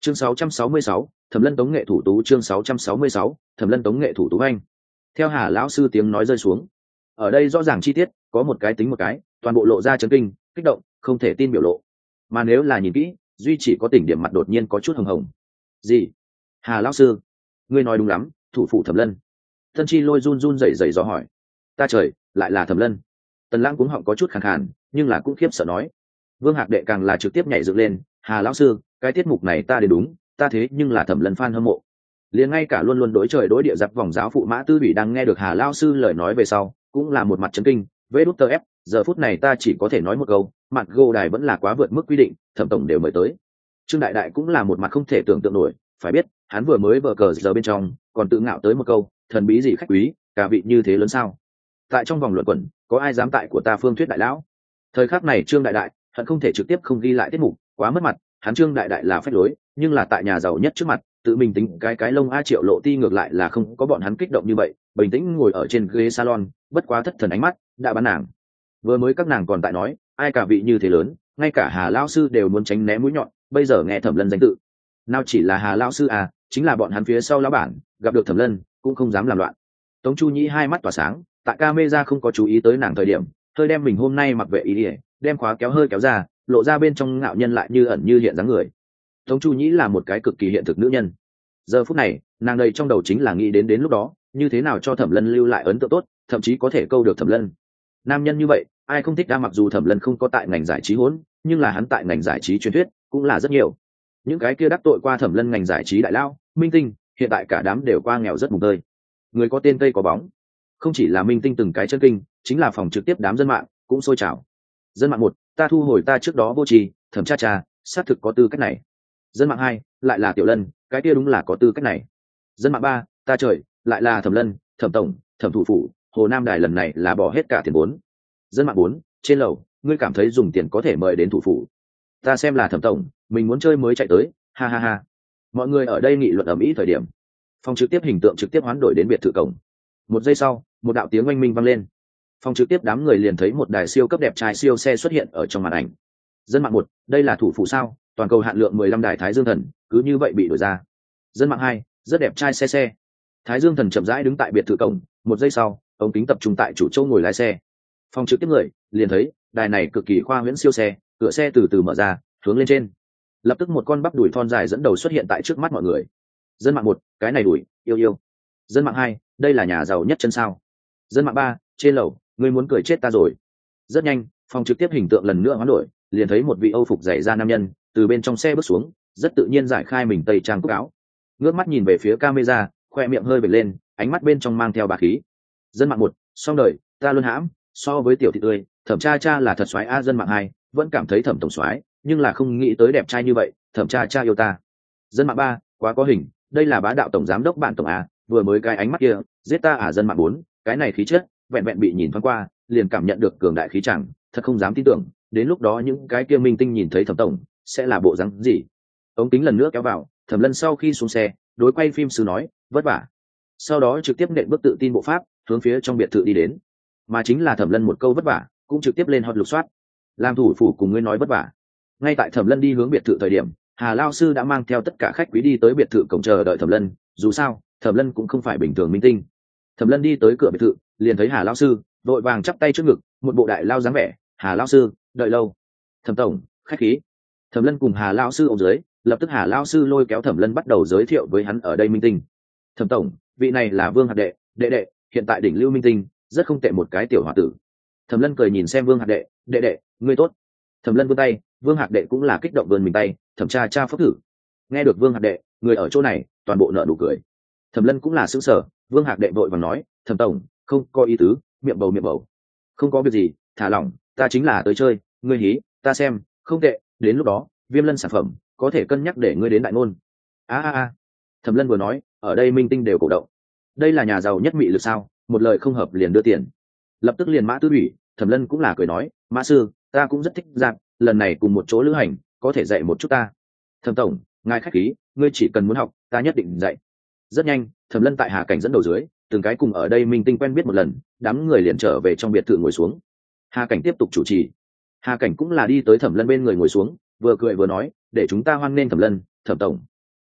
Chương 666, Thẩm Lân tống nghệ thủ tú. Chương 666, Thẩm Lân tống nghệ thủ tú anh. Theo Hà lão sư tiếng nói rơi xuống, ở đây rõ ràng chi tiết, có một cái tính một cái, toàn bộ lộ ra chấn kinh, kích động, không thể tin biểu lộ. Mà nếu là nhìn kỹ, duy chỉ có tỉnh điểm mặt đột nhiên có chút hồng hồng. Gì? Hà lão sư, ngươi nói đúng lắm, thủ phủ Thẩm Lân. Tân Chi Lôi run run rẩy rẩy dò hỏi. Ta trời, lại là Thẩm Lân. Tần Lãng cuống họng có chút khàn khàn, nhưng là cũng khiếp sợ nói. Vương Hạc Đệ càng là trực tiếp nhảy dựng lên. Hà lão sư, cái tiết mục này ta đến đúng, ta thế nhưng là Thẩm Lân fan hâm mộ. Liền ngay cả luôn luôn đối trời đối địa giặc vòng giáo phụ Mã Tư Bỉ đang nghe được Hà lão sư lời nói về sau, cũng là một mặt chấn kinh. Vê đút tơ ép, giờ phút này ta chỉ có thể nói một câu, mặt gô đài vẫn là quá vượt mức quy định, Thẩm tổng đều mời tới. Trương Đại Đại cũng là một mặt không thể tưởng tượng nổi, phải biết, hắn vừa mới vờ cờ giờ bên trong, còn tự ngạo tới một câu, thần bí gì khách quý, cả vị như thế lớn sao? Tại trong vòng luận quẩn, có ai dám tại của ta Phương Thuyết đại lão? Thời khắc này Trương Đại Đại hận không thể trực tiếp không ghi lại tiết mục, quá mất mặt. Hắn Trương Đại Đại là phép lối, nhưng là tại nhà giàu nhất trước mặt, tự mình tính cái lông a Triệu Lộ Ti ngược lại là không có bọn hắn kích động như vậy, bình tĩnh ngồi ở trên ghế salon, bất quá thất thần ánh mắt đã bán nàng. Vừa mới các nàng còn tại nói, ai cả vị như thế lớn, ngay cả Hà lão sư đều muốn tránh né mũi nhọn, bây giờ nghe Thẩm Lân danh tự, nào chỉ là Hà lão sư à, chính là bọn hắn phía sau lão bản, gặp được Thẩm Lân cũng không dám làm loạn. Tống Chu Nhĩ hai mắt tỏa sáng, tại camera không có chú ý tới nàng thời điểm, hơi đem mình hôm nay mặc vệ ý ỉa, đem khóa kéo hơi kéo ra, lộ ra bên trong ngạo nhân lại như ẩn như hiện dáng người. Tống Chu Nhĩ là một cái cực kỳ hiện thực nữ nhân. Giờ phút này, nàng đầy trong đầu chính là nghĩ đến lúc đó, như thế nào cho Thẩm Lân lưu lại ấn tượng tốt, thậm chí có thể câu được Thẩm Lân. Nam nhân như vậy, ai không thích đa, mặc dù Thẩm Lân không có tại ngành giải trí hỗn, nhưng là hắn tại ngành giải trí truyền thuyết cũng là rất nhiều. Những cái kia đắc tội qua Thẩm Lân ngành giải trí đại lao, minh tinh, hiện tại cả đám đều qua nghèo rất mùng tơi. Người có tên cây có bóng, không chỉ là minh tinh từng cái chân kinh, chính là phòng trực tiếp đám dân mạng cũng sôi trào. Dân mạng một, ta thu hồi ta trước đó vô tri, Thẩm cha cha xác thực có tư cách này. Dân mạng hai, lại là Tiểu Lân, cái kia đúng là có tư cách này. Dân mạng ba, ta trời, lại là Thẩm Lân, Thẩm tổng, Thẩm thủ phủ, Hồ Nam Đài lần này là bỏ hết cả tiền vốn. Dân mạng bốn, trên lầu, ngươi cảm thấy dùng tiền có thể mời đến thủ phủ, ta xem là Thẩm tổng, mình muốn chơi mới chạy tới, ha ha ha. Mọi người ở đây nghị luận ầm ĩ thời điểm, phòng trực tiếp hình tượng trực tiếp hoán đổi đến biệt thự cổng. Một giây sau, một đạo tiếng oanh minh vang lên, phòng trực tiếp đám người liền thấy một đài siêu cấp đẹp trai siêu xe xuất hiện ở trong màn ảnh. Dân mạng một, đây là thủ phủ sao? Toàn cầu hạn lượng 15 đài Thái Dương Thần cứ như vậy bị đổi ra. Dân mạng hai, rất đẹp trai xe. Thái Dương Thần chậm rãi đứng tại biệt thự cổng. Một giây sau, ống kính tập trung tại chủ châu ngồi lái xe. Phòng trực tiếp người liền thấy đài này cực kỳ khoa huyễn siêu xe, cửa xe từ từ mở ra, hướng lên trên. Lập tức một con bắp đùi thon dài dẫn đầu xuất hiện tại trước mắt mọi người. Dân mạng một, cái này đùi yêu. Dân mạng hai, đây là nhà giàu nhất chân sao? Dân mạng ba, trên lầu, ngươi muốn cười chết ta rồi. Rất nhanh, phòng trực tiếp hình tượng lần nữa hoán đổi, liền thấy một vị Âu phục dày da nam nhân từ bên trong xe bước xuống, rất tự nhiên giải khai mình tây trang cúc áo, ngước mắt nhìn về phía camera, khoe miệng hơi bật lên, ánh mắt bên trong mang theo bá khí. Dân mạng một, xong đời, ta luôn hãm, so với tiểu thị tươi, Thẩm cha cha là thật soái a. Dân mạng hai, vẫn cảm thấy Thẩm tổng soái, nhưng là không nghĩ tới đẹp trai như vậy, Thẩm cha cha yêu ta. Dân mạng ba, quá có hình, đây là bá đạo tổng giám đốc bạn tổng a, vừa mới cái ánh mắt kia, giết ta à. Dân mạng bốn, cái này khí chất, vẹn vẹn bị nhìn thoáng qua, liền cảm nhận được cường đại khí chẳng, thật không dám tin tưởng, đến lúc đó những cái kia minh tinh nhìn thấy Thẩm tổng, sẽ là bộ dáng gì. Ống kính lần nữa kéo vào, Thẩm Lân sau khi xuống xe, đối quay phim sư nói, vất vả. Sau đó trực tiếp nện bước tự tin bộ pháp, hướng phía trong biệt thự đi đến. Mà chính là Thẩm Lân một câu vất vả, cũng trực tiếp lên hot lục soát. Làm thủ phủ cùng ngươi nói vất vả. Ngay tại Thẩm Lân đi hướng biệt thự thời điểm, Hà lao sư đã mang theo tất cả khách quý đi tới biệt thự cổng chờ đợi Thẩm Lân, dù sao, Thẩm Lân cũng không phải bình thường minh tinh. Thẩm Lân đi tới cửa biệt thự, liền thấy Hà lao sư, vội vàng chắp tay trước ngực, một bộ đại lao dáng vẻ. Hà lao sư, đợi lâu. Thẩm tổng, khách khí. Thẩm Lân cùng Hà lao sư ôm dưới, lập tức Hà lao sư lôi kéo Thẩm Lân bắt đầu giới thiệu với hắn ở đây minh tinh. Thẩm tổng, vị này là Vương Hạc Đệ, đệ, hiện tại đỉnh lưu minh tinh, rất không tệ một cái tiểu hòa tử. Thẩm Lân cười nhìn xem Vương Hạc Đệ, đệ, ngươi tốt. Thẩm Lân vươn tay, Vương Hạc Đệ cũng là kích động vươn mình tay, Thẩm cha cha phúc thử. Nghe được Vương Hạc Đệ, người ở chỗ này toàn bộ nở nụ cười. Thẩm Lân cũng là sững sờ, Vương Hạc Đệ vội vàng nói, Thẩm tổng, không có ý tứ, miệng bầu. Không có việc gì, thả lỏng, ta chính là tới chơi, ngươi hí, ta xem, không tệ, đến lúc đó, Viêm Lân sản phẩm có thể cân nhắc để ngươi đến đại ngôn. A. Thẩm Lân vừa nói, ở đây minh tinh đều cổ động. Đây là nhà giàu nhất mị lực sao? Một lời không hợp liền đưa tiền. Lập tức liền Mã Tư Ủy, Thẩm Lân cũng là cười nói, Mã sư, ta cũng rất thích dạng, lần này cùng một chỗ lữ hành, có thể dạy một chút ta. Thẩm tổng, ngài khách khí, ngươi chỉ cần muốn học, ta nhất định dạy. Rất nhanh, Thẩm Lân tại Hà Cảnh dẫn đầu dưới, từng cái cùng ở đây minh tinh quen biết một lần, đám người liền trở về trong biệt thự ngồi xuống. Hà Cảnh tiếp tục chủ trì. Hà Cảnh cũng là đi tới Thẩm Lân bên người ngồi xuống, vừa cười vừa nói, để chúng ta hoan nghênh Thẩm Lân, Thẩm tổng,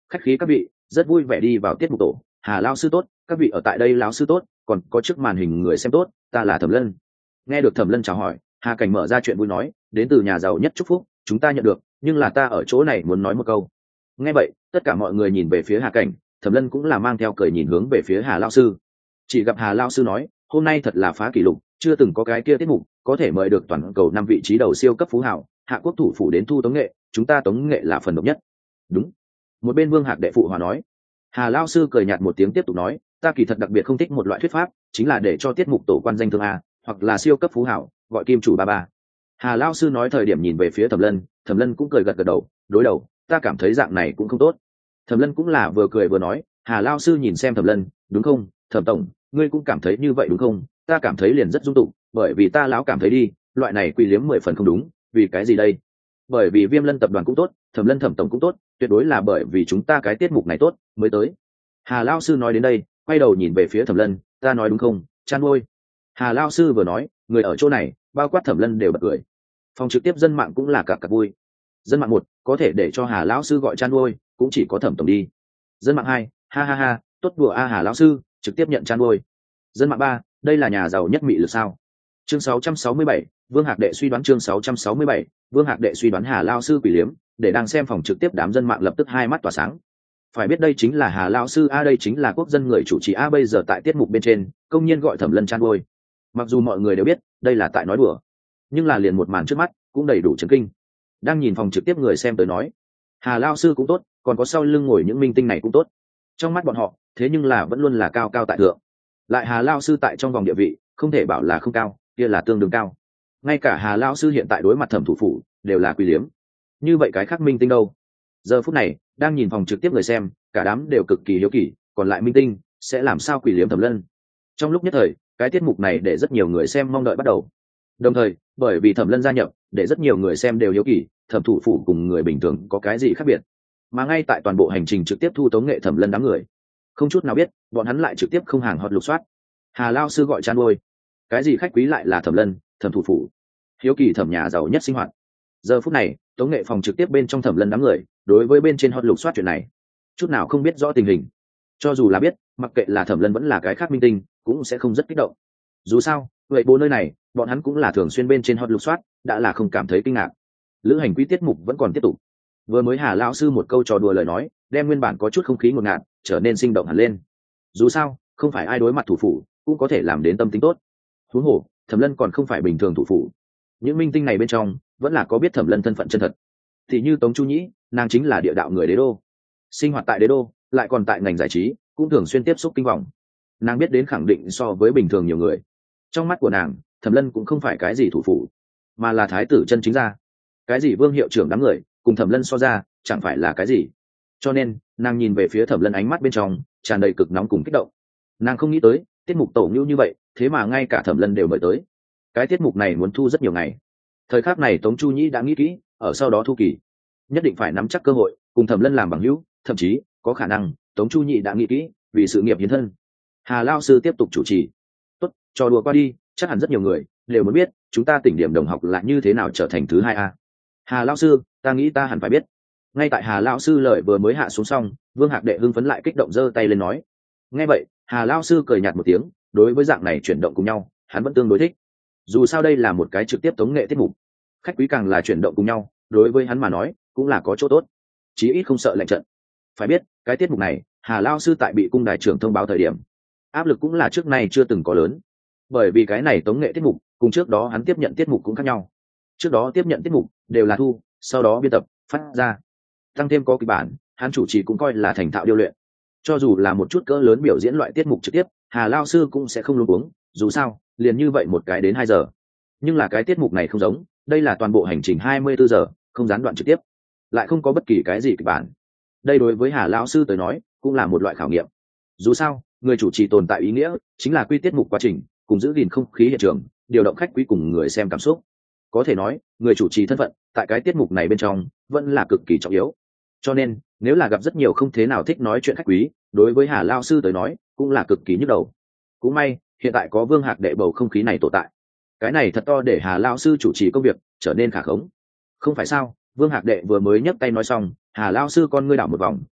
Khách khí các vị, rất vui vẻ đi vào tiết mục tổ. Hà lao sư tốt, các vị ở tại đây lão sư tốt, còn có trước màn hình người xem tốt, ta là Thẩm Lân. Nghe được Thẩm Lân chào hỏi, Hà Cảnh mở ra chuyện vui nói, đến từ nhà giàu nhất chúc phúc, chúng ta nhận được, nhưng là ta ở chỗ này muốn nói một câu. Nghe vậy, tất cả mọi người nhìn về phía Hà Cảnh, Thẩm Lân cũng là mang theo cười nhìn hướng về phía Hà lao sư. Chỉ gặp Hà lao sư nói, hôm nay thật là phá kỷ lục, chưa từng có cái kia tiết mục có thể mời được toàn cầu 5 vị trí đầu siêu cấp phú hào, hạ quốc thủ phủ đến thu tống nghệ, chúng ta tống nghệ là phần độc nhất. Đúng. Một bên Vương Hạc đệ phụ hòa nói. Hà lao sư cười nhạt một tiếng tiếp tục nói, ta kỳ thật đặc biệt không thích một loại thuyết pháp, chính là để cho tiết mục tổ quan danh thương a, hoặc là siêu cấp phú hảo, gọi kim chủ ba ba. Hà lao sư nói thời điểm nhìn về phía Thẩm Lân, Thẩm Lân cũng cười gật gật đầu, đối đầu, ta cảm thấy dạng này cũng không tốt. Thẩm Lân cũng là vừa cười vừa nói, Hà lao sư nhìn xem Thẩm Lân, đúng không, Thẩm tổng, ngươi cũng cảm thấy như vậy đúng không? Ta cảm thấy liền rất dung tục, bởi vì ta lão cảm thấy đi, loại này quy liếm 10 phần không đúng, vì cái gì đây? Bởi vì Viêm Lân tập đoàn cũng tốt, Thẩm Lân Thẩm tổng cũng tốt, tuyệt đối là bởi vì chúng ta cái tiết mục này tốt mới tới. Hà lao sư nói đến đây, quay đầu nhìn về phía Thẩm Lân, ta nói đúng không, chan ôi. Hà lao sư vừa nói, người ở chỗ này bao quát Thẩm Lân đều bật cười. Phòng trực tiếp dân mạng cũng là cặp vui. Dân mạng 1, có thể để cho Hà lão sư gọi chan ôi, cũng chỉ có Thẩm tổng đi. Dân mạng 2, ha ha ha, tốt đùa a Hà lão sư, trực tiếp nhận chan ôi. Dân mạng 3, đây là nhà giàu nhất mị lực sao? Chương 667, Vương Hạc đệ suy đoán chương 667, Vương Hạc đệ suy đoán Hà lao sư quỷ liếm, để đang xem phòng trực tiếp đám dân mạng lập tức hai mắt tỏa sáng. Phải biết đây chính là Hà lao sư a, đây chính là quốc dân người chủ trì a, bây giờ tại tiết mục bên trên, công nhiên gọi Thẩm Lân chan ôi. Mặc dù mọi người đều biết, đây là tại nói đùa, nhưng là liền một màn trước mắt, cũng đầy đủ chấn kinh. Đang nhìn phòng trực tiếp người xem tới nói, Hà lao sư cũng tốt, còn có sau lưng ngồi những minh tinh này cũng tốt. Trong mắt bọn họ, thế nhưng là vẫn luôn là cao cao tại thượng. Lại Hà lao sư tại trong vòng địa vị, không thể bảo là không cao, kia là tương đương cao. Ngay cả Hà lao sư hiện tại đối mặt Thẩm thủ phủ, đều là quý liếm. Như vậy cái khác minh tinh đâu? Giờ phút này, đang nhìn phòng trực tiếp người xem, cả đám đều cực kỳ hiếu kỳ, còn lại minh tinh sẽ làm sao quỷ liếm Thẩm Lân? Trong lúc nhất thời, cái tiết mục này để rất nhiều người xem mong đợi bắt đầu. Đồng thời, bởi vì Thẩm Lân gia nhập, để rất nhiều người xem đều hiếu kỳ, Thẩm thủ phủ cùng người bình thường có cái gì khác biệt? Mà ngay tại toàn bộ hành trình trực tiếp thu tống nghệ Thẩm Lân đám người, không chút nào biết, bọn hắn lại trực tiếp không hàng hot lục soát. Hà lao sư gọi chan ôi, cái gì khách quý lại là Thẩm Lân, Thẩm thủ phủ, hiếu kỳ Thẩm nhà giàu nhất sinh hoạt. Giờ phút này, tống nghệ phòng trực tiếp bên trong Thẩm Lân đám người, đối với bên trên hot lục soát chuyện này, chút nào không biết rõ tình hình. Cho dù là biết, mặc kệ là Thẩm Lân vẫn là cái khác minh tinh, cũng sẽ không rất kích động. Dù sao, vậy bố nơi này, bọn hắn cũng là thường xuyên bên trên hot lục soát, đã là không cảm thấy kinh ngạc. Lữ hành quý tiết mục vẫn còn tiếp tục. Vừa mới Hà lão sư một câu trò đùa lời nói, đem nguyên bản có chút không khí ngột ngạt trở nên sinh động hẳn lên. Dù sao, không phải ai đối mặt thủ phủ cũng có thể làm đến tâm tính tốt. Huống hồ, Thẩm Lân còn không phải bình thường thủ phủ. Những minh tinh này bên trong, vẫn là có biết Thẩm Lân thân phận chân thật. Thì như Tống Chu Nhĩ, nàng chính là địa đạo người đế đô, sinh hoạt tại đế đô, lại còn tại ngành giải trí, cũng thường xuyên tiếp xúc kinh vòng. Nàng biết đến khẳng định so với bình thường nhiều người. Trong mắt của nàng, Thẩm Lân cũng không phải cái gì thủ phủ, mà là thái tử chân chính ra. Cái gì Vương hiệu trưởng đám người, cùng Thẩm Lân so ra, chẳng phải là cái gì. Cho nên, nàng nhìn về phía Thẩm Lân ánh mắt bên trong tràn đầy cực nóng cùng kích động. Nàng không nghĩ tới, tiết mục tổ ngưu như vậy, thế mà ngay cả Thẩm Lân đều mời tới. Cái tiết mục này muốn thu rất nhiều ngày. Thời khắc này Tống Chu Nhĩ đã nghĩ kỹ, ở sau đó thu kỳ, nhất định phải nắm chắc cơ hội, cùng Thẩm Lân làm bằng hữu, thậm chí có khả năng Tống Chu Nhĩ đã nghĩ kỹ, vì sự nghiệp hiến thân. Hà lao sư tiếp tục chủ trì. Tốt, trò đùa qua đi, chắc hẳn rất nhiều người đều muốn biết, chúng ta tỉnh điểm đồng học là như thế nào trở thành thứ 2 a. Hà lao sư, ta nghĩ ta hẳn phải biết. Ngay tại Hà lao sư lời vừa mới hạ xuống xong, Vương Hạc đệ hưng phấn lại kích động giơ tay lên nói. Nghe vậy, Hà lao sư cười nhạt một tiếng, đối với dạng này chuyển động cùng nhau, hắn vẫn tương đối thích. Dù sao đây là một cái trực tiếp tống nghệ tiết mục, khách quý càng là chuyển động cùng nhau, đối với hắn mà nói cũng là có chỗ tốt, chí ít không sợ lạnh trận. Phải biết, cái tiết mục này, Hà lao sư tại bị cung đài trưởng thông báo thời điểm, áp lực cũng là trước nay chưa từng có lớn. Bởi vì cái này tống nghệ tiết mục, cùng trước đó hắn tiếp nhận tiết mục cũng khác nhau. Trước đó tiếp nhận tiết mục đều là thu, sau đó biên tập, phát ra. Tăng thêm có kịch bản, hắn chủ trì cũng coi là thành thạo điêu luyện. Cho dù là một chút cỡ lớn biểu diễn loại tiết mục trực tiếp, Hà lao sư cũng sẽ không luống cuống, dù sao, liền như vậy một cái đến 2 giờ. Nhưng là cái tiết mục này không giống, đây là toàn bộ hành trình 24 giờ, không gián đoạn trực tiếp, lại không có bất kỳ cái gì kịch bản. Đây đối với Hà lao sư tới nói, cũng là một loại khảo nghiệm. Dù sao, người chủ trì tồn tại ý nghĩa chính là quy tiết mục quá trình, cùng giữ gìn không khí hiện trường, điều động khách quý cùng người xem cảm xúc. Có thể nói, người chủ trì thân phận tại cái tiết mục này bên trong vẫn là cực kỳ trọng yếu. Cho nên, nếu là gặp rất nhiều không thế nào thích nói chuyện khách quý, đối với Hà lao sư tới nói cũng là cực kỳ nhức đầu. Cũng may, hiện tại có Vương Hạc đệ bầu không khí này tồn tại, cái này thật to để Hà lao sư chủ trì công việc trở nên khả khống. Không phải sao? Vương Hạc đệ vừa mới nhấc tay nói xong, Hà lao sư con ngươi đảo một vòng,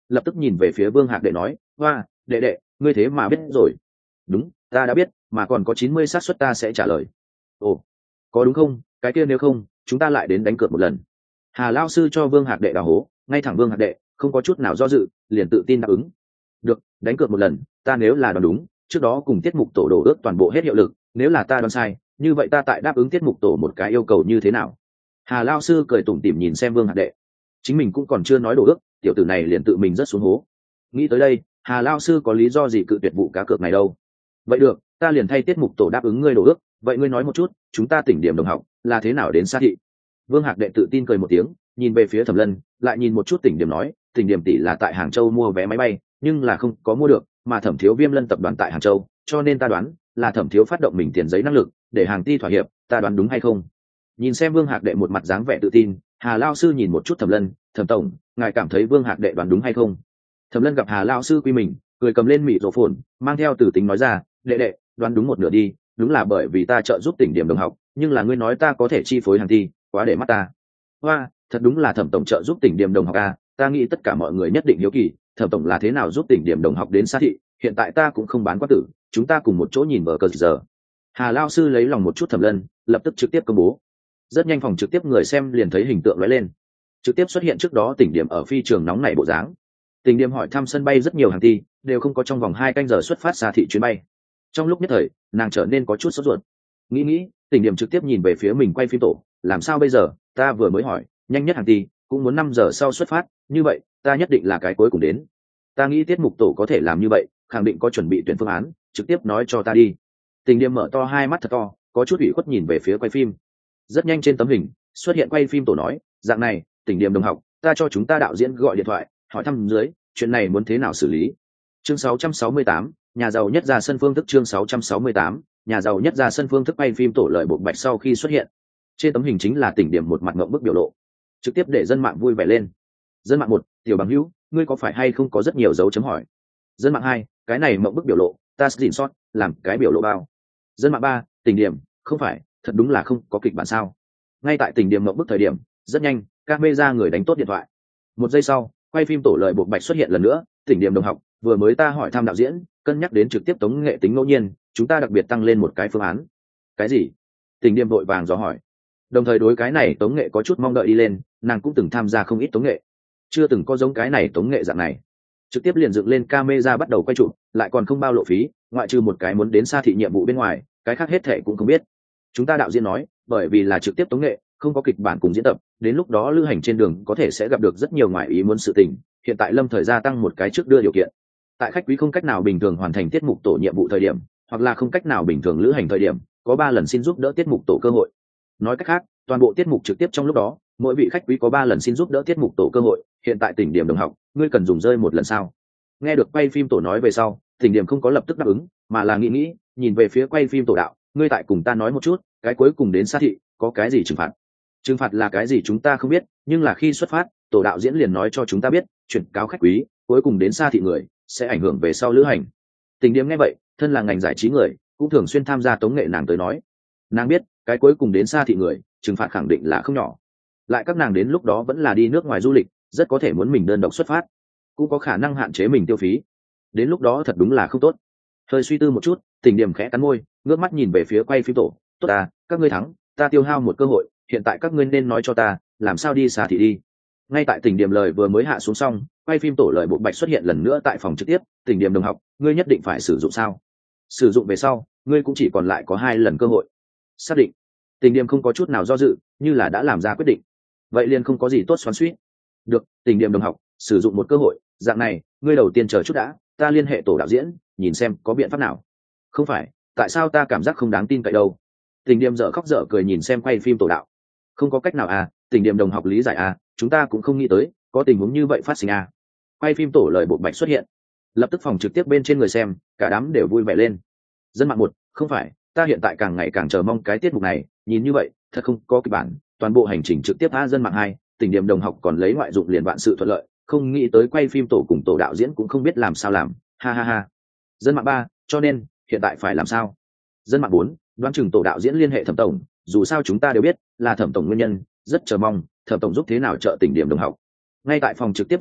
lập tức nhìn về phía Vương Hạc Đệ nói, hoa, đệ đệ, ngươi thế mà biết rồi. Đúng, ta đã biết, mà còn có 90 xác suất ta sẽ trả lời. Ồ, có đúng không? Cái kia nếu không, chúng ta lại đến đánh cược một lần. Hà Lao sư cho Vương Hạc Đệ đào hố, ngay thẳng Vương Hạc Đệ không có chút nào do dự, liền tự tin đáp ứng. Được, đánh cược một lần, ta nếu là đoán đúng, trước đó cùng tiết mục tổ đổ ước toàn bộ hết hiệu lực, nếu là ta đoán sai, như vậy ta tại đáp ứng tiết mục tổ một cái yêu cầu như thế nào? Hà Lao sư cười tủm tỉm nhìn xem Vương Hạc Đệ, chính mình cũng còn chưa nói đổ ước, tiểu tử này liền tự mình rất xuống hố. Nghĩ tới đây, Hà Lao sư có lý do gì cự tuyệt vụ cá cược này đâu? Vậy được, ta liền thay tiết mục tổ đáp ứng ngươi đổ ước, vậy ngươi nói một chút, chúng ta tỉnh điểm đồng học là thế nào đến Sa Thị? Vương Hạc Đệ tự tin cười một tiếng, nhìn về phía Thẩm Lân, lại nhìn một chút tỉnh điểm nói, tỉnh điểm tỷ là tại Hàng Châu mua vé máy bay, nhưng là không có mua được, mà Thẩm Thiếu Viêm Lân tập đoàn tại Hàng Châu, cho nên ta đoán là Thẩm Thiếu phát động mình tiền giấy năng lực, để Hàng Ti thỏa hiệp, ta đoán đúng hay không? Nhìn xem Vương Hạc Đệ một mặt dáng vẻ tự tin, Hà Lao sư nhìn một chút Thẩm Lân, Thẩm tổng, ngài cảm thấy Vương Hạc Đệ đoán đúng hay không? Thẩm Lân gặp Hà Lao sư quy mình, cười cầm lên mịt rổ phồn, mang theo từ tính nói ra, đệ đệ, đoán đúng một nửa đi, đúng là bởi vì ta trợ giúp tỉnh điểm đồng học, nhưng là ngươi nói ta có thể chi phối Hàng Ti, quá để mắt ta. Hoa, thật đúng là Thẩm tổng trợ giúp tỉnh điểm đồng học a, ta nghĩ tất cả mọi người nhất định hiếu kỳ, Thẩm tổng là thế nào giúp tỉnh điểm đồng học đến Sa Thị, hiện tại ta cũng không bán quá tử, chúng ta cùng một chỗ nhìn vở cờ giờ. Hà Lao sư lấy lòng một chút Thẩm Lân, lập tức trực tiếp công bố. Rất nhanh phòng trực tiếp người xem liền thấy hình tượng lóe lên, trực tiếp xuất hiện trước đó tỉnh điểm ở phi trường nóng này bộ dáng. Tỉnh điểm hỏi thăm sân bay rất nhiều Hàng Ti, đều không có trong vòng 2 canh giờ xuất phát Sa Thị chuyến bay. Trong lúc nhất thời, nàng trở nên có chút sốt ruột. Nghĩ, tỉnh điểm trực tiếp nhìn về phía mình quay phim tổ, làm sao bây giờ, ta vừa mới hỏi, nhanh nhất Hàng Ti cũng muốn 5 giờ sau xuất phát, như vậy, ta nhất định là cái cuối cùng đến. Ta nghĩ tiết mục tổ có thể làm như vậy, khẳng định có chuẩn bị tuyển phương án, trực tiếp nói cho ta đi. Tỉnh điểm mở to hai mắt thật to, có chút ủy khuất nhìn về phía quay phim. Rất nhanh trên tấm hình xuất hiện quay phim tổ nói, dạng này, tỉnh điểm đồng học, ta cho chúng ta đạo diễn gọi điện thoại, hỏi thăm dưới, chuyện này muốn thế nào xử lý. Chương 668, nhà giàu nhất ra sân phương thức. Chương 668, nhà giàu nhất ra sân phương thức. Quay phim tổ lợi bộ bạch sau khi xuất hiện, trên tấm hình chính là tỉnh điểm một mặt ngậm bức biểu lộ, trực tiếp để dân mạng vui vẻ lên. Dân mạng 1, tiểu bằng hữu, ngươi có phải hay không có rất nhiều dấu chấm hỏi. Dân mạng 2, cái này ngậm bức biểu lộ, ta xin sót, làm cái biểu lộ bao. Dân mạng 3, tỉnh điểm, không phải, thật đúng là không có kịch bản sao. Ngay tại tỉnh điểm ngậm bức thời điểm, rất nhanh, camera người đánh tốt điện thoại. 1 giây sau, quay phim tổ lợi bộ bạch xuất hiện lần nữa, tỉnh điểm đồng học, vừa mới ta hỏi thăm đạo diễn, cân nhắc đến trực tiếp tống nghệ tính ngẫu nhiên, chúng ta đặc biệt tăng lên một cái phương án. Cái gì? Tỉnh điểm vội vàng dò hỏi. Đồng thời đối cái này tống nghệ có chút mong đợi đi lên, nàng cũng từng tham gia không ít tống nghệ, chưa từng có giống cái này tống nghệ dạng này, trực tiếp liền dựng lên camera bắt đầu quay chụp, lại còn không bao lộ phí, ngoại trừ một cái muốn đến Sa Thị nhiệm vụ bên ngoài, cái khác hết thệ cũng không biết. Chúng ta đạo diễn nói, bởi vì là trực tiếp tống nghệ, không có kịch bản cùng diễn tập, đến lúc đó lữ hành trên đường có thể sẽ gặp được rất nhiều ngoại ý muốn sự tình, hiện tại lâm thời gia tăng một cái trước đưa điều kiện. Tại khách quý không cách nào bình thường hoàn thành tiết mục tổ nhiệm vụ thời điểm, hoặc là không cách nào bình thường lữ hành thời điểm, có 3 lần xin giúp đỡ tiết mục tổ cơ hội. Nói cách khác, toàn bộ tiết mục trực tiếp trong lúc đó, mỗi vị khách quý có 3 lần xin giúp đỡ tiết mục tổ cơ hội, hiện tại tỉnh điểm đồng học, ngươi cần dùng rơi 1 lần sao? Nghe được quay phim tổ nói về sau, tỉnh điểm không có lập tức đáp ứng, mà là nghĩ, nhìn về phía quay phim tổ đạo, ngươi tại cùng ta nói một chút, cái cuối cùng đến Sa Thị, có cái gì trừng phạt? Trừng phạt là cái gì chúng ta không biết, nhưng là khi xuất phát, tổ đạo diễn liền nói cho chúng ta biết, chuyển cáo khách quý, cuối cùng đến Sa Thị người sẽ ảnh hưởng về sau lữ hành. Tỉnh điểm nghe vậy, thân là ngành giải trí người, cũng thường xuyên tham gia tống nghệ, nàng tới nói, nàng biết, cái cuối cùng đến Sa Thị người, trừng phạt khẳng định là không nhỏ. Lại các nàng đến lúc đó vẫn là đi nước ngoài du lịch, rất có thể muốn mình đơn độc xuất phát, cũng có khả năng hạn chế mình tiêu phí, đến lúc đó thật đúng là không tốt. Hơi suy tư một chút, tỉnh điểm khẽ cắn môi, ngước mắt nhìn về phía quay phim tổ, tốt à, các ngươi thắng, ta tiêu hao một cơ hội, hiện tại các ngươi nên nói cho ta, làm sao đi Sa Thị đi. Ngay tại tỉnh điểm lời vừa mới hạ xuống xong, quay phim tổ lời bộ bạch xuất hiện lần nữa tại phòng trực tiếp, tỉnh điểm đồng học, ngươi nhất định phải sử dụng sao? Sử dụng về sau, ngươi cũng chỉ còn lại có 2 lần cơ hội. Xác định. Tỉnh điểm không có chút nào do dự, như là đã làm ra quyết định. Vậy liền không có gì tốt xoắn xuýt. Được, tỉnh điểm đồng học, sử dụng một cơ hội, dạng này, ngươi đầu tiên chờ chút đã, ta liên hệ tổ đạo diễn, nhìn xem có biện pháp nào. Không phải, tại sao ta cảm giác không đáng tin cậy đâu? Tỉnh điểm dở khóc dở cười nhìn xem quay phim tổ đạo. Không có cách nào à, tỉnh điểm đồng học lý giải à, chúng ta cũng không nghĩ tới, có tình huống như vậy phát sinh à. Quay phim tổ lời bộ bạch xuất hiện, lập tức phòng trực tiếp bên trên người xem, cả đám đều vui vẻ lên. Dân mạng 1, không phải, ta hiện tại càng ngày càng chờ mong cái tiết mục này, nhìn như vậy, thật không có kịch bản, toàn bộ hành trình trực tiếp. Dân mạng 2, tỉnh điểm đồng học còn lấy ngoại dụng liền vạn sự thuận lợi, không nghĩ tới quay phim tổ cùng tổ đạo diễn cũng không biết làm sao làm, ha ha ha. Dân mạng 3, cho nên hiện tại phải làm sao? Dân mạng 4, đoán chừng tổ đạo diễn liên hệ Thẩm tổng, dù sao chúng ta đều biết là Thẩm tổng nguyên nhân, rất chờ mong Thẩm tổng giúp thế nào trợ tỉnh điểm đồng học. Ngay tại phòng trực tiếp dân mạng,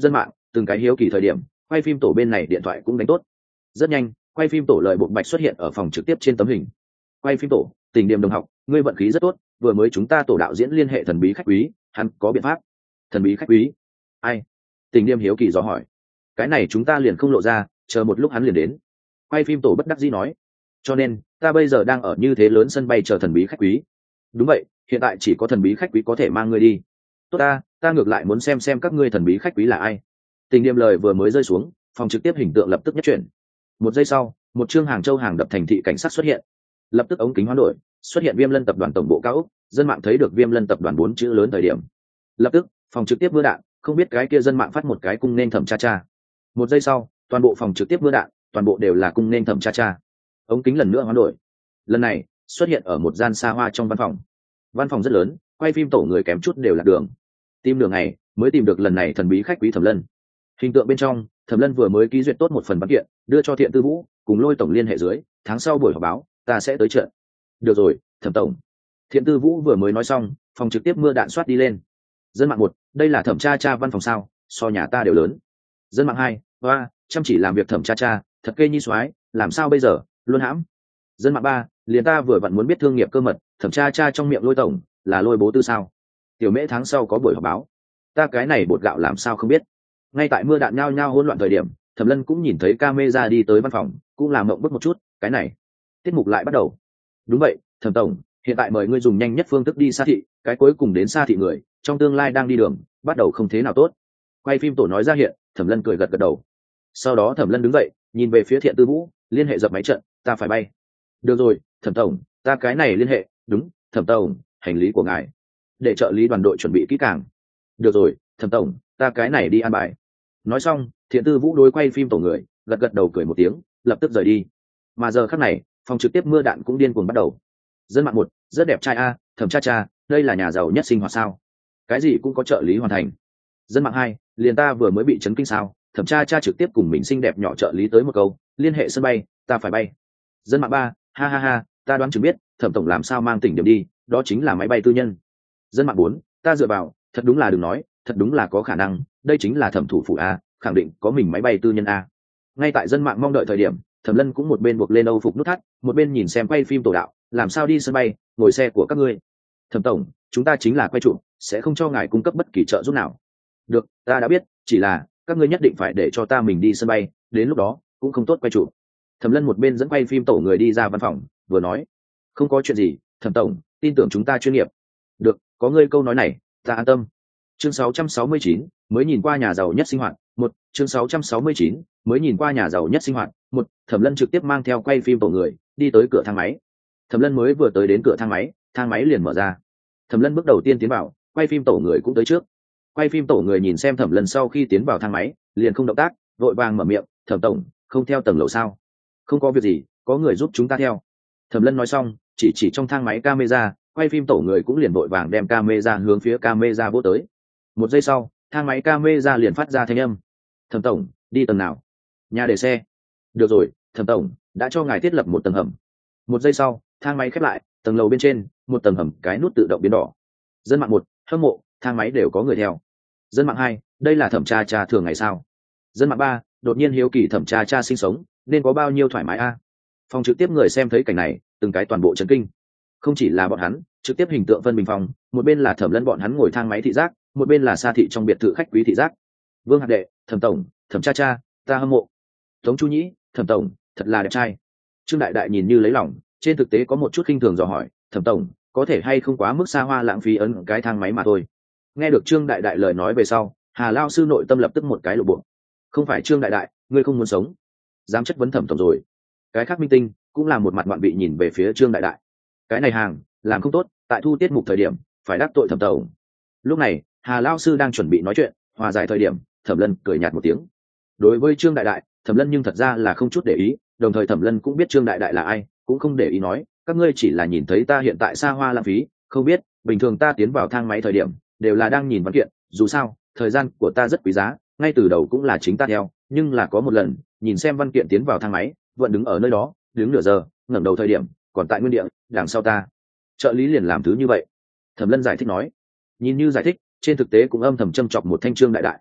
từng cái hiếu kỳ thời điểm quay phim tổ bên này điện thoại cũng đánh tốt. Rất nhanh quay phim tổ lời bộ bạch xuất hiện ở phòng trực tiếp trên tấm hình. Quay phim tổ, Tình Điềm đồng học, ngươi vận khí rất tốt, vừa mới chúng ta tổ đạo diễn liên hệ thần bí khách quý, hắn có biện pháp. Thần bí khách quý? Ai? Tình Điềm hiếu kỳ dò hỏi. Cái này chúng ta liền không lộ ra, chờ một lúc hắn liền đến. Quay phim tổ bất đắc dĩ nói. Cho nên ta bây giờ đang ở như thế lớn sân bay chờ thần bí khách quý. Đúng vậy, hiện tại chỉ có thần bí khách quý có thể mang ngươi đi. Tốt ta ngược lại muốn xem các ngươi thần bí khách quý là ai. Tình Điềm lời vừa mới rơi xuống, phòng trực tiếp hình tượng lập tức nhất chuyển. Một giây sau, một chương Hàng Châu hàng đập thành thị cảnh sát xuất hiện. Lập tức ống kính hoán đổi, xuất hiện Viêm Lân tập đoàn tổng bộ cao ốc, dân mạng thấy được Viêm Lân tập đoàn 4 chữ lớn thời điểm. Lập tức, phòng trực tiếp mưa đạn, không biết cái kia dân mạng phát một cái cung nên Thẩm Cha Cha. Một giây sau, toàn bộ phòng trực tiếp mưa đạn, toàn bộ đều là cung nên Thẩm Cha Cha. Ống kính lần nữa hoán đổi. Lần này, xuất hiện ở một gian xa hoa trong văn phòng. Văn phòng rất lớn, quay phim tổ người kém chút đều lạc đường. Tìm đường này, mới tìm được lần này thần bí khách quý Thẩm Lân. Hình tượng bên trong, Thẩm Lân vừa mới ký duyệt tốt một phần văn kiện, đưa cho Thiện Tư Vũ, cùng Lôi tổng liên hệ dưới, tháng sau buổi họp báo, ta sẽ tới trận. Được rồi, Thẩm tổng. Thiện Tư Vũ vừa mới nói xong, phòng trực tiếp mưa đạn soát đi lên. Dân mạng 1, đây là Thẩm Cha Cha văn phòng sao, so nhà ta đều lớn. Dân mạng 2, hoa, chăm chỉ làm việc Thẩm Cha Cha, thật kê nhi soái, làm sao bây giờ, luôn hãm. Dân mạng 3, liền ta vừa vặn muốn biết thương nghiệp cơ mật, Thẩm Cha Cha trong miệng Lôi tổng, là Lôi bố tư sao? Tiểu Mễ tháng sau có buổi họp báo, ta cái này bột gạo làm sao không biết. Ngay tại mưa đạn nhao nhao hỗn loạn thời điểm, Thẩm Lân cũng nhìn thấy camera đi tới văn phòng, cũng làm mộng bức một chút, cái này, tiết mục lại bắt đầu. Đúng vậy, Thẩm tổng, hiện tại mời ngươi dùng nhanh nhất phương thức đi xa thị, cái cuối cùng đến xa thị người, trong tương lai đang đi đường, bắt đầu không thế nào tốt. Quay phim tổ nói ra hiện, Thẩm Lân cười gật gật đầu. Sau đó Thẩm Lân đứng dậy, nhìn về phía Thiện Tư Vũ, liên hệ dập máy trận, ta phải bay. Được rồi, Thẩm tổng, ta cái này liên hệ, đúng, Thẩm tổng, hành lý của ngài, để trợ lý đoàn đội chuẩn bị kỹ càng. Được rồi, Thẩm tổng, ta cái này đi an bài. Nói xong, Thiện Tư Vũ đối quay phim tổ người, gật gật đầu cười một tiếng, lập tức rời đi. Mà giờ khắc này, phòng trực tiếp mưa đạn cũng điên cuồng bắt đầu. Dân mạng 1, rất đẹp trai a, Thẩm Cha Cha, đây là nhà giàu nhất sinh hoạt sao? Cái gì cũng có trợ lý hoàn thành. Dân mạng 2, liền ta vừa mới bị chấn kinh sao, Thẩm Cha Cha trực tiếp cùng mình xinh đẹp nhỏ trợ lý tới một câu, liên hệ sân bay, ta phải bay. Dân mạng 3, ha ha ha, ta đoán chừng biết, Thẩm tổng làm sao mang Tỉnh Điểm đi, đó chính là máy bay tư nhân. Dân mạng 4, ta dựa vào, thật đúng là đừng nói, thật đúng là có khả năng, đây chính là Thẩm thủ phủ a, khẳng định có mình máy bay tư nhân a. Ngay tại dân mạng mong đợi thời điểm, Thẩm Lân cũng một bên buộc lên âu phục nút thắt, một bên nhìn xem quay phim tổ đạo, làm sao đi sân bay, ngồi xe của các ngươi. Thẩm tổng, chúng ta chính là quay trụ, sẽ không cho ngài cung cấp bất kỳ trợ giúp nào. Được, ta đã biết, chỉ là các ngươi nhất định phải để cho ta mình đi sân bay, đến lúc đó cũng không tốt quay trụ. Thẩm Lân một bên dẫn quay phim tổ người đi ra văn phòng, vừa nói, không có chuyện gì, Thẩm tổng, tin tưởng chúng ta chuyên nghiệp. Được, có ngươi câu nói này, ta an tâm. Chương 669, mới nhìn qua nhà giàu nhất sinh hoạt, 1, chương 669, mới nhìn qua nhà giàu nhất sinh hoạt, 1, Thẩm Lân trực tiếp mang theo quay phim tổ người, đi tới cửa thang máy. Thẩm Lân mới vừa tới đến cửa thang máy liền mở ra. Thẩm Lân bước đầu tiên tiến vào, quay phim tổ người cũng tới trước. Quay phim tổ người nhìn xem Thẩm Lân sau khi tiến vào thang máy, liền không động tác, vội vàng mở miệng, "Thẩm tổng, không theo tầng lầu sao?" "Không có việc gì, có người giúp chúng ta theo." Thẩm Lân nói xong, chỉ trong thang máy camera, quay phim tổ người cũng liền vội vàng đem camera hướng phía camera vỗ tới. Một giây sau, thang máy camera liền phát ra thanh âm. "Thẩm tổng, đi tầng nào?" "Nhà để xe." "Được rồi, Thẩm tổng, đã cho ngài thiết lập một tầng hầm." Một giây sau, thang máy khép lại, tầng lầu bên trên, một tầng hầm, cái nút tự động biến đỏ. Dân mạng 1, hâm mộ, thang máy đều có người theo. Dân mạng 2, đây là Thẩm Cha Cha thường ngày sao? Dân mạng 3, đột nhiên hiếu kỳ Thẩm Cha Cha sinh sống nên có bao nhiêu thoải mái a. Phòng trực tiếp người xem thấy cảnh này, từng cái toàn bộ chấn kinh. Không chỉ là bọn hắn, trực tiếp hình tượng phân bình phòng, một bên là Thẩm Lân bọn hắn ngồi thang máy thị giác, một bên là xa thị trong biệt thự khách quý thị giác. Vương Hạc Đệ, Thẩm tổng, Thẩm Cha Cha, ta hâm mộ. Tống Chu Nhĩ, Thẩm tổng, thật là đẹp trai. Trương Đại Đại nhìn như lấy lòng, trên thực tế có một chút khinh thường dò hỏi, Thẩm tổng, có thể hay không quá mức xa hoa lãng phí ấn cái thang máy mà thôi. Nghe được Trương Đại Đại lời nói về sau, Hà Lao sư nội tâm lập tức một cái lộ bộ. Không phải Trương Đại Đại, ngươi không muốn sống, dám chất vấn Thẩm tổng rồi. Cái khác minh tinh cũng là một mặt ngoạn vị nhìn về phía Trương Đại Đại. Cái này hàng làm không tốt, tại thu tiết mục thời điểm phải đắc tội Thẩm tổng. Lúc này Hà Lao sư đang chuẩn bị nói chuyện, hòa giải thời điểm, Thẩm Lân cười nhạt một tiếng. Đối với Trương Đại Đại, Thẩm Lân nhưng thật ra là không chút để ý, đồng thời Thẩm Lân cũng biết Trương Đại Đại là ai, cũng không để ý nói, các ngươi chỉ là nhìn thấy ta hiện tại xa hoa lãng phí, không biết bình thường ta tiến vào thang máy thời điểm đều là đang nhìn văn kiện, dù sao thời gian của ta rất quý giá, ngay từ đầu cũng là chính ta theo, nhưng là có một lần nhìn xem văn kiện tiến vào thang máy, vẫn đứng ở nơi đó đứng nửa giờ, ngẩng đầu thời điểm còn tại nguyên địa, đằng sau ta trợ lý liền làm thứ như vậy. Thẩm Lân giải thích nói, nhìn như giải thích, trên thực tế cũng âm thầm châm chọc một thanh Trương Đại Đại.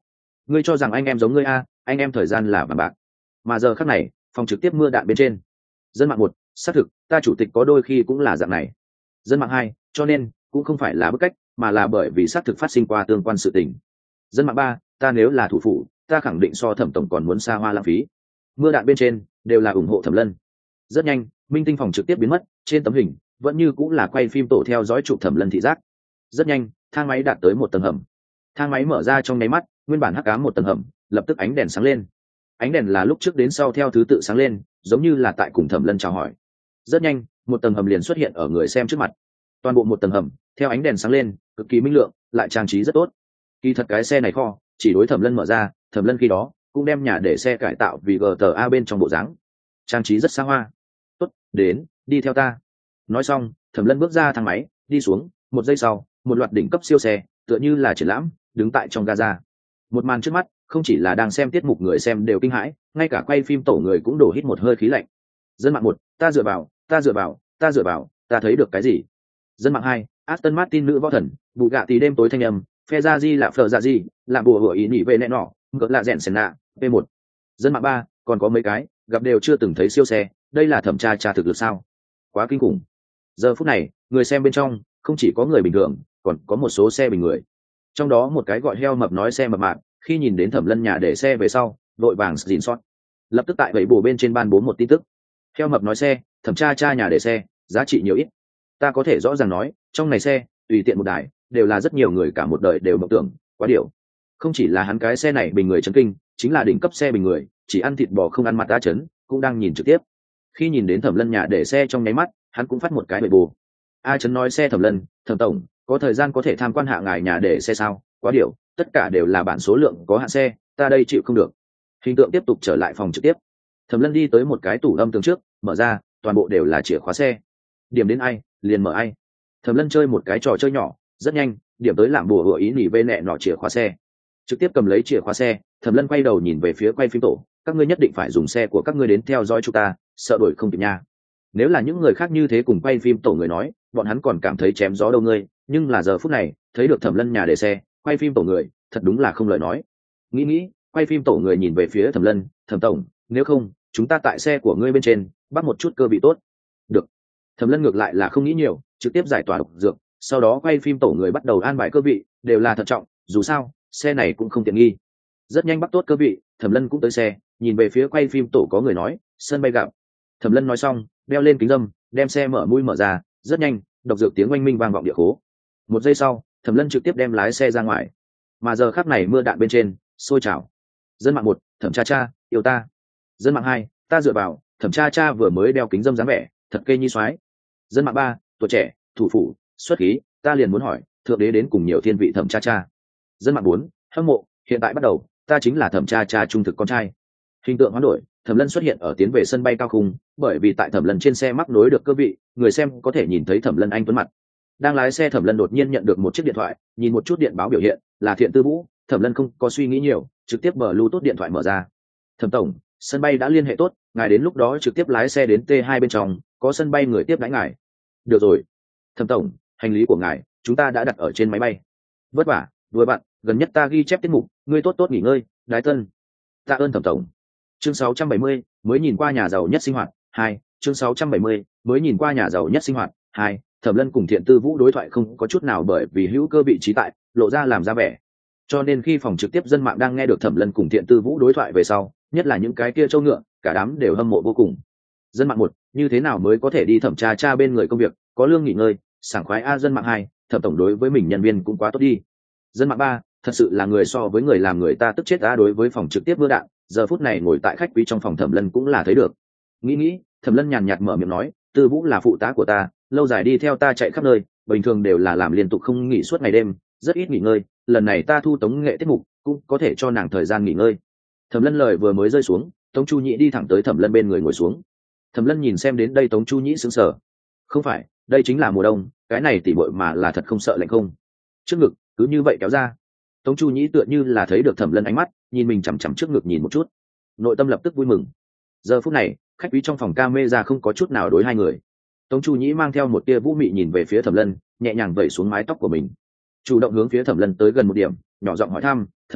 ngươi cho rằng anh em giống ngươi a, anh em thời gian là vàng bạc. Mà giờ khắc này phòng trực tiếp mưa đạn bên trên. Dân mạng 1, xác thực ta chủ tịch có đôi khi cũng là dạng này. Dân mạng 2, cho nên cũng không phải là bức cách, mà là bởi vì xác thực phát sinh qua tương quan sự tình. Dân mạng 3, ta nếu là thủ phủ, ta khẳng định so Thẩm tổng còn muốn xa hoa lãng phí. Mưa đạn bên trên đều là ủng hộ Thẩm Lân. Rất nhanh minh tinh phòng trực tiếp biến mất, trên tấm hình vẫn như cũng là quay phim tổ theo dõi chụp Thẩm Lân thị giác. Rất nhanh thang máy đạt tới một tầng hầm. Thang máy mở ra trong nháy mắt, nguyên bản hắc ám một tầng hầm lập tức ánh đèn sáng lên. Ánh đèn là lúc trước đến sau theo thứ tự sáng lên, giống như là tại cùng Thẩm Lân chào hỏi. Rất nhanh một tầng hầm liền xuất hiện ở người xem trước mặt. Toàn bộ một tầng hầm theo ánh đèn sáng lên, cực kỳ minh lượng, lại trang trí rất tốt. Kỳ thật cái xe này kho chỉ đối Thẩm Lân mở ra, Thẩm Lân khi đó cũng đem nhà để xe cải tạo vì GTA bên trong bộ dáng, trang trí rất xa hoa. Tốt, đến, đi theo ta. Nói xong Thẩm Lân bước ra thang máy đi xuống, một giây sau một loạt đỉnh cấp siêu xe tựa như là triển lãm đứng tại trong gaza. Một màn trước mắt không chỉ là đang xem tiết mục người xem đều kinh hãi, ngay cả quay phim tổ người cũng đổ hít một hơi khí lạnh. Dân mạng 1, ta dựa vào, ta dựa vào, ta dựa vào, ta thấy được cái gì? Dân mạng 2, Aston Martin nữ võ thần, Bugatti đêm tối thanh âm, Ferrari là Ferrari, làm bùa hủa ý nhị về nẹ nọ, ngược là rèn Senna, P1. Dân mạng 3, còn có mấy cái gặp đều chưa từng thấy siêu xe, đây là thẩm tra thực lực sao? Quá kinh khủng. Giờ phút này người xem bên trong không chỉ có người bình thường, còn có một số xe bình người. Trong đó một cái gọi heo mập nói xe mập mạp, khi nhìn đến Thẩm Lân nhà để xe về sau vội vàng dìn sót, lập tức tại gậy bù bên trên ban bố một tin tức. Heo mập nói xe thẩm tra nhà để xe giá trị nhiều ít, ta có thể rõ ràng nói trong này xe tùy tiện một đài đều là rất nhiều người cả một đời đều mộng tưởng. Quá điều. Không chỉ là hắn cái xe này bình người chấn kinh, chính là đỉnh cấp xe bình người chỉ ăn thịt bò không ăn mặt đã chấn cũng đang nhìn trực tiếp. Khi nhìn đến Thẩm Lân nhà để xe trong nháy mắt, hắn cũng phát một cái bệ bù. A chấn nói xe Thẩm Lân, Thẩm tổng có thời gian có thể tham quan hạ ngài nhà để xe sao? Quá điều, tất cả đều là bản số lượng có hạn xe, ta đây chịu không được. Hình tượng tiếp tục trở lại phòng trực tiếp. Thẩm Lân đi tới một cái tủ âm tường trước, mở ra, toàn bộ đều là chìa khóa xe. Điểm đến ai liền mở ai. Thẩm Lân chơi một cái trò chơi nhỏ, rất nhanh điểm tới làm bùa hựa ý nỉ vê nẹ nọ chìa khóa xe, trực tiếp cầm lấy chìa khóa xe. Thẩm Lân quay đầu nhìn về phía quay phim tổ, các ngươi nhất định phải dùng xe của các ngươi đến theo dõi chúng ta, sợ đuổi không kịp nha. Nếu là những người khác như thế cùng quay phim tổ người nói, bọn hắn còn cảm thấy chém gió đâu ngươi, nhưng là giờ phút này thấy được Thẩm Lân nhà để xe, quay phim tổ người thật đúng là không lời nói. Nghĩ quay phim tổ người nhìn về phía Thẩm Lân, Thẩm tổng nếu không chúng ta tại xe của ngươi bên trên bắt một chút cơ bị tốt. Được. Thẩm Lân ngược lại là không nghĩ nhiều, trực tiếp giải tỏa độc dược, sau đó quay phim tổ người bắt đầu an bài cơ vị, đều là thận trọng, dù sao xe này cũng không tiện nghi. Rất nhanh bắt tốt cơ vị, Thẩm Lân cũng tới xe, nhìn về phía quay phim tổ có người nói sân bay gặp. Thẩm Lân nói xong đeo lên kính dâm, đem xe mở mũi mở ra, rất nhanh độc dược tiếng oanh minh vang vọng địa khố. Một giây sau Thẩm Lân trực tiếp đem lái xe ra ngoài. Mà giờ khắc này mưa đạn bên trên sôi trào. Dân mạng 1, Thẩm cha yêu ta. Dân mạng 2, ta dựa vào, Thẩm cha vừa mới đeo kính dâm dáng vẻ thật kê nhi soái. Dân mạng 3, tuổi trẻ thủ phủ xuất khí, ta liền muốn hỏi thượng đế đến cùng nhiều thiên vị Thẩm cha. Dân mạng 4, hâm mộ, hiện tại bắt đầu ta chính là Thẩm cha trung thực con trai. Hình tượng hoán đổi, Thẩm Lân xuất hiện ở tiến về sân bay cao khung, bởi vì tại Thẩm Lân trên xe mắc nối được cơ vị, người xem có thể nhìn thấy Thẩm Lân anh tuấn mặt. Đang lái xe Thẩm Lân đột nhiên nhận được một chiếc điện thoại, nhìn một chút điện báo biểu hiện là Thiện Tư Vũ. Thẩm Lân không có suy nghĩ nhiều, trực tiếp bờ Bluetooth điện thoại mở ra. Thẩm tổng, sân bay đã liên hệ tốt, ngài đến lúc đó trực tiếp lái xe đến T2 bên trong, có sân bay người tiếp đãi ngài. Được rồi. Thẩm tổng, hành lý của ngài chúng ta đã đặt ở trên máy bay. Vất vả, vừa bạn, gần nhất ta ghi chép tiết mục, ngươi tốt tốt nghỉ ngơi, Đái Tân. Tạ ơn Thẩm tổng. Chương 670, mới nhìn qua nhà giàu nhất sinh hoạt 2. Chương 670, mới nhìn qua nhà giàu nhất sinh hoạt 2. Thẩm Lân cùng Thiện Tư Vũ đối thoại không có chút nào bởi vì hữu cơ vị trí tại lộ ra làm ra vẻ, cho nên khi phòng trực tiếp dân mạng đang nghe được Thẩm Lân cùng Thiện Tư Vũ đối thoại về sau, nhất là những cái kia trâu ngựa, cả đám đều hâm mộ vô cùng. Dân mạng 1, như thế nào mới có thể đi thẩm tra bên người công việc, có lương nghỉ ngơi sảng khoái a. Dân mạng 2, Thẩm tổng đối với mình nhân viên cũng quá tốt đi. Dân mạng 3, thật sự là người so với người làm người ta tức chết ta. Đối với phòng trực tiếp mưa đạn, giờ phút này ngồi tại khách quý trong phòng Thẩm Lân cũng là thấy được. Nghĩ Thẩm Lân nhàn nhạt mở miệng nói, Tư Vũ là phụ tá của ta, lâu dài đi theo ta chạy khắp nơi, bình thường đều là làm liên tục không nghỉ suốt ngày đêm, rất ít nghỉ ngơi, lần này ta thu tống nghệ tiết mục cũng có thể cho nàng thời gian nghỉ ngơi. Thẩm Lân lời vừa mới rơi xuống, Tống Chu Nhĩ đi thẳng tới Thẩm Lân bên người ngồi xuống. Thẩm Lân nhìn xem đến đây, Tống Chu Nhĩ sững sờ. Không phải, đây chính là mùa đông, cái này tỉ bội mà là thật không sợ lạnh không? Trước ngực cứ như vậy kéo ra. Tống Chu Nhĩ tựa như là thấy được Thẩm Lân ánh mắt, nhìn mình chằm chằm trước ngực nhìn một chút, nội tâm lập tức vui mừng. Giờ phút này khách quý trong phòng camera không có chút nào đối hai người. Tống Chu Nhĩ mang theo một tia vũ mị nhìn về phía Thẩm Lân, nhẹ nhàng vẩy xuống mái tóc của mình, chủ động hướng phía Thẩm Lân tới gần một điểm, nhỏ giọng hỏi thăm, Thẩm tổng,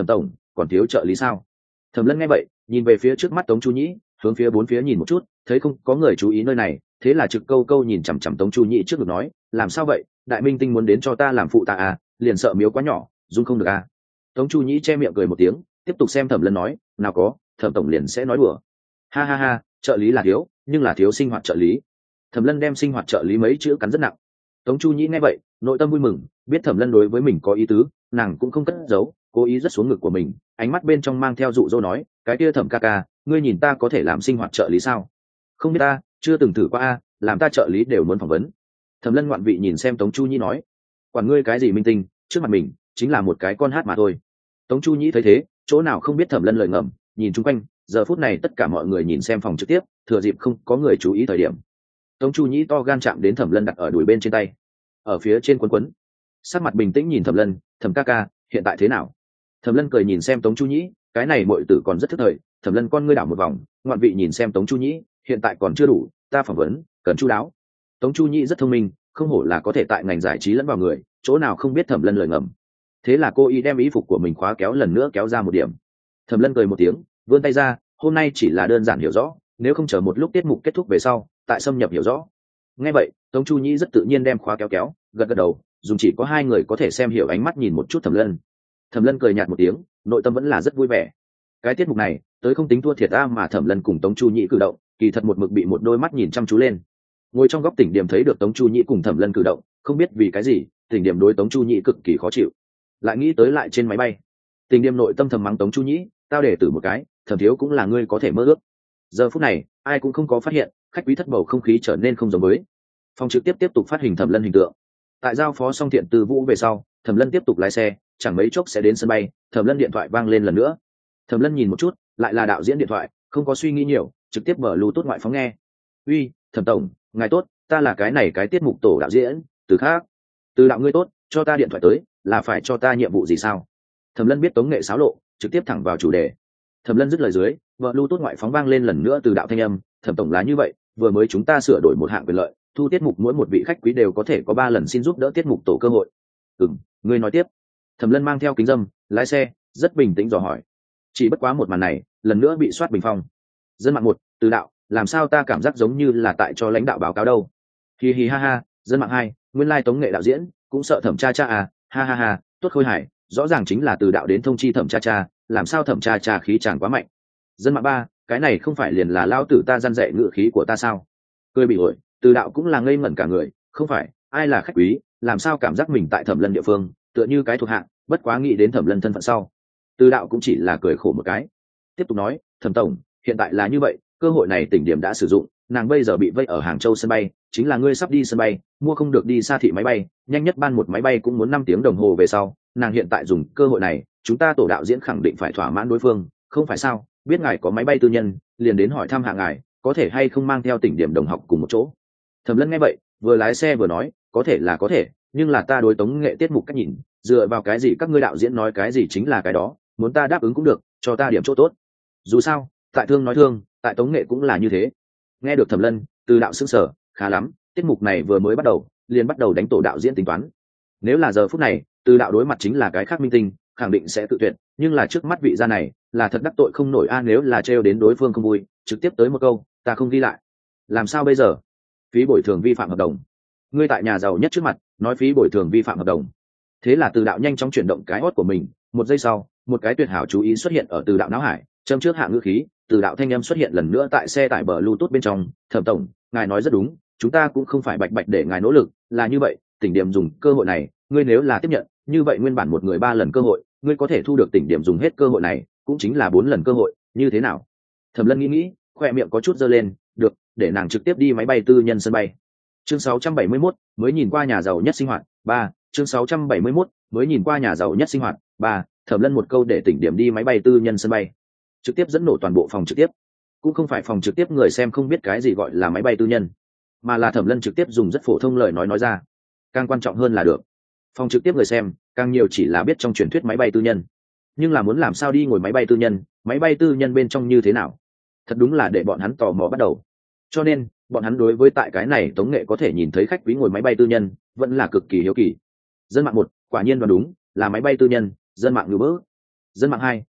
còn thiếu trợ lý sao? Thẩm Lân nghe vậy nhìn về phía trước mắt Tống Chu Nhĩ, hướng phía bốn phía nhìn một chút, thấy không có người chú ý nơi này, thế là trực câu câu nhìn chằm chằm Tống Chu Nhĩ trước ngực nói, làm sao vậy, đại minh tinh muốn đến cho ta làm phụ ta à, liền sợ miếu quá nhỏ dung không được à. Tống Chu Nhĩ che miệng cười một tiếng, tiếp tục xem Thẩm Lân nói, nào có, Thẩm tổng liền sẽ nói đùa. Ha ha ha, trợ lý là thiếu, nhưng là thiếu sinh hoạt trợ lý. Thẩm Lân đem sinh hoạt trợ lý mấy chữ cắn rất nặng. Tống Chu Nhĩ nghe vậy nội tâm vui mừng, biết Thẩm Lân đối với mình có ý tứ, nàng cũng không cất giấu, cố ý rất xuống ngực của mình, ánh mắt bên trong mang theo dụ dỗ nói, cái kia Thẩm ca ca, ngươi nhìn ta có thể làm sinh hoạt trợ lý sao? Không biết ta chưa từng thử qua a, làm ta trợ lý đều muốn phỏng vấn. Thẩm Lân ngoạn vị nhìn xem Tống Chu Nhĩ nói, quản ngươi cái gì minh tinh, trước mặt mình chính là một cái con hát mà thôi. Tống Chu Nhĩ thấy thế, chỗ nào không biết Thẩm Lân lời ngầm, nhìn chung quanh, giờ phút này tất cả mọi người nhìn xem phòng trực tiếp, thừa dịp không có người chú ý thời điểm. Tống Chu Nhĩ to gan chạm đến Thẩm Lân đặt ở đùi bên trên tay, ở phía trên quấn, sắc mặt bình tĩnh nhìn Thẩm Lân, Thẩm ca ca, hiện tại thế nào? Thẩm Lân cười nhìn xem Tống Chu Nhĩ, cái này muội tử còn rất thức thời. Thẩm Lân con ngươi đảo một vòng, ngoạn vị nhìn xem Tống Chu Nhĩ, hiện tại còn chưa đủ, ta phỏng vấn cần chu đáo. Tống Chu Nhĩ rất thông minh, không hổ là có thể tại ngành giải trí lẫn vào người, chỗ nào không biết Thẩm Lân lời ngầm. Thế là cô ý đem ý phục của mình khóa kéo lần nữa kéo ra một điểm. Thẩm Lân cười một tiếng, vươn tay ra, hôm nay chỉ là đơn giản hiểu rõ, nếu không chờ một lúc tiết mục kết thúc về sau, tại xâm nhập hiểu rõ. Nghe vậy, Tống Chu Nhĩ rất tự nhiên đem khóa kéo kéo, gật gật đầu, dùng chỉ có hai người có thể xem hiểu ánh mắt nhìn một chút Thẩm Lân. Thẩm Lân cười nhạt một tiếng, nội tâm vẫn là rất vui vẻ. Cái tiết mục này, tới không tính thua thiệt ta, mà Thẩm Lân cùng Tống Chu Nhĩ cử động, kỳ thật một mực bị một đôi mắt nhìn chăm chú lên. Ngồi trong góc Tỉnh Điểm thấy được Tống Chu Nhĩ cùng Thẩm Lân cử động, không biết vì cái gì, Tỉnh Điểm đối Tống Chu Nhĩ cực kỳ khó chịu. Lại nghĩ tới lại trên máy bay, Tỉnh Điểm nội tâm thầm mắng Tống Chu Nhĩ, tao để tử một cái, Thẩm thiếu cũng là ngươi có thể mơ ước. Giờ phút này, ai cũng không có phát hiện, khách quý thất bầu không khí trở nên không giống với. Phòng trực tiếp tục phát hình Thẩm Lân hình tượng. Tại giao phó xong Thiện Tư Vũ về sau, Thẩm Lân tiếp tục lái xe, chẳng mấy chốc sẽ đến sân bay. Thẩm Lân điện thoại vang lên lần nữa. Thẩm Lân nhìn một chút, lại là đạo diễn điện thoại, không có suy nghĩ nhiều, trực tiếp mở Bluetooth ngoại phóng nghe. Uy, Thẩm tổng, ngài tốt, ta là cái này cái tiết mục tổ đạo diễn, Từ Khác. Từ đạo ngươi tốt, cho ta điện thoại tới, là phải cho ta nhiệm vụ gì sao? Thẩm Lân biết tống nghệ xáo lộ, trực tiếp thẳng vào chủ đề. Thẩm Lân dứt lời dưới, Bluetooth ngoại phóng vang lên lần nữa từ đạo thanh âm, Thẩm tổng là như vậy, vừa mới chúng ta sửa đổi một hạng quyền lợi, thu tiết mục mỗi một vị khách quý đều có thể có 3 lần xin giúp đỡ tiết mục tổ cơ hội. Ngươi nói tiếp. Thẩm Lân mang theo kính dâm, lái xe, rất bình tĩnh dò hỏi. Chỉ bất quá một màn này, lần nữa bị soát bình phong. Dân mạng 1, Từ đạo, làm sao ta cảm giác giống như là tại cho lãnh đạo báo cáo đâu? Hi hi ha ha. Dân mạng 2, nguyên lai tống nghệ đạo diễn, cũng sợ Thẩm cha cha à, ha ha ha, tốt khôi hài, rõ ràng chính là Từ đạo đến thông chi Thẩm cha cha, làm sao Thẩm cha cha khí chàng quá mạnh. Dân mạng 3, cái này không phải liền là lao tử ta răn dạy ngự khí của ta sao? Cười bị ổi, Từ đạo cũng là ngây ngẩn cả người, không phải, ai là khách quý, làm sao cảm giác mình tại Thẩm Lân địa phương, tựa như cái thuộc hạng, bất quá nghĩ đến Thẩm Lân thân phận sau. Từ đạo cũng chỉ là cười khổ một cái, tiếp tục nói, Thẩm tổng, hiện tại là như vậy, cơ hội này Tỉnh Điểm đã sử dụng, nàng bây giờ bị vây ở Hàng Châu sân bay, chính là ngươi sắp đi sân bay, mua không được đi xa thị máy bay, nhanh nhất ban một máy bay cũng muốn 5 tiếng đồng hồ về sau, nàng hiện tại dùng cơ hội này, chúng ta tổ đạo diễn khẳng định phải thỏa mãn đối phương, không phải sao? Biết ngài có máy bay tư nhân, liền đến hỏi thăm hạ ngài, có thể hay không mang theo Tỉnh Điểm đồng học cùng một chỗ. Thẩm Lân nghe vậy, vừa lái xe vừa nói, có thể là có thể, nhưng là ta đối tống nghệ tiết mục cách nhìn, dựa vào cái gì các ngươi đạo diễn nói cái gì chính là cái đó, muốn ta đáp ứng cũng được, cho ta điểm chỗ tốt. Dù sao, tại thương nói thương, tại tống nghệ cũng là như thế. Nghe được Thẩm Lân, Từ đạo sững sờ, khá lắm, tiết mục này vừa mới bắt đầu, liền bắt đầu đánh tổ đạo diễn tính toán. Nếu là giờ phút này, Từ đạo đối mặt chính là cái khác minh tinh, khẳng định sẽ tự tuyệt, nhưng là trước mắt vị gia này, là thật đắc tội không nổi a, nếu là trêu đến đối phương không vui, trực tiếp tới một câu, ta không ghi lại. Làm sao bây giờ? Phí bồi thường vi phạm hợp đồng. Ngươi tại nhà giàu nhất trước mặt, nói phí bồi thường vi phạm hợp đồng. Thế là Từ đạo nhanh chóng chuyển động cái hót của mình, một giây sau, một cái tuyệt hảo chú ý xuất hiện ở Từ đạo não hải, châm trước hạ ngữ khí, Từ đạo thanh âm xuất hiện lần nữa tại xe tải Bluetooth bên trong, Thẩm tổng, ngài nói rất đúng, chúng ta cũng không phải bạch bạch để ngài nỗ lực, là như vậy, Tỉnh Điểm dùng cơ hội này, ngươi nếu là tiếp nhận, như vậy nguyên bản một người 3 lần cơ hội, ngươi có thể thu được Tỉnh Điểm dùng hết cơ hội này, cũng chính là 4 lần cơ hội, như thế nào? Thẩm Lân nghĩ, khoe miệng có chút giơ lên, được, để nàng trực tiếp đi máy bay tư nhân sân bay. Chương 671, mới nhìn qua nhà giàu nhất sinh hoạt, 3, chương 671, mới nhìn qua nhà giàu nhất sinh hoạt, 3, Thẩm Lân một câu để Tỉnh Điểm đi máy bay tư nhân sân bay. Trực tiếp dẫn nổ toàn bộ phòng trực tiếp. Cũng không phải phòng trực tiếp người xem không biết cái gì gọi là máy bay tư nhân, mà là Thẩm Lân trực tiếp dùng rất phổ thông lời nói ra. Càng quan trọng hơn là được, phòng trực tiếp người xem, càng nhiều chỉ là biết trong truyền thuyết máy bay tư nhân. Nhưng là muốn làm sao đi ngồi máy bay tư nhân bên trong như thế nào? Thật đúng là để bọn hắn tò mò bắt đầu. Cho nên, bọn hắn đối với tại cái này tống nghệ có thể nhìn thấy khách quý ngồi máy bay tư nhân, vẫn là cực kỳ hiếu kỳ. Dân mạng 1, quả nhiên đoán đúng, là máy bay tư nhân, dân mạng ngư bỡ. Dân mạng 2,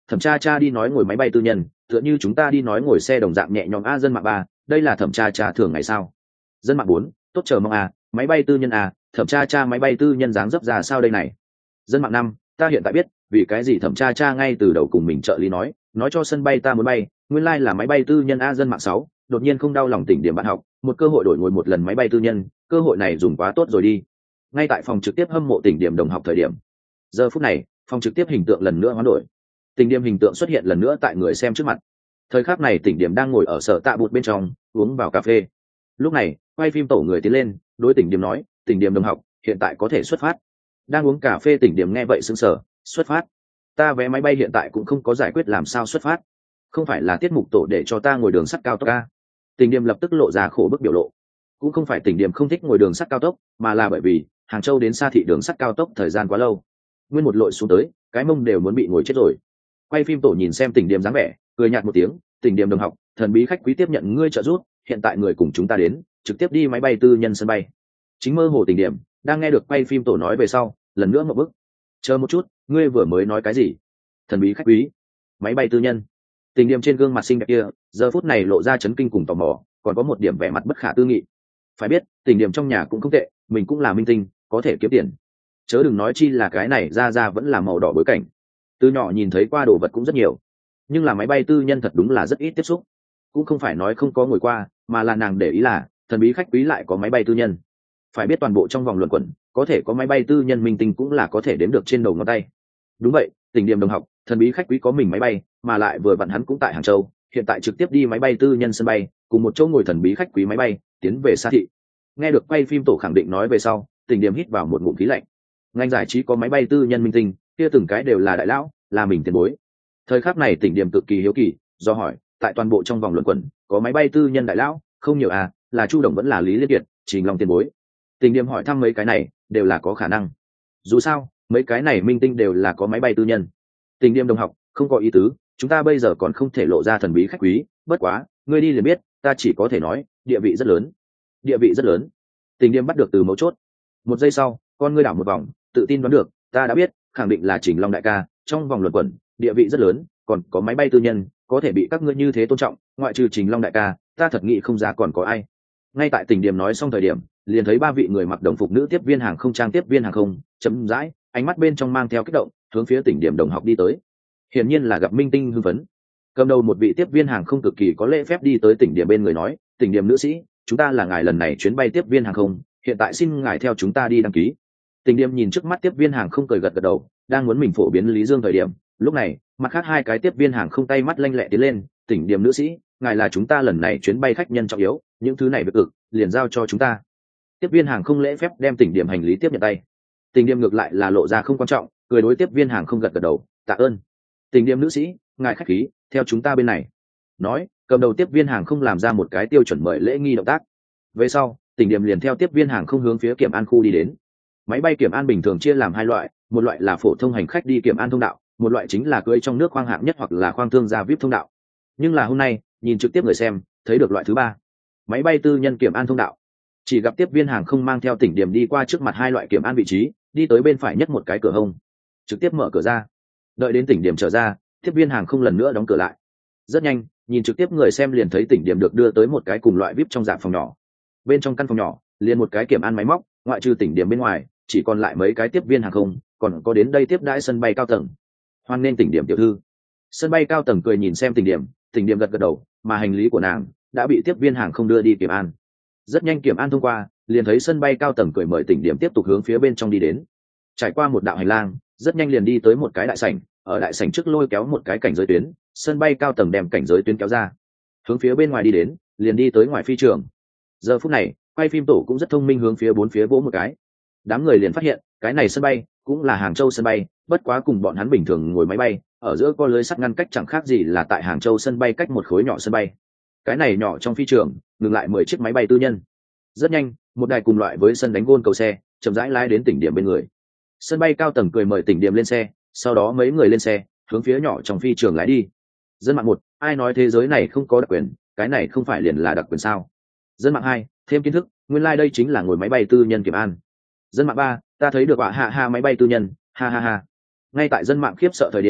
thẩm cha cha đi nói ngồi máy bay tư nhân tựa như chúng ta đi nói ngồi xe đồng dạng nhẹ nhõm. Dân mạng 3, đây là thẩm cha cha thường ngày sao? Dân mạng 4, tốt chờ mong máy bay tư nhân thẩm cha cha máy bay tư nhân dáng dấp ra sao đây này? Dân mạng 5, ta hiện tại biết vì cái gì thẩm cha cha ngay từ đầu cùng mình trợ lý nói cho sân bay ta muốn bay, nguyên lai là máy bay tư nhân Dân mạng 6, đột nhiên không đau lòng Tỉnh Điểm bạn học, một cơ hội đổi ngồi một lần máy bay tư nhân, cơ hội này dùng quá tốt rồi đi. Ngay tại phòng trực tiếp hâm mộ Tỉnh Điểm đồng học thời điểm, giờ phút này phòng trực tiếp hình tượng lần nữa hoán đổi. Tỉnh Điểm hình tượng xuất hiện lần nữa tại người xem trước mặt. Thời khắc này Tỉnh Điểm đang ngồi ở sở tạ bụt bên trong uống vào cà phê. Lúc này quay phim tổ người tiến lên đối Tỉnh Điểm nói, Tỉnh Điểm đồng học hiện tại có thể xuất phát. Đang uống cà phê Tỉnh Điểm nghe vậy sững sờ, xuất phát? Ta vé máy bay hiện tại cũng không có giải quyết, làm sao xuất phát? Không phải là tiết mục tổ để cho ta ngồi đường sắt cao tốc Tỉnh Điểm lập tức lộ ra khổ bức biểu lộ. Cũng không phải Tỉnh Điểm không thích ngồi đường sắt cao tốc, mà là bởi vì Hàng Châu đến Sa Thị đường sắt cao tốc thời gian quá lâu, nguyên một lội xuống tới cái mông đều muốn bị ngồi chết rồi. Quay phim tổ nhìn xem Tỉnh Điểm dáng vẻ, cười nhạt một tiếng, Tỉnh Điểm đồng học, thần bí khách quý tiếp nhận ngươi trợ giúp, hiện tại người cùng chúng ta đến trực tiếp đi máy bay tư nhân sân bay. Chính mơ hồ Tỉnh Điểm đang nghe được quay phim tổ nói về sau lần nữa một bước, chờ một chút, ngươi vừa mới nói cái gì? Thần bí khách quý, máy bay tư nhân? Tỉnh Điểm trên gương mặt xinh đẹp kia giờ phút này lộ ra chấn kinh cùng tò mò, còn có một điểm vẻ mặt bất khả tư nghị. Phải biết Tỉnh Điểm trong nhà cũng không tệ, mình cũng là minh tinh, có thể kiếm tiền, chớ đừng nói chi là cái này ra vẫn là màu đỏ bối cảnh. Từ nhỏ nhìn thấy qua đồ vật cũng rất nhiều, nhưng là máy bay tư nhân thật đúng là rất ít tiếp xúc. Cũng không phải nói không có ngồi qua, mà là nàng để ý là thần bí khách quý lại có máy bay tư nhân. Phải biết toàn bộ trong vòng luận quẩn có thể có máy bay tư nhân minh tinh cũng là có thể đếm được trên đầu ngón tay. Đúng vậy, Tỉnh Điểm đồng học, thần bí khách quý có mình máy bay, mà lại vừa vặn hắn cũng tại Hàng Châu, hiện tại trực tiếp đi máy bay tư nhân sân bay, cùng một chỗ ngồi thần bí khách quý máy bay tiến về Sa Thị. Nghe được quay phim tổ khẳng định nói về sau, Tỉnh Điểm hít vào một ngụm khí lạnh. Ngành giải trí có máy bay tư nhân minh tinh, kia từng cái đều là đại lão, là mình tiền bối. Thời khắc này Tỉnh Điểm cực kỳ hiếu kỳ, do hỏi, tại toàn bộ trong vòng luận quẩn có máy bay tư nhân đại lão không nhiều là Chu Đồng vẫn là Lý Liên Kiệt, Trình Long tiền bối? Tỉnh Điểm hỏi thăm mấy cái này đều là có khả năng, dù sao mấy cái này minh tinh đều là có máy bay tư nhân. Tỉnh Điểm đồng học, không có ý tứ, chúng ta bây giờ còn không thể lộ ra thần bí khách quý, bất quá ngươi đi liền biết, ta chỉ có thể nói địa vị rất lớn. Địa vị rất lớn? Tỉnh Điểm bắt được từ mấu chốt. Một giây sau con ngươi đảo một vòng, tự tin đoán được, ta đã biết, khẳng định là Trình Long đại ca, trong vòng luận quẩn địa vị rất lớn, còn có máy bay tư nhân, có thể bị các ngươi như thế tôn trọng, ngoại trừ Trình Long đại ca, ta thật nghĩ không ra còn có ai. Ngay tại Tỉnh Điểm nói xong thời điểm, liền thấy 3 vị người mặc đồng phục nữ tiếp viên hàng không trang tiếp viên hàng không chấm dãi, ánh mắt bên trong mang theo kích động, hướng phía Tỉnh Điểm đồng học đi tới. Hiển nhiên là gặp minh tinh hưng phấn. Cầm đầu một vị tiếp viên hàng không cực kỳ có lễ phép đi tới Tỉnh Điểm bên người nói, Tỉnh Điểm nữ sĩ, chúng ta là ngài lần này chuyến bay tiếp viên hàng không, hiện tại xin ngài theo chúng ta đi đăng ký. Tỉnh Điểm nhìn trước mắt tiếp viên hàng không cười gật gật đầu, đang muốn mình phổ biến Lý Dương thời điểm, lúc này mặt khác 2 cái tiếp viên hàng không tay mắt lanh lẹ tiến lên, Tỉnh Điểm nữ sĩ, ngài là chúng ta lần này chuyến bay khách nhân trọng yếu, những thứ này việc ực liền giao cho chúng ta. Tiếp viên hàng không lễ phép đem Tỉnh Điểm hành lý tiếp nhận tay. Tỉnh Điểm ngược lại là lộ ra không quan trọng, cười đối tiếp viên hàng không gật gật đầu, tạ ơn. Tỉnh Điểm nữ sĩ, ngài khách khí, theo chúng ta bên này. Nói, cầm đầu tiếp viên hàng không làm ra một cái tiêu chuẩn mời lễ nghi động tác. Về sau Tỉnh Điểm liền theo tiếp viên hàng không hướng phía kiểm an khu đi đến. Máy bay kiểm an bình thường chia làm 2 loại, một loại là phổ thông hành khách đi kiểm an thông đạo, một loại chính là cưỡi trong nước khoang hạng nhất hoặc là khoang thương gia VIP thông đạo. Nhưng là hôm nay nhìn trực tiếp người xem thấy được loại thứ 3, máy bay tư nhân kiểm an thông đạo. Chỉ gặp tiếp viên hàng không mang theo Tỉnh Điểm đi qua trước mặt 2 loại kiểm an vị trí, đi tới bên phải nhất một cái cửa hông, trực tiếp mở cửa ra. Đợi đến Tỉnh Điểm trở ra, tiếp viên hàng không lần nữa đóng cửa lại. Rất nhanh, nhìn trực tiếp người xem liền thấy Tỉnh Điểm được đưa tới một cái cùng loại VIP trong dạng phòng nhỏ. Bên trong căn phòng nhỏ liền một cái kiểm an máy móc, ngoại trừ Tỉnh Điểm bên ngoài chỉ còn lại mấy cái tiếp viên hàng không, còn có đến đây tiếp đãi sân bay cao tầng. Hoan nên Tỉnh Điểm tiểu thư. Sân bay cao tầng cười nhìn xem Tỉnh Điểm gật gật đầu, mà hành lý của nàng đã bị tiếp viên hàng không đưa đi kiểm an. Rất nhanh kiểm an thông qua, liền thấy sân bay cao tầng cười mời Tỉnh Điểm tiếp tục hướng phía bên trong đi đến. Trải qua một đạo hành lang, rất nhanh liền đi tới một cái đại sảnh, ở đại sảnh trước lôi kéo một cái cảnh giới tuyến, sân bay cao tầng đem cảnh giới tuyến kéo ra, hướng phía bên ngoài đi đến, liền đi tới ngoài phi trường. Giờ phút này quay phim tổ cũng rất thông minh, hướng phía 4 phía vỗ một cái. Đám người liền phát hiện cái này sân bay cũng là Hàng Châu sân bay, bất quá cùng bọn hắn bình thường ngồi máy bay ở giữa có lưới sắt ngăn cách, chẳng khác gì là tại Hàng Châu sân bay cách một khối nhỏ sân bay. Cái này nhỏ trong phi trường ngừng lại 10 chiếc máy bay tư nhân. Rất nhanh một đài cùng loại với sân đánh gôn cầu xe chậm rãi lái đến Tỉnh Điểm bên người. Sân bay cao tầng cười mời Tỉnh Điểm lên xe, sau đó mấy người lên xe hướng phía nhỏ trong phi trường lái đi. Dân mạng 1, ai nói thế giới này không có đặc quyền, cái này không phải liền là đặc quyền sao? Dân mạng 2, thêm kiến thức, nguyên lai đây chính là ngồi máy bay tư nhân kiểm an. Dân mạng 3, ta thấy được hạ máy bay tư nhân, ha ha ha. Ngay tại dân mạng khiếp sợ thời điểm,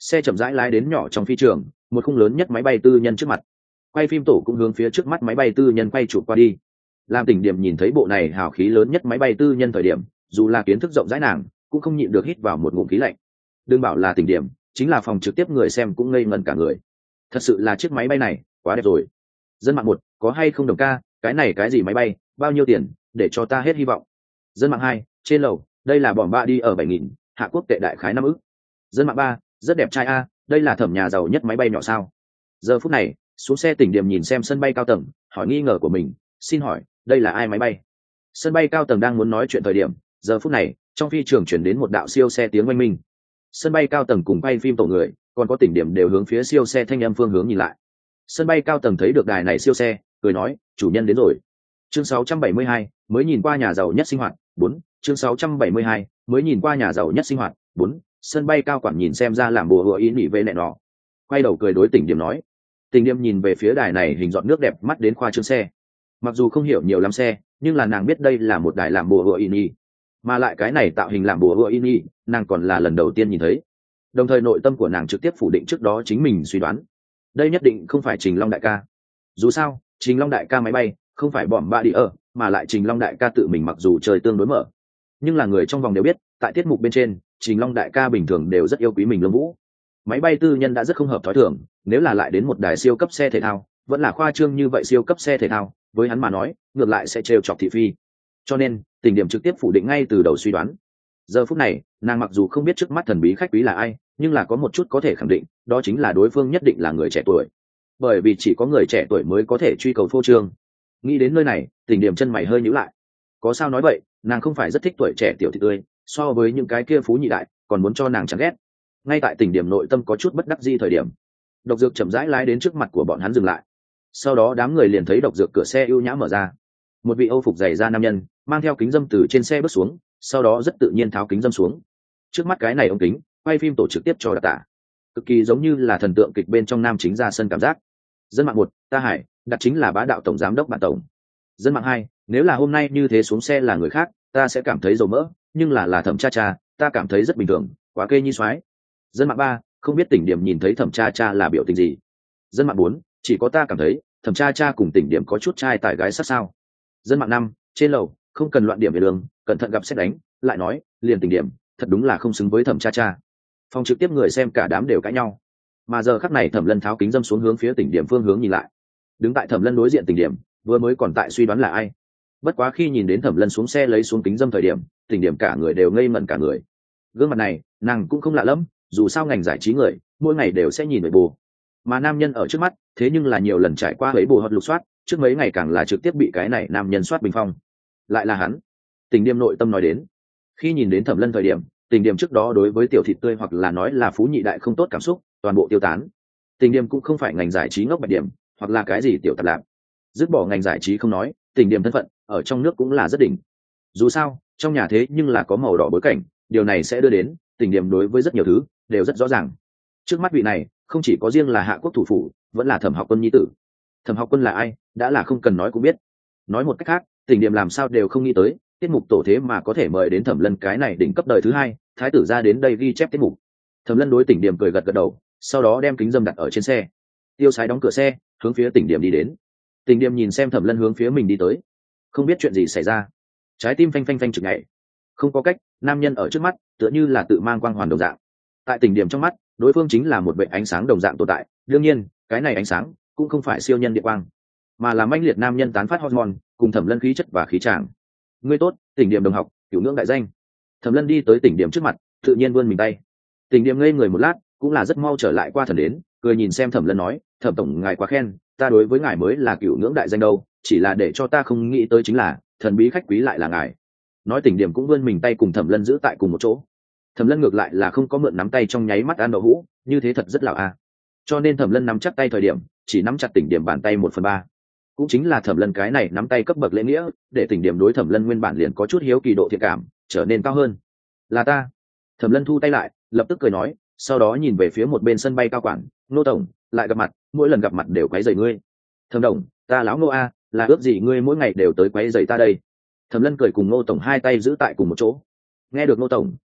xe chậm rãi lái đến nhỏ trong phi trường, một khung lớn nhất máy bay tư nhân trước mặt. Quay phim tổ cũng hướng phía trước mắt máy bay tư nhân quay chụp qua đi. Làm Tỉnh Điểm nhìn thấy bộ này hào khí lớn nhất máy bay tư nhân thời điểm, dù là kiến thức rộng rãi nàng cũng không nhịn được hít vào một ngụm khí lạnh. Đừng bảo là Tỉnh Điểm, chính là phòng trực tiếp người xem cũng ngây ngẩn cả người. Thật sự là chiếc máy bay này quá đẹp rồi. Dân mạng 1, có hay không Đồng ca, cái này cái gì máy bay, bao nhiêu tiền, để cho ta hết hy vọng. Dân mạng 2, trên lầu, đây là bỏm ba đi ở 7.000, Hạ Quốc tệ đại khái 5 ức. Dân mạng 3, rất đẹp trai a, đây là Thẩm nhà giàu nhất máy bay nhỏ sao. Giờ phút này xuống xe Tỉnh Điểm nhìn xem sân bay cao tầng, hỏi nghi ngờ của mình, xin hỏi đây là ai máy bay. Sân bay cao tầng đang muốn nói chuyện thời điểm, giờ phút này trong phi trường chuyển đến một đạo siêu xe tiếng oanh minh. Sân bay cao tầng cùng quay phim tổ người còn có Tỉnh Điểm đều hướng phía siêu xe thanh âm phương hướng nhìn lại. Sân bay cao tầng thấy được đài này siêu xe, cười nói, chủ nhân đến rồi. Chương 672, mới nhìn qua nhà giàu nhất sinh hoạt 4. Chương 672, mới nhìn qua nhà giàu nhất sinh hoạt 4. Sân bay cao quản nhìn xem ra làm bùa hựa ý nỉ về nẹ nọ, quay đầu cười đối Tỉnh Điểm nói. Tỉnh Điểm nhìn về phía đài này hình giọt nước đẹp mắt đến khoa trương xe. Mặc dù không hiểu nhiều lắm xe, nhưng là nàng biết đây là một đài làm bùa hựa ý nỉ, mà lại cái này tạo hình làm bùa hựa ý nỉ nàng còn là lần đầu tiên nhìn thấy. Đồng thời nội tâm của nàng trực tiếp phủ định trước đó chính mình suy đoán, đây nhất định không phải Trình Long đại ca. Dù sao Trình Long đại ca máy bay không phải bỏm ba đi ở, mà lại Trình Long đại ca tự mình mặc dù trời tương đối mở, nhưng là người trong vòng đều biết tại tiết mục bên trên Trình Long đại ca bình thường đều rất yêu quý mình Lông Vũ. Máy bay tư nhân đã rất không hợp thói thường, nếu là lại đến một đài siêu cấp xe thể thao, vẫn là khoa trương như vậy siêu cấp xe thể thao, với hắn mà nói ngược lại sẽ trêu chọc thị phi. Cho nên Tỉnh Điểm trực tiếp phủ định ngay từ đầu suy đoán. Giờ phút này nàng mặc dù không biết trước mắt thần bí khách quý là ai, nhưng là có một chút có thể khẳng định, đó chính là đối phương nhất định là người trẻ tuổi, bởi vì chỉ có người trẻ tuổi mới có thể truy cầu phô trương. Nghĩ đến nơi này Tỉnh Điểm chân mày hơi nhíu lại. Có sao nói vậy, nàng không phải rất thích tuổi trẻ tiểu thị tươi, so với những cái kia phú nhị đại còn muốn cho nàng chán ghét. Ngay tại Tỉnh Điểm nội tâm có chút bất đắc dĩ thời điểm, độc dược chậm rãi lái đến trước mặt của bọn hắn dừng lại. Sau đó đám người liền thấy độc dược cửa xe ưu nhã mở ra, một vị âu phục dày da nam nhân mang theo kính dâm từ trên xe bước xuống, sau đó rất tự nhiên tháo kính dâm xuống. Trước mắt cái này ống kính quay phim tổ trực tiếp cho đặc tả, cực kỳ giống như là thần tượng kịch bên trong nam chính ra sân cảm giác. Dân mạng 1, ta Hải, đặt chính là bá đạo tổng giám đốc bản tổng. Dân mạng 2, nếu là hôm nay như thế xuống xe là người khác ta sẽ cảm thấy dầu mỡ, nhưng là Thẩm cha cha ta cảm thấy rất bình thường, quá kê nhi soái. Dân mạng 3, không biết Tỉnh Điểm nhìn thấy Thẩm cha cha là biểu tình gì. Dân mạng 4, chỉ có ta cảm thấy Thẩm cha cha cùng Tỉnh Điểm có chút trai tài gái sát sao. Dân mạng 5, trên lầu không cần loạn điểm về đường, cẩn thận gặp xét đánh. Lại nói liền Tỉnh Điểm thật đúng là không xứng với Thẩm cha cha. Phòng trực tiếp người xem cả đám đều cãi nhau, mà giờ khắc này Thẩm Lân tháo kính dâm xuống hướng phía Tỉnh Điểm phương hướng nhìn lại. Đứng tại Thẩm Lân đối diện Tỉnh Điểm vừa mới còn tại suy đoán là ai, bất quá khi nhìn đến Thẩm Lân xuống xe lấy xuống kính dâm thời điểm, Tỉnh Điểm cả người đều ngây ngẩn cả người. Gương mặt này nàng cũng không lạ lắm, dù sao ngành giải trí người mỗi ngày đều sẽ nhìn về bù, mà nam nhân ở trước mắt thế nhưng là nhiều lần trải qua ấy bù hot lục soát, trước mấy ngày càng là trực tiếp bị cái này nam nhân soát bình phong. Lại là hắn. Tỉnh Điểm nội tâm nói đến. Khi nhìn đến Thẩm Lân thời điểm, Tỉnh Điểm trước đó đối với tiểu thịt tươi hoặc là nói là phú nhị đại không tốt cảm xúc toàn bộ tiêu tán. Tỉnh Điểm cũng không phải ngành giải trí ngốc bạch điểm hoặc là cái gì tiểu tạp lạc, dứt bỏ ngành giải trí không nói, Tỉnh Điểm thân phận ở trong nước cũng là rất đỉnh. Dù sao trong nhà thế nhưng là có màu đỏ bối cảnh, điều này sẽ đưa đến Tỉnh Điểm đối với rất nhiều thứ đều rất rõ ràng. Trước mắt vị này không chỉ có riêng là Hạ Quốc thủ phủ, vẫn là Thẩm Học Quân nhi tử. Thẩm Học Quân là ai đã là không cần nói cũng biết. Nói một cách khác, Tỉnh Điểm làm sao đều không nghĩ tới tiết mục tổ thế mà có thể mời đến Thẩm Lân cái này đỉnh cấp đời thứ hai thái tử ra đến đây ghi chép tiết mục. Thẩm Lân đối Tỉnh Điểm cười gật gật đầu, sau đó đem kính dâm đặt ở trên xe, tiêu sái đóng cửa xe hướng phía Tỉnh Điểm đi đến. Tỉnh Điểm nhìn xem Thẩm Lân hướng phía mình đi tới, không biết chuyện gì xảy ra, trái tim phanh phanh phanh chực nhảy. Không có cách, nam nhân ở trước mắt tựa như là tự mang quang hoàn đồng dạng, tại Tỉnh Điểm trong mắt đối phương chính là một vệ ánh sáng đồng dạng tồn tại. Đương nhiên cái này ánh sáng cũng không phải siêu nhân địa quang, mà là mãnh liệt nam nhân tán phát hormone cùng Thẩm Lân khí chất và khí tràng. Ngươi tốt, Tỉnh Điểm đồng học, cửu ngưỡng đại danh. Thẩm Lân đi tới Tỉnh Điểm trước mặt, tự nhiên vươn mình tay. Tỉnh Điểm ngây người một lát, cũng là rất mau trở lại qua thần đến, cười nhìn xem Thẩm Lân nói, Thẩm tổng ngài quá khen, ta đối với ngài mới là cửu ngưỡng đại danh đâu, chỉ là để cho ta không nghĩ tới chính là thần bí khách quý lại là ngài. Nói Tỉnh Điểm cũng vươn mình tay cùng Thẩm Lân giữ tại cùng một chỗ. Thẩm Lân ngược lại là không có mượn nắm tay trong nháy mắt ăn đậu hũ, như thế thật rất lạ a. Cho nên Thẩm Lân nắm chắc tay thời điểm chỉ nắm chặt Tỉnh Điểm bàn tay 1/3, cũng chính là Thẩm Lân cái này nắm tay cấp bậc lễ nghĩa, để Tỉnh Điểm đối Thẩm Lân nguyên bản liền có chút hiếu kỳ độ thiện cảm trở nên cao hơn. Là ta. Thẩm Lân thu tay lại, lập tức cười nói, sau đó nhìn về phía một bên sân bay cao quản, Nô tổng, lại gặp mặt, mỗi lần gặp mặt đều quấy rầy ngươi. Thẩm đồng, ta lão Nô a, là ước gì ngươi mỗi ngày đều tới quấy rầy ta đây. Thẩm Lân cười cùng Nô tổng hai tay giữ tại cùng một chỗ. Nghe được Nô tổng,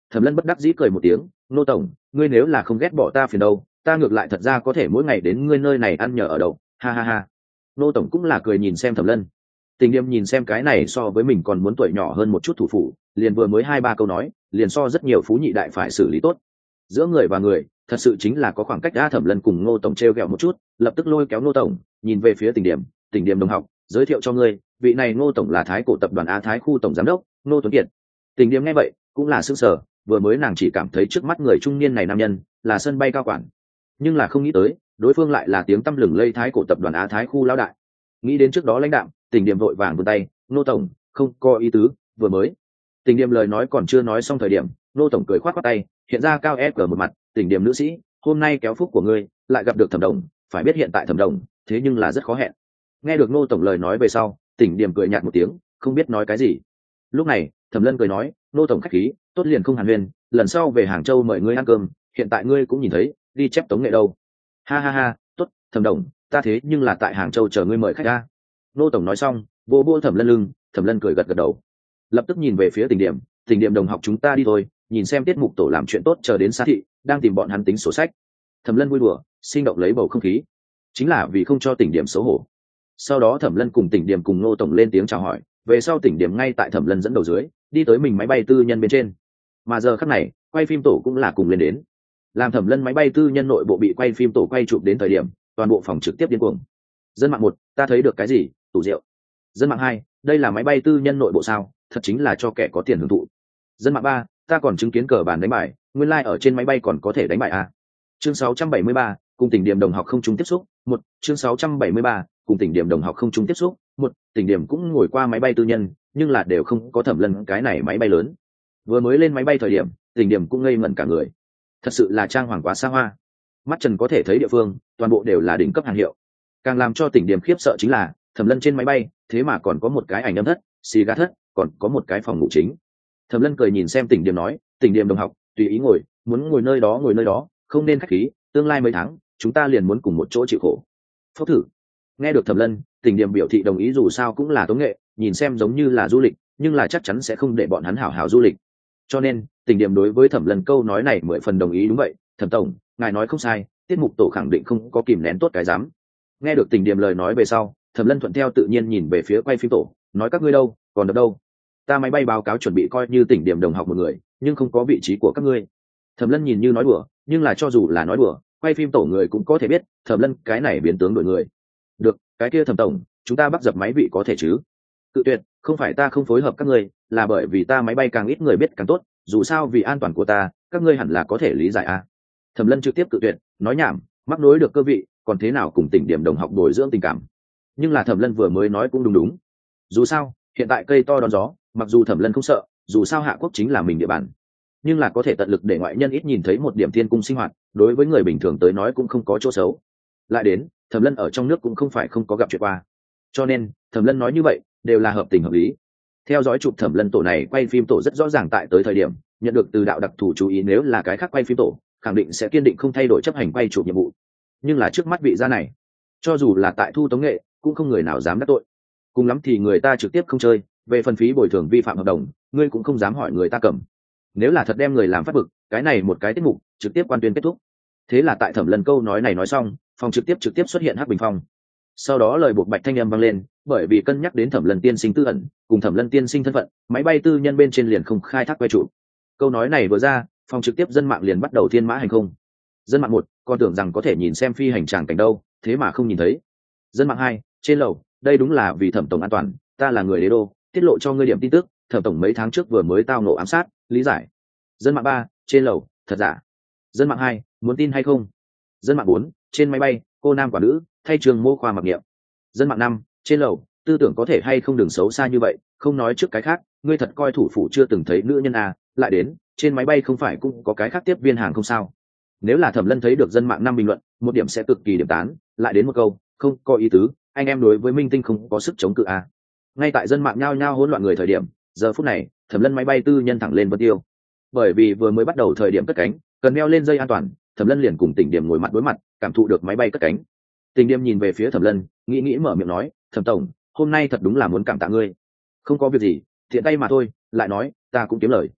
Thẩm Lân bất đắc dĩ cười một tiếng, nô tổng, ngươi nếu là không ghét bỏ ta phiền đâu, ta ngược lại thật ra có thể mỗi ngày đến ngươi nơi này ăn nhờ ở đậu, ha ha ha. Nô tổng cũng là cười nhìn xem Thẩm Lân. Tình Điềm nhìn xem cái này so với mình còn muốn tuổi nhỏ hơn một chút thủ phủ, liền vừa mới 2-3 câu nói, liền so rất nhiều phú nhị đại phải xử lý tốt. Giữa người và người, thật sự chính là có khoảng cách. Thẩm Lân cùng Ngô tổng treo gẹo một chút, lập tức lôi kéo Ngô tổng, nhìn về phía Tình Điềm đồng học, giới thiệu cho ngươi, vị này Ngô tổng là Thái Cổ tập đoàn Á Thái khu tổng giám đốc, Ngô Tuấn Kiệt. Tình Điềm nghe vậy, cũng là sững sờ, vừa mới nàng chỉ cảm thấy trước mắt người trung niên này nam nhân là sân bay cao quản, nhưng là không nghĩ tới đối phương lại là tiếng tăm lừng lây Thái Cổ tập đoàn Á Thái khu lão đại. Nghĩ đến trước đó lãnh đạo, Tình Điềm vội vàng vươn tay, Ngô tổng, không có ý tứ, vừa mới. Tình Điềm lời nói còn chưa nói xong thời điểm, Ngô tổng cười khoát khoát tay, hiện ra cao ép ở một mặt, Tình Điềm nữ sĩ, hôm nay kéo phúc của ngươi, lại gặp được Thẩm đồng, phải biết hiện tại Thẩm đồng, thế nhưng là rất khó hẹn. Nghe được Ngô tổng lời nói về sau, Tình Điềm cười nhạt một tiếng, không biết nói cái gì. Lúc này, Thẩm Lân cười nói, Ngô tổng khách khí, tốt liền không hàn huyên, lần sau về Hàng Châu mời ngươi ăn cơm, hiện tại ngươi cũng nhìn thấy, đi chép tống nghệ đâu. Ha ha ha, tốt, Thẩm đồng, ta thế nhưng là tại Hàng Châu chờ ngươi mời khách ra. Ngô tổng nói xong, vô vô Thẩm Lân lưng, Thẩm Lân cười gật gật đầu, lập tức nhìn về phía Tình Điềm đồng học, chúng ta đi thôi, nhìn xem tiết mục tổ làm chuyện tốt chờ đến xa thị, đang tìm bọn hắn tính sổ sách. Thẩm Lân vui đùa, sinh động lấy bầu không khí, chính là vì không cho Tình Điềm xấu hổ. Sau đó Thẩm Lân cùng Tình Điềm cùng Ngô tổng lên tiếng chào hỏi, về sau Tình Điềm ngay tại Thẩm Lân dẫn đầu dưới, đi tới mình máy bay tư nhân bên trên. Mà giờ khắc này, quay phim tổ cũng là cùng lên đến. Làm Thẩm Lân máy bay tư nhân nội bộ bị quay phim tổ quay chụp đến thời điểm, toàn bộ phòng trực tiếp điên cuồng. Dân mạng 1, ta thấy được cái gì? Tủ rượu. Dân mạng 2, đây là máy bay tư nhân nội bộ sao? Thật chính là cho kẻ có tiền hưởng thụ. Dân mạng 3, ta còn chứng kiến cờ bàn đánh bài, nguyên lai ở trên máy bay còn có thể đánh bài à? Chương 673, cùng Tình Điềm đồng học không chung tiếp xúc. Một, chương 673, cùng Tình Điềm đồng học không chung tiếp xúc. Một, Tình Điềm cũng ngồi qua máy bay tư nhân, nhưng là đều không có Thẩm Lân cái này máy bay lớn. Vừa mới lên máy bay thời điểm, Tình Điềm cũng ngây ngẩn cả người. Thật sự là trang hoàng quá xa hoa. Mắt trần có thể thấy địa phương, toàn bộ đều là đỉnh cấp hàng hiệu. Càng làm cho Tình Điềm khiếp sợ chính là, Thẩm Lân trên máy bay, thế mà còn có một cái ảnh âm thất, xì gà thất, còn có một cái phòng ngủ chính. Thẩm Lân cười nhìn xem Tình Điềm nói, Tình Điềm đồng học, tùy ý ngồi, muốn ngồi nơi đó, không nên khách khí, tương lai mấy tháng, chúng ta liền muốn cùng một chỗ chịu khổ. Phốc thử. Nghe được Thẩm Lân, Tình Điềm biểu thị đồng ý, dù sao cũng là tống nghệ, nhìn xem giống như là du lịch, nhưng là chắc chắn sẽ không để bọn hắn hảo hảo du lịch. Cho nên, Tình Điềm đối với Thẩm Lân câu nói này 10 phần đồng ý. Đúng vậy, Thẩm tổng, ngài nói không sai, tiết mục tổ khẳng định không có kìm nén tốt cái dám. Nghe được Tình Điềm lời nói về sau, Thẩm Lân thuận theo tự nhiên nhìn về phía quay phim tổ, nói các ngươi đâu, còn đập đâu? Ta máy bay báo cáo chuẩn bị coi như Tình Điềm đồng học một người, nhưng không có vị trí của các ngươi. Thẩm Lân nhìn như nói đùa, nhưng là cho dù là nói đùa, quay phim tổ người cũng có thể biết, Thẩm Lân cái này biến tướng đổi người. Được, cái kia Thẩm tổng, chúng ta bắt dập máy vị có thể chứ? Cự tuyệt, không phải ta không phối hợp các ngươi, là bởi vì ta máy bay càng ít người biết càng tốt, dù sao vì an toàn của ta, các ngươi hẳn là có thể lý giải a. Thẩm Lân trực tiếp cự tuyệt, nói nhảm, mắc nối được cơ vị, còn thế nào cùng Tình Điềm đồng học bồi dưỡng tình cảm. Nhưng là Thẩm Lân vừa mới nói cũng đúng. Dù sao, hiện tại cây to đón gió, mặc dù Thẩm Lân không sợ, dù sao Hạ Quốc chính là mình địa bàn, nhưng là có thể tận lực để ngoại nhân ít nhìn thấy một điểm thiên cung sinh hoạt, đối với người bình thường tới nói cũng không có chỗ xấu. Lại đến, Thẩm Lân ở trong nước cũng không phải không có gặp chuyện qua, cho nên Thẩm Lân nói như vậy đều là hợp tình hợp lý. Theo dõi chụp Thẩm Lân tổ này quay phim tổ rất rõ ràng tại tới thời điểm nhận được từ đạo đặc thù chú ý, nếu là cái khác quay phim tổ khẳng định sẽ kiên định không thay đổi chấp hành quay chụp nhiệm vụ, nhưng là trước mắt vị gia này, cho dù là tại thu tống nghệ cũng không người nào dám đắc tội, cùng lắm thì người ta trực tiếp không chơi, về phần phí bồi thường vi phạm hợp đồng ngươi cũng không dám hỏi người ta cầm. Nếu là thật đem người làm phát bực, cái này một cái tiết mục trực tiếp quan tuyên kết thúc. Thế là tại Thẩm Lân câu nói này nói xong, phòng trực tiếp xuất hiện hắc bình phong. Sau đó lời buộc bạch thanh âm vang lên, bởi vì cân nhắc đến Thẩm Lân tiên sinh tư ẩn cùng Thẩm Lân tiên sinh thân phận, máy bay tư nhân bên trên liền không khai thác quay trụ. Câu nói này vừa ra, phòng trực tiếp dân mạng liền bắt đầu thiên mã hành không. Dân mạng 1, còn tưởng rằng có thể nhìn xem phi hành tràng cảnh đâu, thế mà không nhìn thấy. Dân mạng 2, trên lầu, đây đúng là vì Thẩm tổng an toàn, ta là người đế đô, tiết lộ cho ngươi điểm tin tức, Thẩm tổng mấy tháng trước vừa mới tao nổ ám sát, lý giải. Dân mạng 3, trên lầu, thật giả. Dân mạng 2, muốn tin hay không? Dân mạng 4, trên máy bay, cô nam quả nữ, thay trường mô khoa mặc niệm. Dân mạng 5, trên lầu, tư tưởng có thể hay không đừng xấu xa như vậy, không nói trước cái khác, ngươi thật coi thủ phủ chưa từng thấy nữ nhân à, lại đến, trên máy bay không phải cũng có cái khác tiếp viên hàng không sao? Nếu là Thẩm Lân thấy được dân mạng 5 bình luận, một điểm sẽ cực kỳ điểm tán, lại đến một câu, không có ý tứ, anh em đối với minh tinh không có sức chống cự à. Ngay tại dân mạng nhao nhao hỗn loạn người thời điểm, giờ phút này, Thẩm Lân máy bay tư nhân thẳng lên vân tiêu. Bởi vì vừa mới bắt đầu thời điểm cất cánh, cần đeo lên dây an toàn, Thẩm Lân liền cùng Tình Điềm ngồi mặt đối mặt, cảm thụ được máy bay cất cánh. Tình Điềm nhìn về phía Thẩm Lân, nghĩ mở miệng nói, Thẩm tổng, hôm nay thật đúng là muốn cảm tạ ngươi. Không có việc gì, thiện tay mà thôi, lại nói, ta cũng kiếm lời.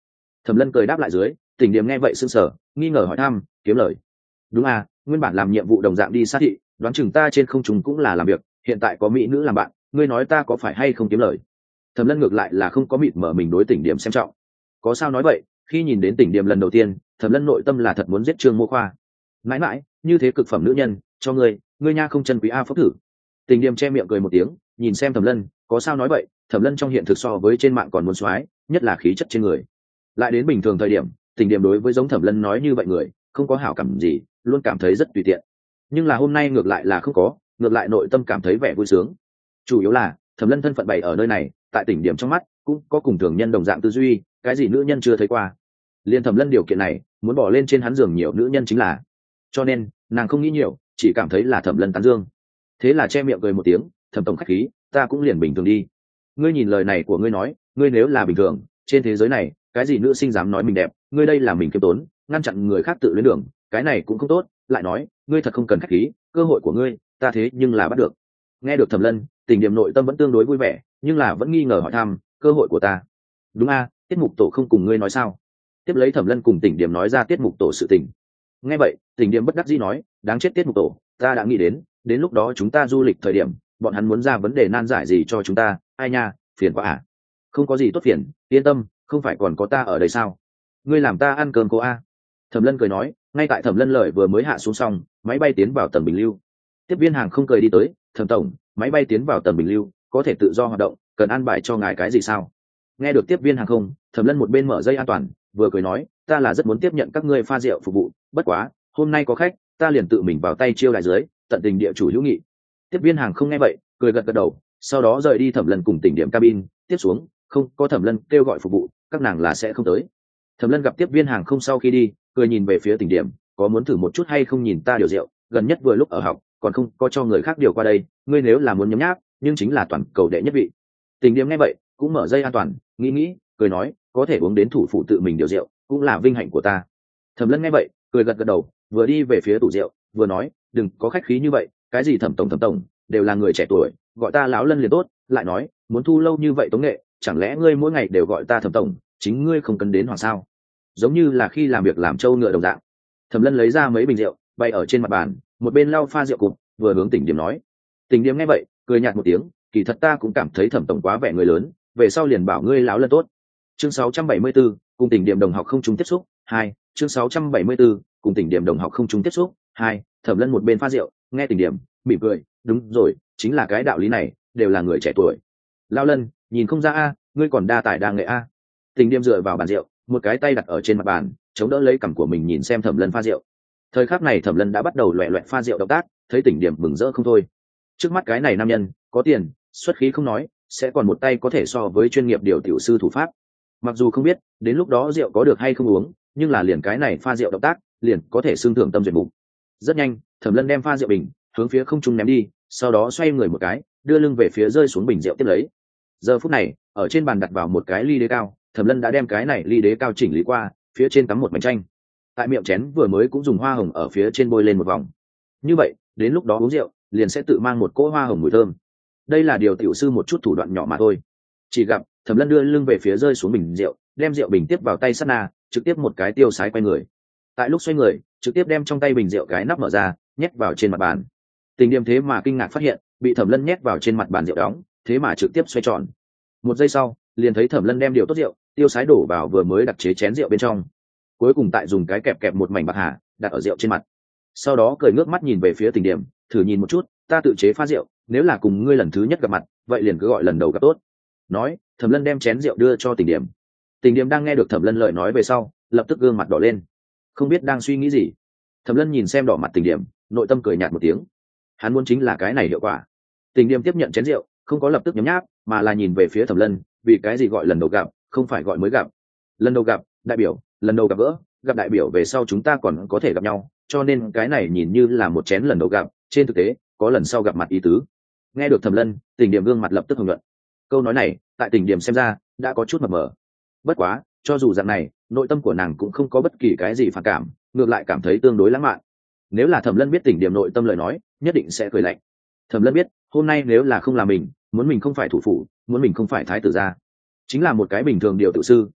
Thẩm Lân cười đáp lại dưới. Tỉnh Điềm nghe vậy sững sờ, nghi ngờ hỏi thăm, kiếm lời? Đúng à, nguyên bản làm nhiệm vụ đồng dạng đi sát thị, đoán chừng ta trên không trung cũng là làm việc, hiện tại có mỹ nữ làm bạn, ngươi nói ta có phải hay không kiếm lời? Thẩm Lân ngược lại là không có mịt mở mình đối Tỉnh Điềm xem trọng. Có sao nói vậy, khi nhìn đến Tỉnh Điềm lần đầu tiên, Thẩm Lân nội tâm là thật muốn giết Trương Mô Khoa. Mãi mãi, như thế cực phẩm nữ nhân, cho ngươi nha không chân quý a phúc thử. Tỉnh Điềm che miệng cười một tiếng, nhìn xem Thẩm Lân, có sao nói vậy, Thẩm Lân trong hiện thực so với trên mạng còn muốn soái, nhất là khí chất trên người. Lại đến bình thường thời điểm, Tỉnh Điềm đối với giống Thẩm Lân nói như vậy người, không có hảo cảm gì, luôn cảm thấy rất tùy tiện. Nhưng là hôm nay ngược lại là không có, ngược lại nội tâm cảm thấy vẻ vui sướng. Chủ yếu là Thẩm Lân thân phận bày ở nơi này, tại Tỉnh Điểm trong mắt cũng có cùng thường nhân đồng dạng tư duy, cái gì nữ nhân chưa thấy qua. Liên Thẩm Lân điều kiện này, muốn bỏ lên trên hắn giường nhiều nữ nhân chính là. Cho nên, nàng không nghĩ nhiều, chỉ cảm thấy là Thẩm Lân tán dương. Thế là che miệng cười một tiếng, Thẩm tổng khách khí, ta cũng liền bình thường đi. Ngươi nhìn lời này của ngươi nói, ngươi nếu là bình thường, trên thế giới này, cái gì nữ sinh dám nói mình đẹp, ngươi đây là mình kiêm tốn, ngăn chặn người khác tự luyến đường, cái này cũng không tốt. Lại nói, ngươi thật không cần khách khí, cơ hội của ngươi, ta thế nhưng là bắt được. Nghe được Thẩm Lân, Tỉnh Điểm nội tâm vẫn tương đối vui vẻ, nhưng là vẫn nghi ngờ hỏi thăm, cơ hội của ta? Đúng a, tiết mục tổ không cùng ngươi nói sao? Tiếp lấy Thẩm Lân cùng Tỉnh Điểm nói ra tiết mục tổ sự tình. Nghe vậy, Tỉnh Điểm bất đắc dĩ nói, đáng chết tiết mục tổ, ta đã nghĩ đến lúc đó chúng ta du lịch thời điểm, bọn hắn muốn ra vấn đề nan giải gì cho chúng ta, ai nha, phiền quá à? Không có gì tốt phiền, yên tâm, không phải còn có ta ở đây sao? Ngươi làm ta ăn cơm cô a? Thẩm Lân cười nói, ngay tại Thẩm Lân lời vừa mới hạ xuống xong, máy bay tiến vào tầng bình lưu. Tiếp viên hàng không cười đi tới, Thẩm tổng, máy bay tiến vào tầng bình lưu, có thể tự do hoạt động, cần an bài cho ngài cái gì sao? Nghe được tiếp viên hàng không, Thẩm Lân một bên mở dây an toàn, vừa cười nói, ta là rất muốn tiếp nhận các ngươi pha rượu phục vụ, bất quá, hôm nay có khách, ta liền tự mình vào tay chiêu đại dưới, tận tình địa chủ hữu nghị. Tiếp viên hàng không nghe vậy, cười gật gật đầu, sau đó rời đi Thẩm Lân cùng Tỉnh Điểm cabin, tiếp xuống, không có Thẩm Lân kêu gọi phục vụ, các nàng là sẽ không tới. Thẩm Lân gặp tiếp viên hàng không sau khi đi, cười nhìn về phía Tỉnh Điểm, có muốn thử một chút hay không nhìn ta điều rượu, gần nhất vừa lúc ở học, còn không có cho người khác điều qua đây, ngươi nếu là muốn nhấm nháp, nhưng chính là toàn cầu đệ nhất vị. Tỉnh Điểm nghe vậy, cũng mở dây an toàn, nghĩ, cười nói, có thể uống đến thủ phủ tự mình điều rượu, cũng là vinh hạnh của ta. Thẩm Lân nghe vậy, cười gật gật đầu, vừa đi về phía tủ rượu, vừa nói, đừng có khách khí như vậy, cái gì Thẩm tổng, đều là người trẻ tuổi, gọi ta lão Lân liền tốt, lại nói, muốn thu lâu như vậy tống nghệ, chẳng lẽ ngươi mỗi ngày đều gọi ta Thẩm tổng, chính ngươi không cần đến hoặc sao? Giống như là khi làm việc làm trâu ngựa đồng dạng. Thẩm Lân lấy ra mấy bình rượu, bày ở trên mặt bàn, một bên lau pha rượu cụt, vừa hướng Tỉnh Điểm nói. Tỉnh Điểm nghe vậy, cười nhạt một tiếng, kỳ thật ta cũng cảm thấy Thẩm tổng quá vẻ người lớn, về sau liền bảo ngươi lão Lân tốt. Chương 674, cùng Tỉnh Điểm đồng học không trùng tiếp xúc 2. Chương 674, cùng Tỉnh Điểm đồng học không trùng tiếp xúc 2. Thẩm Lân một bên pha rượu, nghe Tỉnh Điểm mỉm cười, đúng rồi, chính là cái đạo lý này, đều là người trẻ tuổi. Lão Lân, nhìn không ra a, ngươi còn đa tài đa nghệ a. Tỉnh Điểm dựa vào bàn rượu, một cái tay đặt ở trên mặt bàn, chống đỡ lấy cằm của mình nhìn xem Thẩm Lân pha rượu. Thời khắc này Thẩm Lân đã bắt đầu loẹt loẹt pha rượu động tác, thấy Tỉnh Điểm mừng rỡ không thôi. Trước mắt cái này nam nhân, có tiền, xuất khí không nói, sẽ còn một tay có thể so với chuyên nghiệp điều tiểu sư thủ pháp. Mặc dù không biết đến lúc đó rượu có được hay không uống, nhưng là liền cái này pha rượu động tác, liền có thể xương thưởng tâm duyệt mục. Rất nhanh, Thẩm Lân đem pha rượu bình hướng phía không trung ném đi, sau đó xoay người một cái, đưa lưng về phía rơi xuống bình rượu tiếp lấy. Giờ phút này, ở trên bàn đặt vào một cái ly đế cao, Thẩm Lân đã đem cái này ly đế cao chỉnh lý qua, phía trên cắm một mảnh chanh. Tại miệng chén vừa mới cũng dùng hoa hồng ở phía trên bôi lên một vòng. Như vậy, đến lúc đó uống rượu, liền sẽ tự mang một cỗ hoa hồng mùi thơm. Đây là điều tiểu sư một chút thủ đoạn nhỏ mà thôi. Chỉ gặp Thẩm Lân đưa lưng về phía rơi xuống bình rượu, đem rượu bình tiếp vào tay sát na, trực tiếp một cái tiêu sái quay người. Tại lúc xoay người, trực tiếp đem trong tay bình rượu cái nắp mở ra, nhét vào trên mặt bàn. Tỉnh Điểm thế mà kinh ngạc phát hiện, bị Thẩm Lân nhét vào trên mặt bàn rượu đóng, thế mà trực tiếp xoay tròn. Một giây sau, liền thấy Thẩm Lân đem điều tốt rượu, tiêu sái đổ vào vừa mới đặc chế chén rượu bên trong. Cuối cùng tại dùng cái kẹp một mảnh bạc hà, đặt ở rượu trên mặt. Sau đó cười ngước mắt nhìn về phía Tỉnh Điểm, thử nhìn một chút, ta tự chế pha rượu, nếu là cùng ngươi lần thứ nhất gặp mặt, vậy liền cứ gọi lần đầu gặp tốt. Nói, Thẩm Lân đem chén rượu đưa cho Tỉnh Điểm. Tỉnh Điểm đang nghe được Thẩm Lân lời nói về sau, lập tức gương mặt đỏ lên, không biết đang suy nghĩ gì. Thẩm Lân nhìn xem đỏ mặt Tỉnh Điểm, nội tâm cười nhạt một tiếng. Hắn muốn chính là cái này hiệu quả. Tỉnh Điểm tiếp nhận chén rượu, không có lập tức nhấm nháp, mà là nhìn về phía Thẩm Lân, vì cái gì gọi lần đầu gặp, không phải gọi mới gặp. Lần đầu gặp, đại biểu, lần đầu gặp gỡ, gặp đại biểu về sau chúng ta còn có thể gặp nhau, cho nên cái này nhìn như là một chén lần đầu gặp, trên thực tế, có lần sau gặp mặt ý tứ. Nghe được Thẩm Lân, Tỉnh Điểm gương mặt lập tức hồng nhuận. Câu nói này, tại Tỉnh Điểm xem ra, đã có chút mập mờ. Bất quá, cho dù dạng này, nội tâm của nàng cũng không có bất kỳ cái gì phản cảm, ngược lại cảm thấy tương đối lãng mạn. Nếu là Thẩm Lân biết Tỉnh Điểm nội tâm lời nói, nhất định sẽ cười lạnh. Thẩm Lân biết, hôm nay nếu là không là mình, muốn mình không phải thủ phủ, muốn mình không phải thái tử gia, chính là một cái bình thường điều tự sư,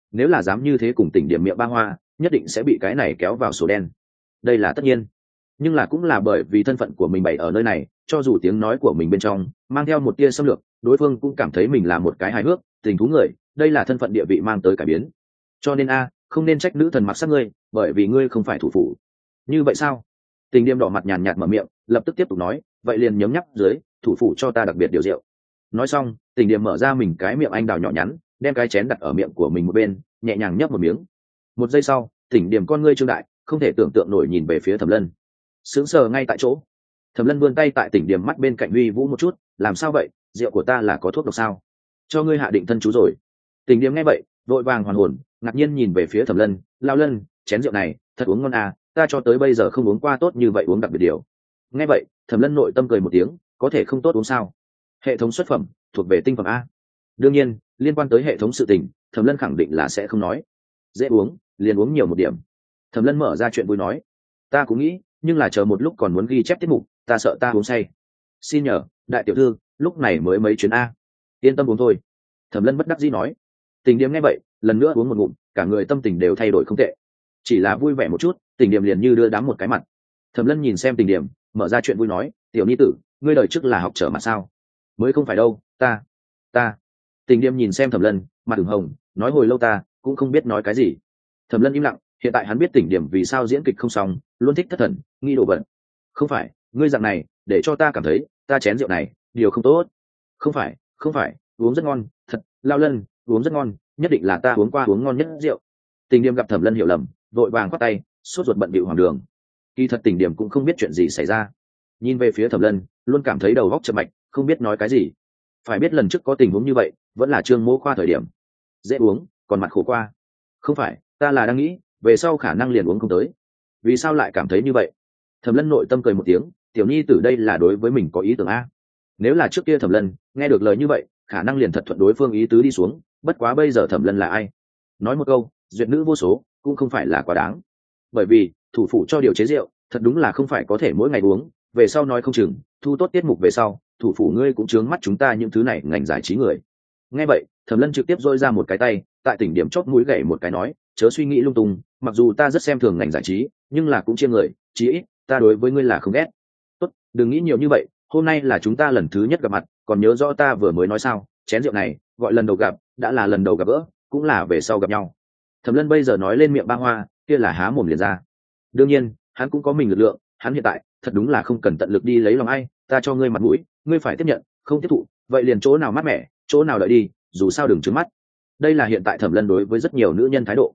nếu là dám như thế cùng Tỉnh Điểm miệng ba hoa, nhất định sẽ bị cái này kéo vào sổ đen. Đây là tất nhiên, nhưng là cũng là bởi vì thân phận của mình bày ở nơi này, cho dù tiếng nói của mình bên trong mang theo một tia xâm lược, đối phương cũng cảm thấy mình là một cái hài hước tình thú người. Đây là thân phận địa vị mang tới cải biến. Cho nên không nên trách nữ thần mặc sắc ngươi, bởi vì ngươi không phải thủ phủ. Như vậy sao? Tình Điềm đỏ mặt nhàn nhạt mở miệng, lập tức tiếp tục nói, vậy liền nhấm nháp dưới, thủ phủ cho ta đặc biệt điều rượu. Nói xong, Tình Điềm mở ra mình cái miệng anh đào nhỏ nhắn, đem cái chén đặt ở miệng của mình một bên, nhẹ nhàng nhấp một miếng. Một giây sau, Tình Điềm con ngươi trương đại, không thể tưởng tượng nổi nhìn về phía Thẩm Lân. Sững sờ ngay tại chỗ. Thẩm Lân vươn tay tại Tình Điềm mắt bên cạnh uy vũ một chút, làm sao vậy, rượu của ta là có thuốc độc sao? Cho ngươi hạ định thân chú rồi. Tình Điềm nghe vậy, vội vàng hoàn hồn, ngạc nhiên nhìn về phía Thẩm Lân, lao Lân, chén rượu này thật uống ngon ta cho tới bây giờ không uống qua tốt như vậy, uống đặc biệt điều. Nghe vậy, Thẩm Lân nội tâm cười một tiếng, có thể không tốt uống sao? Hệ thống xuất phẩm thuộc về tinh phẩm a. Đương nhiên, liên quan tới hệ thống sự tình, Thẩm Lân khẳng định là sẽ không nói. Dễ uống, liền uống nhiều một điểm. Thẩm Lân mở ra chuyện vui nói, ta cũng nghĩ, nhưng là chờ một lúc còn muốn ghi chép tiết mục, ta sợ ta uống say. Xin nhờ, đại tiểu thư, lúc này mới mấy chuyến a. Yên tâm uống thôi. Thẩm Lân bất đắc dĩ nói. Tình Điềm nghe vậy, lần nữa uống một ngụm, cả người tâm tình đều thay đổi không tệ. Chỉ là vui vẻ một chút, Tình Điềm liền như đưa đám một cái mặt. Thẩm Lân nhìn xem Tình Điềm, mở ra chuyện vui nói, tiểu nhi tử, ngươi đời trước là học trở mà sao? Mới không phải đâu, ta. Tình Điềm nhìn xem Thẩm Lân, mặt ửng hồng, nói hồi lâu ta cũng không biết nói cái gì. Thẩm Lân im lặng, hiện tại hắn biết Tình Điềm vì sao diễn kịch không xong, luôn thích thất thần, nghi đồ vật. Không phải, ngươi dạng này, để cho ta cảm thấy, ta chén rượu này, điều không tốt. Không phải, uống rất ngon, thật, lao Lân, uống rất ngon, nhất định là ta uống qua uống ngon nhất rượu. Tình Điềm gặp Thẩm Lân hiểu lầm, vội vàng quát tay, sốt ruột bận bịu hoàng đường. Kỳ thật Tình Điềm cũng không biết chuyện gì xảy ra, nhìn về phía Thẩm Lân, luôn cảm thấy đầu óc chậm mạch, không biết nói cái gì. Phải biết lần trước có tình huống như vậy, vẫn là Trương Mỗ Khoa thời điểm, dễ uống, còn mặt khổ qua. Không phải, ta là đang nghĩ, về sau khả năng liền uống không tới. Vì sao lại cảm thấy như vậy? Thẩm Lân nội tâm cười một tiếng, tiểu nhi tử đây là đối với mình có ý tưởng a. Nếu là trước kia Thẩm Lân nghe được lời như vậy, khả năng liền thật thuận đối phương ý tứ đi xuống. Bất quá bây giờ Thẩm Lân là ai? Nói một câu, duyệt nữ vô số, cũng không phải là quá đáng. Bởi vì thủ phủ cho điều chế rượu, thật đúng là không phải có thể mỗi ngày uống. Về sau nói không chừng, thu tốt tiết mục về sau, thủ phủ ngươi cũng chướng mắt chúng ta những thứ này ngành giải trí người. Nghe vậy, Thẩm Lân trực tiếp dôi ra một cái tay, tại Tình Điểm chót mũi gảy một cái nói, chớ suy nghĩ lung tung, mặc dù ta rất xem thường ngành giải trí, nhưng là cũng chia người, chí ít ta đối với ngươi là không ghét. Tốt, đừng nghĩ nhiều như vậy, hôm nay là chúng ta lần thứ nhất gặp mặt, còn nhớ rõ ta vừa mới nói sao, chén rượu này gọi lần đầu gặp, đã là lần đầu gặp gỡ, cũng là về sau gặp nhau. Thẩm Lân bây giờ nói lên miệng ba hoa, kia là há mồm liền ra. Đương nhiên, hắn cũng có mình lực lượng, hắn hiện tại thật đúng là không cần tận lực đi lấy lòng ai, ta cho ngươi mặt mũi, ngươi phải tiếp nhận, không tiếp thụ, vậy liền chỗ nào mát mẻ, chỗ nào đợi đi, dù sao đừng trướng mắt. Đây là hiện tại Thẩm Lân đối với rất nhiều nữ nhân thái độ.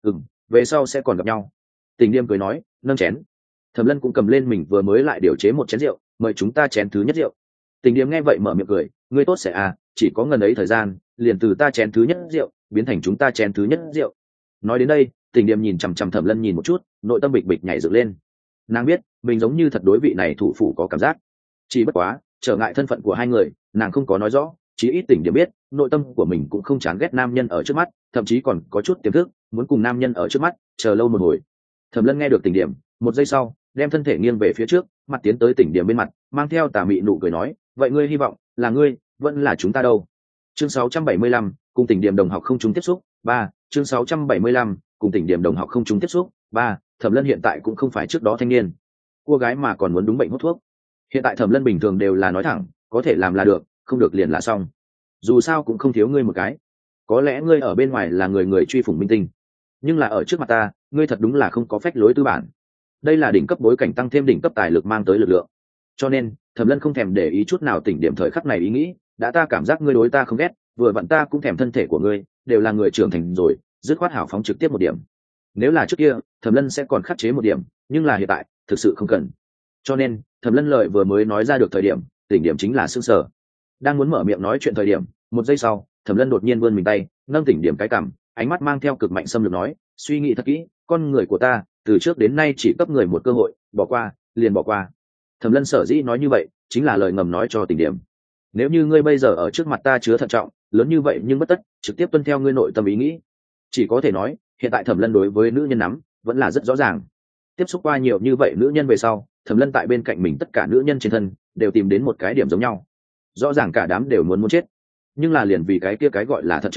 Về sau sẽ còn gặp nhau. Tình Điềm cười nói, nâng chén. Thẩm Lân cũng cầm lên mình vừa mới lại điều chế một chén rượu, mời chúng ta chén thứ nhất rượu. Tình Điềm nghe vậy mở miệng cười, ngươi tốt sẽ chỉ có ngần ấy thời gian, liền từ ta chén thứ nhất rượu biến thành chúng ta chén thứ nhất rượu. Nói đến đây, Tình Điềm nhìn chằm chằm Thẩm Lân nhìn một chút, nội tâm bịch bịch nhảy dựng lên. Nàng biết mình giống như thật đối vị này thủ phủ có cảm giác, chỉ bất quá trở ngại thân phận của hai người, nàng không có nói rõ. Chí ít Tình Điềm biết nội tâm của mình cũng không chán ghét nam nhân ở trước mắt, thậm chí còn có chút tiềm thức muốn cùng nam nhân ở trước mắt chờ lâu một hồi. Thẩm Lân nghe được Tình Điềm, một giây sau đem thân thể nghiêng về phía trước, mặt tiến tới Tình Điềm bên mặt, mang theo tà mị nụ cười nói, vậy ngươi hy vọng là ngươi vẫn là chúng ta đâu? Chương 675, cùng Tình Điềm đồng học không trùng tiếp xúc 3. Chương 675, cùng Tình Điềm đồng học không trùng tiếp xúc 3. Thẩm Lân hiện tại cũng không phải trước đó thanh niên cua gái mà còn muốn đúng bệnh hút thuốc. Hiện tại Thẩm Lân bình thường đều là nói thẳng, có thể làm là được, không được liền là xong. Dù sao cũng không thiếu ngươi một cái. Có lẽ ngươi ở bên ngoài là người người truy phủng minh tinh, nhưng là ở trước mặt ta, ngươi thật đúng là không có phách lối tư bản. Đây là đỉnh cấp bối cảnh tăng thêm đỉnh cấp tài lực mang tới lực lượng. Cho nên Thẩm Lân không thèm để ý chút nào Tình Điểm thời khắc này ý nghĩ, đã ta cảm giác ngươi đối ta không ghét, vừa vặn ta cũng thèm thân thể của ngươi, đều là người trưởng thành rồi, dứt khoát hào phóng trực tiếp một điểm. Nếu là trước kia, Thẩm Lân sẽ còn khắc chế một điểm, nhưng là hiện tại thực sự không cần. Cho nên Thẩm Lân lời vừa mới nói ra được thời điểm, Tình Điểm chính là sững sờ. Đang muốn mở miệng nói chuyện thời điểm, một giây sau Thẩm Lân đột nhiên vươn mình tay, nâng Tình Điểm cái cằm, ánh mắt mang theo cực mạnh xâm lược nói, suy nghĩ thật kỹ, con người của ta từ trước đến nay chỉ cấp người một cơ hội, bỏ qua liền bỏ qua. Thẩm Lân sở dĩ nói như vậy chính là lời ngầm nói cho Tình Điểm, nếu như ngươi bây giờ ở trước mặt ta chứa thận trọng lớn như vậy nhưng bất tất trực tiếp tuân theo ngươi nội tâm ý nghĩ. Chỉ có thể nói hiện tại Thẩm Lân đối với nữ nhân nắm vẫn là rất rõ ràng. Tiếp xúc qua nhiều như vậy nữ nhân về sau, Thẩm Lân tại bên cạnh mình tất cả nữ nhân trên thân đều tìm đến một cái điểm giống nhau, rõ ràng cả đám đều muốn chết, nhưng là liền vì cái kia cái gọi là thận trọng,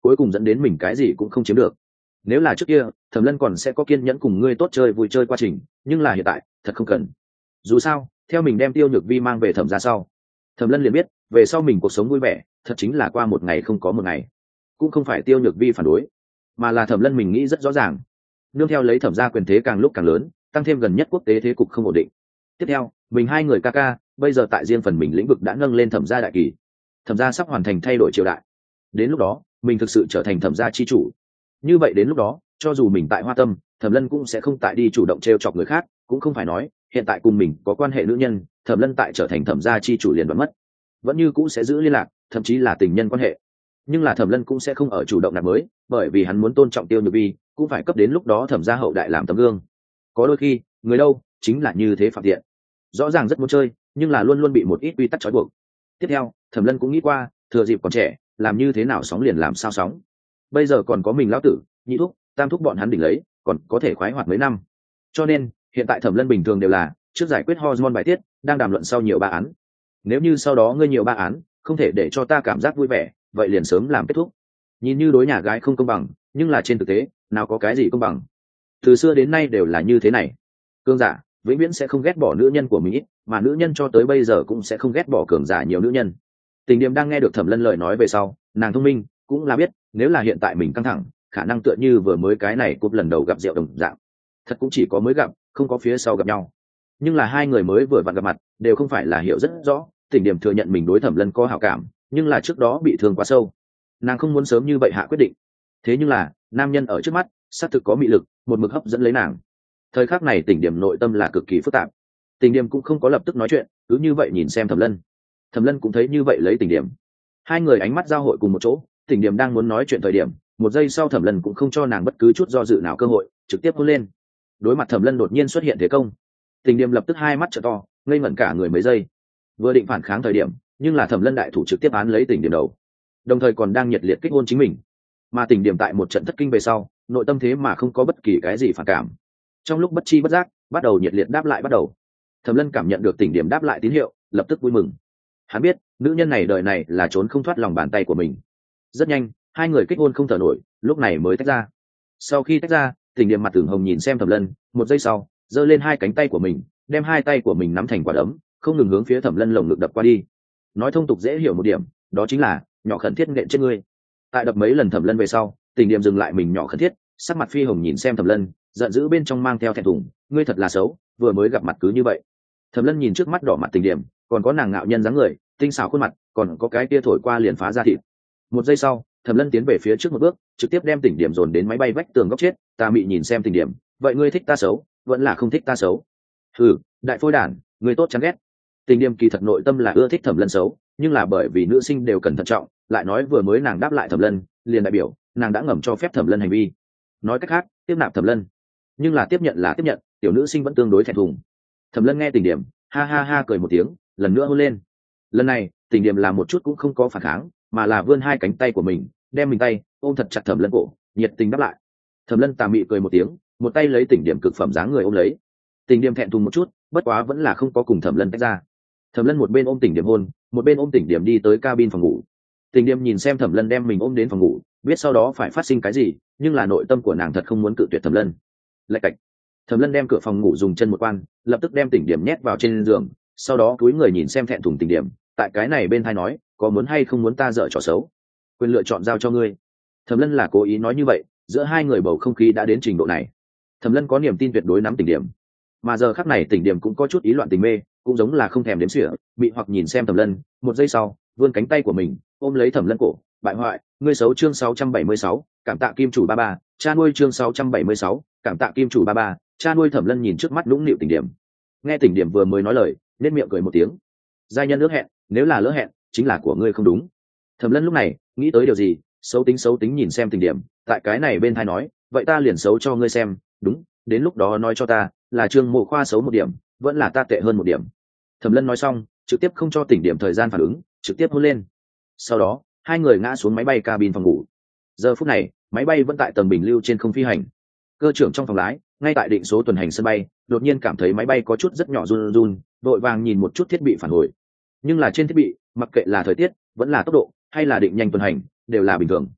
cuối cùng dẫn đến mình cái gì cũng không chiếm được. Nếu là trước kia, Thẩm Lân còn sẽ có kiên nhẫn cùng ngươi tốt chơi vui chơi quá trình, nhưng là hiện tại thật không cần. Dù sao theo mình đem Tiêu Nhược Vi mang về Thẩm gia sau, Thẩm Lân liền biết về sau mình cuộc sống vui vẻ thật chính là qua một ngày không có một ngày. Cũng không phải Tiêu Nhược Vi phản đối, mà là Thẩm Lân mình nghĩ rất rõ ràng. Nương theo lấy Thẩm gia quyền thế càng lúc càng lớn, tăng thêm gần nhất quốc tế thế cục không ổn định. Tiếp theo mình hai người ca ca bây giờ tại riêng phần mình lĩnh vực đã nâng lên Thẩm gia đại kỳ. Thẩm gia sắp hoàn thành thay đổi triều đại, đến lúc đó mình thực sự trở thành Thẩm gia chi chủ. Như vậy đến lúc đó cho dù mình tại Hoa Tâm, Thẩm Lân cũng sẽ không tại đi chủ động trêu chọc người khác. Cũng không phải nói hiện tại cùng mình có quan hệ nữ nhân, Thẩm Lân tại trở thành Thẩm gia chi chủ liền đoán mất, vẫn như cũ sẽ giữ liên lạc, thậm chí là tình nhân quan hệ. Nhưng là Thẩm Lân cũng sẽ không ở chủ động nạp mới, bởi vì hắn muốn tôn trọng Tiêu Nhược Vi, cũng phải cấp đến lúc đó Thẩm gia hậu đại làm tấm gương. Có đôi khi người đâu chính là như thế phạm tiện, rõ ràng rất muốn chơi nhưng là luôn luôn bị một ít quy tắc trói buộc. Tiếp theo Thẩm Lân cũng nghĩ qua thừa dịp còn trẻ làm như thế nào sóng liền làm sao sóng. Bây giờ còn có mình lão tử, nhị thúc, tam thúc bọn hắn đỉnh lấy, còn có thể khoái hoạt mấy năm. Cho nên hiện tại Thẩm Lân bình thường đều là trước giải quyết hormone bài tiết, đang đàm luận sau nhiều ba án. Nếu như sau đó ngươi nhiều ba án không thể để cho ta cảm giác vui vẻ, vậy liền sớm làm kết thúc. Nhìn như đối nhà gái không công bằng, nhưng là trên thực tế nào có cái gì công bằng. Từ xưa đến nay đều là như thế này. Cường giả vĩnh viễn sẽ không ghét bỏ nữ nhân của mình, mà nữ nhân cho tới bây giờ cũng sẽ không ghét bỏ cường giả nhiều nữ nhân. Tình Điềm đang nghe được Thẩm Lân lời nói về sau, nàng thông minh cũng là biết nếu là hiện tại mình căng thẳng, khả năng tựa như vừa mới cái này cúp lần đầu gặp rượu đồng dạng, thật cũng chỉ có mới gặp không có phía sau gặp nhau. Nhưng là hai người mới vừa vặn gặp mặt đều không phải là hiểu rất rõ. Tình Điềm thừa nhận mình đối Thẩm Lân có hảo cảm, nhưng là trước đó bị thương quá sâu, nàng không muốn sớm như vậy hạ quyết định. Thế nhưng là nam nhân ở trước mắt xác thực có mị lực, một mực hấp dẫn lấy nàng. Thời khắc này Tình Điềm nội tâm là cực kỳ phức tạp. Tình Điềm cũng không có lập tức nói chuyện, cứ như vậy nhìn xem Thẩm Lân. Thẩm Lân cũng thấy như vậy lấy Tình Điềm. Hai người ánh mắt giao hội cùng một chỗ. Tình Điềm đang muốn nói chuyện thời điểm, một giây sau Thẩm Lân cũng không cho nàng bất cứ chút do dự nào cơ hội, trực tiếp hôn lên. Đối mặt Thẩm Lân đột nhiên xuất hiện thế công, Tình Điềm lập tức hai mắt trợ to, ngây ngẩn cả người mấy giây. Vừa định phản kháng thời điểm, nhưng là Thẩm Lân đại thủ trực tiếp án lấy Tình Điềm đầu, đồng thời còn đang nhiệt liệt kích hôn chính mình. Mà Tình Điềm tại một trận thất kinh về sau, nội tâm thế mà không có bất kỳ cái gì phản cảm. Trong lúc bất chi bất giác bắt đầu nhiệt liệt đáp lại bắt đầu. Thẩm Lân cảm nhận được Tình Điềm đáp lại tín hiệu, lập tức vui mừng. Hắn biết nữ nhân này đời này là trốn không thoát lòng bàn tay của mình. Rất nhanh hai người kích hôn không thở nổi, lúc này mới tách ra. Sau khi tách ra, Tình Điềm mặt tưởng hồng nhìn xem Thẩm Lân, một giây sau giơ lên hai cánh tay của mình, đem hai tay của mình nắm thành quả đấm, không ngừng hướng phía Thẩm Lân lồng ngực đập qua đi. Nói thông tục dễ hiểu một điểm, đó chính là nhỏ khẩn thiết nện trên ngươi. Tại đập mấy lần Thẩm Lân về sau, Tình Điềm dừng lại mình nhỏ khẩn thiết, sắc mặt phi hồng nhìn xem Thẩm Lân, giận dữ bên trong mang theo thẹn thùng, ngươi thật là xấu, vừa mới gặp mặt cứ như vậy. Thẩm Lân nhìn trước mắt đỏ mặt Tình Điềm, còn có nàng ngạo nhân dáng người, tinh xảo khuôn mặt, còn có cái tia thổi qua liền phá ra thịt. Một giây sau Thẩm Lân tiến về phía trước một bước, trực tiếp đem Tình Điềm dồn đến máy bay vách tường góc chết. Ta mị nhìn xem Tình Điềm, vậy ngươi thích ta xấu vẫn là không thích ta xấu? Hừ, đại phôi đản, ngươi tốt chán ghét. Tình Điềm kỳ thật nội tâm là ưa thích Thẩm Lân xấu, nhưng là bởi vì nữ sinh đều cần thận trọng, lại nói vừa mới nàng đáp lại Thẩm Lân, liền đại biểu nàng đã ngầm cho phép Thẩm Lân hành vi. Nói cách khác, tiếp nạp Thẩm Lân. Nhưng là tiếp nhận là tiếp nhận, tiểu nữ sinh vẫn tương đối thẹn thùng. Thẩm Lân nghe Tình Điềm ha ha ha cười một tiếng, lần nữa hôn lên. Lần này Tình Điềm làm một chút cũng không có phản kháng, mà là vươn hai cánh tay của mình, đem mình tay ôm thật chặt Thẩm Lân cổ, nhiệt tình đáp lại. Thẩm Lân tà mị cười một tiếng, một tay lấy Tình Điềm cực phẩm dáng người ôm lấy. Tình Điềm thẹn thùng một chút, bất quá vẫn là không có cùng Thẩm Lân tách ra. Thẩm Lân một bên ôm Tình Điềm hôn, một bên ôm Tình Điềm đi tới cabin phòng ngủ. Tình Điềm nhìn xem Thẩm Lân đem mình ôm đến phòng ngủ, biết sau đó phải phát sinh cái gì, nhưng là nội tâm của nàng thật không muốn cự tuyệt Thẩm Lân. Lạch cạch. Thẩm Lân đem cửa phòng ngủ dùng chân một quan, lập tức đem Tình Điềm nhét vào trên giường, sau đó cúi người nhìn xem thẹn thùng Tình Điềm, tại cái này bên tai nói, có muốn hay không muốn ta dở trò xấu, quyền lựa chọn giao cho ngươi. Thẩm Lân là cố ý nói như vậy, giữa hai người bầu không khí đã đến trình độ này. Thẩm Lân có niềm tin tuyệt đối nắm Tình Điềm, mà giờ khắc này Tình Điềm cũng có chút ý loạn tình mê, cũng giống là không thèm đếm xỉa, bị hoặc nhìn xem Thẩm Lân, một giây sau vươn cánh tay của mình ôm lấy Thẩm Lân cổ. Bại hoại, ngươi xấu. Chương 676, cảm tạ kim chủ 33, cha nuôi. Chương 676, cảm tạ kim chủ 33, cha nuôi. Thẩm Lân nhìn trước mắt nũng nịu Tình Điềm, nghe Tình Điềm vừa mới nói lời, nét miệng cười một tiếng. Giai nhân ước hẹn, nếu là lỡ hẹn chính là của ngươi không đúng. Thẩm Lân lúc này nghĩ tới điều gì, xấu tính nhìn xem Tình Điềm, tại cái này bên tai nói, vậy ta liền xấu cho ngươi xem, đúng, đến lúc đó nói cho ta là Trương Mộ Khoa xấu một điểm vẫn là ta tệ hơn một điểm. Thẩm Lân nói xong trực tiếp không cho Tình Điềm thời gian phản ứng, trực tiếp hôn lên. Sau đó hai người ngã xuống máy bay cabin phòng ngủ. Giờ phút này máy bay vẫn tại tầng bình lưu trên không phi hành. Cơ trưởng trong phòng lái ngay tại định số tuần hành sân bay, đột nhiên cảm thấy máy bay có chút rất nhỏ run run, vội vàng nhìn một chút thiết bị phản hồi. Nhưng là trên thiết bị, mặc kệ là thời tiết vẫn là tốc độ hay là định nhanh tuần hành đều là bình thường.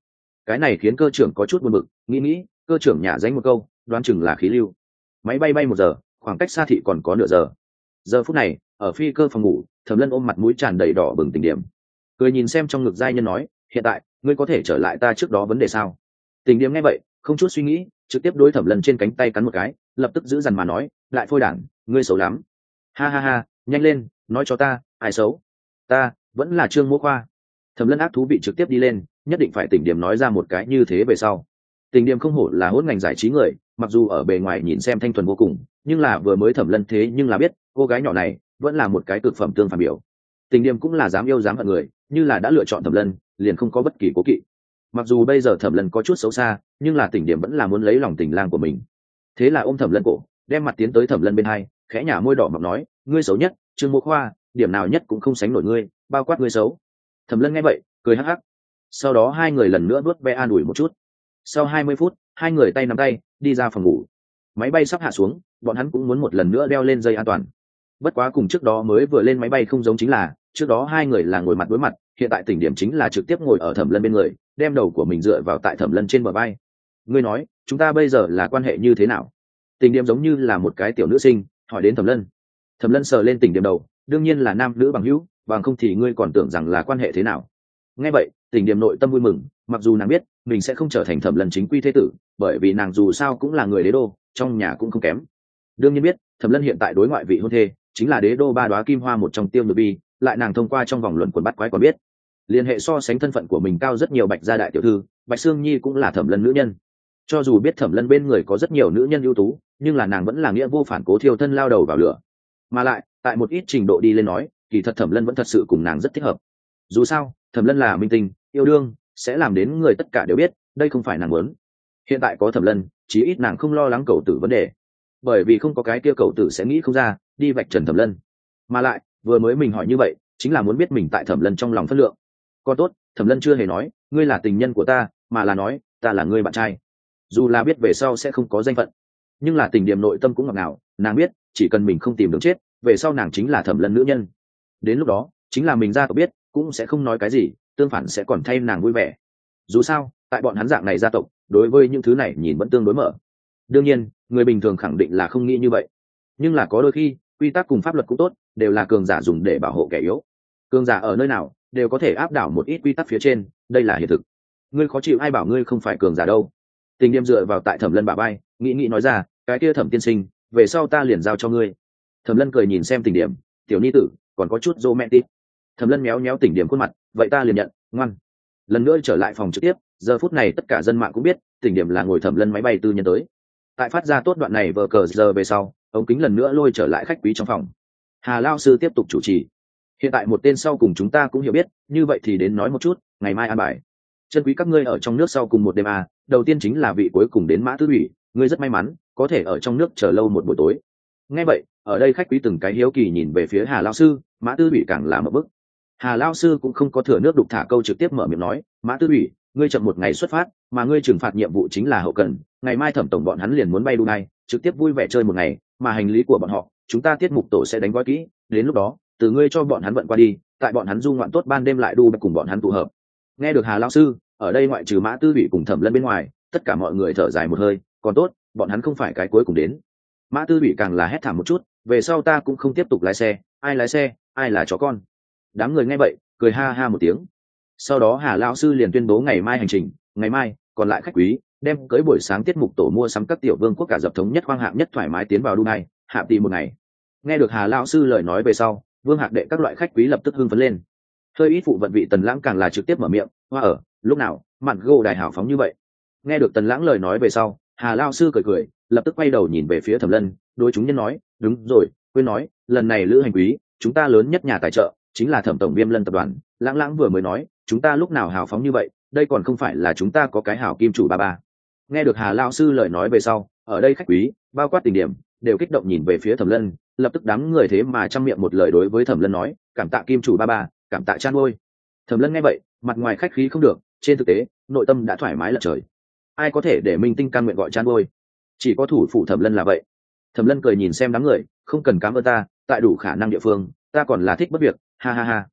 Cái này khiến cơ trưởng có chút buồn bực, nghĩ cơ trưởng nhả danh một câu, đoán chừng là khí lưu. Máy bay bay 1 giờ, khoảng cách xa thị còn có nửa giờ. Giờ phút này, ở phi cơ phòng ngủ, Thẩm Lân ôm mặt mũi tràn đầy đỏ bừng Tình Điểm, cười nhìn xem trong ngực giai nhân nói, hiện tại ngươi có thể trở lại ta trước đó vấn đề sao? Tình Điểm nghe vậy, không chút suy nghĩ, trực tiếp đối Thẩm Lân trên cánh tay cắn một cái, lập tức giữ dằn mà nói, lại phôi đản, ngươi xấu lắm. Ha ha ha, nhanh lên, nói cho ta, ai xấu? Ta vẫn là Trương Mỗ Khoa. Thẩm Lân ác thú vị trực tiếp đi lên, nhất định phải Tình Điểm nói ra một cái như thế về sau. Tình Điểm không hổ là hốt ngành giải trí người, mặc dù ở bề ngoài nhìn xem thanh thuần vô cùng, nhưng là vừa mới Thẩm Lân thế nhưng là biết, cô gái nhỏ này vẫn là một cái cực phẩm tương phản biểu. Tình Điểm cũng là dám yêu dám hận người, như là đã lựa chọn Thẩm Lân, liền không có bất kỳ cố kỵ. Mặc dù bây giờ Thẩm Lân có chút xấu xa, nhưng là Tình Điểm vẫn là muốn lấy lòng tình lang của mình. Thế là ôm Thẩm Lân cổ, đem mặt tiến tới Thẩm Lân bên hai, khẽ nhả môi đỏ mọng nói, ngươi xấu nhất, Trương Mỗ Khoa, điểm nào nhất cũng không sánh nổi ngươi, bao quát ngươi xấu. Thẩm Lân nghe vậy, cười hắc hắc. Sau đó hai người lần nữa vuốt ve an ủi một chút. Sau 20 phút, hai người tay nắm tay, đi ra phòng ngủ. Máy bay sắp hạ xuống, bọn hắn cũng muốn một lần nữa đeo lên dây an toàn. Bất quá cùng trước đó mới vừa lên máy bay không giống chính là, trước đó hai người là ngồi mặt đối mặt, hiện tại Tình Điểm chính là trực tiếp ngồi ở Thẩm Lân bên người, đem đầu của mình dựa vào tại Thẩm Lân trên bờ vai. Ngươi nói, chúng ta bây giờ là quan hệ như thế nào? Tình Điểm giống như là một cái tiểu nữ sinh, hỏi đến Thẩm Lân. Thẩm Lân sờ lên Tình Điểm đầu, đương nhiên là nam nữ bằng hữu, bằng không thì ngươi còn tưởng rằng là quan hệ thế nào? Nghe vậy, Tình Điểm nội tâm vui mừng, mặc dù nàng biết mình sẽ không trở thành Thẩm Lân chính quy thế tử, bởi vì nàng dù sao cũng là người đế đô, trong nhà cũng không kém. Đương nhiên biết, Thẩm Lân hiện tại đối ngoại vị hôn thê chính là đế đô ba đóa kim hoa một trong Tiêu Nhược Bi, lại nàng thông qua trong vòng luận quần bắt quái còn biết, liên hệ so sánh thân phận của mình cao rất nhiều Bạch gia đại tiểu thư, Bạch Sương Nhi cũng là Thẩm Lân nữ nhân. Cho dù biết Thẩm Lân bên người có rất nhiều nữ nhân ưu tú, nhưng là nàng vẫn là nghĩa vô phản cố thiêu thân lao đầu vào lửa. Mà lại, tại một ít trình độ đi lên nói, kỳ thật Thẩm Lân vẫn thật sự cùng nàng rất thích hợp. Dù sao, Thẩm Lân là minh tinh, yêu đương sẽ làm đến người tất cả đều biết, đây không phải nàng muốn. Hiện tại có Thẩm Lân, chí ít nàng không lo lắng cậu tử vấn đề, bởi vì không có cái kia cậu tử sẽ nghĩ không ra đi vạch trần Thẩm Lân. Mà lại, vừa mới mình hỏi như vậy, chính là muốn biết mình tại Thẩm Lân trong lòng phân lượng. Còn tốt, Thẩm Lân chưa hề nói ngươi là tình nhân của ta, mà là nói ta là người bạn trai. Dù là biết về sau sẽ không có danh phận, nhưng là Tình Điểm nội tâm cũng ngọt ngào, nàng biết chỉ cần mình không tìm đường chết, về sau nàng chính là Thẩm Lân nữ nhân. Đến lúc đó, chính là mình ra tộc biết cũng sẽ không nói cái gì, tương phản sẽ còn thay nàng vui vẻ. Dù sao, tại bọn hắn dạng này gia tộc, đối với những thứ này nhìn vẫn tương đối mở. Đương nhiên, người bình thường khẳng định là không nghĩ như vậy, nhưng là có đôi khi quy tắc cùng pháp luật cũng tốt, đều là cường giả dùng để bảo hộ kẻ yếu. Cường giả ở nơi nào đều có thể áp đảo một ít quy tắc phía trên, đây là hiện thực. Ngươi khó chịu ai bảo ngươi không phải cường giả đâu? Tình Điểm dựa vào tại Thẩm Lân bả vai, nghĩ nói ra, cái kia Thẩm tiên sinh, về sau ta liền giao cho ngươi. Thẩm Lân cười nhìn xem Tình Điểm, tiểu ni tử còn có chút romantic. Thẩm Lân méo méo Tình Điểm khuôn mặt, vậy ta liền nhận, ngoan. Lần nữa trở lại phòng trực tiếp, giờ phút này tất cả dân mạng cũng biết Tình Điểm là ngồi Thẩm Lân máy bay tư nhân tới. Tại phát ra tốt đoạn này vờ cờ giờ về sau, ống kính lần nữa lôi trở lại khách quý trong phòng. Hà lao sư tiếp tục chủ trì. Hiện tại một tên sau cùng chúng ta cũng hiểu biết, như vậy thì đến nói một chút ngày mai an bài. Chân quý các ngươi ở trong nước sau cùng một đêm à, đầu tiên chính là vị cuối cùng đến Mã Tư Ủy, ngươi rất may mắn có thể ở trong nước chờ lâu một buổi tối. Nghe vậy, ở đây khách quý từng cái hiếu kỳ nhìn về phía Hà lao sư, Mã Tư Ủy càng là một bức. Hà lao sư cũng không có thừa nước đục thả câu, trực tiếp mở miệng nói, Mã Tư Ủy, ngươi chậm một ngày xuất phát, mà ngươi trừng phạt nhiệm vụ chính là hậu cần, ngày mai Thẩm tổng bọn hắn liền muốn bay Dubai, trực tiếp vui vẻ chơi một ngày, mà hành lý của bọn họ chúng ta tiết mục tổ sẽ đánh gói kỹ, đến lúc đó từ ngươi cho bọn hắn vận qua đi, tại bọn hắn du ngoạn tốt ban đêm lại Dubai cùng bọn hắn tụ hợp. Nghe được Hà lao sư, ở đây ngoại trừ Mã Tư Ủy cùng Thẩm Lân bên ngoài, tất cả mọi người thở dài một hơi, còn tốt bọn hắn không phải cái cuối cùng đến. Mã Tư Ủy càng là hét thảm một chút, về sau ta cũng không tiếp tục lái xe, ai lái xe ai là chó con. Đám người nghe vậy cười ha ha một tiếng. Sau đó Hà lão sư liền tuyên bố ngày mai hành trình, ngày mai còn lại khách quý đem cưới buổi sáng tiết mục tổ mua sắm các tiểu vương quốc cả dập thống nhất khoang hạng nhất thoải mái tiến vào Dubai, hạ tỷ một ngày. Nghe được Hà lão sư lời nói về sau, vương hạc đệ các loại khách quý lập tức hưng phấn lên. Hơi ít phụ vận vị Tần Lãng càng là trực tiếp mở miệng, hoa ở lúc nào mặn gô đài hảo phóng như vậy. Nghe được Tần Lãng lời nói về sau, Hà lão sư cười lập tức quay đầu nhìn về phía Thẩm Lân, đối chúng nhân nói, đúng rồi, quên nói, lần này lữ hành quý chúng ta lớn nhất nhà tài trợ chính là Thẩm tổng Viêm Lân tập đoàn. Lãng vừa mới nói chúng ta lúc nào hào phóng như vậy, đây còn không phải là chúng ta có cái hảo kim chủ ba. Nghe được Hà lão sư lời nói về sau, ở đây khách quý bao quát Tình Điểm đều kích động nhìn về phía Thẩm Lân, lập tức đám người thế mà trăm miệng một lời đối với Thẩm Lân nói, cảm tạ kim chủ ba, cảm tạ Chan Ôi. Thẩm Lân nghe vậy, mặt ngoài khách khí không được, trên thực tế nội tâm đã thoải mái lật trời. Ai có thể để minh tinh can nguyện gọi Chan Ôi? Chỉ có thủ phụ Thẩm Lân là vậy. Thẩm Lân cười nhìn xem đám người, không cần cảm ơn ta, tại đủ khả năng địa phương ta còn là thích bất việc, ha ha ha.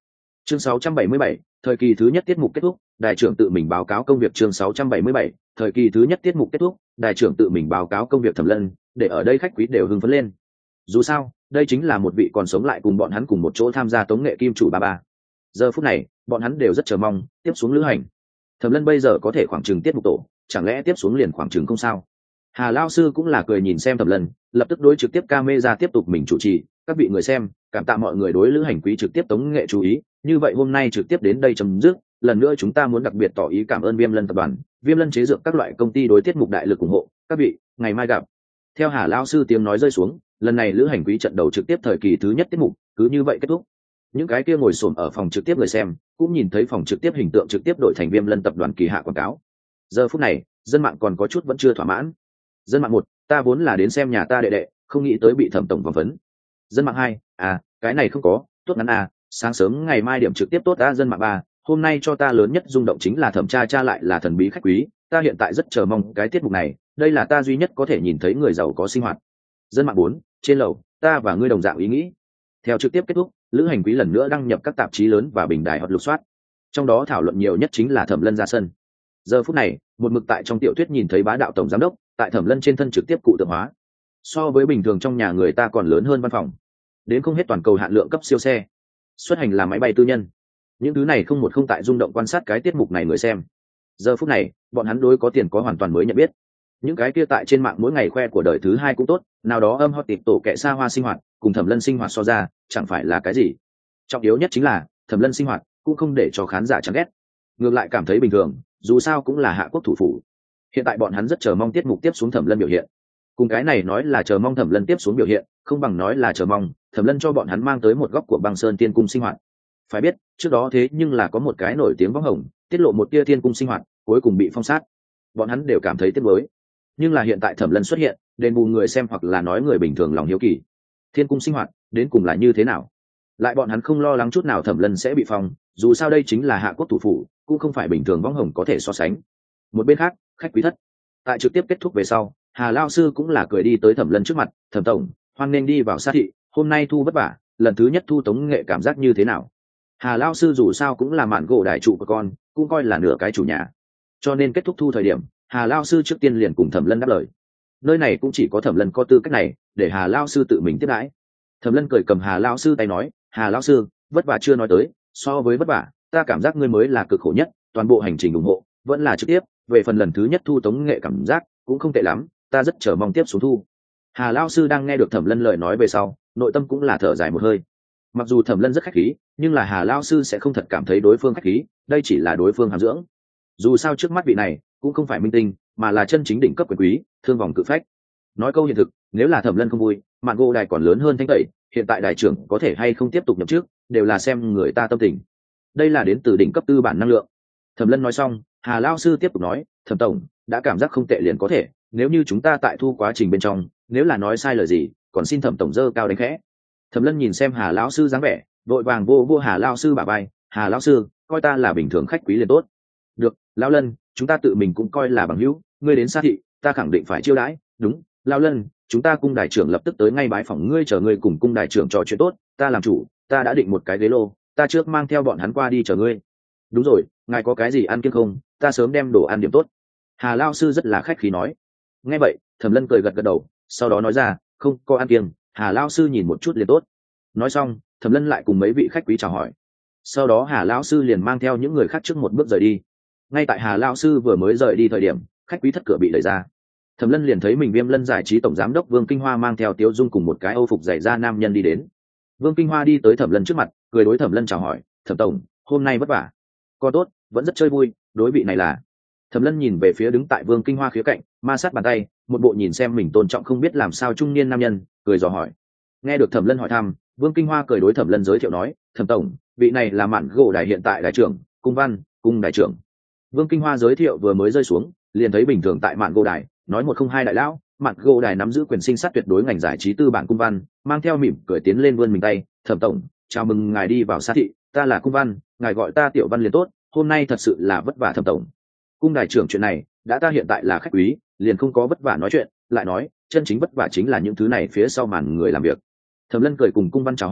Chương 677, thời kỳ thứ nhất tiết mục kết thúc, đại trưởng tự mình báo cáo công việc. Chương 677, thời kỳ thứ nhất tiết mục kết thúc, đại trưởng tự mình báo cáo công việc. Thẩm Lân, để ở đây khách quý đều hưng phấn lên. Dù sao, đây chính là một vị còn sống lại cùng bọn hắn cùng một chỗ tham gia tống nghệ kim chủ ba. Giờ phút này, bọn hắn đều rất chờ mong tiếp xuống lữ hành. Thẩm Lân bây giờ có thể khoảng chừng tiết mục tổ, chẳng lẽ tiếp xuống liền khoảng chừng không sao? Hà Lao sư cũng là cười nhìn xem Thẩm Lân, lập tức đối trực tiếp camera tiếp tục mình chủ trì. Các vị người xem, cảm tạ mọi người đối lữ hành quý trực tiếp tống nghệ chú ý. Như vậy hôm nay trực tiếp đến đây chấm dứt. Lần nữa chúng ta muốn đặc biệt tỏ ý cảm ơn Viêm Lân tập đoàn, Viêm Lân chế dược các loại công ty đối tiết mục đại lực ủng hộ. Các vị, ngày mai gặp. Theo Hà Lao sư tiếng nói rơi xuống, lần này lữ hành quý trận đầu trực tiếp thời kỳ thứ nhất tiết mục cứ như vậy kết thúc. Những cái kia ngồi xổm ở phòng trực tiếp người xem cũng nhìn thấy phòng trực tiếp hình tượng trực tiếp đổi thành Viêm Lân tập đoàn kỳ hạ quảng cáo. Giờ phút này, dân mạng còn có chút vẫn chưa thỏa mãn. Dân mạng 1, ta vốn là đến xem nhà ta đệ đệ, không nghĩ tới bị Thẩm tổng phỏng vấn. Dân mạng 2, cái này không có, tốt ngắn sáng sớm ngày mai điểm trực tiếp tốt. Dân mạng 3, hôm nay cho ta lớn nhất rung động chính là Thẩm cha lại là thần bí khách quý, ta hiện tại rất chờ mong cái tiết mục này, đây là ta duy nhất có thể nhìn thấy người giàu có sinh hoạt. Dân mạng 4, trên lầu, ta và ngươi đồng dạng ý nghĩ. Theo trực tiếp kết thúc, lữ hành quý lần nữa đăng nhập các tạp chí lớn và bình đài hoặc lục soát, trong đó thảo luận nhiều nhất chính là Thẩm Lân ra sân. Giờ phút này, một mực tại trong tiểu thuyết nhìn thấy bá đạo tổng giám đốc tại Thẩm Lân trên thân trực tiếp cụ tượng hóa, so với bình thường trong nhà người ta còn lớn hơn văn phòng, đến không hết toàn cầu hạn lượng cấp siêu xe, xuất hành là máy bay tư nhân. Những thứ này không một không tại rung động quan sát cái tiết mục này người xem. Giờ phút này, bọn hắn đối có tiền có hoàn toàn mới nhận biết. Những cái kia tại trên mạng mỗi ngày khoe của đời thứ hai cũng tốt, nào đó âm hot tiệp tổ kệ xa hoa sinh hoạt cùng Thẩm Lân sinh hoạt so ra chẳng phải là cái gì. Trọng yếu nhất chính là Thẩm Lân sinh hoạt cũng không để cho khán giả chán ghét, ngược lại cảm thấy bình thường, dù sao cũng là hạ quốc thủ phủ. Hiện tại bọn hắn rất chờ mong tiết mục tiếp xuống Thẩm Lân biểu hiện. Cùng cái này nói là chờ mong Thẩm Lân tiếp xuống biểu hiện, không bằng nói là chờ mong Thẩm Lân cho bọn hắn mang tới một góc của băng sơn tiên cung sinh hoạt. Phải biết, trước đó thế nhưng là có một cái nổi tiếng võng hồng tiết lộ một tia tiên cung sinh hoạt, cuối cùng bị phong sát. Bọn hắn đều cảm thấy tiếc nuối. Nhưng là hiện tại Thẩm Lân xuất hiện, đền bù người xem hoặc là nói người bình thường lòng hiếu kỳ. Thiên cung sinh hoạt đến cùng là như thế nào? Lại bọn hắn không lo lắng chút nào Thẩm Lân sẽ bị phong, dù sao đây chính là hạ quốc thủ phủ, cũng không phải bình thường võng hồng có thể so sánh. Một bên khác, khách quý thất, tại trực tiếp kết thúc về sau, Hà Lao sư cũng là cười đi tới Thẩm Lân trước mặt. Thẩm tổng, hoan nên đi vào Sa thị, hôm nay thu vất vả, lần thứ nhất thu tống nghệ cảm giác như thế nào? Hà Lao sư dù sao cũng là mạn gỗ đại trụ của con, cũng coi là nửa cái chủ nhà, cho nên kết thúc thu thời điểm, Hà Lao sư trước tiên liền cùng Thẩm Lân đáp lời. Nơi này cũng chỉ có Thẩm Lân có tư cách này để Hà Lao sư tự mình tiếp đãi. Thẩm Lân cười cầm Hà Lao sư tay nói, Hà Lao sư, vất vả chưa nói tới, so với vất vả, ta cảm giác ngươi mới là cực khổ nhất, toàn bộ hành trình ủng hộ vẫn là trực tiếp, về phần lần thứ nhất thu tống nghệ cảm giác cũng không tệ lắm, ta rất chờ mong tiếp xuống thu. Hà Lao sư đang nghe được Thẩm Lân lời nói về sau, nội tâm cũng là thở dài một hơi. Mặc dù Thẩm Lân rất khách khí, nhưng là Hà Lao sư sẽ không thật cảm thấy đối phương khách khí, đây chỉ là đối phương hàm dưỡng. Dù sao trước mắt vị này cũng không phải minh tinh, mà là chân chính đỉnh cấp quyền quý, thương vòng cự phách. Nói câu hiện thực, nếu là Thẩm Lân không vui, mạn gỗ đài còn lớn hơn thanh tẩy, hiện tại đại trưởng có thể hay không tiếp tục nhậm chức, đều là xem người ta tâm tình. Đây là đến từ đỉnh cấp tư bản năng lượng. Thẩm Lân nói xong, Hà Lao sư tiếp tục nói, Thẩm tổng, đã cảm giác không tệ liền có thể, nếu như chúng ta tại thu quá trình bên trong, nếu là nói sai lời gì, còn xin Thẩm tổng dơ cao đánh khẽ. Thẩm Lân nhìn xem Hà Lão sư dáng vẻ, vội vàng vô Hà Lão sư bả vai, Hà Lão sư, coi ta là bình thường khách quý liền tốt. Được, Lão Lân, chúng ta tự mình cũng coi là bằng hữu, ngươi đến Sa thị, ta khẳng định phải chiêu đãi. Đúng, Lão Lân, chúng ta cung đại trưởng lập tức tới ngay bái phỏng ngươi, chờ ngươi cùng cung đại trưởng trò chuyện tốt, ta làm chủ, ta đã định một cái ghế lô, ta trước mang theo bọn hắn qua đi chờ ngươi. Đúng rồi, ngài có cái gì ăn kiêng không, ta sớm đem đồ ăn điểm tốt. Hà Lão sư rất là khách khí nói. Nghe vậy, Thẩm Lân cười gật gật đầu, sau đó nói ra, không có ăn kiêng, Hà Lão sư nhìn một chút liền tốt. Nói xong, Thẩm Lân lại cùng mấy vị khách quý chào hỏi, sau đó Hà Lão sư liền mang theo những người khác trước một bước rời đi. Ngay tại Hà Lão sư vừa mới rời đi thời điểm, khách quý thất cửa bị đẩy ra. Thẩm Lân liền thấy mình Viêm Lân giải trí tổng giám đốc Vương Kinh Hoa mang theo Tiếu Dung cùng một cái âu phục dày da nam nhân đi đến. Vương Kinh Hoa đi tới Thẩm Lân trước mặt, cười đối Thẩm Lân chào hỏi, Thẩm tổng, hôm nay vất vả. Còn tốt, vẫn rất chơi vui, đối vị này là. Thẩm Lân nhìn về phía đứng tại Vương Kinh Hoa khía cạnh, ma sát bàn tay, một bộ nhìn xem mình tôn trọng không biết làm sao trung niên nam nhân, cười dò hỏi. Nghe được Thẩm Lân hỏi thăm, Vương Kinh Hoa cười đối Thẩm Lân giới thiệu nói, Thẩm tổng, vị này là mạn gỗ đài hiện tại đại trưởng, cung văn, cung đại trưởng. Vương Kinh Hoa giới thiệu vừa mới rơi xuống, liền thấy bình thường tại mạn gỗ đài, nói 102 đại lão, mạn gỗ đài nắm giữ quyền sinh sát tuyệt đối ngành giải trí tư bản cung văn, mang theo mỉm cười tiến lên vươn mình tay, Thẩm tổng, chào mừng ngài đi vào Sa thị, ta là cung văn, ngài gọi ta tiểu văn liền tốt, hôm nay thật sự là vất vả Thẩm tổng. Cung đại trưởng chuyện này, đã ta hiện tại là khách quý, liền không có vất vả nói chuyện, lại nói, chân chính vất vả chính là những thứ này phía sau màn người làm việc. Thẩm Lân cười cùng cung văn chào hỏi,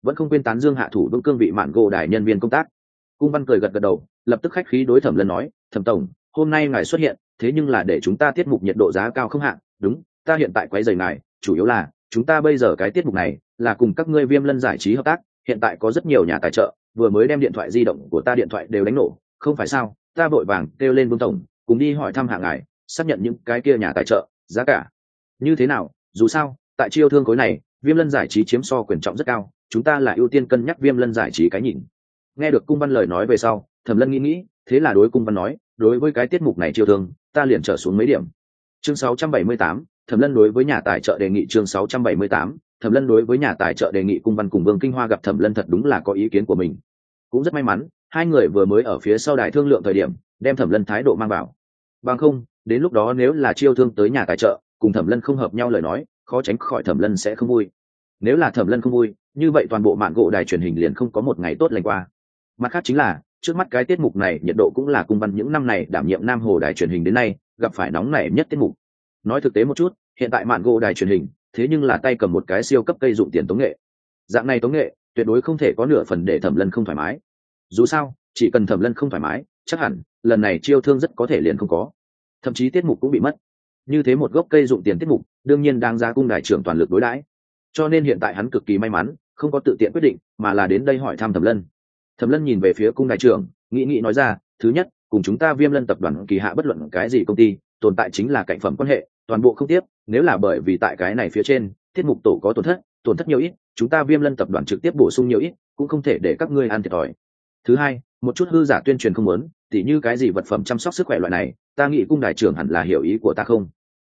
vẫn không quên tán dương hạ thủ vững cương vị mạn gỗ đài nhân viên công tác. Cung văn cười gật gật đầu, lập tức khách khí đối Thẩm Lân nói, Thẩm tổng, hôm nay ngài xuất hiện thế nhưng là để chúng ta tiết mục nhiệt độ giá cao không hạn. Đúng, ta hiện tại quấy rầy ngài chủ yếu là chúng ta bây giờ cái tiết mục này là cùng các ngươi Viêm Lân giải trí hợp tác, hiện tại có rất nhiều nhà tài trợ vừa mới đem điện thoại di động của ta điện thoại đều đánh nổ, không phải sao? Ta vội vàng kêu lên Vương tổng cùng đi hỏi thăm hạ ngài, xác nhận những cái kia nhà tài trợ giá cả như thế nào. Dù sao tại chiêu thương khối này Viêm Lân giải trí chiếm so quyền trọng rất cao, chúng ta là ưu tiên cân nhắc Viêm Lân giải trí cái nhìn. Nghe được Cung Văn lời nói về sau, Thẩm Lân nghĩ thế là đối Cung Văn nói, đối với cái tiết mục này chiêu thương ta liền trở xuống mấy điểm. Chương 678, Thẩm Lân đối với nhà tài trợ đề nghị. Chương 678, Thẩm Lân đối với nhà tài trợ đề nghị. Cung Văn cùng Vương Kinh Hoa gặp Thẩm Lân thật đúng là có ý kiến của mình, cũng rất may mắn hai người vừa mới ở phía sau đài thương lượng thời điểm đem Thẩm Lân thái độ mang vào, bằng không đến lúc đó nếu là chiêu thương tới nhà tài trợ cùng Thẩm Lân không hợp nhau lời nói, khó tránh khỏi Thẩm Lân sẽ không vui. Nếu là Thẩm Lân không vui, như vậy toàn bộ mạn gỗ đài truyền hình liền không có một ngày tốt lành qua. Mặt khác chính là trước mắt cái tiết mục này nhiệt độ cũng là Cung Văn những năm này đảm nhiệm Nam Hồ đài truyền hình đến nay gặp phải nóng nảy nhất tiết mục. Nói thực tế một chút, hiện tại mạn gỗ đài truyền hình thế nhưng là tay cầm một cái siêu cấp cây dụng tiền tống nghệ, dạng này tống nghệ tuyệt đối không thể có nửa phần để Thẩm Lân không thoải mái. Dù sao chỉ cần Thẩm Lân không thoải mái, chắc hẳn lần này chiêu thương rất có thể liền không có, thậm chí tiết mục cũng bị mất. Như thế một gốc cây dụng tiền tiết mục đương nhiên đang ra cung đài trưởng toàn lực đối đãi, cho nên hiện tại hắn cực kỳ may mắn không có tự tiện quyết định mà là đến đây hỏi thăm Thẩm Lân. Thẩm Lân nhìn về phía cung đài trưởng, nghĩ nói ra, thứ nhất, cùng chúng ta Viêm Lân tập đoàn kỳ hạ bất luận cái gì công ty tồn tại chính là cạnh phẩm quan hệ, toàn bộ không tiếp. Nếu là bởi vì tại cái này phía trên tiết mục tổ có tổn thất nhiều ít, chúng ta Viêm Lân tập đoàn trực tiếp bổ sung nhiều ít, cũng không thể để các ngươi ăn thiệt thòi. Thứ hai, một chút hư giả tuyên truyền không muốn, tỉ như cái gì vật phẩm chăm sóc sức khỏe loại này, ta nghĩ cung đài trưởng hẳn là hiểu ý của ta không?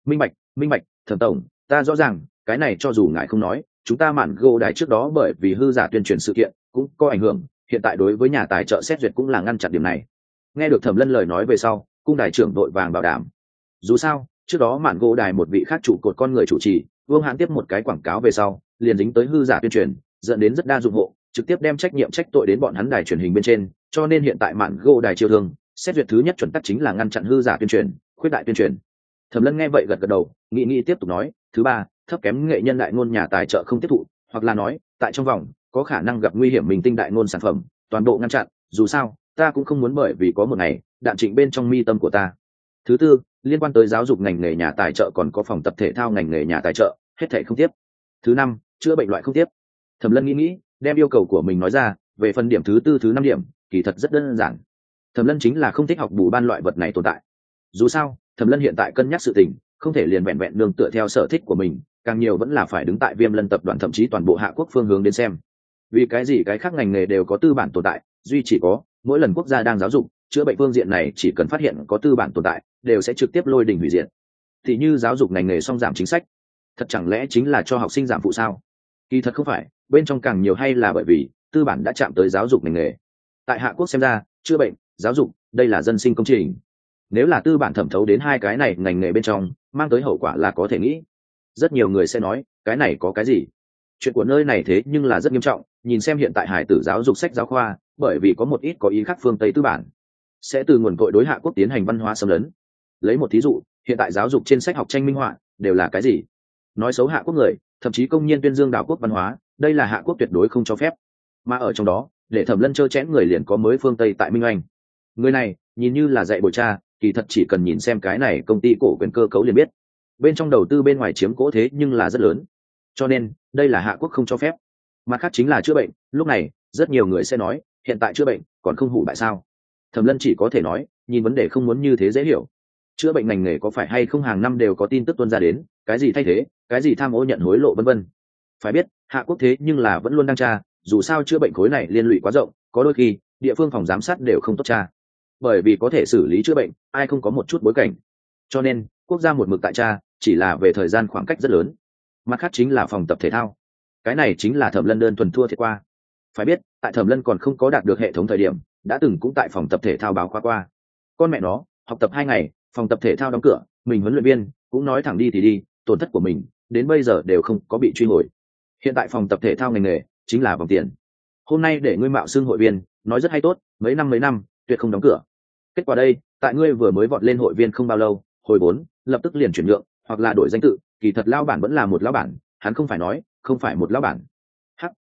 Minh bạch, Thẩm tổng, ta rõ ràng, cái này cho dù ngài không nói, chúng ta mạn gỗ đài trước đó bởi vì hư giả tuyên truyền sự kiện cũng có ảnh hưởng, hiện tại đối với nhà tài trợ xét duyệt cũng là ngăn chặn điểm này. Nghe được Thẩm Lân lời nói về sau, cung đài trưởng đội vàng bảo đảm. Dù sao trước đó mạn gỗ đài một vị khác trụ cột con người chủ trì Vương Hãn tiếp một cái quảng cáo về sau liền dính tới hư giả tuyên truyền, dẫn đến rất đa dụng hộ trực tiếp đem trách nhiệm trách tội đến bọn hắn đài truyền hình bên trên, cho nên hiện tại mạn gỗ đài chiêu thương xét duyệt thứ nhất chuẩn tắc chính là ngăn chặn hư giả tuyên truyền, khuyết đại tuyên truyền. Thẩm Lân nghe vậy gật gật đầu, nghĩ tiếp tục nói, thứ ba, thấp kém nghệ nhân đại ngôn nhà tài trợ không tiếp thụ, hoặc là nói tại trong vòng có khả năng gặp nguy hiểm mình tinh đại ngôn sản phẩm toàn bộ ngăn chặn. Dù sao ta cũng không muốn bởi vì có một ngày đạn trịnh bên trong mi tâm của ta. Thứ tư, liên quan tới giáo dục ngành nghề nhà tài trợ còn có phòng tập thể thao ngành nghề nhà tài trợ hết thảy không tiếp. Thứ năm, chữa bệnh loại không tiếp. Thẩm Lân nghĩ đem yêu cầu của mình nói ra. Về phần điểm thứ tư thứ năm điểm kỳ thật rất đơn giản, Thẩm Lân chính là không thích học bù ban loại vật này tồn tại. Dù sao Thẩm Lân hiện tại cân nhắc sự tình không thể liền vẹn nương tựa theo sở thích của mình, càng nhiều vẫn là phải đứng tại Viêm Lân tập đoàn thậm chí toàn bộ Hạ Quốc phương hướng đến xem. Vì cái gì cái khác ngành nghề đều có tư bản tồn tại, duy chỉ có mỗi lần quốc gia đang giáo dục chữa bệnh phương diện này chỉ cần phát hiện có tư bản tồn tại đều sẽ trực tiếp lôi đình hủy diệt. Thì như giáo dục ngành nghề song giảm chính sách, thật chẳng lẽ chính là cho học sinh giảm phụ sao? Kỳ thật không phải, bên trong càng nhiều hay là bởi vì tư bản đã chạm tới giáo dục ngành nghề. Tại Hạ Quốc xem ra chữa bệnh, giáo dục đây là dân sinh công trình, nếu là tư bản thẩm thấu đến hai cái này ngành nghề bên trong mang tới hậu quả là có thể nghĩ. Rất nhiều người sẽ nói cái này có cái gì, chuyện của nơi này thế nhưng là rất nghiêm trọng. Nhìn xem hiện tại hải tử giáo dục sách giáo khoa, bởi vì có một ít có ý khác phương Tây tư bản sẽ từ nguồn cội đối Hạ Quốc tiến hành văn hóa xâm lấn. Lấy một thí dụ, hiện tại giáo dục trên sách học tranh minh họa đều là cái gì? Nói xấu Hạ Quốc người, thậm chí công nhiên tuyên dương đảo quốc văn hóa, đây là Hạ Quốc tuyệt đối không cho phép. Mà ở trong đó để Thẩm Lân trơ chẽn người liền có mới phương Tây tại Minh Anh. Người này nhìn như là dạy bồi cha, kỳ thật chỉ cần nhìn xem cái này công ty cổ quyền cơ cấu liền biết bên trong đầu tư bên ngoài chiếm cố thế nhưng là rất lớn, cho nên đây là Hạ Quốc không cho phép. Mặt khác chính là chữa bệnh, lúc này rất nhiều người sẽ nói hiện tại chữa bệnh còn không hủ bại sao? Thẩm Lân chỉ có thể nói nhìn vấn đề không muốn như thế dễ hiểu. Chữa bệnh ngành nghề có phải hay không hàng năm đều có tin tức tuôn ra đến cái gì thay thế, cái gì tham ô nhận hối lộ vân vân. Phải biết Hạ Quốc thế nhưng là vẫn luôn đang tra, dù sao chữa bệnh khối này liên lụy quá rộng, có đôi khi địa phương phòng giám sát đều không tốt tra, bởi vì có thể xử lý chữa bệnh ai không có một chút bối cảnh, cho nên quốc gia một mực tại tra chỉ là về thời gian khoảng cách rất lớn. Mặt khác chính là phòng tập thể thao, cái này chính là Thẩm Lân đơn thuần thua thiệt qua. Phải biết tại Thẩm Lân còn không có đạt được hệ thống thời điểm đã từng cũng tại phòng tập thể thao báo qua. Con mẹ nó, học tập 2 ngày phòng tập thể thao đóng cửa, mình huấn luyện viên cũng nói thẳng đi thì đi, tổn thất của mình đến bây giờ đều không có bị truy hồi. Hiện tại phòng tập thể thao ngành nghề chính là vòng tiền, hôm nay để ngươi mạo xưng hội viên nói rất hay tốt, mấy năm tuyệt không đóng cửa. Kết quả đây, tại ngươi vừa mới vọt lên hội viên không bao lâu, hồi vốn lập tức liền chuyển nhượng hoặc là đổi danh tự, kỳ thật lão bản vẫn là một lão bản, hắn không phải nói không phải một lão bản. Hắc,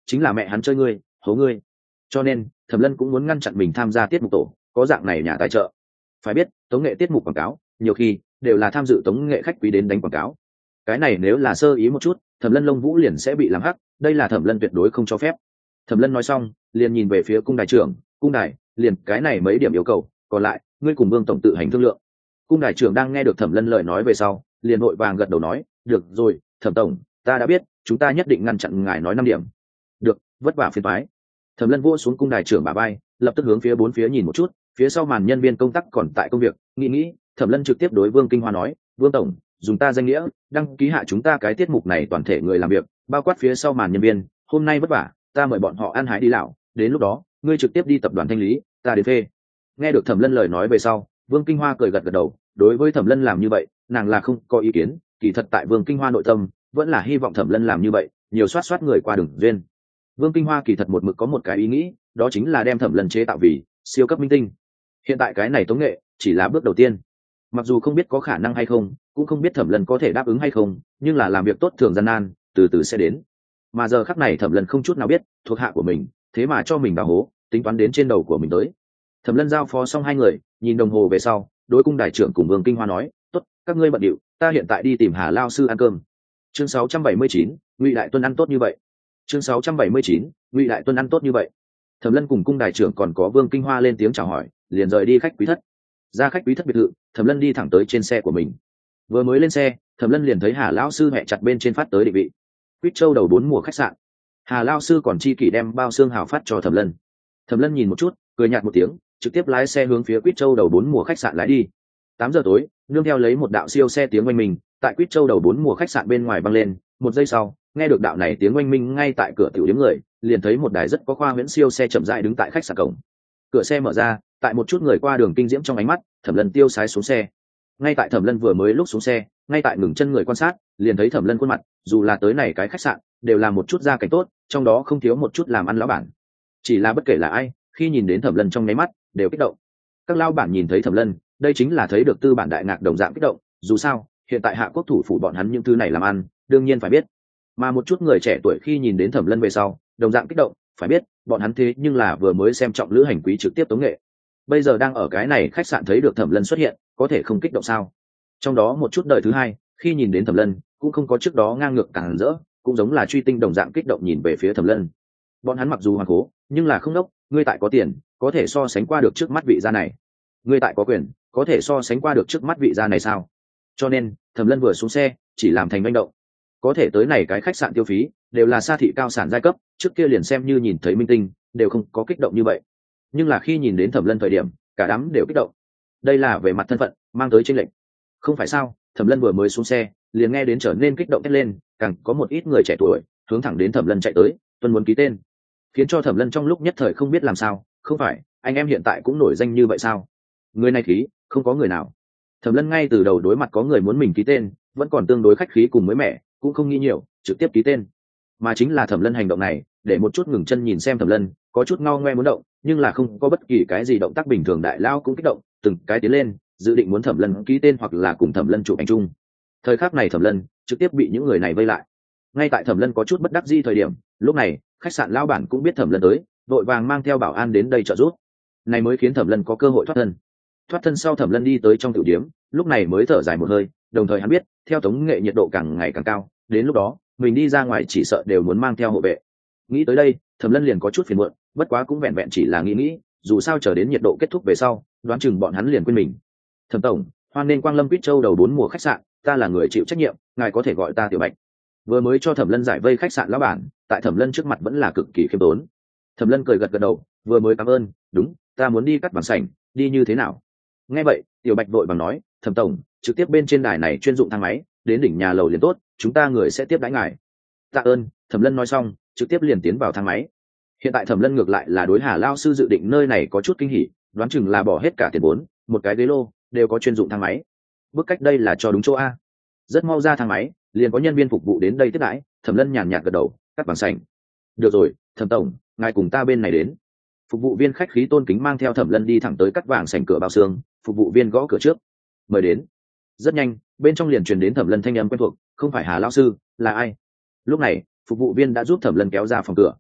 chính là mẹ hắn chơi ngươi, hố ngươi. Cho nên Thẩm Lân cũng muốn ngăn chặn mình tham gia tiết mục tổ có dạng này nhà tài trợ. Phải biết tống nghệ tiết mục quảng cáo nhiều khi đều là tham dự tống nghệ khách quý đến đánh quảng cáo, cái này nếu là sơ ý một chút Thẩm Lân lông vũ liền sẽ bị làm hắc, đây là Thẩm Lân tuyệt đối không cho phép. Thẩm Lân nói xong liền nhìn về phía cung đài trưởng, cung đài liền cái này mấy điểm yêu cầu, còn lại ngươi cùng Vương tổng tự hành thương lượng. Cung đài trưởng đang nghe được Thẩm Lân lời nói về sau liền vội vàng gật đầu nói, được rồi Thẩm tổng, ta đã biết, chúng ta nhất định ngăn chặn ngài nói 5 điểm. Được, vất vả phiền toái. Thẩm Lân vỗ xuống cung đài trưởng bả vai, lập tức hướng phía bốn phía nhìn một chút, phía sau màn nhân viên công tác còn tại công việc, nghĩ Thẩm Lân trực tiếp đối Vương Kinh Hoa nói, Vương tổng, dùng ta danh nghĩa đăng ký hạ chúng ta cái tiết mục này toàn thể người làm việc, bao quát phía sau màn nhân viên, hôm nay vất vả, ta mời bọn họ ăn hái đi lão, đến lúc đó ngươi trực tiếp đi tập đoàn thanh lý, ta đến phê. Nghe được Thẩm Lân lời nói về sau, Vương Kinh Hoa cười gật gật đầu, đối với Thẩm Lân làm như vậy nàng là không có ý kiến, kỳ thật tại Vương Kinh Hoa nội tâm vẫn là hy vọng Thẩm Lân làm như vậy nhiều soát người qua đường duyên. Vương Kinh Hoa kỳ thật một mực có một cái ý nghĩ, đó chính là đem Thẩm Lân chế tạo vì siêu cấp minh tinh. Hiện tại cái này tống nghệ chỉ là bước đầu tiên, mặc dù không biết có khả năng hay không, cũng không biết Thẩm Lân có thể đáp ứng hay không, nhưng là làm việc tốt thường gian nan, từ từ sẽ đến. Mà giờ khắc này Thẩm Lân không chút nào biết thuộc hạ của mình thế mà cho mình đào hố, tính toán đến trên đầu của mình tới. Thẩm Lân giao phó xong hai người, nhìn đồng hồ về sau đối cung đại trưởng cùng Vương Kinh Hoa nói, tốt, các ngươi bận điệu, ta hiện tại đi tìm Hà lao sư ăn cơm. Chương 679, Ngụy Đại Tuân ăn tốt như vậy. Chương 679, Ngụy Đại Tuân ăn tốt như vậy. Thẩm Lân cùng cung đại trưởng còn có Vương Kinh Hoa lên tiếng chào hỏi, liền rời đi khách quý thất. Ra khách quý thất biệt thự, Thẩm Lân đi thẳng tới trên xe của mình. Vừa mới lên xe, Thẩm Lân liền thấy Hà lão sư hẹ chặt bên trên phát tới định vị. Quýt Châu đầu 4 mùa khách sạn. Hà lão sư còn chi kỷ đem bao xương hào phát cho Thẩm Lân. Thẩm Lân nhìn một chút, cười nhạt một tiếng, trực tiếp lái xe hướng phía Quýt Châu đầu 4 mùa khách sạn lái đi. 8 giờ tối, nương theo lấy một đạo siêu xe tiếng oanh minh, tại Quýt Châu đầu 4 mùa khách sạn bên ngoài vang lên, một giây sau, nghe được đạo này tiếng oanh minh ngay tại cửa tiểu điếm người, liền thấy một đài rất có khoa huyễn siêu xe chậm rãi đứng tại khách sạn cổng. Cửa xe mở ra, tại một chút người qua đường kinh diễm trong ánh mắt, Thẩm Lân tiêu sái xuống xe. Ngay tại Thẩm Lân vừa mới lúc xuống xe, ngay tại ngừng chân người quan sát, liền thấy Thẩm Lân khuôn mặt, dù là tới này cái khách sạn, đều là một chút gia cảnh tốt, trong đó không thiếu một chút làm ăn lão bản. Chỉ là bất kể là ai, khi nhìn đến Thẩm Lân trong nháy mắt, đều kích động. Các lão bản nhìn thấy Thẩm Lân, đây chính là thấy được tư bản đại ngạc đồng dạng kích động, dù sao, hiện tại Hạ Quốc thủ phủ bọn hắn những thứ này làm ăn, đương nhiên phải biết. Mà một chút người trẻ tuổi khi nhìn đến Thẩm Lân về sau, đồng dạng kích động, phải biết, bọn hắn thế nhưng là vừa mới xem trọng Lữ Hành Quý trực tiếp tống nghệ. Bây giờ đang ở cái này khách sạn thấy được Thẩm Lân xuất hiện, có thể không kích động sao? Trong đó một chút đời thứ hai, khi nhìn đến Thẩm Lân, cũng không có trước đó ngang ngược càng rỡ, cũng giống là truy tinh đồng dạng kích động nhìn về phía Thẩm Lân. Bọn hắn mặc dù hoàn cố, nhưng là không đốc, ngươi tại có tiền, có thể so sánh qua được trước mắt vị gia này. Ngươi tại có quyền, có thể so sánh qua được trước mắt vị gia này sao? Cho nên, Thẩm Lân vừa xuống xe, chỉ làm thành manh động. Có thể tới này cái khách sạn tiêu phí, đều là xa thị cao sản giai cấp, trước kia liền xem như nhìn thấy minh tinh, đều không có kích động như vậy. Nhưng là khi nhìn đến Thẩm Lân thời điểm, cả đám đều kích động. Đây là về mặt thân phận mang tới chênh lệch. Không phải sao? Thẩm Lân vừa mới xuống xe, liền nghe đến trở nên kích động thét lên, càng có một ít người trẻ tuổi hướng thẳng đến Thẩm Lân chạy tới, tuân muốn ký tên, khiến cho Thẩm Lân trong lúc nhất thời không biết làm sao. Không phải, anh em hiện tại cũng nổi danh như vậy sao? Người này khí, không có người nào. Thẩm Lân ngay từ đầu đối mặt có người muốn mình ký tên, vẫn còn tương đối khách khí cùng mới mẻ, cũng không nghĩ nhiều, trực tiếp ký tên. Mà chính là Thẩm Lân hành động này, để một chút ngừng chân nhìn xem Thẩm Lân, có chút ngao ngoe muốn động, nhưng là không có bất kỳ cái gì động tác bình thường, đại lao cũng kích động, từng cái tiến lên, dự định muốn Thẩm Lân ký tên hoặc là cùng Thẩm Lân chụp ảnh chung. Thời khắc này Thẩm Lân trực tiếp bị những người này vây lại. Ngay tại Thẩm Lân có chút bất đắc dĩ thời điểm, lúc này khách sạn lão bản cũng biết Thẩm Lân tới, vội vàng mang theo bảo an đến đây trợ giúp. Này mới khiến Thẩm Lân có cơ hội thoát thân. Thoát thân sau Thẩm Lân đi tới trong tiểu điếm, lúc này mới thở dài một hơi, đồng thời hắn biết, theo tống nghệ nhiệt độ càng ngày càng cao, đến lúc đó mình đi ra ngoài chỉ sợ đều muốn mang theo hộ vệ. Nghĩ tới đây, Thẩm Lân liền có chút phiền muộn, bất quá cũng vẹn vẹn chỉ là nghĩ, dù sao chờ đến nhiệt độ kết thúc về sau, đoán chừng bọn hắn liền quên mình. Thẩm tổng, hoan nên quang lâm Quýt Châu đầu 4 mùa khách sạn, ta là người chịu trách nhiệm, ngài có thể gọi ta Tiểu Bạch. Vừa mới cho Thẩm Lân giải vây khách sạn lão bản, tại Thẩm Lân trước mặt vẫn là cực kỳ khiêm tốn. Thẩm Lân cười gật gật đầu, vừa mới cảm ơn, đúng, ta muốn đi cắt bằng sảnh, đi như thế nào? Nghe vậy, Tiểu Bạch vội vàng nói, Thẩm tổng, trực tiếp bên trên đài này chuyên dụng thang máy, đến đỉnh nhà lầu liền tốt, chúng ta người sẽ tiếp đãi ngài. Tạ ơn. Thẩm Lân nói xong, trực tiếp liền tiến vào thang máy. Hiện tại Thẩm Lân ngược lại là đối Hà lao sư dự định nơi này có chút kinh hỉ, đoán chừng là bỏ hết cả tiền vốn, một cái ghế lô đều có chuyên dụng thang máy. Bước cách đây là cho đúng chỗ a. Rất mau ra thang máy, liền có nhân viên phục vụ đến đây tiếp đãi. Thẩm Lân nhàn nhạt gật đầu, cắt bằng sảnh. Được rồi, Thẩm tổng, ngài cùng ta bên này đến. Phục vụ viên khách khí tôn kính mang theo Thẩm Lân đi thẳng tới cắt vàng sảnh cửa bao xương. Phục vụ viên gõ cửa trước, mời đến. Rất nhanh, bên trong liền truyền đến Thẩm Lân thanh âm quen thuộc, không phải Hà lão sư, là ai? Lúc này, phục vụ viên đã giúp Thẩm Lân kéo ra phòng cửa.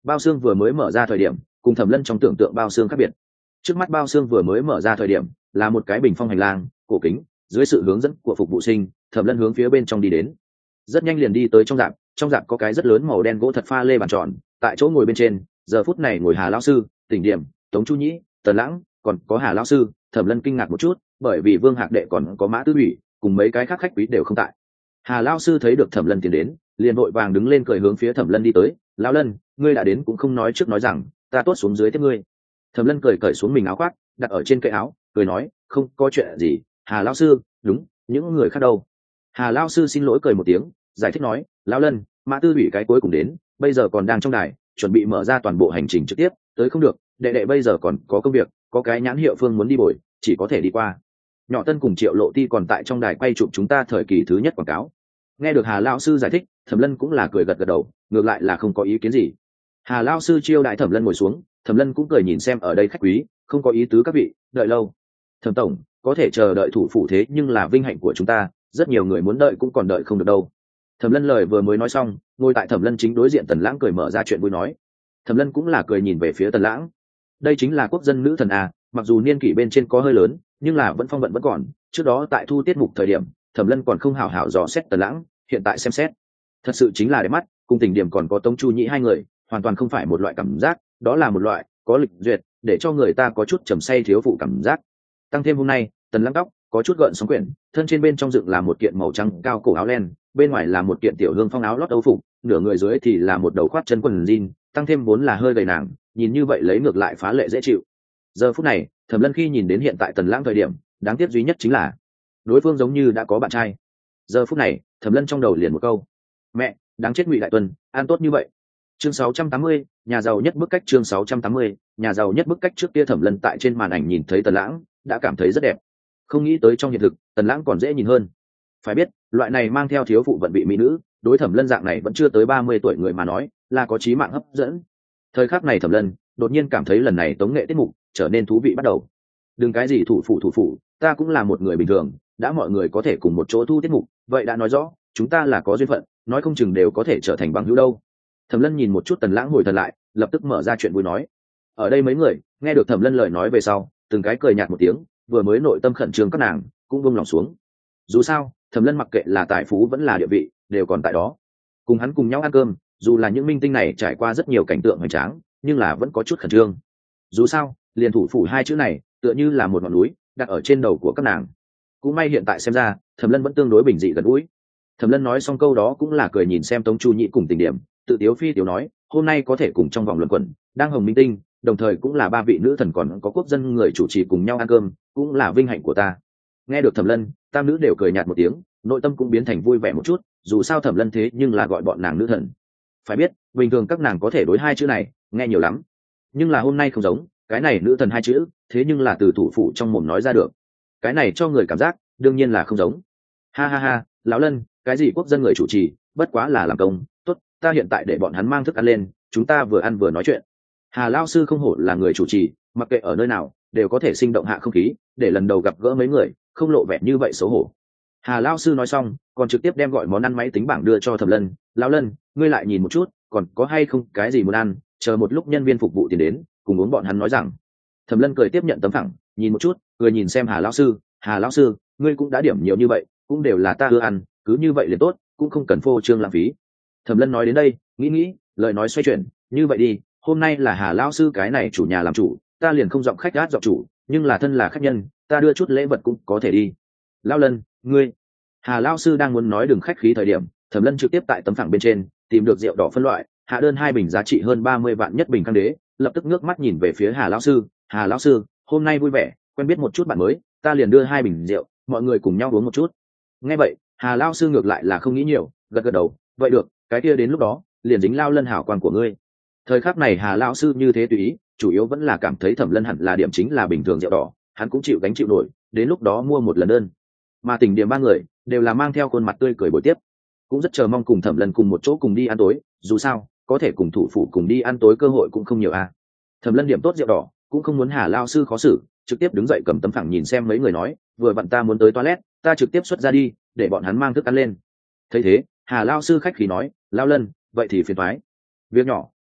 bao xương vừa mới mở ra thời điểm cùng Thẩm Lân trong tưởng tượng bao xương khác biệt. Trước mắt bao xương vừa mới mở ra thời điểm là một cái bình phong hành lang cổ kính, dưới sự hướng dẫn của phục vụ sinh, Thẩm Lân hướng phía bên trong đi đến. Rất nhanh liền đi tới trong dạp có cái rất lớn màu đen gỗ thật pha lê bàn tròn, tại chỗ ngồi bên trên giờ phút này ngồi Hà lão sư, Tỉnh Điểm, Tống Chu Nhĩ, Tần Lãng, còn có Hà lão sư. Thẩm Lân kinh ngạc một chút, bởi vì Vương Hạc Đệ còn có Mã Tư Ủy cùng mấy cái khác khách quý đều không tại. Hà lão sư thấy được Thẩm Lân tiến đến, liền vội vàng đứng lên cười hướng phía Thẩm Lân đi tới. Lão Lân, ngươi đã đến cũng không nói trước nói rằng ta tốt xuống dưới tiếp ngươi. Thẩm Lân cởi xuống mình áo khoác đặt ở trên cây áo, cười nói không có chuyện gì. Hà lão sư, đúng, những người khác đâu? Hà lão sư xin lỗi cười một tiếng, giải thích nói, Lão Lân, Mã Tư Ủy cái cuối cùng đến, bây giờ còn đang trong đài chuẩn bị mở ra toàn bộ hành trình trực tiếp, tới không được, đệ đệ bây giờ còn có công việc, có cái nhãn hiệu Phương muốn đi bồi, chỉ có thể đi qua. Nhỏ Tân cùng Triệu Lộ Ti còn tại trong đài quay chụp chúng ta thời kỳ thứ nhất quảng cáo. Nghe được Hà lão sư giải thích, Thẩm Lân cũng là cười gật gật đầu, ngược lại là không có ý kiến gì. Hà lão sư chiêu đại Thẩm Lân ngồi xuống, Thẩm Lân cũng cười nhìn xem ở đây khách quý, không có ý tứ các vị, đợi lâu. Thẩm tổng, có thể chờ đợi thủ phủ thế nhưng là vinh hạnh của chúng ta, rất nhiều người muốn đợi cũng còn đợi không được đâu. Thẩm Lân lời vừa mới nói xong, ngồi tại Thẩm Lân chính đối diện Tần Lãng cười mở ra chuyện vui nói. Thẩm Lân cũng là cười nhìn về phía Tần Lãng. Đây chính là quốc dân nữ thần a, mặc dù niên kỷ bên trên có hơi lớn, nhưng là vẫn phong vận vẫn còn. Trước đó tại thu tiết mục thời điểm, Thẩm Lân còn không hảo hảo dò xét Tần Lãng, hiện tại xem xét, thật sự chính là đẹp mắt, cùng Tỉnh Điểm còn có Tống Chu Nhĩ hai người, hoàn toàn không phải một loại cảm giác, đó là một loại có lịch duyệt, để cho người ta có chút trầm say thiếu phụ cảm giác. Tăng thêm hôm nay, Tần Lãng tóc có chút gợn sóng quyển, thân trên bên trong dựng là một kiện màu trắng cao cổ áo len, bên ngoài là một kiện tiểu hương phong áo lót âu phục, nửa người dưới thì là một đầu khoát chân quần jean, tăng thêm vốn là hơi gầy nàng, nhìn như vậy lấy ngược lại phá lệ dễ chịu. Giờ phút này, Thẩm Lân khi nhìn đến hiện tại Tần Lãng thời điểm, đáng tiếc duy nhất chính là đối phương giống như đã có bạn trai. Giờ phút này, Thẩm Lân trong đầu liền một câu: mẹ, đáng chết Ngụy Đại Tuần, an tốt như vậy. Chương 680, nhà giàu nhất bức cách. Chương 680, nhà giàu nhất bức cách. Trước kia Thẩm Lân tại trên màn ảnh nhìn thấy Tần Lãng, đã cảm thấy rất đẹp. Không nghĩ tới trong hiện thực, Tần Lãng còn dễ nhìn hơn. Phải biết, loại này mang theo thiếu phụ vận vị mỹ nữ, đối Thẩm Lân dạng này vẫn chưa tới 30 tuổi người mà nói, là có chí mạng hấp dẫn. Thời khắc này Thẩm Lân đột nhiên cảm thấy lần này tống nghệ tiết mục trở nên thú vị bắt đầu. Đừng cái gì thủ phủ, ta cũng là một người bình thường, đã mọi người có thể cùng một chỗ thu tiết mục, vậy đã nói rõ chúng ta là có duyên phận, nói không chừng đều có thể trở thành bằng hữu đâu. Thẩm Lân nhìn một chút Tần Lãng hồi thần lại, lập tức mở ra chuyện vui nói. Ở đây mấy người nghe được Thẩm Lân lời nói về sau, từng cái cười nhạt một tiếng, vừa mới nội tâm khẩn trương các nàng cũng buông lòng xuống. Dù sao, Thẩm Lân mặc kệ là tài phú vẫn là địa vị, đều còn tại đó. Cùng hắn cùng nhau ăn cơm, dù là những minh tinh này trải qua rất nhiều cảnh tượng hoành tráng, nhưng là vẫn có chút khẩn trương. Dù sao, liền thủ phủ hai chữ này, tựa như là một ngọn núi đặt ở trên đầu của các nàng. Cũng may hiện tại xem ra, Thẩm Lân vẫn tương đối bình dị gần gũi. Thẩm Lân nói xong câu đó cũng là cười nhìn xem Tống Chu Nhĩ cùng Tỉnh Điểm, tự tiếu phi tiếu nói, hôm nay có thể cùng trong vòng luận quẩn, đang hồng minh tinh, đồng thời cũng là ba vị nữ thần còn có quốc dân người chủ trì cùng nhau ăn cơm, cũng là vinh hạnh của ta. Nghe được Thẩm Lân, tam nữ đều cười nhạt một tiếng, nội tâm cũng biến thành vui vẻ một chút, dù sao Thẩm Lân thế nhưng là gọi bọn nàng nữ thần. Phải biết, bình thường các nàng có thể đối hai chữ này nghe nhiều lắm, nhưng là hôm nay không giống, cái này nữ thần hai chữ, thế nhưng là từ thủ phủ trong mồm nói ra được. Cái này cho người cảm giác, đương nhiên là không giống. Ha ha ha, lão Lân, cái gì quốc dân người chủ trì, bất quá là làm công, tốt, ta hiện tại để bọn hắn mang thức ăn lên, chúng ta vừa ăn vừa nói chuyện. Hà lão sư không hổ là người chủ trì, mặc kệ ở nơi nào, đều có thể sinh động hạ không khí, để lần đầu gặp gỡ mấy người, không lộ vẻ như vậy xấu hổ. Hà lão sư nói xong, còn trực tiếp đem gọi món ăn máy tính bảng đưa cho Thẩm Lân. Lão Lân, ngươi lại nhìn một chút, còn có hay không cái gì muốn ăn, chờ một lúc nhân viên phục vụ tiền đến, cùng uống bọn hắn nói rằng. Thẩm Lân cười tiếp nhận tấm phẳng, nhìn một chút, cười nhìn xem Hà lão sư. Hà lão sư, ngươi cũng đã điểm nhiều như vậy, cũng đều là ta ưa ăn, cứ như vậy liền tốt, cũng không cần phô trương lãng phí. Thẩm Lân nói đến đây, nghĩ, lời nói xoay chuyển, như vậy đi, hôm nay là Hà lão sư cái này chủ nhà làm chủ, ta liền không giọng khách gát giọng chủ, nhưng là thân là khách nhân, ta đưa chút lễ vật cũng có thể đi. Lão Lân, ngươi. Hà lão sư đang muốn nói đừng khách khí thời điểm, Thẩm Lân trực tiếp tại tấm phẳng bên trên tìm được rượu đỏ phân loại, hạ đơn 2 bình giá trị hơn 30 vạn nhất bình Khang Đế, lập tức ngước mắt nhìn về phía Hà lão sư. Hà lão sư, hôm nay vui vẻ, quen biết một chút bạn mới, ta liền đưa 2 bình rượu, mọi người cùng nhau uống một chút. Nghe vậy, Hà lão sư ngược lại là không nghĩ nhiều, gật gật đầu, vậy được, cái kia đến lúc đó, liền dính Lao Lân hảo quan của ngươi. Thời khắc này Hà lão sư như thế tùy ý, chủ yếu vẫn là cảm thấy Thẩm Lân hẳn là điểm chính là bình thường rượu đỏ, hắn cũng chịu gánh chịu nổi, đến lúc đó mua một lần đơn. Mà Tỉnh Điểm ba người đều là mang theo khuôn mặt tươi cười buổi tiếp, cũng rất chờ mong cùng Thẩm Lân cùng một chỗ cùng đi ăn tối, dù sao, có thể cùng thủ phủ cùng đi ăn tối cơ hội cũng không nhiều à. Thẩm Lân điểm tốt rượu đỏ, cũng không muốn Hà lão sư khó xử, trực tiếp đứng dậy cầm tấm phẳng nhìn xem mấy người nói, vừa vặn ta muốn tới toilet, ta trực tiếp xuất ra đi, để bọn hắn mang thức ăn lên. Thấy thế, Hà lão sư khách khí nói, Lão Lân, vậy thì phiền toái. Việc nhỏ,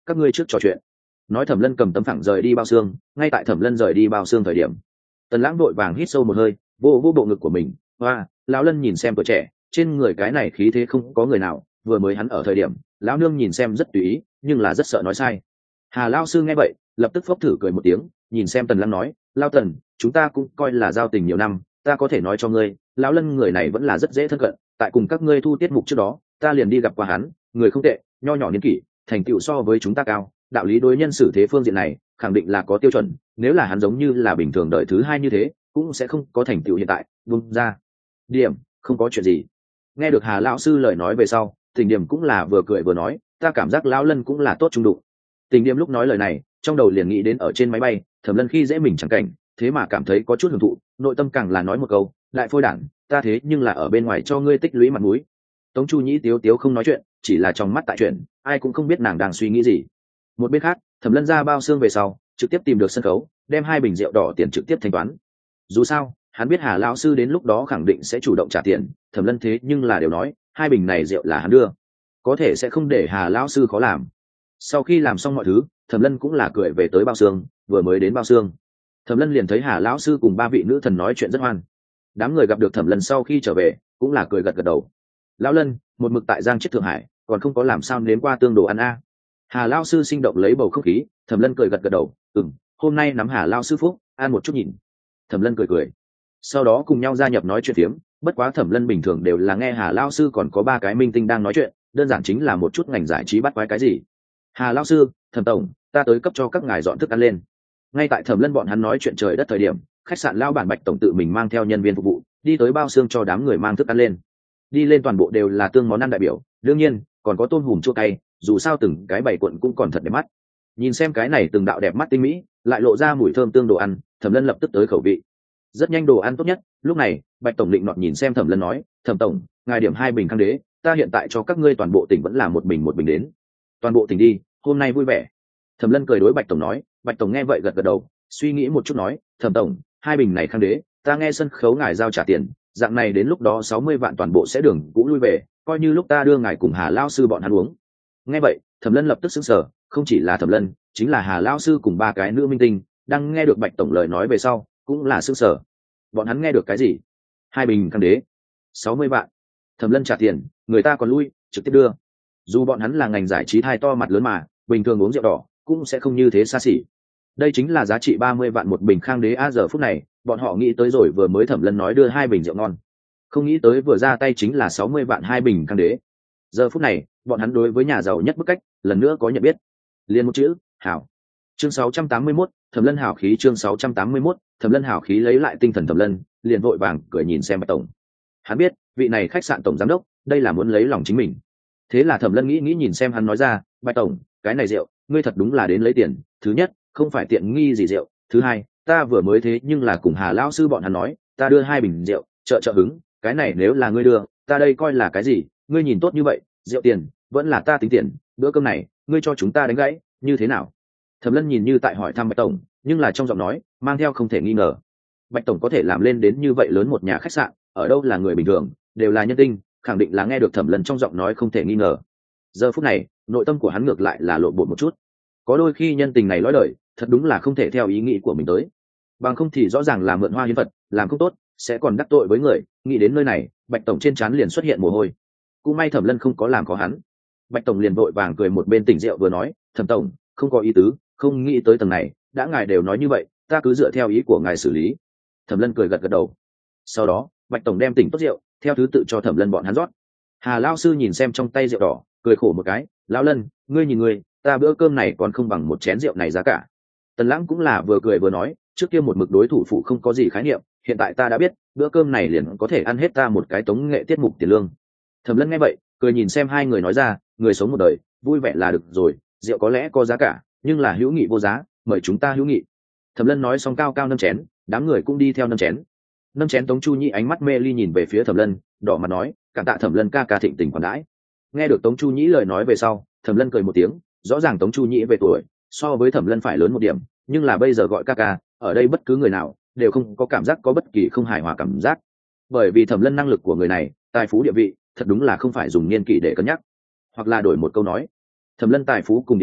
các ngươi trước trò chuyện. Nói Thẩm Lân cầm tấm phẳng rời đi bao xương. Ngay tại Thẩm Lân rời đi bao xương thời điểm, Tần Lãng vội vàng hít sâu một hơi, vô vô bộ ngực của mình. Hoa, lão Lân nhìn xem tuổi trẻ, trên người cái này khí thế không có người nào. Vừa mới hắn ở thời điểm, lão nương nhìn xem rất tùy ý, nhưng là rất sợ nói sai. Hà lão sư nghe vậy, lập tức phốc thử cười một tiếng, nhìn xem Tần Lãng nói, Lão Tần, chúng ta cũng coi là giao tình nhiều năm, ta có thể nói cho ngươi, lão Lân người này vẫn là rất dễ thân cận. Tại cùng các ngươi thu tiết mục trước đó, ta liền đi gặp qua hắn, người không tệ, nho nhỏ niên kỷ, thành tựu so với chúng ta cao, đạo lý đối nhân xử thế phương diện này khẳng định là có tiêu chuẩn. Nếu là hắn giống như là bình thường đời thứ hai như thế, cũng sẽ không có thành tựu hiện tại. Buông ra điểm, không có chuyện gì. Nghe được Hà lão sư lời nói về sau, Tình Điểm cũng là vừa cười vừa nói, ta cảm giác lão Lân cũng là tốt trung đụng. Tình Điểm lúc nói lời này, trong đầu liền nghĩ đến ở trên máy bay Thẩm Lân khi dễ mình chẳng cảnh, thế mà cảm thấy có chút hưởng thụ, nội tâm càng là nói một câu, lại phôi đản, ta thế nhưng là ở bên ngoài cho ngươi tích lũy mặt mũi. Tống Chu Nhĩ tiếu tiếu không nói chuyện, chỉ là trong mắt tại chuyện, ai cũng không biết nàng đang suy nghĩ gì. Một bên khác, Thẩm Lân ra bao xương về sau, trực tiếp tìm được sân khấu, đem 2 bình rượu đỏ tiền trực tiếp thanh toán. Dù sao, hắn biết Hà lão sư đến lúc đó khẳng định sẽ chủ động trả tiền, Thẩm Lân thế nhưng là đều nói, 2 bình này rượu là hắn đưa, có thể sẽ không để Hà lão sư khó làm. Sau khi làm xong mọi thứ, Thẩm Lân cũng là cười về tới bao xương. Vừa mới đến bao xương, Thẩm Lân liền thấy Hà lão sư cùng 3 vị nữ thần nói chuyện rất hoan. Đám người gặp được Thẩm Lân sau khi trở về, cũng là cười gật gật đầu. Lão Lân, một mực tại Giang Chiết Thượng Hải, còn không có làm sao nếm qua tương đồ ăn a. Hà lão sư sinh động lấy bầu không khí. Thẩm Lân cười gật gật đầu, hôm nay nắm Hà lão sư phúc, ăn một chút nhìn. Thẩm Lân cười cười, sau đó cùng nhau gia nhập nói chuyện phiếm. Bất quá Thẩm Lân bình thường đều là nghe Hà lão sư còn có 3 cái minh tinh đang nói chuyện, đơn giản chính là một chút ngành giải trí bắt quái cái gì. Hà lão sư, Thẩm tổng, ta tới cấp cho các ngài dọn thức ăn lên. Ngay tại Thẩm Lân bọn hắn nói chuyện trời đất thời điểm, khách sạn lao bản Bạch tổng tự mình mang theo nhân viên phục vụ đi tới bao xương cho đám người mang thức ăn lên. Đi lên toàn bộ đều là tương món ăn đại biểu, đương nhiên còn có tôm hùm chua cay, dù sao từng cái bày cuộn cũng còn thật đẹp mắt. Nhìn xem cái này từng đạo đẹp mắt tinh mỹ, lại lộ ra mùi thơm tương đồ ăn, Thẩm Lân lập tức tới khẩu vị. Rất nhanh đồ ăn tốt nhất. Lúc này Bạch tổng định nọt nhìn xem Thẩm Lân nói, Thẩm tổng, ngài điểm 2 bình Khang Đế, ta hiện tại cho các ngươi toàn bộ tỉnh vẫn là một bình đến. Toàn bộ tỉnh đi, hôm nay vui vẻ. Thẩm Lân cười đối Bạch tổng nói. Bạch tổng nghe vậy gật gật đầu, suy nghĩ một chút nói, Thẩm tổng, 2 bình này Khang Đế, ta nghe sân khấu ngài giao trả tiền, dạng này đến lúc đó 60 vạn toàn bộ sẽ đường cũ lui về, coi như lúc ta đưa ngài cùng Hà lão sư bọn hắn uống. Nghe vậy Thẩm Lân lập tức sững sờ, không chỉ là Thẩm Lân, chính là Hà lão sư cùng 3 cái nữ minh tinh đang nghe được Bạch tổng lời nói về sau cũng là sững sờ. Bọn hắn nghe được cái gì? 2 bình Khang Đế, 60 vạn. Thẩm Lân trả tiền, người ta còn lui, trực tiếp đưa. Dù bọn hắn là ngành giải trí thai to mặt lớn mà, bình thường uống rượu đỏ cũng sẽ không như thế xa xỉ. Đây chính là giá trị 30 vạn một bình Khang Đế a. Giờ phút này bọn họ nghĩ tới rồi, vừa mới Thẩm Lân nói đưa 2 bình rượu ngon, không nghĩ tới vừa ra tay chính là 60 vạn 2 bình Khang Đế. Giờ phút này bọn hắn đối với nhà giàu nhất bức cách lần nữa có nhận biết. Liên một chữ, hảo. Chương 681, Thẩm Lân hảo khí. Chương 681, Thẩm Lân hảo khí. Lấy lại tinh thần Thẩm Lân liền vội vàng cười nhìn xem Bạch tổng. Hắn biết vị này khách sạn tổng giám đốc đây là muốn lấy lòng chính mình. Thế là Thẩm Lân nghĩ nhìn xem hắn nói ra, Bạch tổng, cái này rượu ngươi thật đúng là đến lấy tiền. Thứ nhất, không phải tiện nghi gì rượu. Thứ hai, ta vừa mới thế nhưng là cùng Hà lão sư bọn hắn nói, ta đưa 2 bình rượu, trợ hứng. Cái này nếu là ngươi đưa, ta đây coi là cái gì? Ngươi nhìn tốt như vậy, rượu tiền vẫn là ta tính tiền, bữa cơm này ngươi cho chúng ta đánh gãy, như thế nào? Thẩm Lân nhìn như tại hỏi thăm Bạch tổng, nhưng là trong giọng nói mang theo không thể nghi ngờ. Bạch tổng có thể làm lên đến như vậy lớn một nhà khách sạn, ở đâu là người bình thường, đều là nhân tinh, khẳng định là nghe được Thẩm Lân trong giọng nói không thể nghi ngờ. Giờ phút này nội tâm của hắn ngược lại là lộn bột một chút. Có đôi khi nhân tình này nói lời thật đúng là không thể theo ý nghĩ của mình tới, bằng không thì rõ ràng là mượn hoa hiến vật, làm không tốt sẽ còn đắc tội với người. Nghĩ đến nơi này, Bạch tổng trên trán liền xuất hiện mồ hôi. Cũng may Thẩm Lân không có làm khó hắn. Bạch tổng liền vội vàng cười một bên tỉnh rượu vừa nói, Thẩm tổng, không có ý tứ, không nghĩ tới tầng này, đã ngài đều nói như vậy, ta cứ dựa theo ý của ngài xử lý. Thẩm Lân cười gật gật đầu. Sau đó Bạch tổng đem tỉnh tốt rượu theo thứ tự cho Thẩm Lân bọn hắn rót. Hà lão sư nhìn xem trong tay rượu đỏ, cười khổ một cái, lão Lân, ngươi nhìn ngươi, ta bữa cơm này còn không bằng một chén rượu này giá cả. Tần Lãng cũng là vừa cười vừa nói, trước kia một mực đối thủ phụ không có gì khái niệm, hiện tại ta đã biết, bữa cơm này liền có thể ăn hết ta một cái tống nghệ tiết mục tiền lương. Thẩm Lân nghe vậy cười nhìn xem hai người nói ra, người sống một đời vui vẻ là được rồi, rượu có lẽ có giá cả, nhưng là hữu nghị vô giá, mời chúng ta hữu nghị. Thẩm Lân nói xong cao cao nâng chén, đám người cũng đi theo nâng chén. Nâng chén Tống Chu Nhĩ ánh mắt mê ly nhìn về phía Thẩm Lân, đỏ mặt nói, cảm tạ Thẩm Lân ca ca thịnh tình quản đãi. Nghe được Tống Chu Nhĩ lời nói về sau, Thẩm Lân cười một tiếng, rõ ràng Tống Chu Nhĩ về tuổi so với Thẩm Lân phải lớn một điểm, nhưng là bây giờ gọi ca ca, ở đây bất cứ người nào đều không có cảm giác có bất kỳ không hài hòa cảm giác, bởi vì Thẩm Lân năng lực của người này, tài phú địa vị, thật đúng là không phải dùng niên kỷ để cân nhắc. Hoặc là đổi một câu nói, Thẩm Lân tài phú cùng địa vị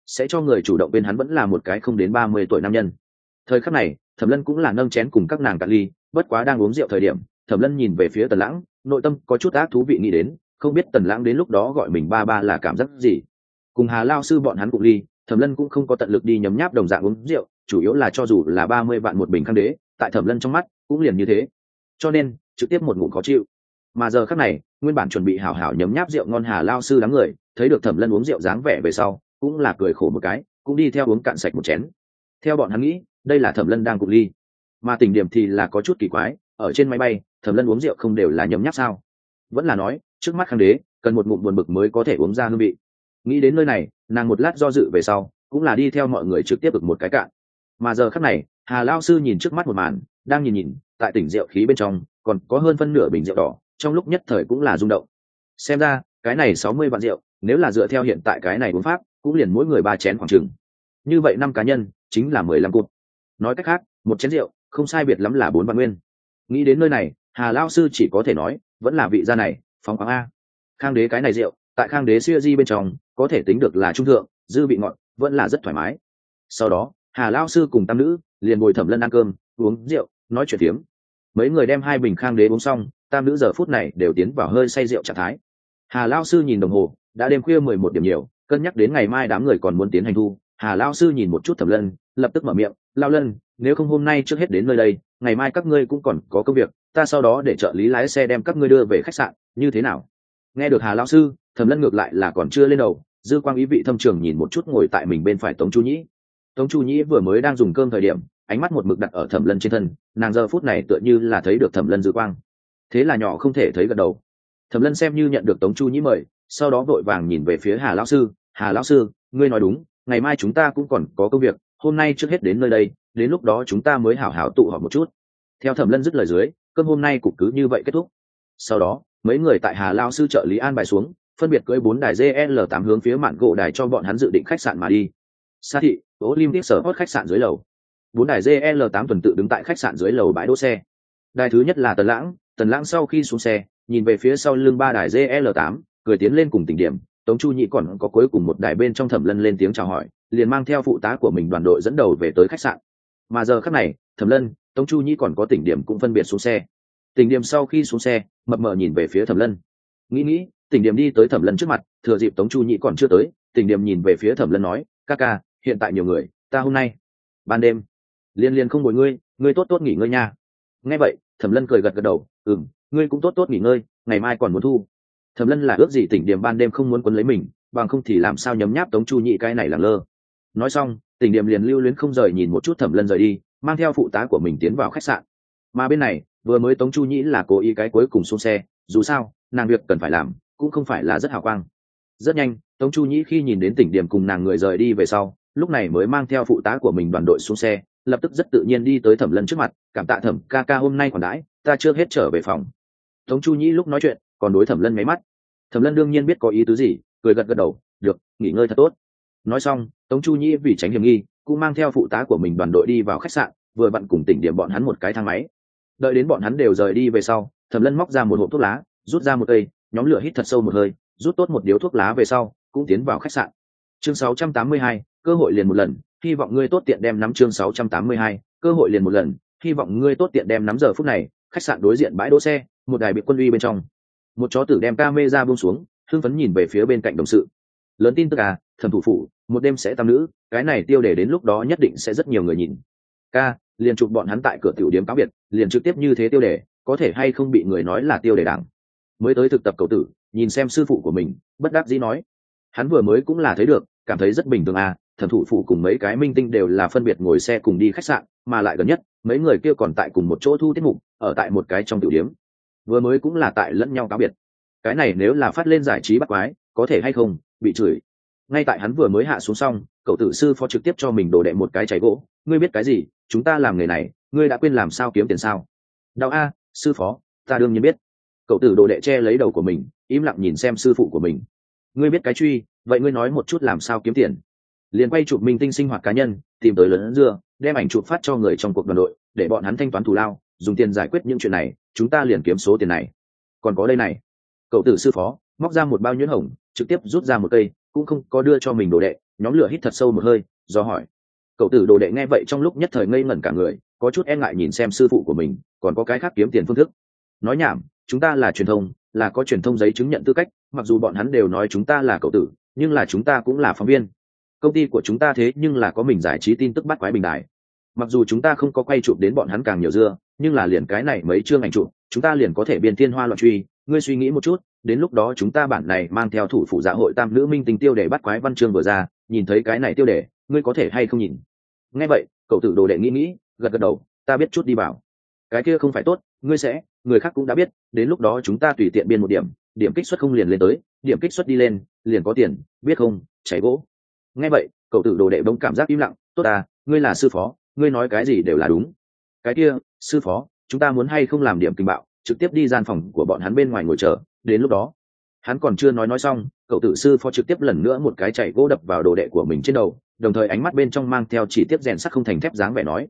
sẽ cho người chủ động bên hắn vẫn là một cái không đến 30 tuổi nam nhân. Thời khắc này Thẩm Lân cũng là nâng chén cùng các nàng cạn ly, bất quá đang uống rượu thời điểm Thẩm Lân nhìn về phía Tần Lãng, nội tâm có chút ác thú vị nghĩ đến, không biết Tần Lãng đến lúc đó gọi mình ba ba là cảm giác gì. Cùng Hà lao sư bọn hắn cùng ly, Thẩm Lân cũng không có tận lực đi nhấm nháp đồng dạng uống rượu, chủ yếu là cho dù là 30 vạn một bình khang đế, tại Thẩm Lân trong mắt cũng liền như thế, cho nên trực tiếp một ngụm khó chịu. Mà giờ khắc này nguyên bản chuẩn bị hảo hảo nhấm nháp rượu ngon Hà lao sư đám người thấy được Thẩm Lân uống rượu dáng vẻ về sau cũng là cười khổ một cái, cũng đi theo uống cạn sạch một chén. Theo bọn hắn nghĩ đây là Thẩm Lân đang cùng ly, mà Tình Điểm thì là có chút kỳ quái, ở trên máy bay Thẩm Lân uống rượu không đều là nhấm nháp sao, vẫn là nói trước mắt khang đế cần một ngụm buồn bực mới có thể uống ra hương vị. Nghĩ đến nơi này nàng một lát do dự về sau cũng là đi theo mọi người trực tiếp được một cái cạn. Mà giờ khắc này Hà lao sư nhìn trước mắt một màn, đang nhìn tại tỉnh rượu khí bên trong còn có hơn phân nửa bình rượu đỏ, trong lúc nhất thời cũng là rung động. Xem ra cái này 60 vạn rượu nếu là dựa theo hiện tại cái này uống pháp cũng liền mỗi người 3 chén khoảng chừng, như vậy 5 cá nhân chính là 15 cụt. Nói cách khác một chén rượu không sai biệt lắm là 4 vạn nguyên. Nghĩ đến nơi này Hà lao sư chỉ có thể nói vẫn là vị gia này phóng khoáng a. Khang đế cái này rượu tại Khang đế siêu di bên trong có thể tính được là trung thượng, dư vị ngọt vẫn là rất thoải mái. Sau đó Hà lao sư cùng tam nữ liền ngồi Thẩm Lân ăn cơm uống rượu nói chuyện phiếm. Mấy người đem 2 bình Khang đế uống xong, tam nữ giờ phút này đều tiến vào hơi say rượu trạng thái. Hà lao sư nhìn đồng hồ đã đêm khuya 11 điểm nhiều, cân nhắc đến ngày mai đám người còn muốn tiến hành thu, Hà lao sư nhìn một chút Thẩm Lân lập tức mở miệng, lao Lân, nếu không hôm nay trước hết đến nơi đây, ngày mai các ngươi cũng còn có công việc, ta sau đó để trợ lý lái xe đem các ngươi đưa về khách sạn, như thế nào? Nghe được Hà lao sư, Thẩm Lân ngược lại là còn chưa lên đầu, dư quang ý vị thâm trường nhìn một chút ngồi tại mình bên phải Tống Chu Nhĩ. Tống Chu Nhĩ vừa mới đang dùng cơm thời điểm ánh mắt một mực đặt ở Thẩm Lân trên thân, nàng giờ phút này tựa như là thấy được Thẩm Lân dư quang, thế là nhỏ không thể thấy gật đầu. Thẩm Lân xem như nhận được Tống Chu Nhĩ mời, sau đó vội vàng nhìn về phía Hà lão sư, Hà lão sư, ngươi nói đúng, ngày mai chúng ta cũng còn có công việc, hôm nay trước hết đến nơi đây, đến lúc đó chúng ta mới hảo hảo tụ họp một chút. Theo Thẩm Lân dứt lời dưới, cơm hôm nay cũng cứ như vậy kết thúc. Sau đó mấy người tại Hà lão sư trợ lý an bài xuống, phân biệt cưỡi 4 đài GL8 hướng phía mạn gỗ đài cho bọn hắn dự định khách sạn mà đi. Sa thị Olympic sở hot khách sạn dưới lầu. 4 đài GL8 tuần tự đứng tại khách sạn dưới lầu bãi đỗ xe. Đài thứ nhất là Tần Lãng sau khi xuống xe nhìn về phía sau lưng 3 đài GL8 cười tiến lên cùng Tình Điểm. Tống Chu Nhĩ còn có cuối cùng một đài bên trong Thẩm Lân lên tiếng chào hỏi, liền mang theo phụ tá của mình đoàn đội dẫn đầu về tới khách sạn. Mà giờ khắc này Thẩm Lân, Tống Chu Nhĩ còn có Tình Điểm cũng phân biệt xuống xe. Tình Điểm sau khi xuống xe mập mờ nhìn về phía Thẩm Lân, nghĩ Tình Điểm đi tới Thẩm Lân trước mặt, thừa dịp Tống Chu Nhĩ còn chưa tới, Tình Điểm nhìn về phía Thẩm Lân nói, ca ca, hiện tại nhiều người, ta hôm nay ban đêm liên không bồi ngươi tốt nghỉ ngơi nha. Nghe vậy Thẩm Lân cười gật đầu, ngươi cũng tốt nghỉ ngơi, ngày mai còn muốn thu. Thẩm Lân là ước gì Tình Điểm ban đêm không muốn quấn lấy mình, bằng không thì làm sao nhấm nháp Tống Chu Nhĩ cái này lẳng lơ. Nói xong Tình Điểm liền lưu luyến không rời nhìn một chút Thẩm Lân rời đi, mang theo phụ tá của mình tiến vào khách sạn. Mà bên này vừa mới Tống Chu Nhĩ là cố ý cái cuối cùng xuống xe, dù sao nàng việc cần phải làm cũng không phải là rất hào quang. Rất nhanh Tống Chu Nhĩ khi nhìn đến Tình Điểm cùng nàng người rời đi về sau, lúc này mới mang theo phụ tá của mình đoàn đội xuống xe, lập tức rất tự nhiên đi tới Thẩm Lân trước mặt, cảm tạ Thẩm ca ca hôm nay còn đãi, ta chưa hết trở về phòng. Tống Chu Nhĩ lúc nói chuyện còn đối Thẩm Lân nháy mắt. Thẩm Lân đương nhiên biết có ý tứ gì, cười gật đầu, được, nghỉ ngơi thật tốt. Nói xong Tống Chu Nhĩ vì tránh hiểm nghi cũng mang theo phụ tá của mình đoàn đội đi vào khách sạn, vừa vặn cùng Tình Điểm bọn hắn một cái thang máy. Đợi đến bọn hắn đều rời đi về sau, Thẩm Lân móc ra một hộp thuốc lá, rút ra một cây, nhóm lửa hít thật sâu một hơi, rút tốt một điếu thuốc lá về sau cũng tiến vào khách sạn. Chương 682, cơ hội liền một lần, hy vọng ngươi tốt tiện đem nắm. Chương 682, cơ hội liền một lần, hy vọng ngươi tốt tiện đem nắm. Giờ phút này khách sạn đối diện bãi đỗ xe, một đài bị quân uy bên trong, một chó tử đem camera buông xuống, hưng phấn nhìn về phía bên cạnh đồng sự. Lớn tin tức à, Thẩm thủ phủ một đêm sẽ tam nữ, cái này tiêu đề đến lúc đó nhất định sẽ rất nhiều người nhìn. Ca, liền chụp bọn hắn tại cửa tiểu điếm cáo biệt, liền trực tiếp như thế tiêu đề, có thể hay không bị người nói là tiêu đề đảng. Mới tới thực tập cậu tử nhìn xem sư phụ của mình, bất đắc dĩ nói, hắn vừa mới cũng là thấy được, cảm thấy rất bình thường à. Thẩm thủ phụ cùng mấy cái minh tinh đều là phân biệt ngồi xe cùng đi khách sạn, mà lại gần nhất mấy người kia còn tại cùng một chỗ thu tiết mục, ở tại một cái trong tiểu điếm, vừa mới cũng là tại lẫn nhau cáo biệt. Cái này nếu là phát lên giải trí bắt quái, có thể hay không bị chửi. Ngay tại hắn vừa mới hạ xuống xong, cậu tử sư phó trực tiếp cho mình đổ đệ một cái cháy gỗ, ngươi biết cái gì, chúng ta làm nghề này, ngươi đã quên làm sao kiếm tiền sao? Đau a, sư phó, ta đương nhiên biết. Cậu tử đồ đệ che lấy đầu của mình, im lặng nhìn xem sư phụ của mình. Ngươi biết cái truy, vậy ngươi nói một chút làm sao kiếm tiền. Liền quay chụp minh tinh sinh hoạt cá nhân, tìm tới lớn dưa, đem ảnh chụp phát cho người trong cuộc đoàn đội, để bọn hắn thanh toán thù lao, dùng tiền giải quyết những chuyện này, chúng ta liền kiếm số tiền này. Còn có đây này. Cậu tử sư phó móc ra một bao nhuyễn hồng, trực tiếp rút ra một cây, cũng không có đưa cho mình đồ đệ, nhóm lửa hít thật sâu một hơi do hỏi. Cậu tử đồ đệ nghe vậy trong lúc nhất thời ngây ngẩn cả người, có chút e ngại nhìn xem sư phụ của mình còn có cái khác kiếm tiền phương thức. Nói nhảm, chúng ta là truyền thông, là có truyền thông giấy chứng nhận tư cách, mặc dù bọn hắn đều nói chúng ta là cậu tử, nhưng là chúng ta cũng là phóng viên. Công ty của chúng ta thế nhưng là có mình giải trí tin tức bắt quái bình đài. Mặc dù chúng ta không có quay chụp đến bọn hắn càng nhiều dưa, nhưng là liền cái này mấy chương ảnh chụp chúng ta liền có thể biên thiên hoa loạn truy. Ngươi suy nghĩ một chút, đến lúc đó chúng ta bản này mang theo thủ phụ dạ hội tam nữ minh tình tiêu để bắt quái văn chương vừa ra, nhìn thấy cái này tiêu đề, ngươi có thể hay không nhìn? Nghe vậy, cậu tử đồ đệ nghĩ gật gật đầu, ta biết chút đi bảo. Cái kia không phải tốt, ngươi sẽ, người khác cũng đã biết, đến lúc đó chúng ta tùy tiện biên một điểm, điểm kích suất không liền lên tới, điểm kích suất đi lên, liền có tiền, biết không, chảy gỗ. Nghe vậy, cậu tử đồ đệ bỗng cảm giác im lặng, tốt à, ngươi là sư phó, ngươi nói cái gì đều là đúng. Cái kia, sư phó, chúng ta muốn hay không làm điểm kinh bạo, trực tiếp đi gian phòng của bọn hắn bên ngoài ngồi chờ, đến lúc đó. Hắn còn chưa nói xong, cậu tử sư phó trực tiếp lần nữa một cái chảy gỗ đập vào đồ đệ của mình trên đầu, đồng thời ánh mắt bên trong mang theo chỉ tiếp rèn sắt không thành thép dáng vẻ nói,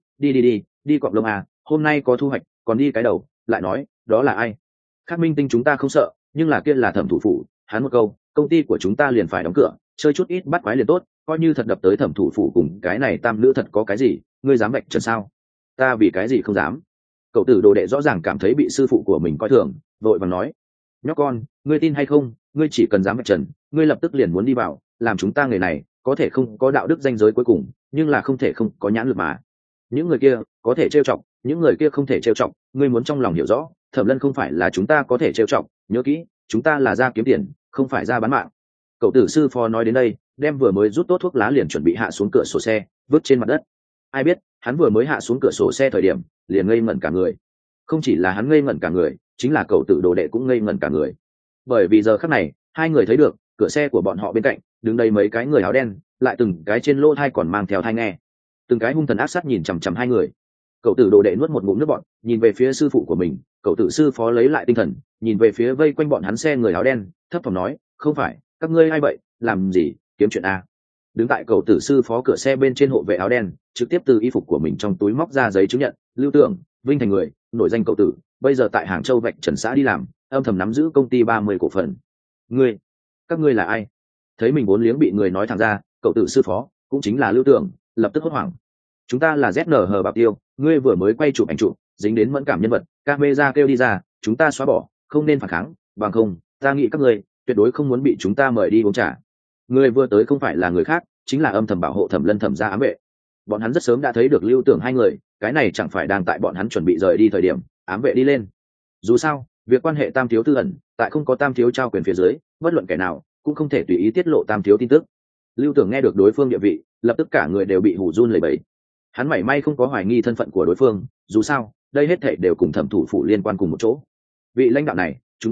đi cọp lông à, hôm nay có thu hoạch, còn đi cái đầu, lại nói, đó là ai? Khác minh tinh chúng ta không sợ, nhưng là kia là thẩm thủ phủ, hắn một câu, công ty của chúng ta liền phải đóng cửa, chơi chút ít bắt quái liền tốt, coi như thật đập tới thẩm thủ phủ cùng cái này tam nữ thật có cái gì, ngươi dám vạch trần sao? Ta vì cái gì không dám? Cậu tử đồ đệ rõ ràng cảm thấy bị sư phụ của mình coi thường, vội vàng nói, nhóc con, ngươi tin hay không, ngươi chỉ cần dám vạch trần, ngươi lập tức liền muốn đi vào, làm chúng ta người này có thể không có đạo đức danh giới cuối cùng, nhưng là không thể không có nhãn lực mà. Những người kia có thể trêu chọc, những người kia không thể trêu chọc, ngươi muốn trong lòng hiểu rõ, Thẩm Lân không phải là chúng ta có thể trêu chọc, nhớ kỹ, chúng ta là ra kiếm tiền, không phải ra bán mạng. Cậu tử sư phó nói đến đây, đem vừa mới rút tốt thuốc lá liền chuẩn bị hạ xuống cửa sổ xe, vứt trên mặt đất. Ai biết, hắn vừa mới hạ xuống cửa sổ xe thời điểm, liền ngây ngẩn cả người. Không chỉ là hắn ngây ngẩn cả người, chính là cậu tử đồ đệ cũng ngây ngẩn cả người. Bởi vì giờ khắc này, hai người thấy được, cửa xe của bọn họ bên cạnh, đứng đây mấy cái người áo đen, lại từng cái trên lỗ thai còn mang theo thai nghe. Từng cái hung thần ác sát nhìn chằm chằm hai người. Cậu tử đồ đệ nuốt một ngụm nước bọt, nhìn về phía sư phụ của mình, cậu tử sư phó lấy lại tinh thần, nhìn về phía vây quanh bọn hắn xe người áo đen, thấp thỏm nói, không phải, các ngươi ai vậy, làm gì, kiếm chuyện a? Đứng tại cậu tử sư phó cửa xe bên trên hộ vệ áo đen, trực tiếp từ y phục của mình trong túi móc ra giấy chứng nhận, Lưu Tưởng, Vinh Thành người, nổi danh cậu tử, bây giờ tại Hàng Châu Vạch Trần xã đi làm, âm thầm nắm giữ công ty 30 cổ phần. Ngươi, các ngươi là ai? Thấy mình vốn liếng bị người nói thẳng ra, cậu tử sư phó, cũng chính là Lưu Tưởng, lập tức hốt hoảng. Chúng ta là ZNH Bảo Tiêu, ngươi vừa mới quay chụp ảnh chụp, dính đến mẫn cảm nhân vật, camera kêu đi ra, chúng ta xóa bỏ, không nên phản kháng, bằng không, ta nghĩ các ngươi tuyệt đối không muốn bị chúng ta mời đi uống trà. Người vừa tới không phải là người khác, chính là âm thầm bảo hộ Thẩm Lân Thẩm gia ám vệ. Bọn hắn rất sớm đã thấy được Lưu Tưởng hai người, cái này chẳng phải đang tại bọn hắn chuẩn bị rời đi thời điểm, ám vệ đi lên. Dù sao, việc quan hệ tam thiếu tư ẩn, tại không có tam thiếu trao quyền phía dưới, bất luận kẻ nào cũng không thể tùy ý tiết lộ tam thiếu tin tức. Lưu Tưởng nghe được đối phương địa vị, lập tức cả người đều bị hù run lẩy bẩy. Hắn mảy may không có hoài nghi thân phận của đối phương, dù sao, đây hết thảy đều cùng Thẩm thủ phủ liên quan cùng một chỗ. Vị lãnh đạo này, chúng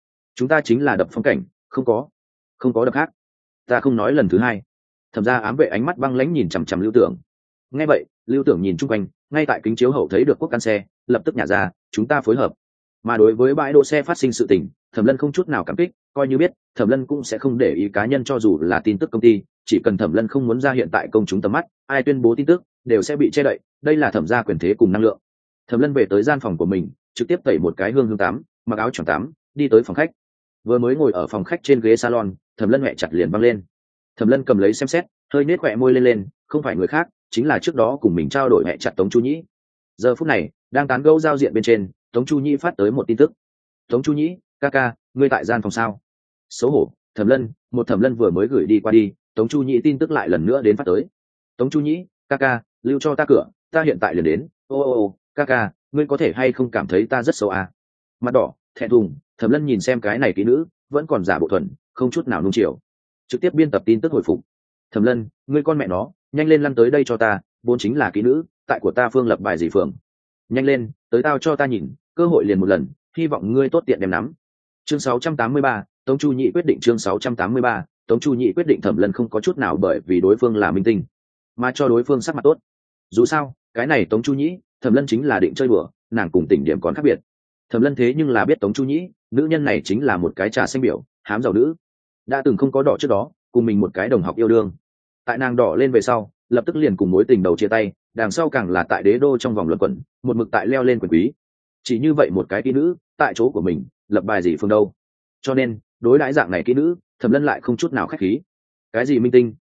ta chính là đập phong cảnh, không có đập khác. Ta không nói lần thứ hai. Thẩm gia ám vệ ánh mắt băng lãnh nhìn chằm chằm Lưu Tưởng. Nghe vậy, Lưu Tưởng nhìn chung quanh, ngay tại kính chiếu hậu thấy được quốc can xe, lập tức nhả ra, chúng ta phối hợp. Mà đối với bãi đỗ xe phát sinh sự tình, Thẩm Lân không chút nào cảm kích, coi như biết, Thẩm Lân cũng sẽ không để ý cá nhân cho dù là tin tức công ty, chỉ cần Thẩm Lân không muốn ra hiện tại công chúng tầm mắt, ai tuyên bố tin tức đều sẽ bị che đậy, đây là Thẩm gia quyền thế cùng năng lượng. Thẩm Lân về tới gian phòng của mình, trực tiếp tẩy một cái hương tắm, mặc áo choàng tắm, đi tới phòng khách. Vừa mới ngồi ở phòng khách trên ghế salon, Thẩm Lân nhẹ chặt liền văng lên. Thẩm Lân cầm lấy xem xét, hơi nết khỏe môi lên, không phải người khác, chính là trước đó cùng mình trao đổi hẹ chặt Tống Chu Nhĩ. Giờ phút này, đang tán gẫu giao diện bên trên, Tống Chu Nhĩ phát tới một tin tức. Tống Chu Nhĩ, ca ca, ngươi tại gian phòng sao? Xấu hổ, Thẩm Lân vừa mới gửi đi qua đi, Tống Chu Nhĩ tin tức lại lần nữa đến phát tới. Tống Chu Nhĩ, ca ca, lưu cho ta cửa, ta hiện tại liền đến. Ô, ca ca, ngươi có thể hay không cảm thấy ta rất xấu à? Mặt đỏ, thẹn thùng, Thẩm Lân nhìn xem cái này kỹ nữ, vẫn còn giả bộ thuần, không chút nào nung chiều. Trực tiếp biên tập tin tức hồi phục. Thẩm Lân, ngươi con mẹ nó, nhanh lên lăn tới đây cho ta, vốn chính là kỹ nữ, tại của ta phương lập bài gì phường. Nhanh lên, tới tao cho ta nhìn, cơ hội liền một lần, hy vọng ngươi tốt tiện đem nắm. Chương 683, Tống Chu Nhị quyết định. Chương 683, Tống Chu Nhị quyết định. Thẩm Lân không có chút nào bởi vì đối phương là minh tinh, mà cho đối phương sắc mặt tốt. Dù sao, cái này Tống Chu Nhĩ, Thẩm Lân chính là định chơi đùa, nàng cùng Tỉnh Điểm còn khác biệt. Thẩm Lân thế nhưng là biết Tống Chu Nhĩ, nữ nhân này chính là một cái trà xanh biểu, hám giàu nữ. Đã từng không có đỏ trước đó, cùng mình một cái đồng học yêu đương. Tại nàng đỏ lên về sau, lập tức liền cùng mối tình đầu chia tay, đằng sau càng là tại đế đô trong vòng luận quẩn, một mực tại leo lên quyền quý. Chỉ như vậy một cái kỹ nữ, tại chỗ của mình, lập bài gì phương đâu. Cho nên, đối đãi dạng này kỹ nữ, Thẩm Lân lại không chút nào khách khí. Cái gì minh tinh,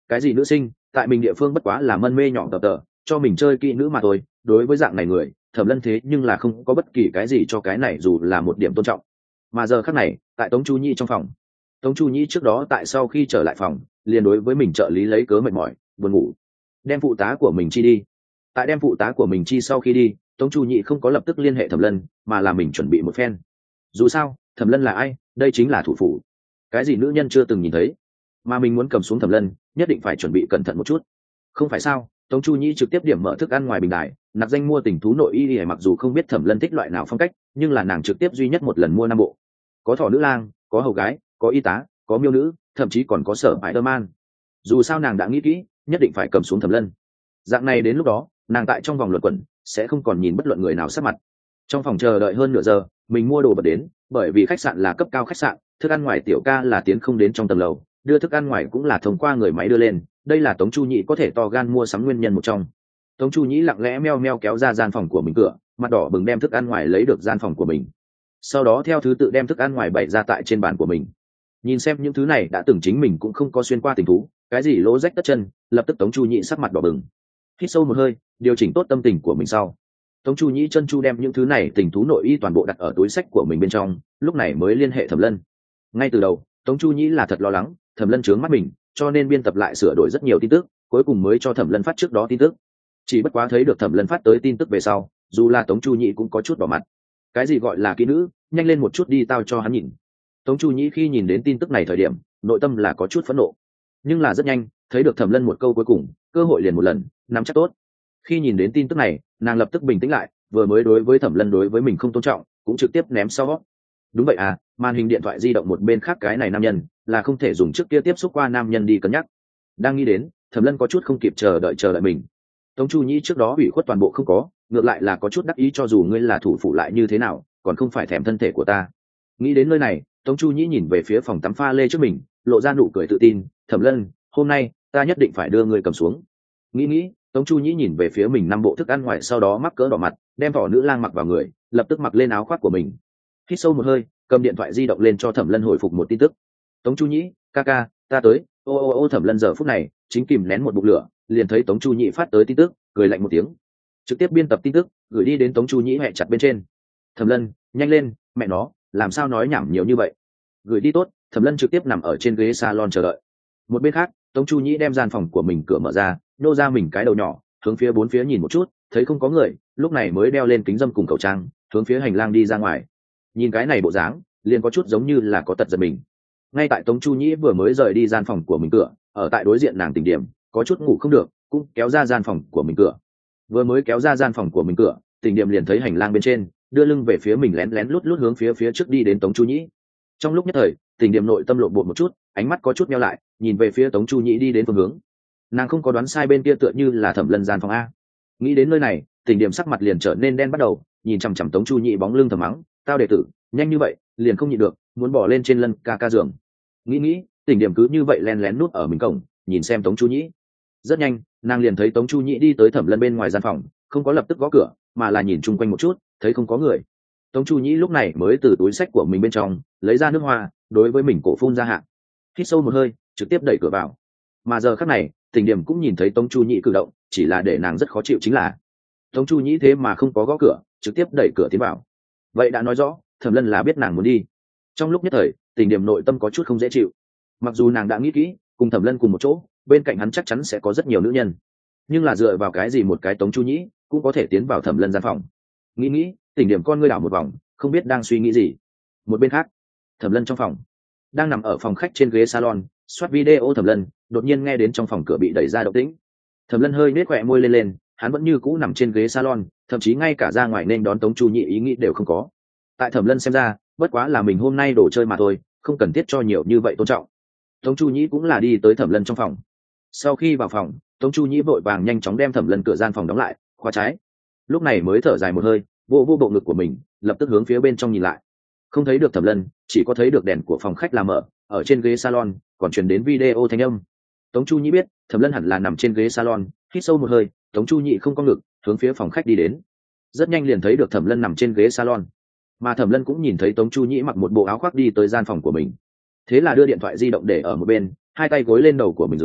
cái gì nữ sinh, tại mình địa phương bất quá là mân mê nhỏ tờ tờ, cho mình chơi kỹ nữ mà thôi. Đối với dạng này người, Thẩm Lân thế nhưng là không có bất kỳ cái gì cho cái này dù là một điểm tôn trọng. Mà giờ khắc này, tại Tống Chu Nhĩ trong phòng, Tống Chu Nhĩ trước đó tại sau khi trở lại phòng, liền đối với mình trợ lý lấy cớ mệt mỏi, buồn ngủ, đem phụ tá của mình chi đi. Tại đem phụ tá của mình chi sau khi đi, Tống Chu Nhĩ không có lập tức liên hệ Thẩm Lân, mà là mình chuẩn bị một phen. Dù sao, Thẩm Lân là ai? Đây chính là thủ phủ. Cái gì nữ nhân chưa từng nhìn thấy, mà mình muốn cầm xuống Thẩm Lân, nhất định phải chuẩn bị cẩn thận một chút. Không phải sao? Tống Chu Nhĩ trực tiếp điểm mở thức ăn ngoài bình đài, nạp danh mua tình thú nội y, mặc dù không biết Thẩm Lân thích loại nào phong cách, nhưng là nàng trực tiếp duy nhất một lần mua 5 bộ. Có thỏ nữ lang, có hầu gái, có y tá, có miêu nữ, thậm chí còn có sở Spider-Man. Dù sao nàng đã nghĩ kỹ, nhất định phải cầm xuống Thẩm Lân. Dạng này đến lúc đó, nàng tại trong vòng luẩn quẩn sẽ không còn nhìn bất luận người nào sát mặt. Trong phòng chờ đợi hơn nửa giờ, mình mua đồ bật đến, bởi vì khách sạn là cấp cao khách sạn, thức ăn ngoài tiểu ca là tiến không đến trong tầng lầu, đưa thức ăn ngoài cũng là thông qua người máy đưa lên. Đây là Tống Chu Nhĩ có thể to gan mua sắm nguyên nhân một trong. Tống Chu Nhĩ lặng lẽ meo meo kéo ra gian phòng của mình cửa, mặt đỏ bừng đem thức ăn ngoài lấy được gian phòng của mình, sau đó theo thứ tự đem thức ăn ngoài bày ra tại trên bàn của mình. Nhìn xem những thứ này đã từng chính mình cũng không có xuyên qua tình thú, cái gì lỗ rách tất chân, lập tức Tống Chu Nhĩ sắc mặt đỏ bừng. Hít sâu một hơi, điều chỉnh tốt tâm tình của mình sau, Tống Chu Nhĩ chân chu đem những thứ này tình thú nội y toàn bộ đặt ở túi sách của mình bên trong, lúc này mới liên hệ Thẩm Lân. Ngay từ đầu, Tống Chu Nhĩ là thật lo lắng Thẩm Lân chướng mắt mình, cho nên biên tập lại sửa đổi rất nhiều tin tức, cuối cùng mới cho Thẩm Lân phát trước đó tin tức. Chỉ bất quá thấy được Thẩm Lân phát tới tin tức về sau, dù là Tống Chu Nhĩ cũng có chút đỏ mặt. Cái gì gọi là kỹ nữ, nhanh lên một chút đi tao cho hắn nhìn. Tống Chu Nhĩ khi nhìn đến tin tức này thời điểm, nội tâm là có chút phẫn nộ, nhưng là rất nhanh thấy được Thẩm Lân một câu cuối cùng, cơ hội liền một lần nắm chắc tốt. Khi nhìn đến tin tức này, nàng lập tức bình tĩnh lại, vừa mới đối với Thẩm Lân đối với mình không tôn trọng, cũng trực tiếp ném sau. Đúng vậy à, màn hình điện thoại di động một bên khác cái này nam nhân là không thể dùng trước kia tiếp xúc qua nam nhân đi cân nhắc. Đang nghĩ đến, Thẩm Lân có chút không kịp chờ đợi mình. Tống Chu Nhĩ trước đó ủy khuất toàn bộ không có, ngược lại là có chút đắc ý, cho dù ngươi là thủ phủ lại như thế nào, còn không phải thèm thân thể của ta. Nghĩ đến nơi này, Tống Chu Nhĩ nhìn về phía phòng tắm pha lê trước mình, lộ ra nụ cười tự tin. Thẩm Lân, hôm nay ta nhất định phải đưa ngươi cầm xuống. Nghĩ, Tống Chu Nhĩ nhìn về phía mình 5 bộ thức ăn ngoài, sau đó mắc cỡ đỏ mặt, đem thỏ nữ lang mặc vào người, lập tức mặc lên áo khoác của mình. Hít sâu một hơi, cầm điện thoại di động lên cho Thẩm Lân hồi phục một tin tức. Tống Chu Nhĩ, ca ca, ta tới. Ô. Thẩm Lân giờ phút này chính kìm nén một bụng lửa, liền thấy Tống Chu Nhĩ phát tới tin tức, cười lạnh một tiếng, trực tiếp biên tập tin tức gửi đi đến Tống Chu Nhĩ hẹ chặt bên trên. Thẩm Lân, nhanh lên, mẹ nó, làm sao nói nhảm nhiều như vậy. Gửi đi tốt. Thẩm Lân trực tiếp nằm ở trên ghế salon chờ đợi. Một bên khác, Tống Chu Nhĩ đem gian phòng của mình cửa mở ra, nô ra mình cái đầu nhỏ, hướng phía bốn phía nhìn một chút, thấy không có người, lúc này mới đeo lên kính dâm cùng khẩu trang, hướng phía hành lang đi ra ngoài. Nhìn cái này bộ dáng, liền có chút giống như là có tật giật mình. Ngay tại Tống Chu Nhĩ vừa mới rời đi gian phòng của mình cửa, ở tại đối diện nàng Tình Điểm, có chút ngủ không được, cũng kéo ra gian phòng của mình cửa. Vừa mới kéo ra gian phòng của mình cửa, Tình Điểm liền thấy hành lang bên trên, đưa lưng về phía mình, lén lén lút lút hướng phía trước đi đến Tống Chu Nhĩ. Trong lúc nhất thời, Tình Điểm nội tâm lộn bột một chút, ánh mắt có chút meo lại, nhìn về phía Tống Chu Nhĩ đi đến phương hướng. Nàng không có đoán sai, bên kia tựa như là Thẩm Lân gian phòng a. Nghĩ đến nơi này, Tình Điểm sắc mặt liền trở nên đen bắt đầu, nhìn chằm chằm Tống Chu Nhĩ bóng lưng thầm mắng, tao đệ tử, nhanh như vậy, liền không nhịn được, muốn bỏ lên trên Lân ca giường. Nghĩ, Tình Điểm cứ như vậy lén lén nút ở mình cổng, nhìn xem Tống Chu Nhĩ. Rất nhanh, nàng liền thấy Tống Chu Nhĩ đi tới Thẩm Lân bên ngoài gian phòng, không có lập tức gõ cửa, mà là nhìn chung quanh một chút, thấy không có người. Tống Chu Nhĩ lúc này mới từ túi sách của mình bên trong lấy ra nước hoa, đối với mình cổ phun ra hạ. Hít sâu một hơi, trực tiếp đẩy cửa vào. Mà giờ khắc này, Tình Điểm cũng nhìn thấy Tống Chu Nhĩ cử động, chỉ là để nàng rất khó chịu chính là Tống Chu Nhĩ thế mà không có gõ cửa, trực tiếp đẩy cửa tiến vào. Vậy đã nói rõ, Thẩm Lân là biết nàng muốn đi. Trong lúc nhất thời, Tình Điểm nội tâm có chút không dễ chịu. Mặc dù nàng đã nghĩ kỹ, cùng Thẩm Lân cùng một chỗ, bên cạnh hắn chắc chắn sẽ có rất nhiều nữ nhân, nhưng là dựa vào cái gì một cái Tống Chu Nhĩ cũng có thể tiến vào Thẩm Lân gian phòng. Nghĩ, Tình Điểm con ngươi đảo một vòng, không biết đang suy nghĩ gì. Một bên khác, Thẩm Lân trong phòng, đang nằm ở phòng khách trên ghế salon soát video. Thẩm Lân đột nhiên nghe đến trong phòng cửa bị đẩy ra động tĩnh. Thẩm Lân hơi nết khỏe môi lên, hắn vẫn như cũ nằm trên ghế salon, thậm chí ngay cả ra ngoài nên đón Tống Chu Nhĩ ý nghĩ đều không có. Tại Thẩm Lân xem ra, bất quá là mình hôm nay đồ chơi mà thôi, không cần thiết cho nhiều như vậy tôn trọng. Tống Chu Nhĩ cũng là đi tới Thẩm Lân trong phòng. Sau khi vào phòng, Tống Chu Nhĩ vội vàng nhanh chóng đem Thẩm Lân cửa gian phòng đóng lại, khóa trái. Lúc này mới thở dài một hơi, vô bộ ngực của mình, lập tức hướng phía bên trong nhìn lại. Không thấy được Thẩm Lân, chỉ có thấy được đèn của phòng khách là mở, ở trên ghế salon còn truyền đến video thanh âm. Tống Chu Nhĩ biết Thẩm Lân hẳn là nằm trên ghế salon, hít sâu một hơi, Tống Chu Nhĩ không có ngực, hướng phía phòng khách đi đến. Rất nhanh liền thấy được Thẩm Lân nằm trên ghế salon, mà Thẩm Lân cũng nhìn thấy Tống Chu Nhĩ mặc một bộ áo khoác đi tới gian phòng của mình. Thế là đưa điện thoại di động để ở một bên, hai tay gối lên đầu của mình dưới,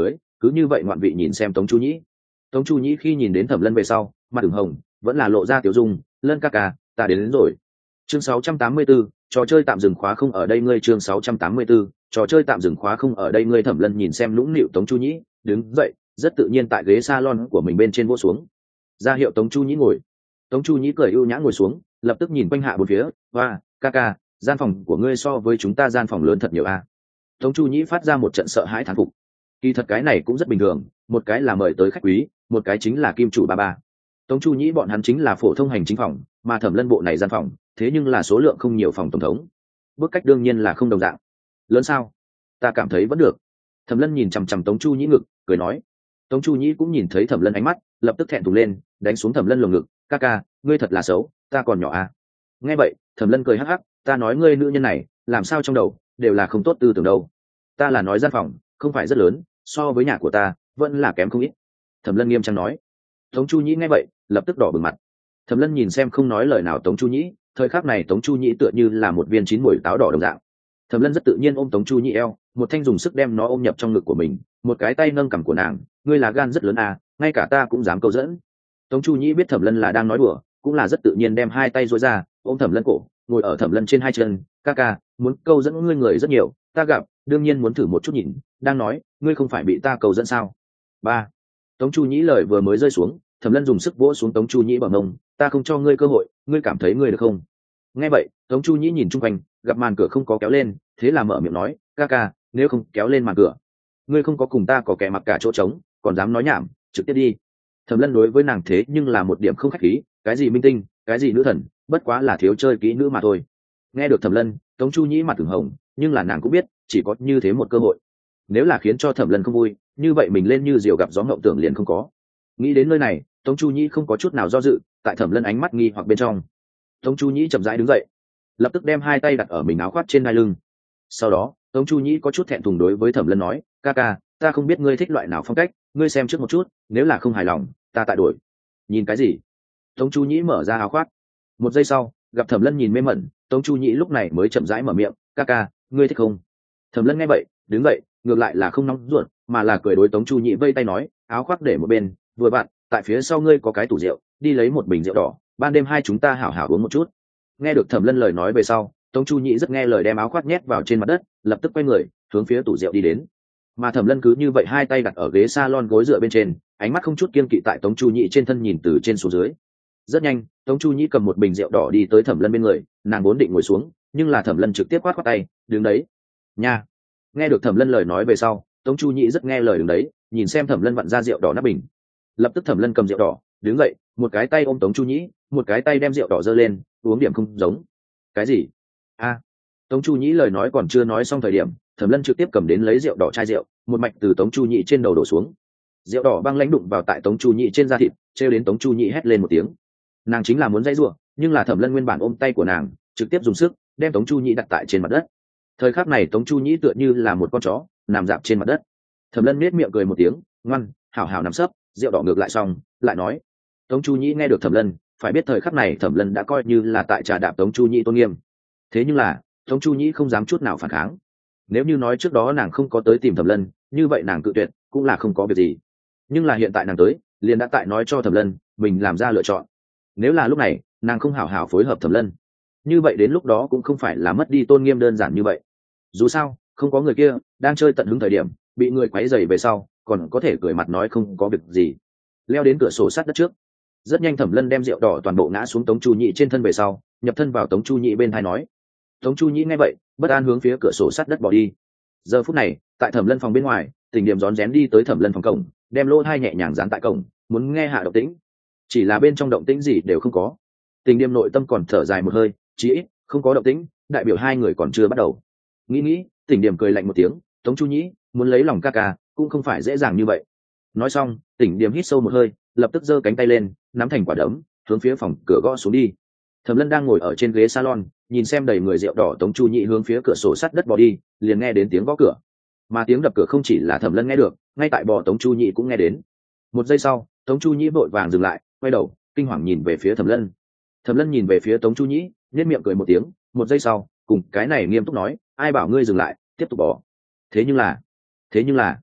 cứ như vậy ngoạn vị nhìn xem Tống Chu Nhĩ. Tống Chu Nhĩ khi nhìn đến Thẩm Lân về sau, mặt ửng hồng, vẫn là lộ ra tiểu dung. Lân ca ca, ta đến rồi. Chương 684, trò chơi tạm dừng khóa không ở đây ngươi. Chương 684, trò chơi tạm dừng khóa không ở đây ngươi. Thẩm Lân nhìn xem nũng nịu Tống Chu Nhĩ, đứng dậy, rất tự nhiên tại ghế salon của mình bên trên vỗ xuống, ra hiệu Tống Chu Nhĩ ngồi. Tống Chu Nhĩ cười ưu nhã ngồi xuống, lập tức nhìn quanh hạ bốn phía. Và ca ca, gian phòng của ngươi so với chúng ta gian phòng lớn thật nhiều a. Tống Chu Nhĩ phát ra một trận sợ hãi thán phục. Kỳ thật cái này cũng rất bình thường, một cái là mời tới khách quý, một cái chính là kim chủ ba ba. Tống Chu Nhĩ bọn hắn chính là phổ thông hành chính phòng, mà Thẩm Lân bộ này gian phòng, thế nhưng là số lượng không nhiều phòng tổng thống, bước cách đương nhiên là không đồng dạng. Lớn sao? Ta cảm thấy vẫn được. Thẩm Lân nhìn chằm chằm Tống Chu Nhĩ ngực, cười nói. Tống Chu Nhĩ cũng nhìn thấy Thẩm Lân ánh mắt, lập tức thẹn thùng lên, đánh xuống Thẩm Lân lồng ngực. Ca ca, ngươi thật là xấu, ta còn nhỏ à? Nghe vậy, Thẩm Lân cười hắc hắc, ta nói ngươi nữ nhân này, làm sao trong đầu đều là không tốt tư tưởng đâu. Ta là nói gian phòng không phải rất lớn, so với nhà của ta vẫn là kém không ít. Thẩm Lân nghiêm trang nói. Tống Chu Nhĩ nghe vậy, lập tức đỏ bừng mặt. Thẩm Lân nhìn xem không nói lời nào Tống Chu Nhĩ, thời khắc này Tống Chu Nhĩ tựa như là một viên chín muồi táo đỏ đồng dạng. Thẩm Lân rất tự nhiên ôm Tống Chu Nhĩ eo, một thanh dùng sức đem nó ôm nhập trong ngực của mình, một cái tay nâng cằm của nàng. Ngươi là gan rất lớn à, ngay cả ta cũng dám câu dẫn. Tống Chu Nhĩ biết Thẩm Lân là đang nói đùa, cũng là rất tự nhiên đem hai tay duỗi ra, ôm Thẩm Lân cổ, ngồi ở Thẩm Lân trên hai chân. Ca ca, muốn câu dẫn ngươi người rất nhiều, ta gặp, đương nhiên muốn thử một chút nhìn. Đang nói, ngươi không phải bị ta câu dẫn sao? Ba. Tống Chu Nhĩ lời vừa mới rơi xuống, Thẩm Lân dùng sức vỗ xuống Tống Chu Nhĩ bằng mông. Ta không cho ngươi cơ hội, ngươi cảm thấy ngươi được không? Nghe vậy, Tống Chu Nhĩ nhìn chung quanh, gặp màn cửa không có kéo lên, thế là mở miệng nói, ca ca, nếu không kéo lên màn cửa, ngươi không có cùng ta có kẻ mặc cả chỗ trống, còn dám nói nhảm, trực tiếp đi. Thẩm Lân đối với nàng thế nhưng là một điểm không khách khí, cái gì minh tinh, cái gì nữ thần, bất quá là thiếu chơi kỹ nữ mà thôi. Nghe được Thẩm Lân, Tống Chu Nhĩ mặt ửng hồng, nhưng là nàng cũng biết, chỉ có như thế một cơ hội. Nếu là khiến cho Thẩm Lân không vui, như vậy mình lên như diều gặp gió ngộng tưởng liền không có. Nghĩ đến nơi này, Tống Chu Nhĩ không có chút nào do dự, tại Thẩm Lân ánh mắt nghi hoặc bên trong, Tống Chu Nhĩ chậm rãi đứng dậy, lập tức đem hai tay đặt ở mình áo khoác trên đai lưng. Sau đó, Tống Chu Nhĩ có chút thẹn thùng đối với Thẩm Lân nói, ca ca, ta không biết ngươi thích loại nào phong cách, ngươi xem trước một chút, nếu là không hài lòng, ta tại đổi. Nhìn cái gì? Tống Chu Nhĩ mở ra áo khoác. Một giây sau, gặp Thẩm Lân nhìn mê mẩn, Tống Chu Nhĩ lúc này mới chậm rãi mở miệng, ca ca, ngươi thích không? Thẩm Lân nghe vậy, đứng dậy, ngược lại là không nóng ruột, mà là cười đối Tống Chu Nhĩ vây tay nói, áo khoác để một bên, vừa bạn, tại phía sau ngươi có cái tủ rượu, đi lấy một bình rượu đỏ, ban đêm hai chúng ta hảo hảo uống một chút. Nghe được Thẩm Lân lời nói về sau, Tống Chu Nhĩ rất nghe lời đem áo khoác nhét vào trên mặt đất, lập tức quay người hướng phía tủ rượu đi đến. Mà Thẩm Lân cứ như vậy hai tay đặt ở ghế salon gối dựa bên trên, ánh mắt không chút kiêng kỵ tại Tống Chu Nhĩ trên thân nhìn từ trên xuống dưới. Rất nhanh, Tống Chu Nhĩ cầm một bình rượu đỏ đi tới Thẩm Lân bên người, nàng vốn định ngồi xuống, nhưng là Thẩm Lân trực tiếp quát tay, đứng đấy. Nha. Nghe được Thẩm Lân lời nói về sau, Tống Chu Nhĩ rất nghe lời đứng đấy, nhìn xem Thẩm Lân vặn ra rượu đỏ nắp bình. Lập tức Thẩm Lân cầm rượu đỏ, đứng dậy, một cái tay ôm Tống Chu Nhĩ, một cái tay đem rượu đỏ giơ lên, uống điểm không giống. Cái gì? A. Tống Chu Nhĩ lời nói còn chưa nói xong thời điểm, Thẩm Lân trực tiếp cầm đến lấy rượu đỏ chai rượu, một mạch từ Tống Chu Nhĩ trên đầu đổ xuống. Rượu đỏ băng lãnh đụng vào tại Tống Chu Nhĩ trên da thịt, trêu đến Tống Chu Nhĩ hét lên một tiếng. Nàng chính là muốn dãy rủa, nhưng là Thẩm Lân nguyên bản ôm tay của nàng, trực tiếp dùng sức đem Tống Chu Nhĩ đặt tại trên mặt đất. Thời khắc này Tống Chu Nhĩ tựa như là một con chó nằm dạp trên mặt đất. Thẩm Lân nết miệng cười một tiếng, ngoan, hảo hảo nằm sấp, rượu đỏ ngược lại xong, lại nói. Tống Chu Nhĩ nghe được Thẩm Lân, phải biết thời khắc này Thẩm Lân đã coi như là tại trà đạp Tống Chu Nhĩ tôn nghiêm. Thế nhưng là Tống Chu Nhĩ không dám chút nào phản kháng. Nếu như nói trước đó nàng không có tới tìm Thẩm Lân, như vậy nàng cự tuyệt cũng là không có việc gì. Nhưng là hiện tại nàng tới, liền đã tại nói cho Thẩm Lân mình làm ra lựa chọn. Nếu là lúc này nàng không hảo hảo phối hợp Thẩm Lân, như vậy đến lúc đó cũng không phải là mất đi tôn nghiêm đơn giản như vậy. Dù sao không có người kia đang chơi tận hứng thời điểm bị người quấy rầy về sau, còn có thể cười mặt nói không có việc gì. Leo đến cửa sổ sát đất trước, rất nhanh Thẩm Lân đem rượu đỏ toàn bộ ngã xuống Tống Chu Nhĩ trên thân về sau, nhập thân vào Tống Chu Nhĩ bên tai nói. Tống Chu Nhĩ nghe vậy, bất an hướng phía cửa sổ sát đất bỏ đi. Giờ phút này, tại Thẩm Lân phòng bên ngoài, Tình Điểm rón rén đi tới Thẩm Lân phòng cổng, đem lỗ tai nhẹ nhàng dán tại cổng, muốn nghe hạ động tĩnh. Chỉ là bên trong động tĩnh gì đều không có. Tình Điểm nội tâm còn thở dài một hơi, chí ít không có động tĩnh, đại biểu hai người còn chưa bắt đầu. Nghĩ, Tình Điểm cười lạnh một tiếng, Tống Chu Nhĩ muốn lấy lòng ca ca cũng không phải dễ dàng như vậy. Nói xong, Tình Điểm hít sâu một hơi, lập tức giơ cánh tay lên, nắm thành quả đấm, hướng phía phòng cửa gõ xuống đi. Thẩm Lân đang ngồi ở trên ghế salon, nhìn xem đầy người rượu đỏ Tống Chu Nhĩ hướng phía cửa sổ sắt đất bỏ đi, liền nghe đến tiếng gõ cửa. Mà tiếng đập cửa không chỉ là Thẩm Lân nghe được, ngay tại bò Tống Chu Nhĩ cũng nghe đến. Một giây sau, Tống Chu Nhĩ vội vàng dừng lại, quay đầu, kinh hoàng nhìn về phía Thẩm Lân. Thẩm Lân nhìn về phía Tống Chu Nhĩ, nhếch miệng cười một tiếng, một giây sau, cùng cái này nghiêm túc nói, ai bảo ngươi dừng lại, tiếp tục bỏ. Thế nhưng là,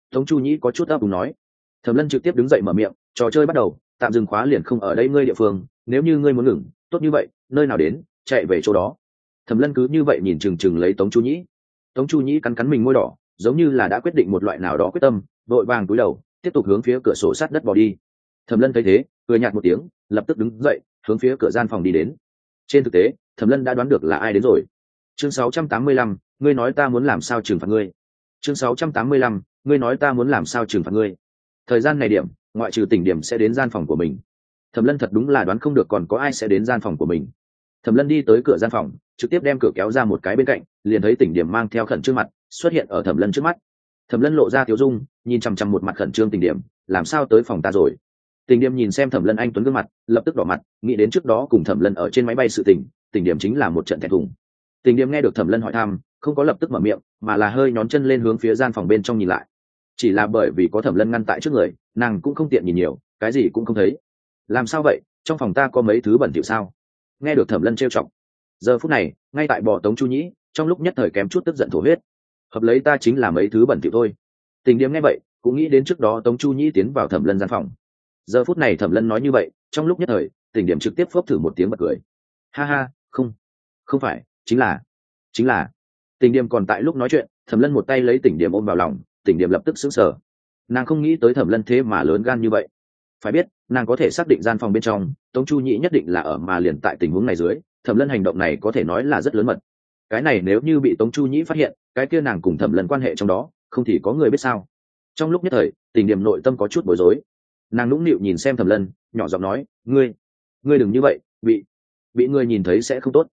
Tống Chu Nhĩ có chút ấp úng nói. Thẩm Lân trực tiếp đứng dậy mở miệng, trò chơi bắt đầu, tạm dừng khóa liền không ở đây ngươi địa phương, nếu như ngươi muốn ngừng, tốt như vậy, nơi nào đến, chạy về chỗ đó. Thẩm Lân cứ như vậy nhìn chừng chừng lấy Tống Chu Nhĩ. Tống Chu Nhĩ cắn cắn mình môi đỏ, giống như là đã quyết định một loại nào đó quyết tâm, vội vàng cúi đầu, tiếp tục hướng phía cửa sổ sát đất bỏ đi. Thẩm Lân thấy thế, cười nhạt một tiếng, lập tức đứng dậy, hướng phía cửa gian phòng đi đến. Trên thực tế, Thẩm Lân đã đoán được là ai đến rồi. Chương 685, ngươi nói ta muốn làm sao trừng phạt ngươi. Chương 685, ngươi nói ta muốn làm sao trừng phạt ngươi. Thời gian này điểm, ngoại trừ Tỉnh Điểm sẽ đến gian phòng của mình. Thẩm Lân thật đúng là đoán không được còn có ai sẽ đến gian phòng của mình. Thẩm Lân đi tới cửa gian phòng, trực tiếp đem cửa kéo ra một cái bên cạnh, liền thấy Tỉnh Điểm mang theo khẩn trương mặt xuất hiện ở Thẩm Lân trước mắt. Thẩm Lân lộ ra tiêu dung, nhìn chằm chằm một mặt khẩn trương Tỉnh Điểm, làm sao tới phòng ta rồi? Tỉnh Điểm nhìn xem Thẩm Lân anh tuấn gương mặt, lập tức đỏ mặt, nghĩ đến trước đó cùng Thẩm Lân ở trên máy bay sự tình, Tỉnh Điểm chính là một trận thẹn thùng. Tỉnh Điểm nghe được Thẩm Lân hỏi thăm, không có lập tức mở miệng, mà là hơi nhón chân lên hướng phía gian phòng bên trong nhìn lại. Chỉ là bởi vì có Thẩm Lân ngăn tại trước người, nàng cũng không tiện nhìn nhiều, cái gì cũng không thấy. Làm sao vậy, trong phòng ta có mấy thứ bẩn thỉu sao? Nghe được Thẩm Lân trêu chọc. Giờ phút này, ngay tại bỏ Tống Chu Nhĩ, trong lúc nhất thời kém chút tức giận thổ huyết. Hợp lấy ta chính là mấy thứ bẩn thỉu thôi. Tình Điểm nghe vậy, cũng nghĩ đến trước đó Tống Chu Nhĩ tiến vào Thẩm Lân gian phòng. Giờ phút này Thẩm Lân nói như vậy, trong lúc nhất thời, Tình Điểm trực tiếp phốc thử một tiếng bật cười. Ha ha, không phải, chính là. Tình Điểm còn tại lúc nói chuyện, Thẩm Lân một tay lấy Tình Điểm ôm vào lòng, Tình Điểm lập tức sững sờ. Nàng không nghĩ tới Thẩm Lân thế mà lớn gan như vậy. Phải biết, nàng có thể xác định gian phòng bên trong, Tống Chu Nhĩ nhất định là ở mà liền tại tình huống này dưới, Thẩm Lân hành động này có thể nói là rất lớn mật. Cái này nếu như bị Tống Chu Nhĩ phát hiện, cái kia nàng cùng Thẩm Lân quan hệ trong đó, không thì có người biết sao? Trong lúc nhất thời, Tình Điểm nội tâm có chút bối rối. Nàng nũng nịu nhìn xem Thẩm Lân, nhỏ giọng nói, ngươi đừng như vậy, bị ngươi nhìn thấy sẽ không tốt.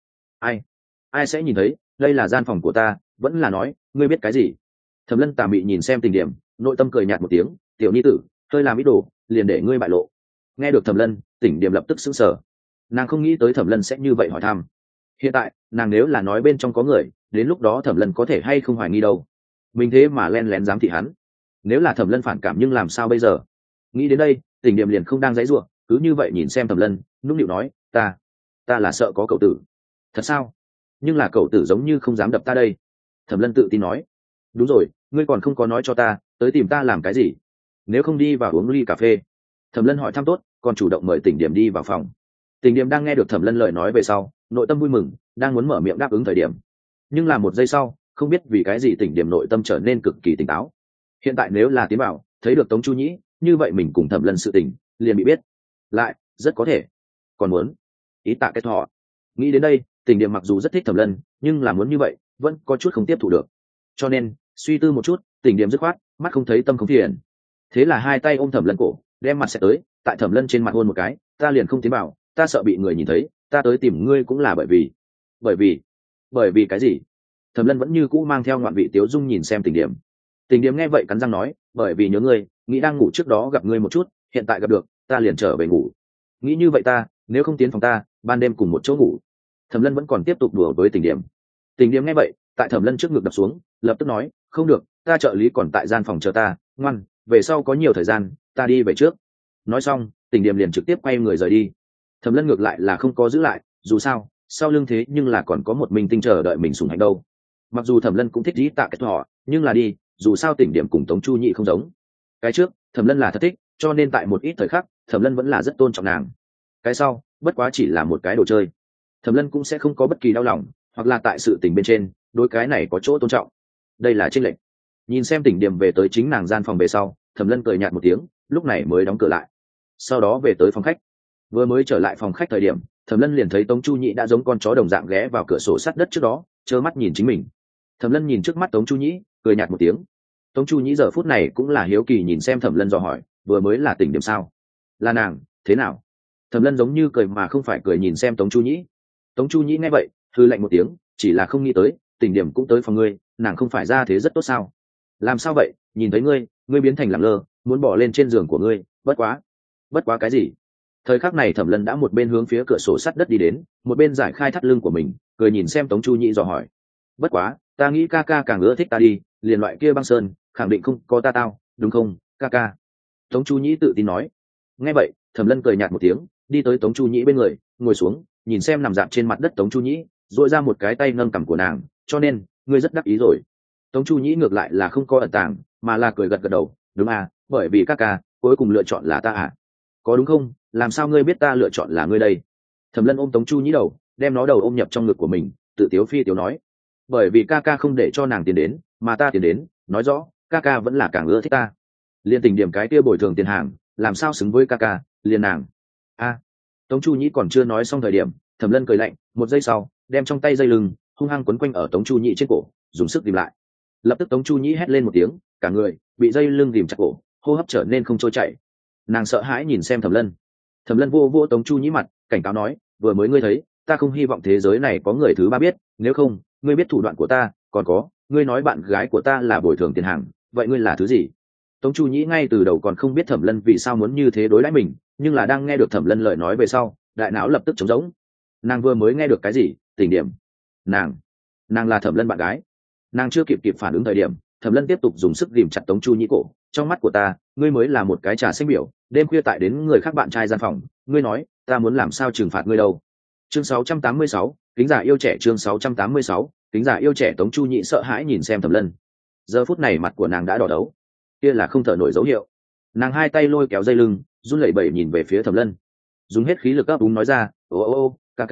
Ai sẽ nhìn thấy, đây là gian phòng của ta, vẫn là nói, ngươi biết cái gì? Thẩm Lân tà mị nhìn xem Tình Điểm, nội tâm cười nhạt một tiếng, tiểu nhi tử, hơi làm ít đồ, liền để ngươi bại lộ. Nghe được Thẩm Lân, Tỉnh Điểm lập tức sững sờ. Nàng không nghĩ tới Thẩm Lân sẽ như vậy hỏi thăm. Hiện tại, nàng nếu là nói bên trong có người, đến lúc đó Thẩm Lân có thể hay không hoài nghi đâu. Mình thế mà len lén giám thị hắn. Nếu là Thẩm Lân phản cảm nhưng làm sao bây giờ? Nghĩ đến đây, Tỉnh Điểm liền không đang dãy ruộng, cứ như vậy nhìn xem Thẩm Lân, nũng nịu nói, ta là sợ có cậu tử. Thật sao? Nhưng là cậu tử giống như không dám đập ta đây. Thẩm Lân tự tin nói. Đúng rồi, ngươi còn không có nói cho ta, tới tìm ta làm cái gì? Nếu không đi vào uống ly cà phê. Thẩm Lân hỏi thăm tốt, còn chủ động mời Tỉnh Điểm đi vào phòng. Tỉnh Điểm đang nghe được Thẩm Lân lời nói về sau, nội tâm vui mừng, đang muốn mở miệng đáp ứng thời điểm. Nhưng là một giây sau, không biết vì cái gì Tỉnh Điểm nội tâm trở nên cực kỳ tỉnh táo. Hiện tại nếu là tiến bảo, thấy được Tống Chu Nhĩ, như vậy mình cùng Thẩm Lân sự tình liền bị biết. Lại, rất có thể. Còn muốn ý tạ kết họ. Nghĩ đến đây, Tỉnh Điểm mặc dù rất thích Thẩm Lân, nhưng là muốn như vậy, vẫn có chút không tiếp thu được. Cho nên, suy tư một chút, Tỉnh Điểm dứt khoát, mắt không thấy tâm không phiền. Thế là hai tay ôm Thẩm Lân cổ, đem mặt sẽ tới, tại Thẩm Lân trên mặt hôn một cái, ta liền không tiến vào, ta sợ bị người nhìn thấy, ta tới tìm ngươi cũng là bởi vì cái gì? Thẩm Lân vẫn như cũ mang theo ngoạn vị tiếu dung nhìn xem Tỉnh Điểm. Tỉnh Điểm nghe vậy cắn răng nói, bởi vì nhớ ngươi, nghĩ đang ngủ trước đó gặp ngươi một chút, hiện tại gặp được, ta liền trở về ngủ. Nghĩ như vậy ta, nếu không tiến phòng ta, ban đêm cùng một chỗ ngủ. Thẩm Lân vẫn còn tiếp tục đùa với Tỉnh Điểm. Tỉnh Điểm nghe vậy, tại Thẩm Lân trước ngực đập xuống, lập tức nói, không được, ta trợ lý còn tại gian phòng chờ ta, ngoan, về sau có nhiều thời gian, ta đi về trước. Nói xong, Tỉnh Điểm liền trực tiếp quay người rời đi. Thẩm Lân ngược lại là không có giữ lại, dù sao, sau lưng thế nhưng là còn có một minh tinh chờ đợi mình sủng hạnh đâu. Mặc dù Thẩm Lân cũng thích dĩ tạ kết họ, nhưng là đi, dù sao Tỉnh Điểm cùng Tống Chu Nhĩ không giống. Cái trước, Thẩm Lân là thật thích, cho nên tại một ít thời khắc, Thẩm Lân vẫn là rất tôn trọng nàng. Cái sau, bất quá chỉ là một cái đồ chơi. Thẩm Lân cũng sẽ không có bất kỳ đau lòng, hoặc là tại sự tình bên trên, đối cái này có chỗ tôn trọng. Đây là chênh lệch. Nhìn xem Tỉnh Điểm về tới chính nàng gian phòng về sau, Thẩm Lân cười nhạt một tiếng, lúc này mới đóng cửa lại. Sau đó về tới phòng khách. Vừa mới trở lại phòng khách thời điểm, Thẩm Lân liền thấy Tống Chu Nhĩ đã giống con chó đồng dạng ghé vào cửa sổ sắt đất trước đó, trơ mắt nhìn chính mình. Thẩm Lân nhìn trước mắt Tống Chu Nhĩ, cười nhạt một tiếng. Tống Chu Nhĩ giờ phút này cũng là hiếu kỳ nhìn xem Thẩm Lân dò hỏi, vừa mới là Tỉnh Điểm sao? Là nàng, thế nào? Thẩm Lân giống như cười mà không phải cười nhìn xem Tống Chu Nhĩ. Tống Chu Nhĩ nghe vậy, hừ lạnh một tiếng, chỉ là không nghĩ tới, Tỉnh Điểm cũng tới phòng ngươi, nàng không phải ra thế rất tốt sao? Làm sao vậy, nhìn thấy ngươi biến thành lẳng lơ, muốn bỏ lên trên giường của ngươi, bất quá cái gì? Thời khắc này Thẩm Lân đã một bên hướng phía cửa sổ sắt đất đi đến, một bên giải khai thắt lưng của mình, cười nhìn xem Tống Chu Nhĩ dò hỏi. Bất quá, ta nghĩ ca ca càng ưa thích ta đi, liền loại kia băng sơn, khẳng định không có ta tao, đúng không, ca ca? Tống Chu Nhĩ tự tin nói. Nghe vậy, Thẩm Lân cười nhạt một tiếng, đi tới Tống Chu Nhĩ bên người, ngồi xuống, nhìn xem nằm dạp trên mặt đất Tống Chu Nhĩ, duỗi ra một cái tay nâng cằm của nàng, cho nên, ngươi rất đắc ý rồi. Tống Chu Nhĩ ngược lại là không có ẩn tàng, mà là cười gật gật đầu, đúng à, bởi vì ca ca cuối cùng lựa chọn là ta à? Có đúng không? Làm sao ngươi biết ta lựa chọn là ngươi đây? Thẩm Lân ôm Tống Chu Nhĩ đầu, đem nó đầu ôm nhập trong ngực của mình, tự tiếu phi tiếu nói, bởi vì ca ca không để cho nàng tiền đến, mà ta tiền đến, nói rõ ca ca vẫn là càng ưa thích ta. Liên tình điểm cái kia bồi thường tiền hàng, làm sao xứng với ca ca, liền nàng. A. Tống Chu Nhĩ còn chưa nói xong thời điểm, Thẩm Lân cười lạnh, một giây sau, đem trong tay dây lưng hung hăng quấn quanh ở Tống Chu Nhĩ trên cổ, dùng sức ghìm lại. Lập tức Tống Chu Nhĩ hét lên một tiếng, cả người bị dây lưng ghìm chặt cổ, hô hấp trở nên không trôi chảy. Nàng sợ hãi nhìn xem Thẩm Lân. Thẩm Lân vô vô Tống Chu Nhĩ mặt, cảnh cáo nói, vừa mới ngươi thấy, ta không hy vọng thế giới này có người thứ ba biết, nếu không, ngươi biết thủ đoạn của ta, còn có, ngươi nói bạn gái của ta là bồi thường tiền hàng, vậy ngươi là thứ gì? Tống Chu Nhĩ ngay từ đầu còn không biết Thẩm Lân vì sao muốn như thế đối đãi mình, nhưng là đang nghe được Thẩm Lân lời nói về sau, đại não lập tức trống rỗng. Nàng vừa mới nghe được cái gì? Tình điểm. Nàng là Thẩm Lân bạn gái. Nàng chưa kịp phản ứng thời điểm, Thẩm Lân tiếp tục dùng sức ghìm chặt Tống Chu Nhĩ cổ. Trong mắt của ta, ngươi mới là một cái trà xanh biểu, đêm khuya tại đến người khác bạn trai gian phòng, ngươi nói, ta muốn làm sao trừng phạt ngươi đâu? Chương 686, kính giả yêu trẻ. Chương 686, kính giả yêu trẻ. Tống Chu Nhĩ sợ hãi nhìn xem Thẩm Lân. Giờ phút này mặt của nàng đã đỏ đấu, kia là không thở nổi dấu hiệu. Nàng hai tay lôi kéo dây lưng, run lẩy bẩy nhìn về phía Thẩm Lân, dùng hết khí lực ấp úng nói ra, ô, ca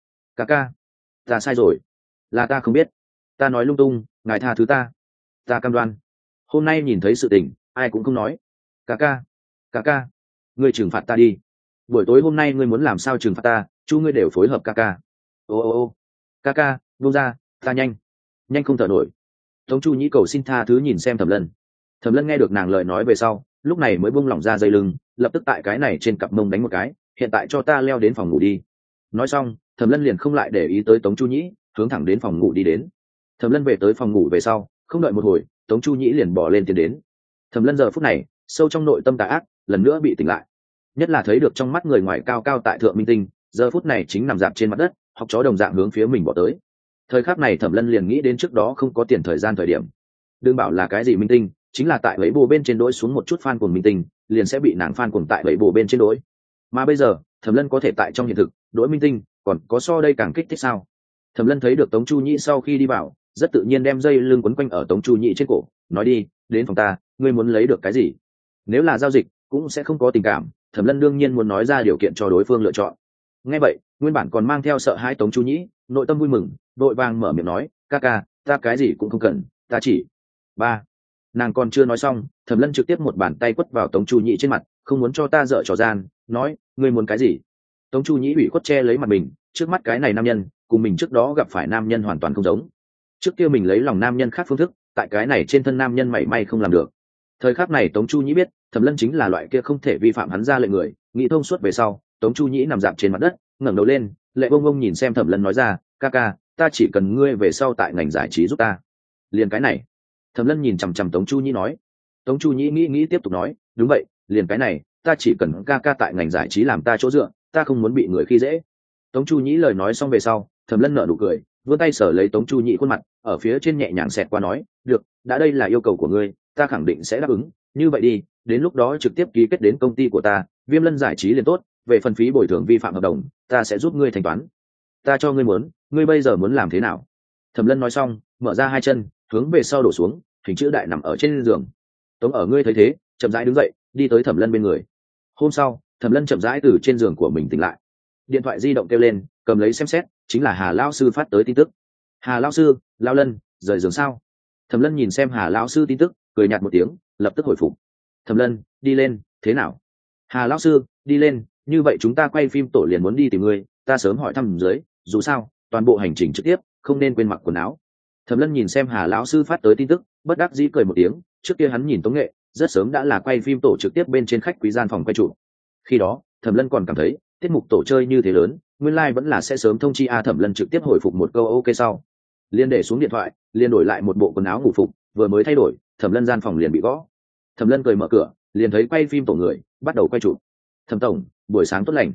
ca, ta sai rồi, là ta không biết, ta nói lung tung, ngài tha thứ ta cam đoan, hôm nay nhìn thấy sự tình, ai cũng không nói. Ca ca, ngươi trừng phạt ta đi, buổi tối hôm nay ngươi muốn làm sao trừng phạt ta, chu ngươi đều phối hợp ca ca. Ô, ca, buông ra, ta nhanh không thở nổi. Tống Chu Nhĩ cầu xin tha thứ nhìn xem Thẩm Lân. Thẩm Lân nghe được nàng lời nói về sau, lúc này mới buông lỏng ra dây lưng, lập tức tại cái này trên cặp mông đánh một cái, hiện tại cho ta leo đến phòng ngủ đi. Nói xong, Thẩm Lân liền không lại để ý tới Tống Chu Nhĩ, hướng thẳng đến phòng ngủ đi đến. Thẩm Lân về tới phòng ngủ về sau, không đợi một hồi, Tống Chu Nhĩ liền bỏ lên tiến đến. Thẩm Lân giờ phút này, sâu trong nội tâm tà ác, lần nữa bị tỉnh lại. Nhất là thấy được trong mắt người ngoài cao cao tại thượng minh tinh, giờ phút này chính nằm dạp trên mặt đất, học chó đồng dạng hướng phía mình bỏ tới. Thời khắc này Thẩm Lân liền nghĩ đến trước đó không có tiền thời gian thời điểm. Đừng bảo là cái gì minh tinh, chính là tại lấy bồ bên trên đối xuống một chút fan của minh tinh, liền sẽ bị nàng fan cuồng tại lấy bồ bên trên đối. Mà bây giờ, Thẩm Lân có thể tại trong hiện thực đối minh tinh, còn có so đây càng kích thích sao? Thẩm Lân thấy được Tống Chu Nhĩ sau khi đi vào, rất tự nhiên đem dây lưng quấn quanh ở Tống Chu Nhĩ trên cổ, nói đi, đến phòng ta, ngươi muốn lấy được cái gì? Nếu là giao dịch, cũng sẽ không có tình cảm. Thẩm Lân đương nhiên muốn nói ra điều kiện cho đối phương lựa chọn. Nghe vậy, nguyên bản còn mang theo sợ hãi Tống Chu Nhĩ, nội tâm vui mừng, vội vàng mở miệng nói, ca, ta cái gì cũng không cần, ta chỉ ba. Nàng còn chưa nói xong, Thẩm Lân trực tiếp một bàn tay quất vào Tống Chu Nhĩ trên mặt, không muốn cho ta dở trò gian, nói, ngươi muốn cái gì? Tống Chu Nhĩ ủy khuất che lấy mặt mình, trước mắt cái này nam nhân, cùng mình trước đó gặp phải nam nhân hoàn toàn không giống. Trước kia mình lấy lòng nam nhân khác phương thức, tại cái này trên thân nam nhân mảy may không làm được. Thời khắc này Tống Chu Nhĩ biết, Thẩm Lân chính là loại kia không thể vi phạm hắn ra lệnh người, nghĩ thông suốt về sau, Tống Chu Nhĩ nằm dạp trên mặt đất, ngẩng đầu lên, lệ bông bông nhìn xem Thẩm Lân nói ra, ca, ta chỉ cần ngươi về sau tại ngành giải trí giúp ta. Liền cái này. Thẩm Lân nhìn chằm chằm Tống Chu Nhĩ nói. Tống Chu Nhĩ nghĩ tiếp tục nói, đúng vậy, liền cái này, ta chỉ cần ca tại ngành giải trí làm ta chỗ dựa, ta không muốn bị người khi dễ. Tống Chu Nhĩ lời nói xong về sau, Thẩm Lân nở nụ cười, vươn tay sờ lấy Tống Chu Nhĩ khuôn mặt, ở phía trên nhẹ nhàng xẹt qua nói, được, đã đây là yêu cầu của ngươi, ta khẳng định sẽ đáp ứng, như vậy đi, đến lúc đó trực tiếp ký kết đến công ty của ta, Viêm Lân giải trí liền tốt, về phần phí bồi thường vi phạm hợp đồng, ta sẽ giúp ngươi thanh toán. Ta cho ngươi muốn, ngươi bây giờ muốn làm thế nào? Thẩm Lân nói xong, mở ra hai chân, hướng về sau đổ xuống, hình chữ đại nằm ở trên giường. Tống ở ngươi thấy thế, chậm rãi đứng dậy, đi tới Thẩm Lân bên người. Hôm sau, Thẩm Lân chậm rãi từ trên giường của mình tỉnh lại. Điện thoại di động kêu lên, cầm lấy xem xét, chính là Hà lão sư phát tới tin tức. Hà lão sư, Lão Lân, rời giường sao? Thẩm Lân nhìn xem Hà lão sư tin tức, cười nhạt một tiếng, lập tức hồi phục. Thẩm Lân, đi lên, thế nào? Hà lão sư, đi lên, như vậy chúng ta quay phim tổ liền muốn đi tìm ngươi, ta sớm hỏi thăm dưới, dù sao, toàn bộ hành trình trực tiếp, không nên quên mặc quần áo. Thẩm Lân nhìn xem Hà lão sư phát tới tin tức, bất đắc dĩ cười một tiếng, trước kia hắn nhìn Tống Nghệ, rất sớm đã là quay phim tổ trực tiếp bên trên khách quý gian phòng quay chụp. Khi đó, Thẩm Lân còn cảm thấy, tiết mục tổ chơi như thế lớn, nguyên lai vẫn là sẽ sớm thông chi Thẩm Lân trực tiếp hồi phục một câu ok sau. Liên để xuống điện thoại, liên đổi lại một bộ quần áo ngủ phục, vừa mới thay đổi, Thẩm Lân gian phòng liền bị gõ. Thẩm Lân cười mở cửa, liền thấy quay phim tổ người, bắt đầu quay chụp. Thẩm tổng, buổi sáng tốt lành.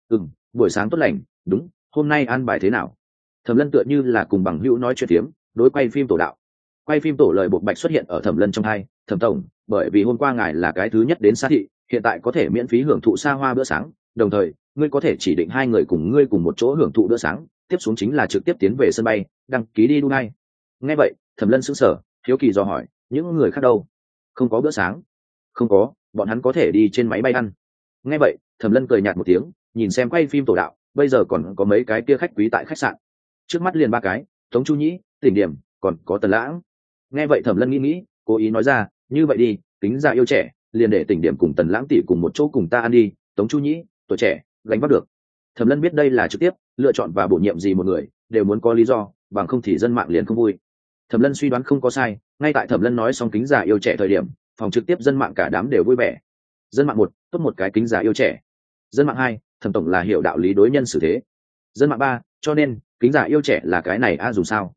Buổi sáng tốt lành, đúng, hôm nay ăn bài thế nào? Thẩm Lân tựa như là cùng bằng hữu nói chuyện phiếm, đối quay phim tổ đạo. Quay phim tổ lời buộc bạch xuất hiện ở Thẩm Lân trong hai, Thẩm tổng, bởi vì hôm qua ngài là cái thứ nhất đến xã thị, hiện tại có thể miễn phí hưởng thụ xa hoa bữa sáng, đồng thời, ngươi có thể chỉ định hai người cùng ngươi cùng một chỗ hưởng thụ bữa sáng, tiếp xuống chính là trực tiếp tiến về sân bay, đăng ký đi Dubai. Nghe vậy, Thẩm Lân sững sờ, hiếu kỳ dò hỏi, những người khác đâu? Không có bữa sáng. Không có, bọn hắn có thể đi trên máy bay ăn. Nghe vậy, Thẩm Lân cười nhạt một tiếng, nhìn xem quay phim tổ đạo, bây giờ còn có mấy cái kia khách quý tại khách sạn. Trước mắt liền ba cái, Tống Chu Nhĩ, Tỉnh Điểm, còn có Tần Lãng. Nghe vậy Thẩm Lân nghĩ, cố ý nói ra, như vậy đi, tính ra yêu trẻ, liền để Tỉnh Điểm cùng Tần Lãng tỷ cùng một chỗ cùng ta ăn đi, Tống Chu Nhĩ, tuổi trẻ, gánh vác được. Thẩm Lân biết đây là trực tiếp lựa chọn và bổ nhiệm gì một người, đều muốn có lý do, bằng không thì dân mạng liền không vui. Thẩm Lân suy đoán không có sai, ngay tại Thẩm Lân nói xong kính già yêu trẻ thời điểm, phòng trực tiếp dân mạng cả đám đều vui vẻ. Dân mạng một, tốt một cái kính già yêu trẻ. Dân mạng hai, Thẩm tổng là hiểu đạo lý đối nhân xử thế. Dân mạng ba, cho nên kính già yêu trẻ là cái này a dù sao.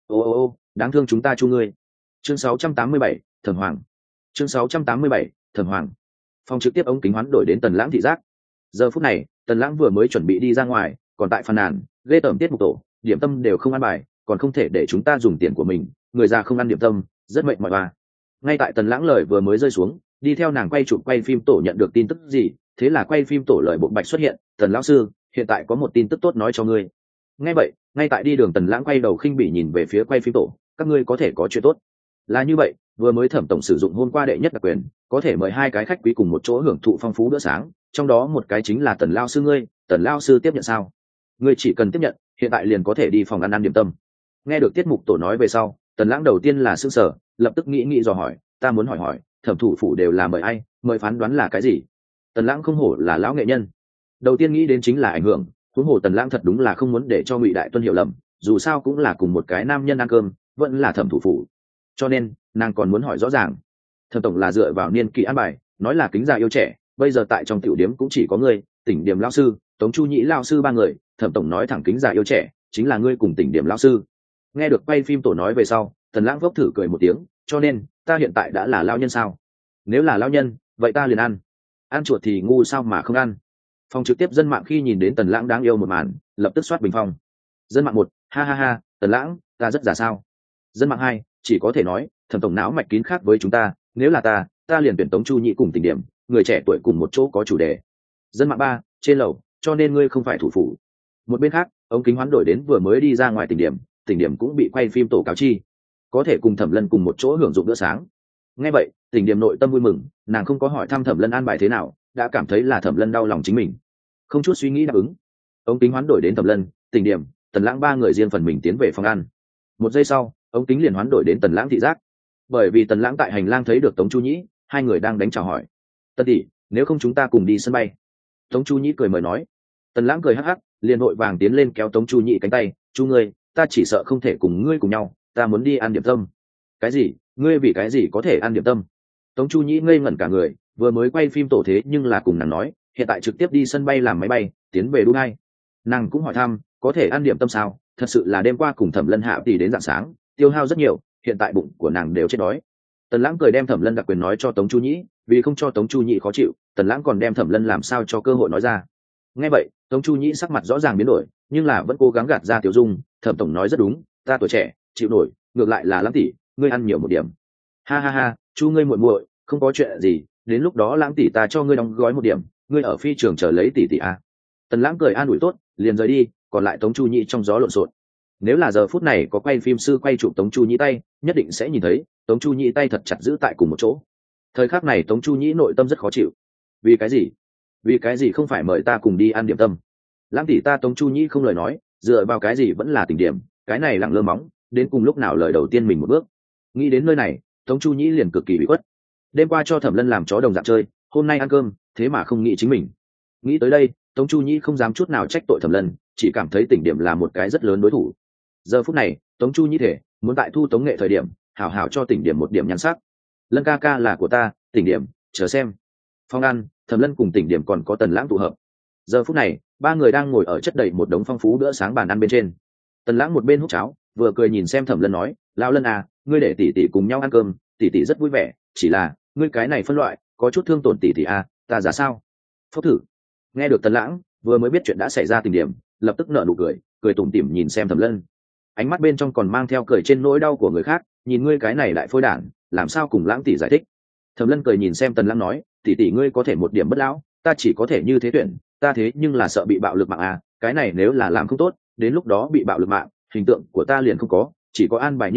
Ô, đáng thương chúng ta chu ngươi. Chương 687, Thẩm Hoàng. Chương 687, Thẩm Hoàng. Phòng trực tiếp ống kính hoán đổi đến Tần Lãng thị giác. Giờ phút này, Tần Lãng vừa mới chuẩn bị đi ra ngoài, còn tại phàn nàn, ghê tởm tiết mục tổ, điểm tâm đều không ăn bài, còn không thể để chúng ta dùng tiền của mình, người già không ăn điểm tâm, rất mệt mỏi ba. Ngay tại Tần Lãng lời vừa mới rơi xuống, đi theo nàng quay chụp quay phim tổ nhận được tin tức gì, thế là quay phim tổ lời bộ bạch xuất hiện, Tần lão sư, hiện tại có một tin tức tốt nói cho ngươi. Nghe vậy, ngay tại đi đường Tần Lãng quay đầu khinh bỉ nhìn về phía quay phim tổ, các ngươi có thể có chuyện tốt. Là như vậy, vừa mới Thẩm tổng sử dụng hôm qua đệ nhất đặc quyền, có thể mời hai cái khách quý cùng một chỗ hưởng thụ phong phú bữa sáng, trong đó một cái chính là Tần lão sư ngươi, Tần lão sư tiếp nhận sao? Ngươi chỉ cần tiếp nhận, hiện tại liền có thể đi phòng ăn điểm tâm. Nghe được tiết mục tổ nói về sau, Tần Lãng đầu tiên là sững sờ, lập tức nghĩ dò hỏi, ta muốn hỏi, Thẩm thủ phủ đều là mời ai, mời phán đoán là cái gì? Tần Lãng không hổ là lão nghệ nhân, đầu tiên nghĩ đến chính là ảnh hưởng, huống hồ Tần Lãng thật đúng là không muốn để cho Ngụy Đại Tuân hiểu lầm, dù sao cũng là cùng một cái nam nhân ăn cơm, vẫn là Thẩm thủ phủ, cho nên nàng còn muốn hỏi rõ ràng. Thẩm tổng là dựa vào niên kỷ ăn bài, nói là kính già yêu trẻ, bây giờ tại trong tiểu điếm cũng chỉ có ngươi, Tỉnh Điểm lão sư, Tống Chu Nhĩ lão sư ba người, Thẩm tổng nói thẳng kính già yêu trẻ chính là ngươi cùng Tỉnh Điểm lão sư. Nghe được quay phim tổ nói về sau, Tần Lãng vốc thử cười một tiếng, cho nên ta hiện tại đã là lão nhân sao? Nếu là lão nhân, vậy ta liền ăn chuột thì ngu sao mà không ăn. Phòng trực tiếp dân mạng khi nhìn đến Tần Lãng đáng yêu một màn, lập tức soát bình phong. Dân mạng một, ha, Tần Lãng, ta rất già sao? Dân mạng hai, chỉ có thể nói, Thẩm tổng não mạch kín khác với chúng ta, nếu là ta liền tuyển Tống Chu Nhĩ cùng Tỉnh Điểm, người trẻ tuổi cùng một chỗ có chủ đề. Dân mạng ba, trên lầu, cho nên ngươi không phải thủ phủ. Một bên khác, ống kính hoán đổi đến vừa mới đi ra ngoài Tỉnh Điểm cũng bị quay phim tổ cáo chi, có thể cùng Thẩm Lân cùng một chỗ hưởng dụng bữa sáng. Nghe vậy, Tỉnh Điểm nội tâm vui mừng, nàng không có hỏi thăm Thẩm Lân an bài thế nào, đã cảm thấy là Thẩm Lân đau lòng chính mình, không chút suy nghĩ đáp ứng. Ống kính hoán đổi đến Thẩm Lân, Tỉnh Điểm, Tần Lãng ba người riêng phần mình tiến về phòng ăn. Một giây sau, ống kính liền hoán đổi đến Tần Lãng thị giác, bởi vì Tần Lãng tại hành lang thấy được Tống Chu Nhĩ, hai người đang đánh chào hỏi. Tần tỷ, nếu không chúng ta cùng đi sân bay. Tống Chu Nhĩ cười mời nói. Tần Lãng cười hắc hắc, liền vội vàng tiến lên kéo Tống Chu Nhĩ cánh tay, chu ngươi, ta chỉ sợ không thể cùng ngươi cùng nhau, ta muốn đi ăn điểm tâm. Cái gì? Ngươi vì cái gì có thể ăn điểm tâm? Tống Chu Nhĩ ngây ngẩn cả người, vừa mới quay phim tổ thế nhưng là cùng nàng nói, hiện tại trực tiếp đi sân bay làm máy bay, tiến về Dubai. Nàng cũng hỏi thăm, có thể ăn điểm tâm sao? Thật sự là đêm qua cùng Thẩm Lân hạ tỷ đến rạng sáng, tiêu hao rất nhiều, hiện tại bụng của nàng đều chết đói. Tần Lãng cười đem Thẩm Lân đặc quyền nói cho Tống Chu Nhĩ, vì không cho Tống Chu Nhĩ khó chịu, Tần Lãng còn đem Thẩm Lân làm sao cho cơ hội nói ra. Nghe vậy, Tống Chu Nhĩ sắc mặt rõ ràng biến đổi, nhưng là vẫn cố gắng gạt ra tiểu dung, Thẩm tổng nói rất đúng, ta tuổi trẻ, chịu nổi, ngược lại là Lãng tỷ, ngươi ăn nhiều một điểm. Ha, Chu ngươi muội muội, không có chuyện gì, đến lúc đó Lãng tỷ ta cho ngươi đóng gói một điểm, ngươi ở phi trường chờ lấy tỷ a. Tần Lãng cười an ủi tốt, liền rời đi, còn lại Tống Chu Nhĩ trong gió lộn xộn. Nếu là giờ phút này có quay phim sư quay chụp Tống Chu Nhĩ tay, nhất định sẽ nhìn thấy Tống Chu Nhĩ tay thật chặt giữ tại cùng một chỗ. Thời khắc này Tống Chu Nhĩ nội tâm rất khó chịu. Vì cái gì không phải mời ta cùng đi ăn điểm tâm? Lãng tỷ ta Tống Chu Nhĩ không lời nói, dựa vào cái gì vẫn là Tỉnh Điểm, cái này lặng lơ móng, đến cùng lúc nào lời đầu tiên mình một bước. Nghĩ đến nơi này, Tống Chu Nhĩ liền cực kỳ bị khuất. Đêm qua cho Thẩm Lân làm chó đồng dạng chơi, hôm nay ăn cơm, thế mà không nghĩ chính mình. Nghĩ tới đây, Tống Chu Nhĩ không dám chút nào trách tội Thẩm Lân, chỉ cảm thấy Tỉnh Điểm là một cái rất lớn đối thủ. Giờ phút này, Tống Chu Nhĩ thể muốn tại thu tống nghệ thời điểm, hảo hảo cho Tỉnh Điểm một điểm nhan sắc. Lân ca ca là của ta, Tỉnh Điểm, chờ xem. Phong ăn, Thẩm Lân cùng Tỉnh Điểm còn có Tần Lãng tụ hợp. Giờ phút này, ba người đang ngồi ở chất đầy một đống phong phú bữa sáng bàn ăn bên trên. Tần Lãng một bên hút cháo, vừa cười nhìn xem Thẩm Lân nói, lão Lân à, ngươi để tỷ tỷ cùng nhau ăn cơm, tỷ tỷ rất vui vẻ, chỉ là ngươi cái này phân loại có chút thương tổn tỷ tỷ à, ta giả sao? Phúc thử. Nghe được Tần Lãng vừa mới biết chuyện đã xảy ra Tỉnh Điểm, lập tức nở nụ cười, cười tủm tỉm nhìn xem Thẩm Lân. Ánh mắt bên trong còn mang theo cười trên nỗi đau của người khác, nhìn ngươi cái này lại phôi đản, làm sao cùng Lãng tỷ giải thích. Thẩm Lân cười nhìn xem Tần Lãng nói, tỷ tỷ ngươi có thể một điểm bất lão, ta chỉ có thể như thế tuyển, ta thế nhưng là sợ bị bạo lực mạng à, cái này nếu là làm không tốt, đến lúc đó bị bạo lực mạng, hình tượng của ta liền không có, chỉ có an bài như vậy,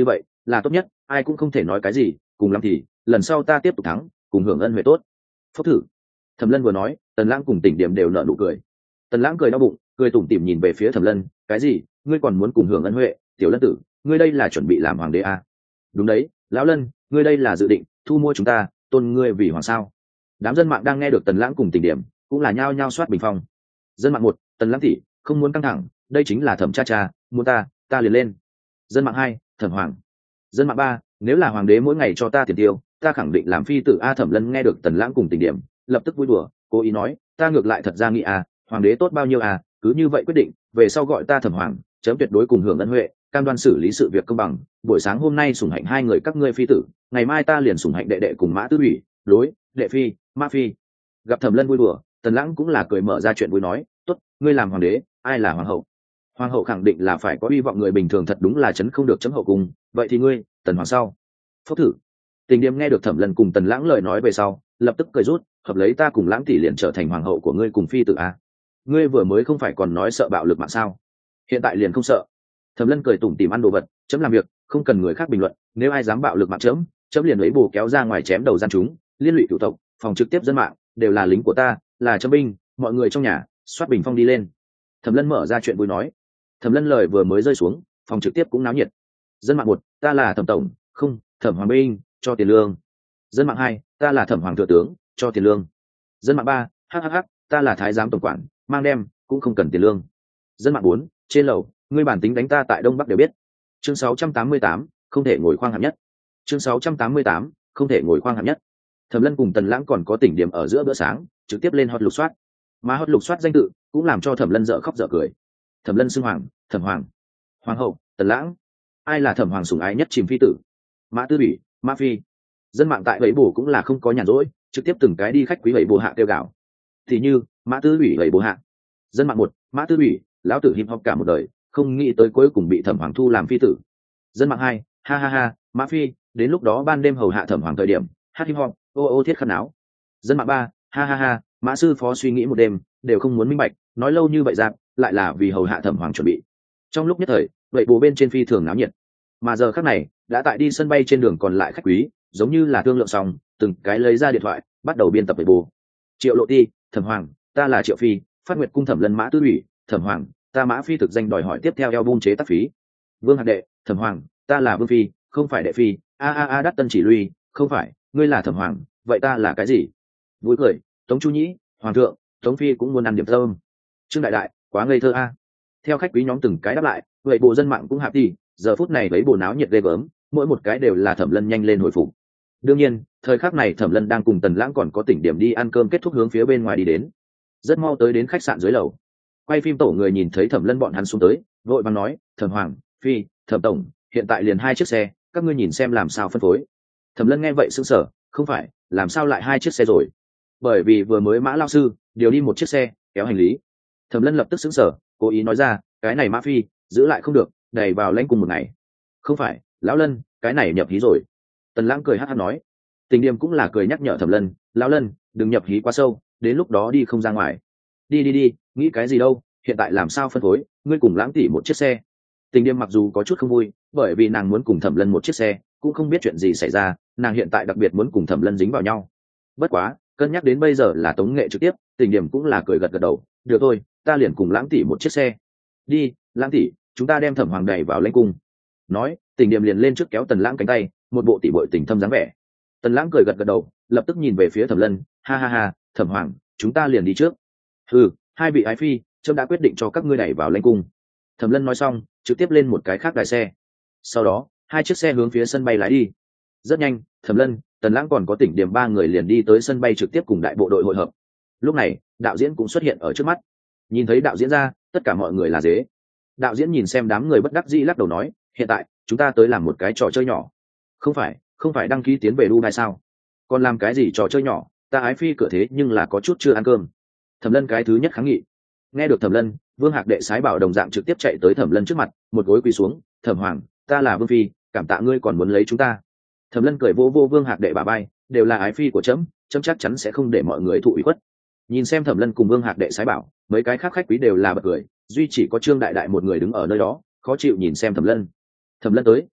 là tốt nhất, ai cũng không thể nói cái gì, cùng lắm thì lần sau ta tiếp tục thắng, cùng hưởng ân huệ tốt. Phốc thử. Thẩm Lân vừa nói, Tần Lãng cùng Tỉnh Điểm đều nở nụ cười. Tần Lãng cười đau bụng, cười tủm tỉm nhìn về phía Thẩm Lân, cái gì? Ngươi còn muốn cùng hưởng ân huệ? Tiểu Lân tử, ngươi đây là chuẩn bị làm hoàng đế à? Đúng đấy, lão Lân, ngươi đây là dự định thu mua chúng ta, tôn ngươi vì hoàng sao? Đám dân mạng đang nghe được Tần Lãng cùng Tỉnh Điểm, cũng là nhao nhao soát bình phong. Dân mạng 1, Tần Lãng tỷ, không muốn căng thẳng, đây chính là Thẩm cha cha, muốn ta liền lên. Dân mạng 2, Thẩm Hoàng. Dân mạng 3, nếu là hoàng đế mỗi ngày cho ta tiền tiêu, ta khẳng định làm phi tử a. Thẩm Lân nghe được Tần Lãng cùng Tỉnh Điểm, lập tức vui đùa, cố ý nói, ta ngược lại thật ra nghĩ hoàng đế tốt bao nhiêu cứ như vậy quyết định, về sau gọi ta Thẩm Hoàng, chấm tuyệt đối cùng hưởng ân huệ, cam đoan xử lý sự việc công bằng. Buổi sáng hôm nay sủng hạnh hai người các ngươi phi tử, ngày mai ta liền sủng hạnh đệ đệ cùng Mã Tư Ủy, đối, đệ phi, Mã phi. Gặp Thẩm Lân vui đùa, Tần Lãng cũng là cười mở ra chuyện vui nói, tốt, ngươi làm hoàng đế, ai là hoàng hậu? Hoàng hậu khẳng định là phải có hy vọng, người bình thường thật đúng là chấn không được chấm hậu cùng, vậy thì ngươi, Tần Hoàng sau. Phốc thử. Tình Điềm nghe được Thẩm Lân cùng Tần Lãng lời nói về sau, lập tức cười rút, hợp lấy ta cùng Lãng tỷ liền trở thành hoàng hậu của ngươi cùng phi tử ngươi vừa mới không phải còn nói sợ bạo lực mạng sao? Hiện tại liền không sợ. Thẩm Lân cười tủm tỉm ăn đồ vật, chấm làm việc, không cần người khác bình luận, nếu ai dám bạo lực mạng chấm liền lấy bồ kéo ra ngoài chém đầu gian chúng, liên lụy cửu tộc, phòng trực tiếp dân mạng đều là lính của ta, là chấm binh, mọi người trong nhà, soát bình phong đi lên. Thẩm Lân mở ra chuyện vui nói. Thẩm Lân lời vừa mới rơi xuống, phòng trực tiếp cũng náo nhiệt. Dân mạng 1, ta là Thẩm tổng, không, Thẩm Hoàng binh, cho tiền lương. Dân mạng 2, ta là Thẩm Hoàng thừa tướng, cho tiền lương. Dân mạng 3, hhh, ta là thái giám tổng quản, mang đem, cũng không cần tiền lương. Dân mạng 4, trên lầu, ngươi bản tính đánh ta tại Đông Bắc đều biết. Chương 688, không thể ngồi khoang hạng nhất. Chương 688, không thể ngồi khoang hạng nhất. Thẩm Lân cùng Tần Lãng còn có Tỉnh Điểm ở giữa bữa sáng, trực tiếp lên hot lục soát. Mà hot lục soát danh tự cũng làm cho Thẩm Lân dở khóc dở cười. Thẩm Lân xưng hoàng, Thẩm Hoàng, Hoàng hậu, Tần Lãng, ai là Thẩm Hoàng sủng ái nhất chìm phi tử? Mã Tư Bỉ, Mã phi. Dân mạng tại vậy bổ cũng là không có nhàn rỗi, trực tiếp từng cái đi khách quý vậy bổ hạ kêu gào. Thì như Mã Tư Bỉ vậy bổ hạ. Dân mạng 1, Mã Tư Bỉ, lão tử hip hop cả một đời, không nghĩ tới cuối cùng bị Thẩm Hoàng thu làm phi tử. Dân mạng 2, ha ha ha, Mã phi, đến lúc đó ban đêm hầu hạ Thẩm Hoàng thời điểm, hát hip hop, ô thiết khăn áo. Dân mạng 3, ha ha ha, Mã sư phó suy nghĩ một đêm, đều không muốn minh bạch, nói lâu như vậy ra, lại là vì hầu hạ Thẩm Hoàng chuẩn bị. Trong lúc nhất thời, vậy bố bên trên phi thường náo nhiệt. Mà giờ khắc này, đã tại đi sân bay trên đường còn lại khách quý, giống như là thương lượng xong, từng cái lấy ra điện thoại, bắt đầu biên tập vậy bố. Triệu Lộ Ti, Thẩm Hoàng, ta là Triệu Phi, Phát Nguyệt cung Thẩm Lân Mã Tư Ủy, Thẩm Hoàng, ta Mã Phi thực danh đòi hỏi tiếp theo album chế tác phí. Vương Hạc Đệ, Thẩm Hoàng, ta là Vương Phi, không phải Đệ Phi, đắt tân chỉ lui, không phải, ngươi là Thẩm Hoàng, vậy ta là cái gì? Vui cười, Tống Chu Nhĩ, Hoàng thượng, Tống Phi cũng muốn ăn điểm thơm. Trương Đại Đại, quá ngây thơ Theo khách quý nhóm từng cái đáp lại, vậy bộ dân mạng cũng hạp đi, giờ phút này với bộ náo nhiệt ghê gớm, mỗi một cái đều là Thẩm Lân nhanh lên hồi phục. Đương nhiên, thời khắc này Thẩm Lân đang cùng Tần Lãng còn có Tỉnh Điểm đi ăn cơm kết thúc hướng phía bên ngoài đi đến. Rất mau tới đến khách sạn dưới lầu. Quay phim tổ người nhìn thấy Thẩm Lân bọn hắn xuống tới, vội vàng nói, Thẩm Hoàng, Phi, Thẩm tổng, hiện tại liền 2 chiếc xe, các ngươi nhìn xem làm sao phân phối. Thẩm Lân nghe vậy sững sờ, không phải, làm sao lại 2 chiếc xe rồi? Bởi vì vừa mới Mã lão sư điều đi 1 chiếc xe kéo hành lý. Thẩm Lân lập tức sững sờ, cố ý nói ra, cái này Mã Phi giữ lại không được, đẩy vào lãnh cùng một ngày. Không phải, lão Lân, cái này nhập hí rồi. Tần Lãng cười hắt hắt nói. Tình Điềm cũng là cười nhắc nhở Thẩm Lân, lão Lân, đừng nhập hí quá sâu, đến lúc đó đi không ra ngoài. Đi, nghĩ cái gì đâu, hiện tại làm sao phân phối, ngươi cùng Lãng tỷ 1 chiếc xe. Tình Điềm mặc dù có chút không vui, bởi vì nàng muốn cùng Thẩm Lân 1 chiếc xe, cũng không biết chuyện gì xảy ra, nàng hiện tại đặc biệt muốn cùng Thẩm Lân dính vào nhau. Bất quá, cân nhắc đến bây giờ là tống nghệ trực tiếp, Tình Điềm cũng là cười gật gật đầu, được thôi, ta liền cùng Lãng tỷ 1 chiếc xe. Đi, Lãng tỷ, chúng ta đem Thẩm Hoàng đẩy vào lãnh cung. Nói, Tình Điềm liền lên trước kéo Tần Lãng cánh tay, một bộ tỷ muội tình thâm dáng vẻ. Tần Lãng cười gật gật đầu, lập tức nhìn về phía Thẩm Lân, ha ha ha, Thẩm Hoàng, chúng ta liền đi trước. Hai vị ái phi, trẫm đã quyết định cho các ngươi đẩy vào lãnh cung. Thẩm Lân nói xong, trực tiếp lên một cái khác đài xe. Sau đó, 2 chiếc xe hướng phía sân bay lái đi. Rất nhanh, Thẩm Lân, Tần Lãng còn có Tỉnh Điểm 3 người liền đi tới sân bay trực tiếp cùng đại bộ đội hội hợp. Lúc này, đạo diễn cũng xuất hiện ở trước mắt. Nhìn thấy đạo diễn ra, tất cả mọi người là dế. Đạo diễn nhìn xem đám người bất đắc dĩ lắc đầu nói, hiện tại chúng ta tới làm một cái trò chơi nhỏ. Không phải đăng ký tiến về Dubai sao? Còn làm cái gì trò chơi nhỏ, ta ái phi cửa thế nhưng là có chút chưa ăn cơm. Thẩm Lân cái thứ nhất kháng nghị. Nghe được Thẩm Lân, Vương Hạc Đệ sái bảo đồng dạng trực tiếp chạy tới Thẩm Lân trước mặt, một gối quỳ xuống, Thẩm Hoàng, ta là Vương Phi, cảm tạ ngươi còn muốn lấy chúng ta. Thẩm Lân cười vô vô Vương Hạc Đệ bả vai, đều là ái phi của trẫm chắc chắn sẽ không để mọi người thụ ủy khuất. Nhìn xem Thẩm Lân cùng Vương Hạc Đệ sái bảo, mấy cái khác khách quý đều là bật cười, duy chỉ có Trương Đại Đại một người đứng ở nơi đó, khó chịu nhìn xem Thẩm Lân. Thẩm Lân tới,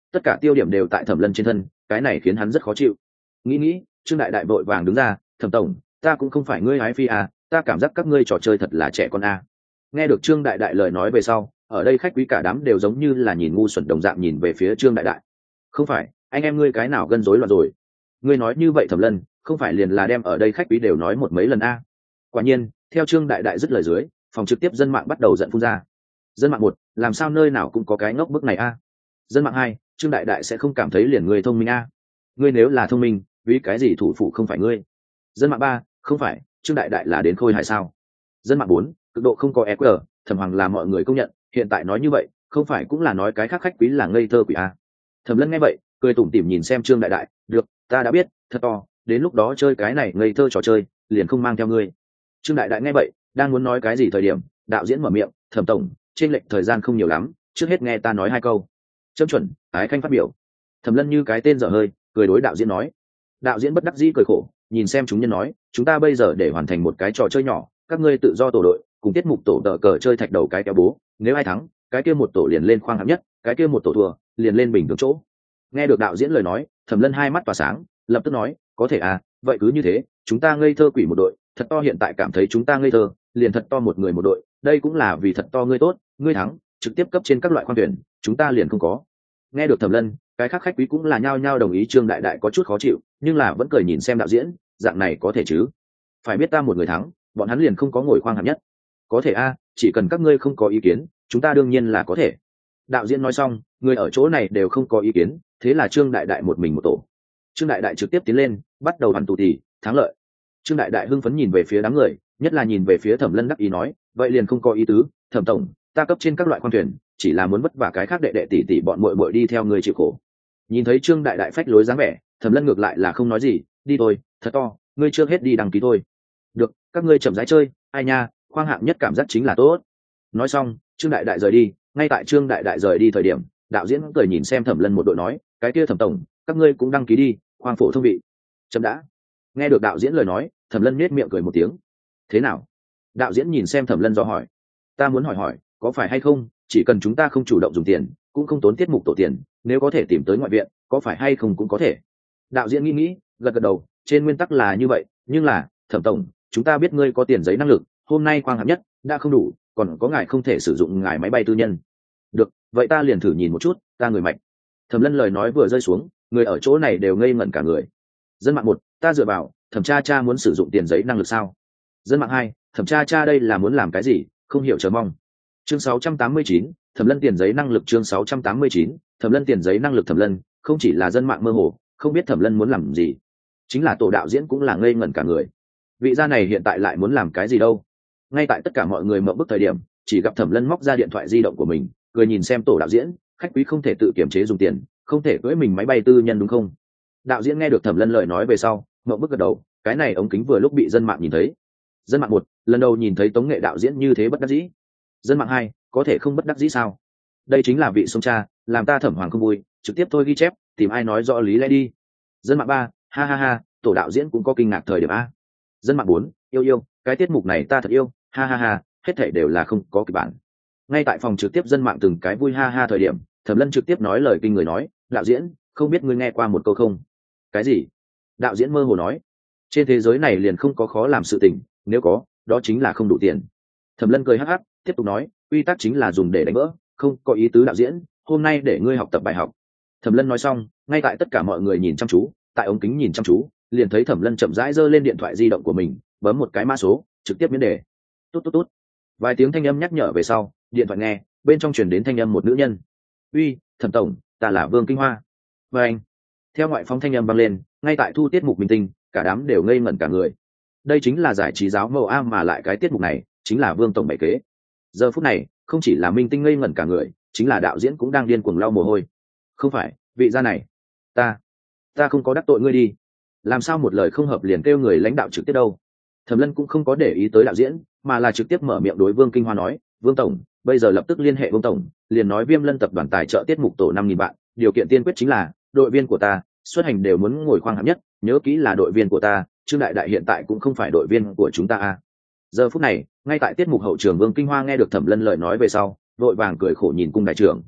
tất cả tiêu điểm đều tại thẩm lân trên thân, cái này khiến hắn rất khó chịu. Nghĩ trương đại đại vội vàng đứng ra, thẩm tổng, ta cũng không phải ngươi ái phi à, ta cảm giác các ngươi trò chơi thật là trẻ con à. Nghe được trương đại đại lời nói về sau, ở đây khách quý cả đám đều giống như là nhìn ngu xuẩn đồng dạng nhìn về phía trương đại đại. Không phải, anh em ngươi cái nào gân rối loạn rồi? Ngươi nói như vậy thẩm lân, không phải liền là đem ở đây khách quý đều nói một mấy lần à. Quả nhiên, theo trương đại đại dứt lời dưới, phòng trực tiếp dân mạng bắt đầu giận phun ra. Dân mạng 1, làm sao nơi nào cũng có cái ngốc bức này a? Dân mạng 2, trương đại đại sẽ không cảm thấy liền người thông minh a? Ngươi nếu là thông minh, vì cái gì thủ phụ không phải ngươi? Dân mạng 3, không phải, trương đại đại là đến khôi hài sao? Dân mạng 4, cực độ không có EQ, thẩm hoàng là mọi người công nhận, hiện tại nói như vậy, không phải cũng là nói cái khác khách quý là ngây thơ quỷ a? Thẩm Lân nghe vậy, cười tủm tỉm nhìn xem trương đại đại, được, ta đã biết, thật to, đến lúc đó chơi cái này ngây thơ trò chơi, liền không mang theo ngươi. Trương đại đại nghe vậy, đang muốn nói cái gì thời điểm, đạo diễn mở miệng, thẩm tổng, trên lệnh thời gian không nhiều lắm, trước hết nghe ta nói 2 câu. Chấm chuẩn, ái khanh phát biểu. Thẩm Lân như cái tên dở hơi, cười đối đạo diễn nói. Đạo diễn bất đắc dĩ cười khổ, nhìn xem chúng nhân nói, chúng ta bây giờ để hoàn thành một cái trò chơi nhỏ, các ngươi tự do tổ đội, cùng tiết mục tổ tờ cờ chơi thạch đầu cái kéo bố, nếu ai thắng, cái kia một tổ liền lên khoang hạng nhất, cái kia một tổ thua, liền lên bình thường chỗ. Nghe được đạo diễn lời nói, Thẩm Lân hai mắt tỏa sáng, lập tức nói, có thể à, vậy cứ như thế, chúng ta ngây thơ quỷ một đội, thật to hiện tại cảm thấy chúng ta ngây thơ, liền thật to một người một đội, đây cũng là vì thật to ngươi tốt, ngươi thắng, trực tiếp cấp trên các loại khoang tuyển, chúng ta liền không có. Nghe được Thẩm Lân, cái khác khách quý cũng là nhao nhao đồng ý. Trương đại đại có chút khó chịu, nhưng là vẫn cười nhìn xem đạo diễn, dạng này có thể chứ? Phải biết ta một người thắng, bọn hắn liền không có ngồi khoang hạng nhất. Có thể a, chỉ cần các ngươi không có ý kiến, chúng ta đương nhiên là có thể. Đạo diễn nói xong, người ở chỗ này đều không có ý kiến, thế là Trương đại đại một mình một tổ. Trương đại đại trực tiếp tiến lên, bắt đầu hoàn tù tì, thắng lợi. Trương đại đại hưng phấn nhìn về phía đám người, nhất là nhìn về phía Thẩm Lân đắc ý nói, vậy liền không có ý tứ, Thẩm tổng, ta cấp trên các loại khoang thuyền, chỉ là muốn vất vả cái khác đệ đệ tỷ tỷ bọn muội muội đi theo người chịu khổ. Nhìn thấy Trương đại đại phách lối dáng vẻ, Thẩm Lân ngược lại là không nói gì, đi thôi, thật to, ngươi chưa hết đi đăng ký thôi. Được, các ngươi chậm rãi chơi, ai nha, khoang hạng nhất cảm giác chính là tốt. Nói xong, Trương đại đại rời đi, ngay tại Trương đại đại rời đi thời điểm, đạo diễn cười nhìn xem Thẩm Lân một đội nói, cái kia Thẩm tổng, các ngươi cũng đăng ký đi, khoang phổ thông vị. Chậm đã. Nghe được đạo diễn lời nói, Thẩm Lân nhếch miệng cười một tiếng. Thế nào? Đạo diễn nhìn xem Thẩm Lân do hỏi. Ta muốn hỏi, có phải hay không, chỉ cần chúng ta không chủ động dùng tiền, cũng không tốn tiết mục tổ tiền, nếu có thể tìm tới ngoại viện, có phải hay không cũng có thể. Đạo diễn nghĩ, gật đầu, trên nguyên tắc là như vậy, nhưng là, Thẩm tổng, chúng ta biết ngươi có tiền giấy năng lực, hôm nay khoang hạng nhất đã không đủ, còn có ngài không thể sử dụng ngài máy bay tư nhân. Được, vậy ta liền thử nhìn một chút, ta người mạnh. Thẩm Lân lời nói vừa rơi xuống, người ở chỗ này đều ngây ngẩn cả người. Dân mạng 1, ta dựa vào, Thẩm cha muốn sử dụng tiền giấy năng lực sao? Dân mạng 2, Thẩm cha đây là muốn làm cái gì, không hiểu chờ mong. Chương 689, Thẩm Lân tiền giấy năng lực. Chương 689, Thẩm Lân tiền giấy năng lực. Thẩm Lân không chỉ là dân mạng mơ hồ, không biết Thẩm Lân muốn làm gì, chính là tổ đạo diễn cũng là ngây ngẩn cả người. Vị gia này hiện tại lại muốn làm cái gì đâu? Ngay tại tất cả mọi người mộng bức thời điểm, chỉ gặp Thẩm Lân móc ra điện thoại di động của mình, cười nhìn xem tổ đạo diễn, khách quý không thể tự kiểm chế dùng tiền, không thể cưỡi mình máy bay tư nhân đúng không? Đạo diễn nghe được Thẩm Lân lời nói về sau, mộng bức gật đầu, cái này ống kính vừa lúc bị dân mạng nhìn thấy. Dân mạng 1, lần đầu nhìn thấy tống nghệ đạo diễn như thế bất đắc dĩ. Dân mạng 2, có thể không bất đắc dĩ sao? Đây chính là vị sông cha, làm ta Thẩm Hoàng không vui, trực tiếp thôi ghi chép, tìm ai nói rõ lý lẽ đi. Dân mạng 3, ha ha ha, tổ đạo diễn cũng có kinh ngạc thời điểm a. Dân mạng 4, yêu, cái tiết mục này ta thật yêu, ha ha ha, hết thảy đều là không có kịch bản. Ngay tại phòng trực tiếp dân mạng từng cái vui ha ha thời điểm, Thẩm Lân trực tiếp nói lời kinh người nói, đạo diễn, không biết ngươi nghe qua một câu không? Cái gì? Đạo diễn mơ hồ nói, trên thế giới này liền không có khó làm sự tình, nếu có, đó chính là không đủ tiền. Thẩm Lân cười hắc hắc, tiếp tục nói, quy tắc chính là dùng để đánh vỡ, không có ý tứ đạo diễn, hôm nay để ngươi học tập bài học. Thẩm Lân nói xong, ngay tại tất cả mọi người nhìn chăm chú, tại ống kính nhìn chăm chú, liền thấy Thẩm Lân chậm rãi giơ lên điện thoại di động của mình, bấm một cái mã số, trực tiếp miễn đề. Tút. Vài tiếng thanh âm nhắc nhở về sau, điện thoại nghe, bên trong truyền đến thanh âm một nữ nhân. Uy, Thẩm tổng, ta là Vương Kinh Hoa. Và anh. Theo ngoại phóng thanh âm vang lên, ngay tại thu tiết mục minh tinh, cả đám đều ngây ngẩn cả người. Đây chính là giải trí giáo mẫu a, mà lại cái tiết mục này chính là Vương tổng bày kế. Giờ phút này, không chỉ là minh tinh ngây ngẩn cả người, chính là đạo diễn cũng đang điên cuồng lau mồ hôi. Không phải, vị gia này, ta không có đắc tội ngươi đi. Làm sao một lời không hợp liền kêu người lãnh đạo trực tiếp đâu? Thẩm Lân cũng không có để ý tới đạo diễn, mà là trực tiếp mở miệng đối Vương Kinh Hoa nói, Vương tổng, bây giờ lập tức liên hệ Vương tổng, liền nói Viêm Lân tập đoàn tài trợ tiết mục tổ 5.000 bạn, điều kiện tiên quyết chính là đội viên của ta xuất hành đều muốn ngồi khoang hạng nhất, nhớ kỹ là đội viên của ta, Trương đại đại hiện tại cũng không phải đội viên của chúng ta a. Giờ phút này, ngay tại tiết mục hậu trường Vương Kinh Hoa nghe được Thẩm Lân lời nói về sau, vội vàng cười khổ nhìn cung đại trưởng.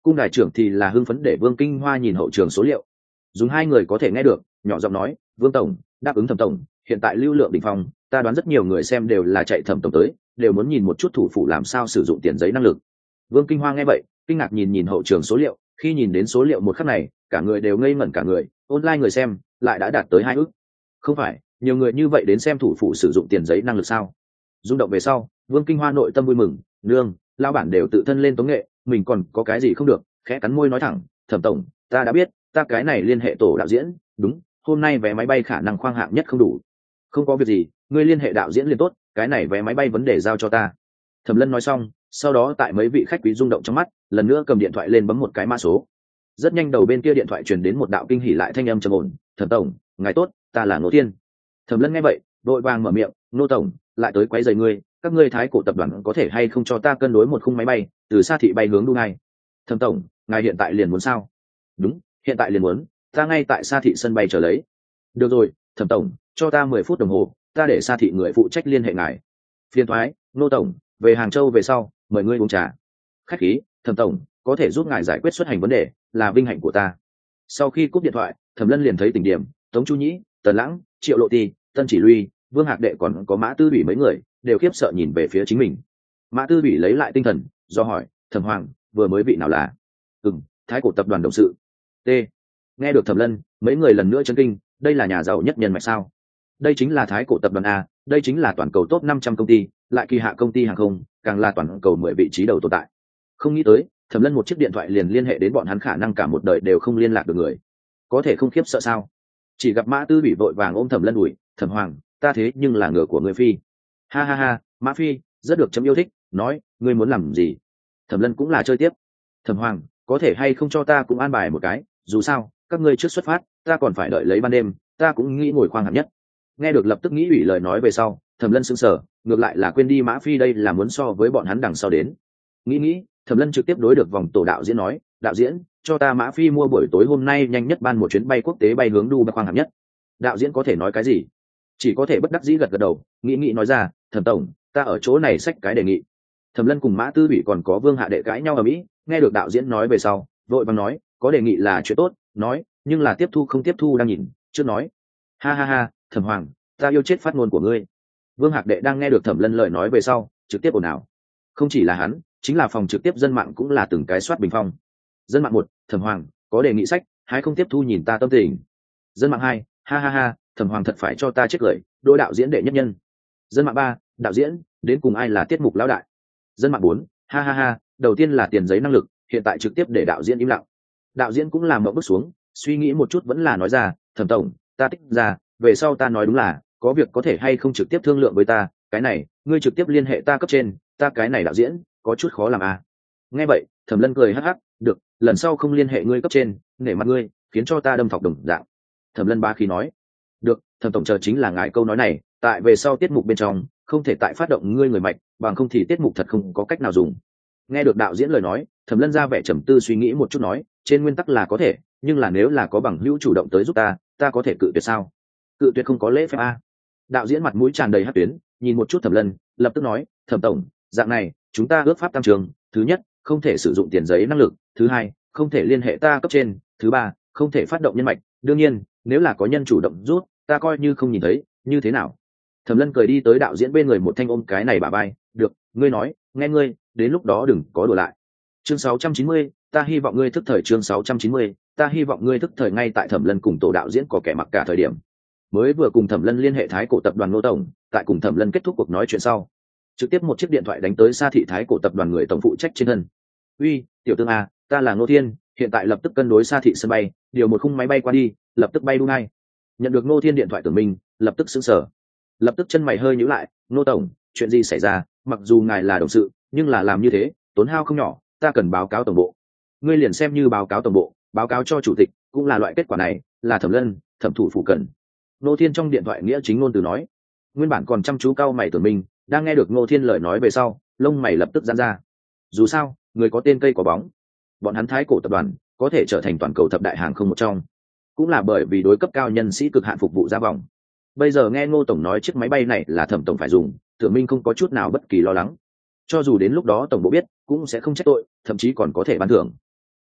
cung đài trưởng thì là hưng phấn để Vương Kinh Hoa nhìn hậu trường số liệu. Dùng hai người có thể nghe được, nhỏ giọng nói, Vương tổng, đáp ứng Thẩm tổng, hiện tại lưu lượng đỉnh phong, ta đoán rất nhiều người xem đều là chạy Thẩm tổng tới, đều muốn nhìn một chút thủ phủ làm sao sử dụng tiền giấy năng lực. Vương Kinh Hoa nghe vậy, kinh ngạc nhìn hậu trường số liệu, khi nhìn đến số liệu một khắc này, cả người đều ngây ngẩn cả người, online người xem lại đã đạt tới 2 ức. Không phải, nhiều người như vậy đến xem thủ phủ sử dụng tiền giấy năng lực sao? Rung động về sau, Vương Kinh Hoa nội tâm vui mừng, nương, lao bản đều tự thân lên tống nghệ, mình còn có cái gì không được, khẽ cắn môi nói thẳng, Thẩm tổng, ta đã biết, ta cái này liên hệ tổ đạo diễn, đúng, hôm nay vé máy bay khả năng khoang hạng nhất không đủ. Không có việc gì, ngươi liên hệ đạo diễn liền tốt, cái này vé máy bay vấn đề giao cho ta. Thẩm Lân nói xong, sau đó tại mấy vị khách quý rung động trong mắt, lần nữa cầm điện thoại lên bấm một cái mã số. Rất nhanh đầu bên kia điện thoại truyền đến một đạo kinh hỉ lại thanh âm trầm ổn, Thẩm tổng, ngài tốt, ta là Ngô Thiên. Thẩm Lân nghe vậy, đội vàng mở miệng, Ngô tổng, lại tới quấy rầy ngươi, các ngươi Thái Cổ tập đoàn có thể hay không cho ta cân đối một khung máy bay từ Sa Thị bay hướng Dubai? Thẩm tổng, ngài hiện tại liền muốn sao? Đúng, hiện tại liền muốn, ta ngay tại Sa Thị sân bay chờ lấy. Được rồi, Thẩm tổng, cho ta 10 phút đồng hồ, ta để Sa Thị người phụ trách liên hệ ngài. Phiền thoái, Ngô tổng, về Hàng Châu về sau, mời ngươi uống trà. Khách khí, Thẩm tổng, có thể giúp ngài giải quyết xuất hành vấn đề, là vinh hạnh của ta. Sau khi cúp điện thoại, Thẩm Lân liền thấy Tỉnh Điểm, Tống Chu Nhĩ, Tần Lãng, Triệu Lộ Ti, Tân Chỉ Luy, Vương Hạc Đệ còn có Mã Tư Bỉ mấy người đều khiếp sợ nhìn về phía chính mình. Mã Tư Bỉ lấy lại tinh thần, do hỏi, Thẩm Hoàng, vừa mới vị nào là? Thái Cổ tập đoàn đồng sự. T. Nghe được Thẩm Lân, mấy người lần nữa chấn kinh, đây là nhà giàu nhất nhân mạch sao? Đây chính là Thái Cổ tập đoàn a, đây chính là toàn cầu top 500 công ty, lại kỳ hạ công ty hàng không, càng là toàn cầu 10 vị trí đầu tồn tại. Không nghĩ tới, Thẩm Lân một chiếc điện thoại liền liên hệ đến bọn hắn khả năng cả một đời đều không liên lạc được người. Có thể không khiếp sợ sao? Chỉ gặp Mã Tư Bỉ vội vàng ôm Thẩm Lân đùi, Thẩm Hoàng, ta thế nhưng là ngựa của người phi. Ha ha ha, Mã phi, rất được chấm yêu thích, nói, ngươi muốn làm gì? Thẩm Lân cũng là chơi tiếp. Thẩm Hoàng, có thể hay không cho ta cũng an bài một cái, dù sao, các ngươi trước xuất phát, ta còn phải đợi lấy ban đêm, ta cũng nghĩ ngồi khoang hạng nhất. Nghe được lập tức nghĩ ủy lời nói về sau, Thẩm Lân sững sờ, ngược lại là quên đi Mã phi đây là muốn so với bọn hắn đằng sau đến. Nghĩ, Thẩm Lân trực tiếp đối được vòng tổ đạo diễn nói, đạo diễn, cho ta Mã phi mua buổi tối hôm nay nhanh nhất ban một chuyến bay quốc tế bay hướng Dubai khoang hạng nhất. Đạo diễn có thể nói cái gì? Chỉ có thể bất đắc dĩ gật gật đầu, nghĩ nói ra, Thẩm tổng, ta ở chỗ này xách cái đề nghị. Thẩm Lân cùng Mã Tư Bỉ còn có Vương Hạ Đệ cãi nhau ở Mỹ, nghe được đạo diễn nói về sau, vội vàng nói, có đề nghị là chuyện tốt, nói, nhưng là tiếp thu không tiếp thu đang nhìn, chưa nói. Ha ha ha, Thẩm Hoàng, ta yêu chết phát ngôn của ngươi. Vương Hạc Đệ đang nghe được Thẩm Lân lời nói về sau, trực tiếp ồn ào. Không chỉ là hắn, chính là phòng trực tiếp dân mạng cũng là từng cái soát bình phong. Dân mạng 1, Thẩm Hoàng, có đề nghị sách, hay không tiếp thu nhìn ta tâm tình. Dân mạng 2, ha ha ha, Thẩm Hoàng thật phải cho ta chết cười, đôi đạo diễn đệ nhất nhân. Dân mạng 3, đạo diễn, đến cùng ai là tiết mục lão đại. Dân mạng 4, ha ha ha, đầu tiên là tiền giấy năng lực, hiện tại trực tiếp để đạo diễn im lặng. Đạo diễn cũng làm mộng bước xuống, suy nghĩ một chút vẫn là nói ra, Thẩm tổng, ta tích ra, về sau ta nói đúng là, có việc có thể hay không trực tiếp thương lượng với ta, cái này, ngươi trực tiếp liên hệ ta cấp trên, ta cái này đạo diễn, có chút khó làm à. Nghe vậy, Thẩm Lân cười hắc hắc, được, lần sau không liên hệ ngươi cấp trên, nể mặt ngươi, khiến cho ta đâm thọc đồng dạng. Thẩm Lân ba khí nói, được, Thẩm tổng chờ chính là ngại câu nói này, tại về sau tiết mục bên trong, không thể tại phát động ngươi người mạch, bằng không thì tiết mục thật không có cách nào dùng. Nghe được đạo diễn lời nói, Thẩm Lân ra vẻ trầm tư suy nghĩ một chút nói, trên nguyên tắc là có thể, nhưng là nếu là có bằng hữu chủ động tới giúp ta có thể cự tuyệt sao? Cự tuyệt không có lễ phép a. Đạo diễn mặt mũi tràn đầy hắc tuyến, nhìn một chút Thẩm Lân, lập tức nói, Thẩm tổng, dạng này, chúng ta ước pháp tăng trường, thứ nhất, không thể sử dụng tiền giấy năng lực, thứ hai, không thể liên hệ ta cấp trên, thứ ba, không thể phát động nhân mạch, đương nhiên, nếu là có nhân chủ động rút, ta coi như không nhìn thấy, như thế nào? Thẩm Lân cười đi tới đạo diễn bên người một thanh ôm cái này bả vai, được, ngươi nói, nghe ngươi, đến lúc đó đừng có đùa lại. Chương 690, ta hy vọng ngươi thức thời. Chương 690, ta hy vọng ngươi thức thời. Ngay tại Thẩm Lân cùng tổ đạo diễn có kẻ mặc cả thời điểm, mới vừa cùng Thẩm Lân liên hệ Thái Cổ tập đoàn Ngô tổng, tại cùng Thẩm Lân kết thúc cuộc nói chuyện sau, trực tiếp một chiếc điện thoại đánh tới Sa Thị Thái Cổ tập đoàn người tổng phụ trách trên thân. Uy, tiểu tương a, ta là Ngô Thiên, hiện tại lập tức cân đối Sa Thị sân bay, điều một khung máy bay qua đi, lập tức bay Dubai. Nhận được Ngô Thiên điện thoại tưởng mình, lập tức sững sờ, lập tức chân mày hơi nhíu lại, Ngô tổng, chuyện gì xảy ra? Mặc dù ngài là đồng sự, nhưng là làm như thế, tốn hao không nhỏ, ta cần báo cáo tổng bộ. Ngươi liền xem như báo cáo tổng bộ, báo cáo cho chủ tịch, cũng là loại kết quả này, là Thẩm Lân, thẩm thủ phủ cần. Ngô Thiên trong điện thoại nghĩa chính ngôn từ nói. Nguyên bản còn chăm chú cau mày tưởng mình, đang nghe được Ngô Thiên lời nói về sau, lông mày lập tức giãn ra. Dù sao, người có tên cây có bóng, bọn hắn Thái Cổ tập đoàn có thể trở thành toàn cầu thập đại hàng không một trong, cũng là bởi vì đối cấp cao nhân sĩ cực hạn phục vụ ra vòng. Bây giờ nghe Ngô tổng nói chiếc máy bay này là Thẩm tổng phải dùng, Tưởng Minh không có chút nào bất kỳ lo lắng. Cho dù đến lúc đó tổng bộ biết, cũng sẽ không trách tội, thậm chí còn có thể ban thưởng.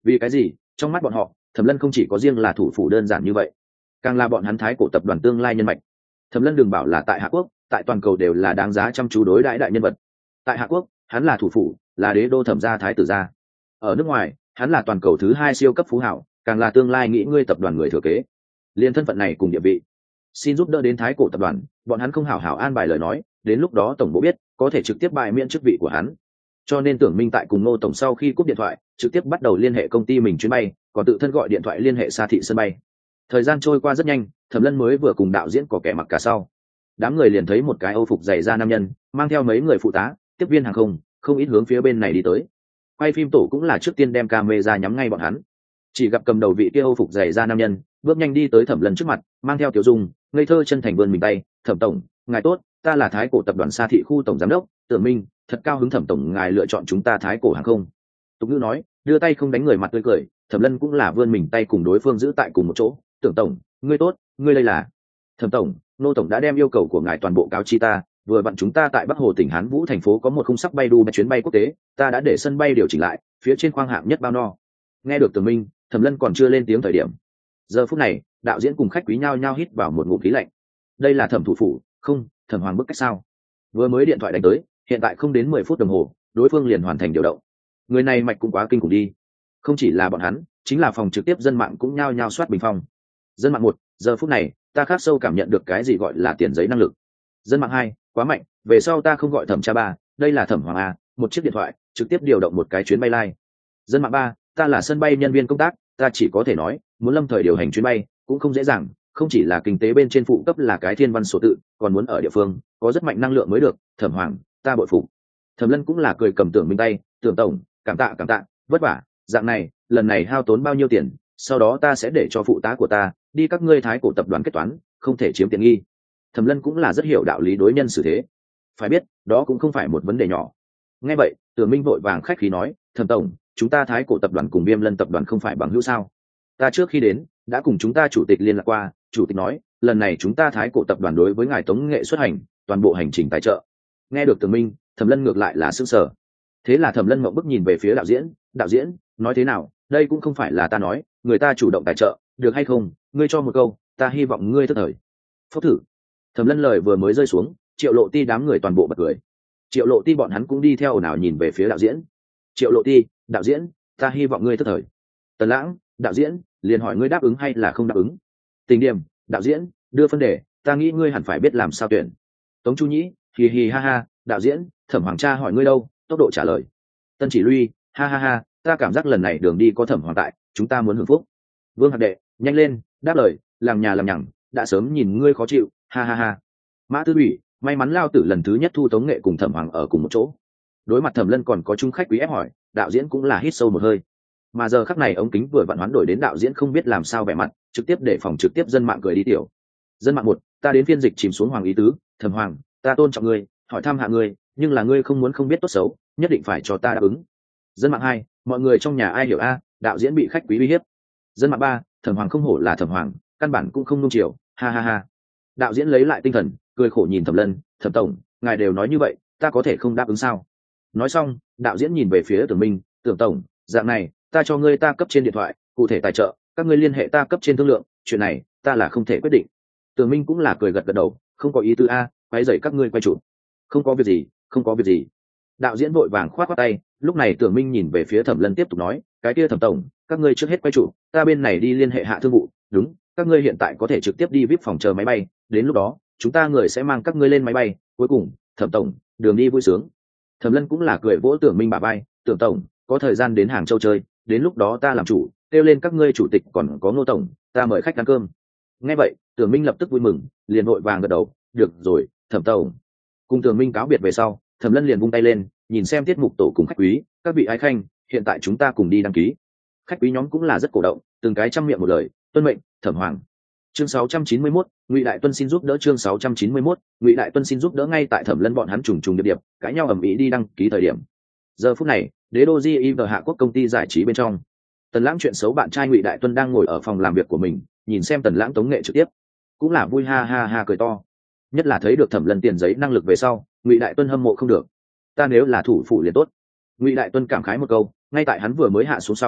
Vì cái gì? Trong mắt bọn họ, Thẩm Lân không chỉ có riêng là thủ phủ đơn giản như vậy, càng là bọn hắn Thái cổ tập đoàn tương lai nhân mạch. Thẩm Lân đừng bảo là tại Hạ Quốc, tại toàn cầu đều là đáng giá chăm chú đối đãi đại nhân vật. Tại Hạ Quốc, hắn là thủ phủ, là đế đô Thẩm gia thái tử gia. Ở nước ngoài, hắn là toàn cầu thứ 2 siêu cấp phú hảo, càng là tương lai nghĩ ngươi tập đoàn người thừa kế. Liên thân phận này cùng địa vị, xin giúp đỡ đến Thái cổ tập đoàn, bọn hắn không hảo hảo an bài lời nói, đến lúc đó tổng bộ biết, có thể trực tiếp bãi miễn chức vị của hắn. Cho nên Tưởng Minh tại cùng Ngô tổng sau khi cúp điện thoại, trực tiếp bắt đầu liên hệ công ty mình chuyến bay, còn tự thân gọi điện thoại liên hệ xa thị sân bay. Thời gian trôi qua rất nhanh, Thẩm Lân mới vừa cùng đạo diễn có kẻ mặc cả sau, đám người liền thấy một cái Âu phục dày da nam nhân, mang theo mấy người phụ tá, tiếp viên hàng không ít hướng phía bên này đi tới. Quay phim tổ cũng là trước tiên đem camera nhắm ngay bọn hắn. Chỉ gặp cầm đầu vị kia Âu phục dày da nam nhân, bước nhanh đi tới Thẩm Lân trước mặt, mang theo tiểu dung, ngây thơ chân thành vươn mình tay, "Thẩm tổng, ngài tốt, ta là Thái cổ tập đoàn Sa thị khu tổng giám đốc, Tưởng Minh, thật cao hứng Thẩm tổng ngài lựa chọn chúng ta Thái cổ hàng không." Tục ngữ nói, đưa tay không đánh người mặt tươi cười, Thẩm Lân cũng là vươn mình tay cùng đối phương giữ tại cùng một chỗ. "Tưởng tổng, ngươi tốt, ngươi đây là?" "Thẩm tổng, Nô tổng đã đem yêu cầu của ngài toàn bộ cáo chi ta, vừa vặn chúng ta tại Bắc Hồ tỉnh Hán Vũ thành phố có một khung sắp bay đu chuyến bay quốc tế, ta đã để sân bay điều chỉnh lại, phía trên khoang hạng nhất bao no." Nghe được Tưởng Minh, Thẩm Lân còn chưa lên tiếng thời điểm. Giờ phút này, đạo diễn cùng khách quý nhao nhao hít vào một ngụm khí lạnh. Đây là Thẩm thủ phủ, không, Thẩm Hoàng bức cách sao? Vừa mới điện thoại đánh tới, hiện tại không đến 10 phút đồng hồ, đối phương liền hoàn thành điều động. Người này mạch cũng quá kinh khủng đi. Không chỉ là bọn hắn, chính là phòng trực tiếp dân mạng cũng nhao nhao soát bình phong. Dân mạng 1, giờ phút này, ta khắc sâu cảm nhận được cái gì gọi là tiền giấy năng lực. Dân mạng 2, quá mạnh, về sau ta không gọi Thẩm cha ba, đây là Thẩm Hoàng a, một chiếc điện thoại, trực tiếp điều động một cái chuyến bay live. Dân mạng 3, ta là sân bay nhân viên công tác, ta chỉ có thể nói, muốn lâm thời điều hành chuyến bay cũng không dễ dàng, không chỉ là kinh tế bên trên phụ cấp là cái thiên văn số tự, còn muốn ở địa phương có rất mạnh năng lượng mới được. Thẩm Hoàng, ta bội phục. Thẩm Lân cũng là cười cầm Tưởng Minh tay, "Tưởng tổng, cảm tạ, vất vả, dạng này, lần này hao tốn bao nhiêu tiền, sau đó ta sẽ để cho phụ tá của ta đi các ngươi Thái cổ tập đoàn kết toán, không thể chiếm tiện nghi." Thẩm Lân cũng là rất hiểu đạo lý đối nhân xử thế, phải biết, đó cũng không phải một vấn đề nhỏ. Nghe vậy, Tưởng Minh vội vàng khách khí nói, "Thẩm tổng, chúng ta Thái cổ tập đoàn cùng Viêm Lân tập đoàn không phải bằng hữu sao? Ta trước khi đến đã cùng chúng ta chủ tịch liên lạc qua, chủ tịch nói lần này chúng ta Thái cổ tập đoàn đối với ngài Tống Nghệ xuất hành toàn bộ hành trình tài trợ." Nghe được Tưởng Minh, Thẩm Lân ngược lại là sững sờ. Thế là Thẩm Lân ngậm bức nhìn về phía đạo diễn, "Đạo diễn, nói thế nào, đây cũng không phải là ta nói, người ta chủ động tài trợ, được hay không, ngươi cho một câu, ta hy vọng ngươi thất thời." Phốc thử. Thẩm Lân lời vừa mới rơi xuống, Triệu Lộ Ti đám người toàn bộ bật cười. Triệu Lộ Ti bọn hắn cũng đi theo ồn ào nhìn về phía đạo diễn. "Triệu Lộ Ti, đạo diễn, ta hy vọng ngươi thất thời." Tần Lãng, "Đạo diễn, liền hỏi ngươi đáp ứng hay là không đáp ứng." Tình Điểm, "Đạo diễn, đưa phân đề, ta nghĩ ngươi hẳn phải biết làm sao tuyển." Tống Chu Nhĩ, "Hì hì ha ha, đạo diễn, Thẩm Hoàng cha hỏi ngươi đâu?" Tốc độ trả lời. Tân Chỉ Luy, "Ha ha ha, ta cảm giác lần này đường đi có Thẩm Hoàng tại, chúng ta muốn hưởng phúc." Vương Hạc Đệ, "Nhanh lên, đáp lời, làm nhà làm nhằng, đã sớm nhìn ngươi khó chịu, ha ha ha." Mã Tư Ủy, "May mắn lao tử lần thứ nhất thu Tống Nghệ cùng Thẩm Hoàng ở cùng một chỗ." Đối mặt Thẩm Lân còn có chung khách quý ép hỏi, đạo diễn cũng là hít sâu một hơi. Mà giờ khắc này ống kính vừa vặn hoán đổi đến đạo diễn không biết làm sao vẻ mặt, trực tiếp để phòng trực tiếp dân mạng cười đi tiểu. Dân mạng 1, ta đến phiên dịch chìm xuống Hoàng ý tứ, "Thẩm Hoàng, ta tôn trọng ngươi, hỏi thăm hạ ngươi, nhưng là ngươi không muốn không biết tốt xấu, nhất định phải cho ta đáp ứng." Dân mạng 2, mọi người trong nhà ai hiểu a, đạo diễn bị khách quý uy hiếp. Dân mạng 3, Thẩm Hoàng không hổ là Thẩm Hoàng, căn bản cũng không nung chiều, ha ha ha. Đạo diễn lấy lại tinh thần, cười khổ nhìn Thẩm Lân, "Thẩm tổng, ngài đều nói như vậy, ta có thể không đáp ứng sao?" Nói xong, đạo diễn nhìn về phía Tưởng Minh, "Tưởng tổng, dạng này, ta cho ngươi ta cấp trên điện thoại, cụ thể tài trợ, các ngươi liên hệ ta cấp trên thương lượng, chuyện này ta là không thể quyết định." Tưởng Minh cũng là cười gật gật đầu, "Không có ý tứ a, quay dậy các ngươi quay chụp." "Không có việc gì, không có việc gì." Đạo diễn vội vàng khoát khoát tay, lúc này Tưởng Minh nhìn về phía Thẩm Lân tiếp tục nói, "Cái kia Thẩm tổng, các ngươi trước hết quay chụp, ta bên này đi liên hệ hạ thương vụ, đúng, các ngươi hiện tại có thể trực tiếp đi VIP phòng chờ máy bay, đến lúc đó, chúng ta người sẽ mang các ngươi lên máy bay, cuối cùng, Thẩm tổng, đường đi vui sướng." Thẩm Lân cũng là cười vỗ Tưởng Minh bả vai, "Tưởng tổng, có thời gian đến Hàng Châu chơi, đến lúc đó ta làm chủ, kêu lên các ngươi chủ tịch còn có Ngô tổng, ta mời khách ăn cơm." Nghe vậy, Tưởng Minh lập tức vui mừng, liền vội vàng gật đầu, "Được rồi, Thẩm tổng." Cùng Tưởng Minh cáo biệt về sau, Thẩm Lân liền vung tay lên, nhìn xem tiết mục tổ cùng khách quý, "Các vị ái khanh, hiện tại chúng ta cùng đi đăng ký." Khách quý nhóm cũng là rất cổ động, từng cái trăm miệng một lời, "Tuân mệnh, Thẩm Hoàng." Chương 691, Ngụy Đại Tuân xin giúp đỡ. Chương 691, Ngụy Đại Tuân xin giúp đỡ. Ngay tại Thẩm Lân bọn hắn trùng trùng điệp điệp, cãi nhau ầm ĩ đi đăng ký thời điểm. Giờ phút này, đế đô GIV Hạ Quốc công ty giải trí bên trong, Tần Lãng chuyện xấu bạn trai Ngụy Đại Tuân đang ngồi ở phòng làm việc của mình, nhìn xem Tần Lãng Tống Nghệ trực tiếp, cũng là vui ha ha ha cười to. Nhất là thấy được Thẩm Lân tiền giấy năng lực về sau, Ngụy Đại Tuân hâm mộ không được. "Ta nếu là thủ phủ liền tốt." Ngụy Đại Tuân cảm khái một câu, ngay tại hắn vừa mới hạ xuống xong,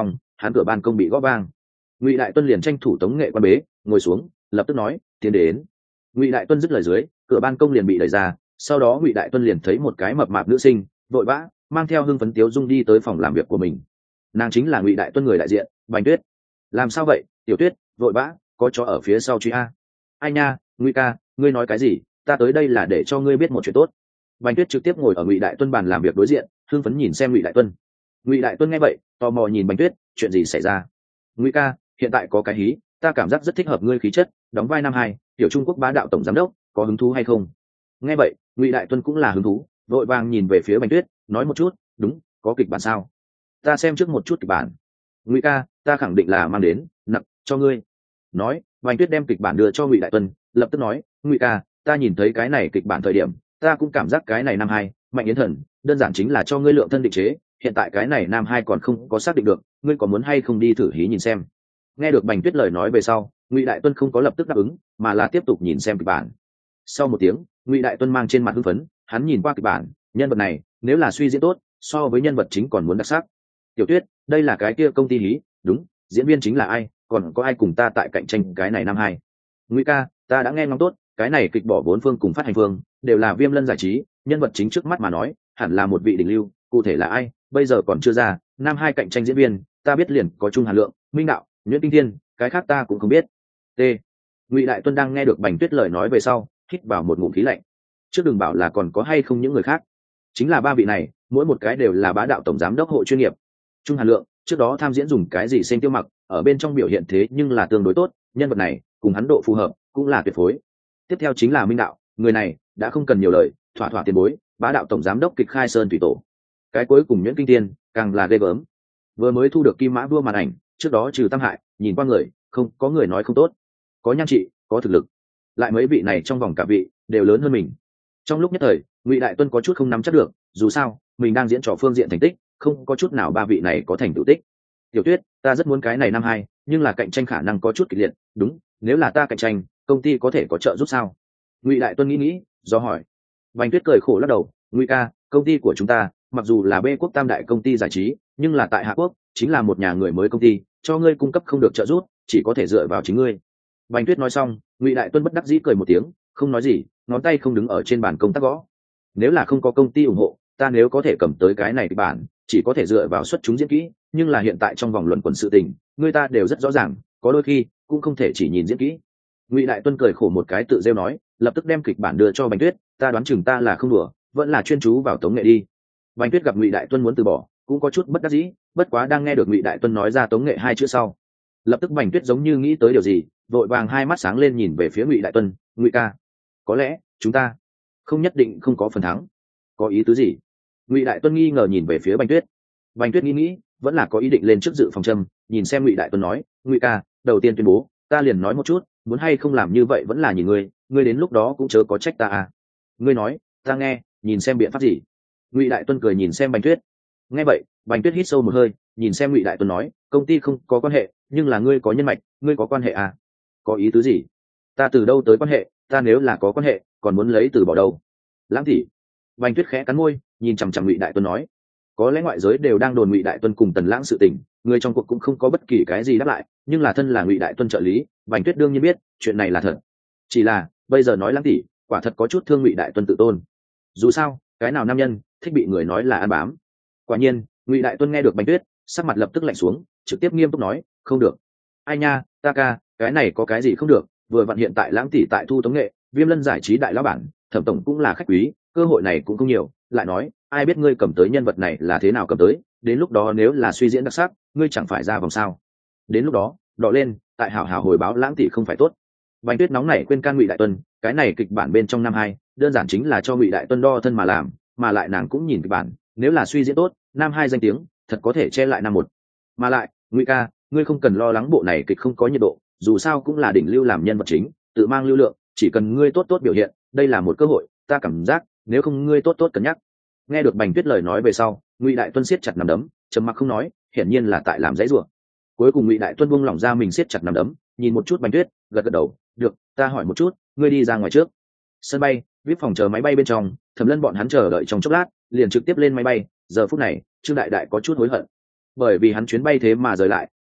hắn cửa ban công bị gõ vang. Ngụy Đại Tuân liền tranh thủ tống nghệ quan bế, ngồi xuống, lập tức nói, tiến đến. Ngụy Đại Tuân dứt lời dưới, cửa ban công liền bị đẩy ra, sau đó Ngụy Đại Tuân liền thấy một cái mập mạp nữ sinh, vội vã mang theo hưng phấn tiếu dung đi tới phòng làm việc của mình. Nàng chính là Ngụy Đại Tuân người đại diện, Bành Tuyết. Làm sao vậy, Tiểu Tuyết? Vội vã, có chó ở phía sau truy a. Ai nha, Ngụy ca, ngươi nói cái gì? Ta tới đây là để cho ngươi biết một chuyện tốt. Bành Tuyết trực tiếp ngồi ở Ngụy Đại Tuân bàn làm việc đối diện, hưng phấn nhìn xem Ngụy Đại Tuân. Ngụy Đại Tuân nghe vậy, tò mò nhìn Bành Tuyết, chuyện gì xảy ra? Ngụy ca, hiện tại có cái hí, ta cảm giác rất thích hợp ngươi khí chất, đóng vai năm hai, tiểu Trung Quốc bá đạo tổng giám đốc, có hứng thú hay không? Nghe vậy, Ngụy Đại Tuân cũng là hứng thú, vội vàng nhìn về phía Bành Tuyết, nói một chút, đúng, có kịch bản sao? Ta xem trước một chút kịch bản. Ngụy ca, ta khẳng định là mang đến, nặng cho ngươi. Nói, Bành Tuyết đem kịch bản đưa cho Ngụy Đại Tuân, lập tức nói, Ngụy ca, ta nhìn thấy cái này kịch bản thời điểm, ta cũng cảm giác cái này năm hai, Mạnh Yến Thần, đơn giản chính là cho ngươi lượng thân định chế, hiện tại cái này nam hai còn không có xác định được, ngươi có muốn hay không đi thử hí nhìn xem? Nghe được Bành Tuyết lời nói về sau, Ngụy Đại Tuân không có lập tức đáp ứng, mà là tiếp tục nhìn xem kịch bản. Sau một tiếng, Ngụy Đại Tuân mang trên mặt hưng phấn, hắn nhìn qua kịch bản, nhân vật này nếu là suy diễn tốt, so với nhân vật chính còn muốn đặc sắc. Tiểu Tuyết, đây là cái kia công ty hí, đúng, diễn viên chính là ai, còn có ai cùng ta tại cạnh tranh cái này năm hai? Ngụy ca, ta đã nghe ngóng tốt, cái này kịch bỏ vốn phương cùng phát hành phương đều là Viêm Lân giải trí, nhân vật chính trước mắt mà nói, hẳn là một vị đỉnh lưu, cụ thể là ai, bây giờ còn chưa ra. Nam hai cạnh tranh diễn viên, ta biết liền có Trung Hàn Lượng, Minh Đạo, Nguyễn Kinh Thiên, cái khác ta cũng không biết. T. Ngụy Đại Tuân đang nghe được Bành Tuyết lời nói về sau, hít vào một ngụm khí lạnh. Trước đừng bảo là còn có hay không những người khác, chính là ba vị này, mỗi một cái đều là bá đạo tổng giám đốc hội chuyên nghiệp. Trung Hàn Lượng trước đó tham diễn dùng cái gì xem tiêu mặc, ở bên trong biểu hiện thế nhưng là tương đối tốt, nhân vật này cùng hắn độ phù hợp cũng là tuyệt phối. Tiếp theo chính là Minh Đạo, người này đã không cần nhiều lời, thỏa thỏa tiền bối, bá đạo tổng giám đốc kịch khai sơn thủy tổ. Cái cuối cùng Nguyễn Kinh Thiên càng là ghê gớm, vừa mới thu được kim mã vua màn ảnh, trước đó trừ Tam Hại, nhìn qua người không có người nói không tốt, có nhan trị, có thực lực, lại mấy vị này trong vòng cả vị đều lớn hơn mình. Trong lúc nhất thời, Ngụy Đại Tuân có chút không nắm chắc được, dù sao mình đang diễn trò phương diện thành tích, không có chút nào ba vị này có thành tựu tích. Tiểu Tuyết, ta rất muốn cái này năm hai, nhưng là cạnh tranh khả năng có chút kịch liệt, đúng, nếu là ta cạnh tranh, công ty có thể có trợ giúp sao? Ngụy Đại Tuân nghĩ, do hỏi. Bành Tuyết cười khổ lắc đầu, Ngụy ca, công ty của chúng ta mặc dù là bê quốc tam đại công ty giải trí, nhưng là tại Hạ Quốc chính là một nhà người mới công ty, cho ngươi cung cấp không được trợ giúp, chỉ có thể dựa vào chính ngươi. Bành Tuyết nói xong, Ngụy Đại Tuân bất đắc dĩ cười một tiếng, không nói gì, ngón tay không đứng ở trên bàn công tác gõ. Nếu là không có công ty ủng hộ, ta nếu có thể cầm tới cái này kịch bản, chỉ có thể dựa vào xuất chúng diễn kỹ, nhưng là hiện tại trong vòng luận quần sự tình, người ta đều rất rõ ràng, có đôi khi cũng không thể chỉ nhìn diễn kỹ. Ngụy Đại Tuân cười khổ một cái tự rêu nói, lập tức đem kịch bản đưa cho Bành Tuyết, ta đoán chừng ta là không đùa, vẫn là chuyên chú vào tống nghệ đi. Bành Tuyết gặp Ngụy Đại Tuân muốn từ bỏ, cũng có chút bất đắc dĩ, bất quá đang nghe được Ngụy Đại Tuân nói ra tống nghệ hai chữ sau, lập tức Bành Tuyết giống như nghĩ tới điều gì, vội vàng hai mắt sáng lên nhìn về phía Ngụy Đại Tuân, Ngụy ca, có lẽ chúng ta không nhất định không có phần thắng. Có ý tứ gì? Ngụy Đại Tuân nghi ngờ nhìn về phía Bành Tuyết. Bành Tuyết nghĩ, vẫn là có ý định lên trước dự phòng châm, nhìn xem Ngụy Đại Tuân nói, Ngụy ca, đầu tiên tuyên bố, ta liền nói một chút, muốn hay không làm như vậy vẫn là nhìn ngươi đến lúc đó cũng chớ có trách ta à. Ngươi nói, ta nghe, nhìn xem biện pháp gì. Ngụy Đại Tuân cười nhìn xem Bành Tuyết. Nghe vậy, Bành Tuyết hít sâu một hơi, nhìn xem Ngụy Đại Tuân nói, công ty không có quan hệ, nhưng là ngươi có nhân mạch, ngươi có quan hệ à? Có ý tứ gì? Ta từ đâu tới quan hệ, ta nếu là có quan hệ, còn muốn lấy từ bỏ đâu? Lãng tỷ. Bành Tuyết khẽ cắn môi, nhìn chằm chằm Ngụy Đại Tuân nói, có lẽ ngoại giới đều đang đồn Ngụy Đại Tuân cùng Tần Lãng sự tình, người trong cuộc cũng không có bất kỳ cái gì đáp lại, nhưng là thân là Ngụy Đại Tuân trợ lý, Bành Tuyết đương nhiên biết chuyện này là thật. Chỉ là bây giờ nói Lãng tỷ, quả thật có chút thương Ngụy Đại Tuân tự tôn. Dù sao, cái nào nam nhân thích bị người nói là ăn bám. Quả nhiên, Ngụy Đại Tuân nghe được Bành Tuyết, sắc mặt lập tức lạnh xuống, trực tiếp nghiêm túc nói, không được. Ai nha, ta ca, cái này có cái gì không được, vừa vặn hiện tại Lãng tỷ tại thu tống nghệ, Viêm Lân giải trí đại lão bản, Thẩm tổng cũng là khách quý, cơ hội này cũng không nhiều, lại nói, ai biết ngươi cầm tới nhân vật này là thế nào cầm tới, đến lúc đó nếu là suy diễn đặc sắc, ngươi chẳng phải ra vòng sao? Đến lúc đó, đọ lên, tại hảo hảo hồi báo Lãng tỷ không phải tốt. Bành Tuyết nóng nảy khuyên can Ngụy Đại Tuân, cái này kịch bản bên trong năm hai, đơn giản chính là cho Ngụy Đại Tuân đo thân mà làm, mà lại nàng cũng nhìn kịch bản, nếu là suy diễn tốt, nam hai danh tiếng thật có thể che lại năm một. Mà lại, Ngụy ca, ngươi không cần lo lắng bộ này kịch không có nhiệt độ, dù sao cũng là đỉnh lưu làm nhân vật chính, tự mang lưu lượng, chỉ cần ngươi tốt tốt biểu hiện, đây là một cơ hội, ta cảm giác, nếu không ngươi tốt tốt cân nhắc. Nghe được Bành Tuyết lời nói về sau, Ngụy Đại Tuân siết chặt nắm đấm, trầm mặc không nói, hiển nhiên là tại làm dãy rủa. Cuối cùng Ngụy Đại Tuân buông lỏng ra mình siết chặt nắm đấm, nhìn một chút Bành Tuyết, gật gật đầu, được, ta hỏi một chút, ngươi đi ra ngoài trước. Sân bay, VIP phòng chờ máy bay bên trong, Thẩm Lân bọn hắn chờ đợi trong chốc lát, liền trực tiếp lên máy bay. Giờ phút này, Trương Đại Đại có chút hối hận, bởi vì hắn chuyến bay thế mà rời lại,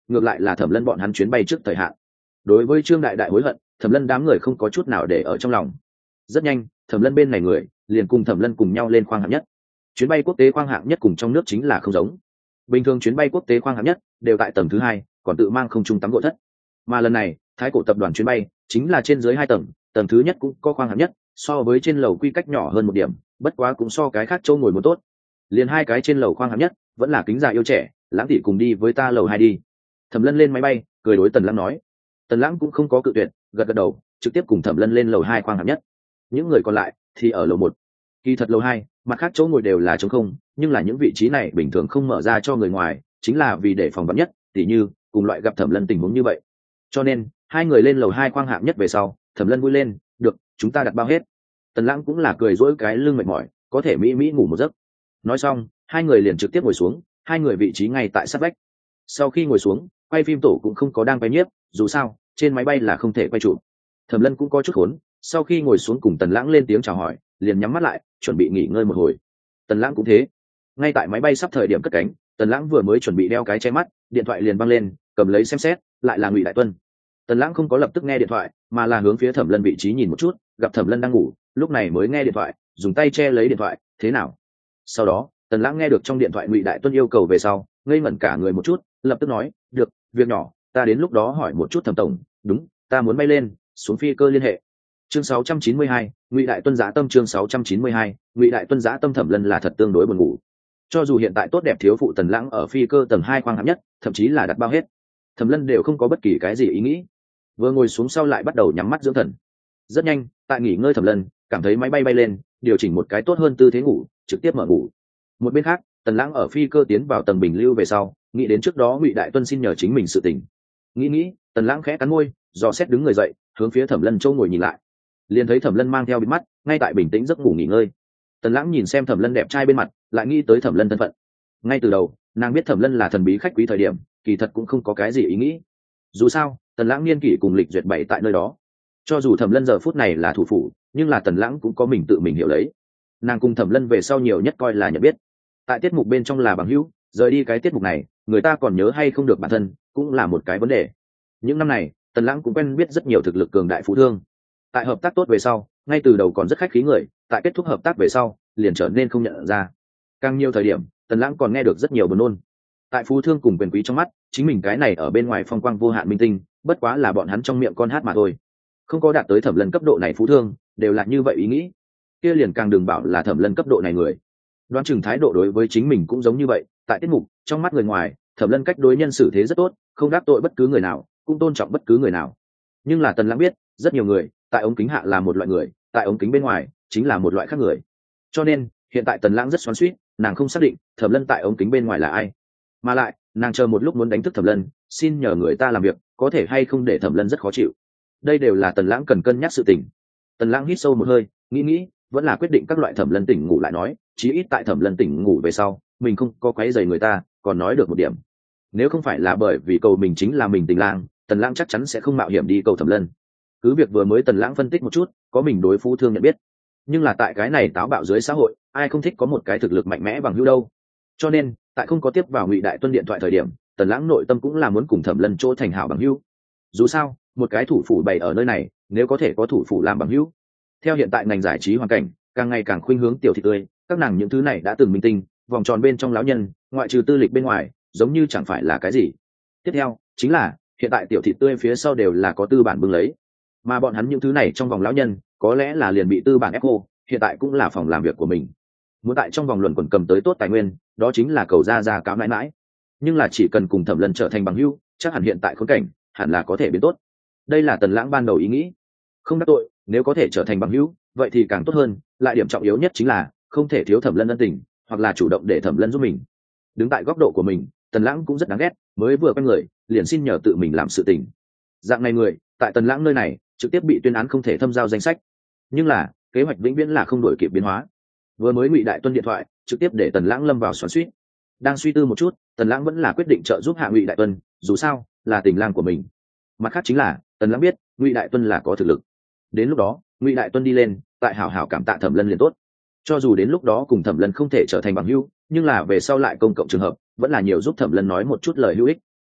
ngược lại là Thẩm Lân bọn hắn chuyến bay trước thời hạn. Đối với Trương Đại Đại hối hận, Thẩm Lân đám người không có chút nào để ở trong lòng. Rất nhanh, Thẩm Lân bên này người liền cùng Thẩm Lân cùng nhau lên khoang hạng nhất. Chuyến bay quốc tế khoang hạng nhất cùng trong nước chính là không giống. Bình thường chuyến bay quốc tế khoang hạng nhất đều tại tầng thứ hai, còn tự mang không trung tắm gội thất. Mà lần này, Thái Cổ tập đoàn chuyến bay chính là trên dưới hai tầng, tầng thứ nhất cũng có khoang hạng nhất, so với trên lầu quy cách nhỏ hơn một điểm, bất quá cũng so cái khác châu ngồi một tốt. Liền hai cái trên lầu khoang hạng nhất, vẫn là kính già yêu trẻ, Lãng tỷ cùng đi với ta lầu hai đi. Thẩm Lân lên máy bay, cười đối Tần Lãng nói. Tần Lãng cũng không có cự tuyệt, gật gật đầu, trực tiếp cùng Thẩm Lân lên lầu hai khoang hạng nhất. Những người còn lại thì ở lầu một. Kỳ thật lầu hai, mặt khác chỗ ngồi đều là trống không, nhưng là những vị trí này bình thường không mở ra cho người ngoài, chính là vì để phòng vắn nhất, tỉ như cùng loại gặp Thẩm Lân tình huống như vậy. Cho nên, hai người lên lầu hai khoang hạng nhất về sau, Thẩm Lân vui lên, được, chúng ta đặt bao hết. Tần Lãng cũng là cười dỗi cái lưng mệt mỏi, có thể mỹ mỹ ngủ một giấc. Nói xong, hai người liền trực tiếp ngồi xuống, hai người vị trí ngay tại sát vách. Sau khi ngồi xuống, quay phim tổ cũng không có đang quay nhiếp, dù sao trên máy bay là không thể quay chụp. Thẩm Lân cũng có chút khốn, sau khi ngồi xuống cùng Tần Lãng lên tiếng chào hỏi, liền nhắm mắt lại, chuẩn bị nghỉ ngơi một hồi. Tần Lãng cũng thế. Ngay tại máy bay sắp thời điểm cất cánh, Tần Lãng vừa mới chuẩn bị đeo cái che mắt, điện thoại liền văng lên, cầm lấy xem xét, lại là Ngụy Đại Tuân. Tần Lãng không có lập tức nghe điện thoại, mà là hướng phía Thẩm Lân vị trí nhìn một chút, gặp Thẩm Lân đang ngủ, lúc này mới nghe điện thoại, dùng tay che lấy điện thoại, thế nào? Sau đó, Tần Lãng nghe được trong điện thoại Ngụy Đại Tuân yêu cầu về sau, ngây ngẩn cả người một chút, lập tức nói, được, việc nhỏ, ta đến lúc đó hỏi một chút Thẩm tổng, đúng, ta muốn bay lên, xuống phi cơ liên hệ. Chương 692, Ngụy Đại Tuân giá tâm. Chương 692, Ngụy Đại Tuân giá tâm. Thẩm Lân là thật tương đối buồn ngủ. Cho dù hiện tại tốt đẹp thiếu phụ Tần Lãng ở phi cơ tầng hai khoang hạng nhất, thậm chí là đặt bao hết, Thẩm Lân đều không có bất kỳ cái gì ý nghĩ. Vừa ngồi xuống sau lại bắt đầu nhắm mắt dưỡng thần. Rất nhanh, tại nghỉ ngơi Thẩm Lân cảm thấy máy bay bay lên, điều chỉnh một cái tốt hơn tư thế ngủ, trực tiếp mở ngủ. Một bên khác, Tần Lãng ở phi cơ tiến vào tầng bình lưu về sau, nghĩ đến trước đó Ngụy Đại Tuân xin nhờ chính mình sự tình. Nghĩ, Tần Lãng khẽ cắn môi, dò xét đứng người dậy, hướng phía Thẩm Lân châu ngồi nhìn lại. Liền thấy Thẩm Lân mang theo bịt mắt, ngay tại bình tĩnh giấc ngủ nghỉ ngơi. Tần Lãng nhìn xem Thẩm Lân đẹp trai bên mặt, lại nghĩ tới Thẩm Lân thân phận. Ngay từ đầu, nàng biết Thẩm Lân là thần bí khách quý thời điểm, kỳ thật cũng không có cái gì ý nghĩ. Dù sao, Tần Lãng niên kỷ cùng lịch duyệt bảy tại nơi đó. Cho dù Thẩm Lân giờ phút này là thủ phủ, nhưng là Tần Lãng cũng có mình tự mình hiểu lấy. Nàng cùng Thẩm Lân về sau nhiều nhất coi là nhận biết. Tại tiết mục bên trong là bằng hữu, rời đi cái tiết mục này, người ta còn nhớ hay không được bản thân, cũng là một cái vấn đề. Những năm này, Tần Lãng cũng quen biết rất nhiều thực lực cường đại phú thương. Tại hợp tác tốt về sau, ngay từ đầu còn rất khách khí người, tại kết thúc hợp tác về sau, liền trở nên không nhận ra. Càng nhiều thời điểm, Tần Lãng còn nghe được rất nhiều buồn nôn. Tại phú thương cùng quyền quý trong mắt, chính mình cái này ở bên ngoài phong quang vô hạn minh tinh, bất quá là bọn hắn trong miệng con hát mà thôi. Không có đạt tới Thẩm Lân cấp độ này phú thương, đều là như vậy ý nghĩ. Kia liền càng đừng bảo là Thẩm Lân cấp độ này người. Đoán chừng thái độ đối với chính mình cũng giống như vậy, tại tiết mục, trong mắt người ngoài, Thẩm Lân cách đối nhân xử thế rất tốt, không đắc tội bất cứ người nào, cũng tôn trọng bất cứ người nào. Nhưng là Tần Lãng biết, rất nhiều người, tại ống kính hạ là một loại người, tại ống kính bên ngoài chính là một loại khác người. Cho nên, hiện tại Tần Lãng rất xoắn xuýt, nàng không xác định Thẩm Lân tại ống kính bên ngoài là ai. Mà lại, nàng chờ một lúc muốn đánh thức Thẩm Lân, xin nhờ người ta làm việc, có thể hay không để Thẩm Lân rất khó chịu. Đây đều là Tần Lãng cần cân nhắc sự tình. Tần Lãng hít sâu một hơi, nghĩ, vẫn là quyết định các loại Thẩm Lân tỉnh ngủ lại nói, chí ít tại Thẩm Lân tỉnh ngủ về sau, mình không có quấy rầy người ta, còn nói được một điểm. Nếu không phải là bởi vì cầu mình chính là mình tình lang, Tần Lãng chắc chắn sẽ không mạo hiểm đi cầu Thẩm Lân. Cứ việc vừa mới Tần Lãng phân tích một chút, có mình đối phú thương nhận biết, nhưng là tại cái này táo bạo dưới xã hội, ai không thích có một cái thực lực mạnh mẽ bằng hữu đâu. Cho nên, tại không có tiếp vào Ngụy Đại Tuân điện thoại thời điểm, Tần Lãng nội tâm cũng là muốn cùng Thẩm Lân chỗ thành hảo bằng hữu. Dù sao, một cái thủ phủ bày ở nơi này, nếu có thể có thủ phủ làm bằng hữu. Theo hiện tại ngành giải trí hoàn cảnh, càng ngày càng khuynh hướng tiểu thị tươi, các nàng những thứ này đã từng minh tinh, vòng tròn bên trong lão nhân, ngoại trừ tư lịch bên ngoài, giống như chẳng phải là cái gì. Tiếp theo, chính là hiện tại tiểu thị tươi phía sau đều là có tư bản bưng lấy. Mà bọn hắn những thứ này trong vòng lão nhân, có lẽ là liền bị tư bản ép cô, hiện tại cũng là phòng làm việc của mình. Muốn tại trong vòng luẩn quẩn cầm tới tốt tài nguyên, đó chính là cầu ra cáo mãi mãi. Nhưng là chỉ cần cùng Thẩm Lân trở thành bằng hữu, chắc hẳn hiện tại khốn cảnh, hẳn là có thể biến tốt. Đây là Tần Lãng ban đầu ý nghĩ. Không đắc tội, nếu có thể trở thành bằng hữu, vậy thì càng tốt hơn, lại điểm trọng yếu nhất chính là không thể thiếu Thẩm Lân ân tình, hoặc là chủ động để Thẩm Lân giúp mình. Đứng tại góc độ của mình, Tần Lãng cũng rất đáng ghét, mới vừa quen người, liền xin nhờ tự mình làm sự tình. Dạng này người, tại Tần Lãng nơi này, trực tiếp bị tuyên án không thể thâm giao danh sách. Nhưng là, kế hoạch vĩnh viễn là không đổi kịp biến hóa. Vừa mới Ngụy Đại Tuân điện thoại, trực tiếp để Tần Lãng lâm vào xoắn xuýt. Đang suy tư một chút, Tần Lãng vẫn là quyết định trợ giúp hạ Ngụy Đại Tuân, dù sao, là tình lang của mình. Mặt khác chính là, Tần Lãng biết, Ngụy Đại Tuân là có thực lực. Đến lúc đó, Ngụy Đại Tuân đi lên, tại hảo hảo cảm tạ Thẩm Lân liền tốt. Cho dù đến lúc đó cùng Thẩm Lân không thể trở thành bằng hữu, nhưng là về sau lại công cộng trường hợp, vẫn là nhiều giúp Thẩm Lân nói một chút lời hữu ích.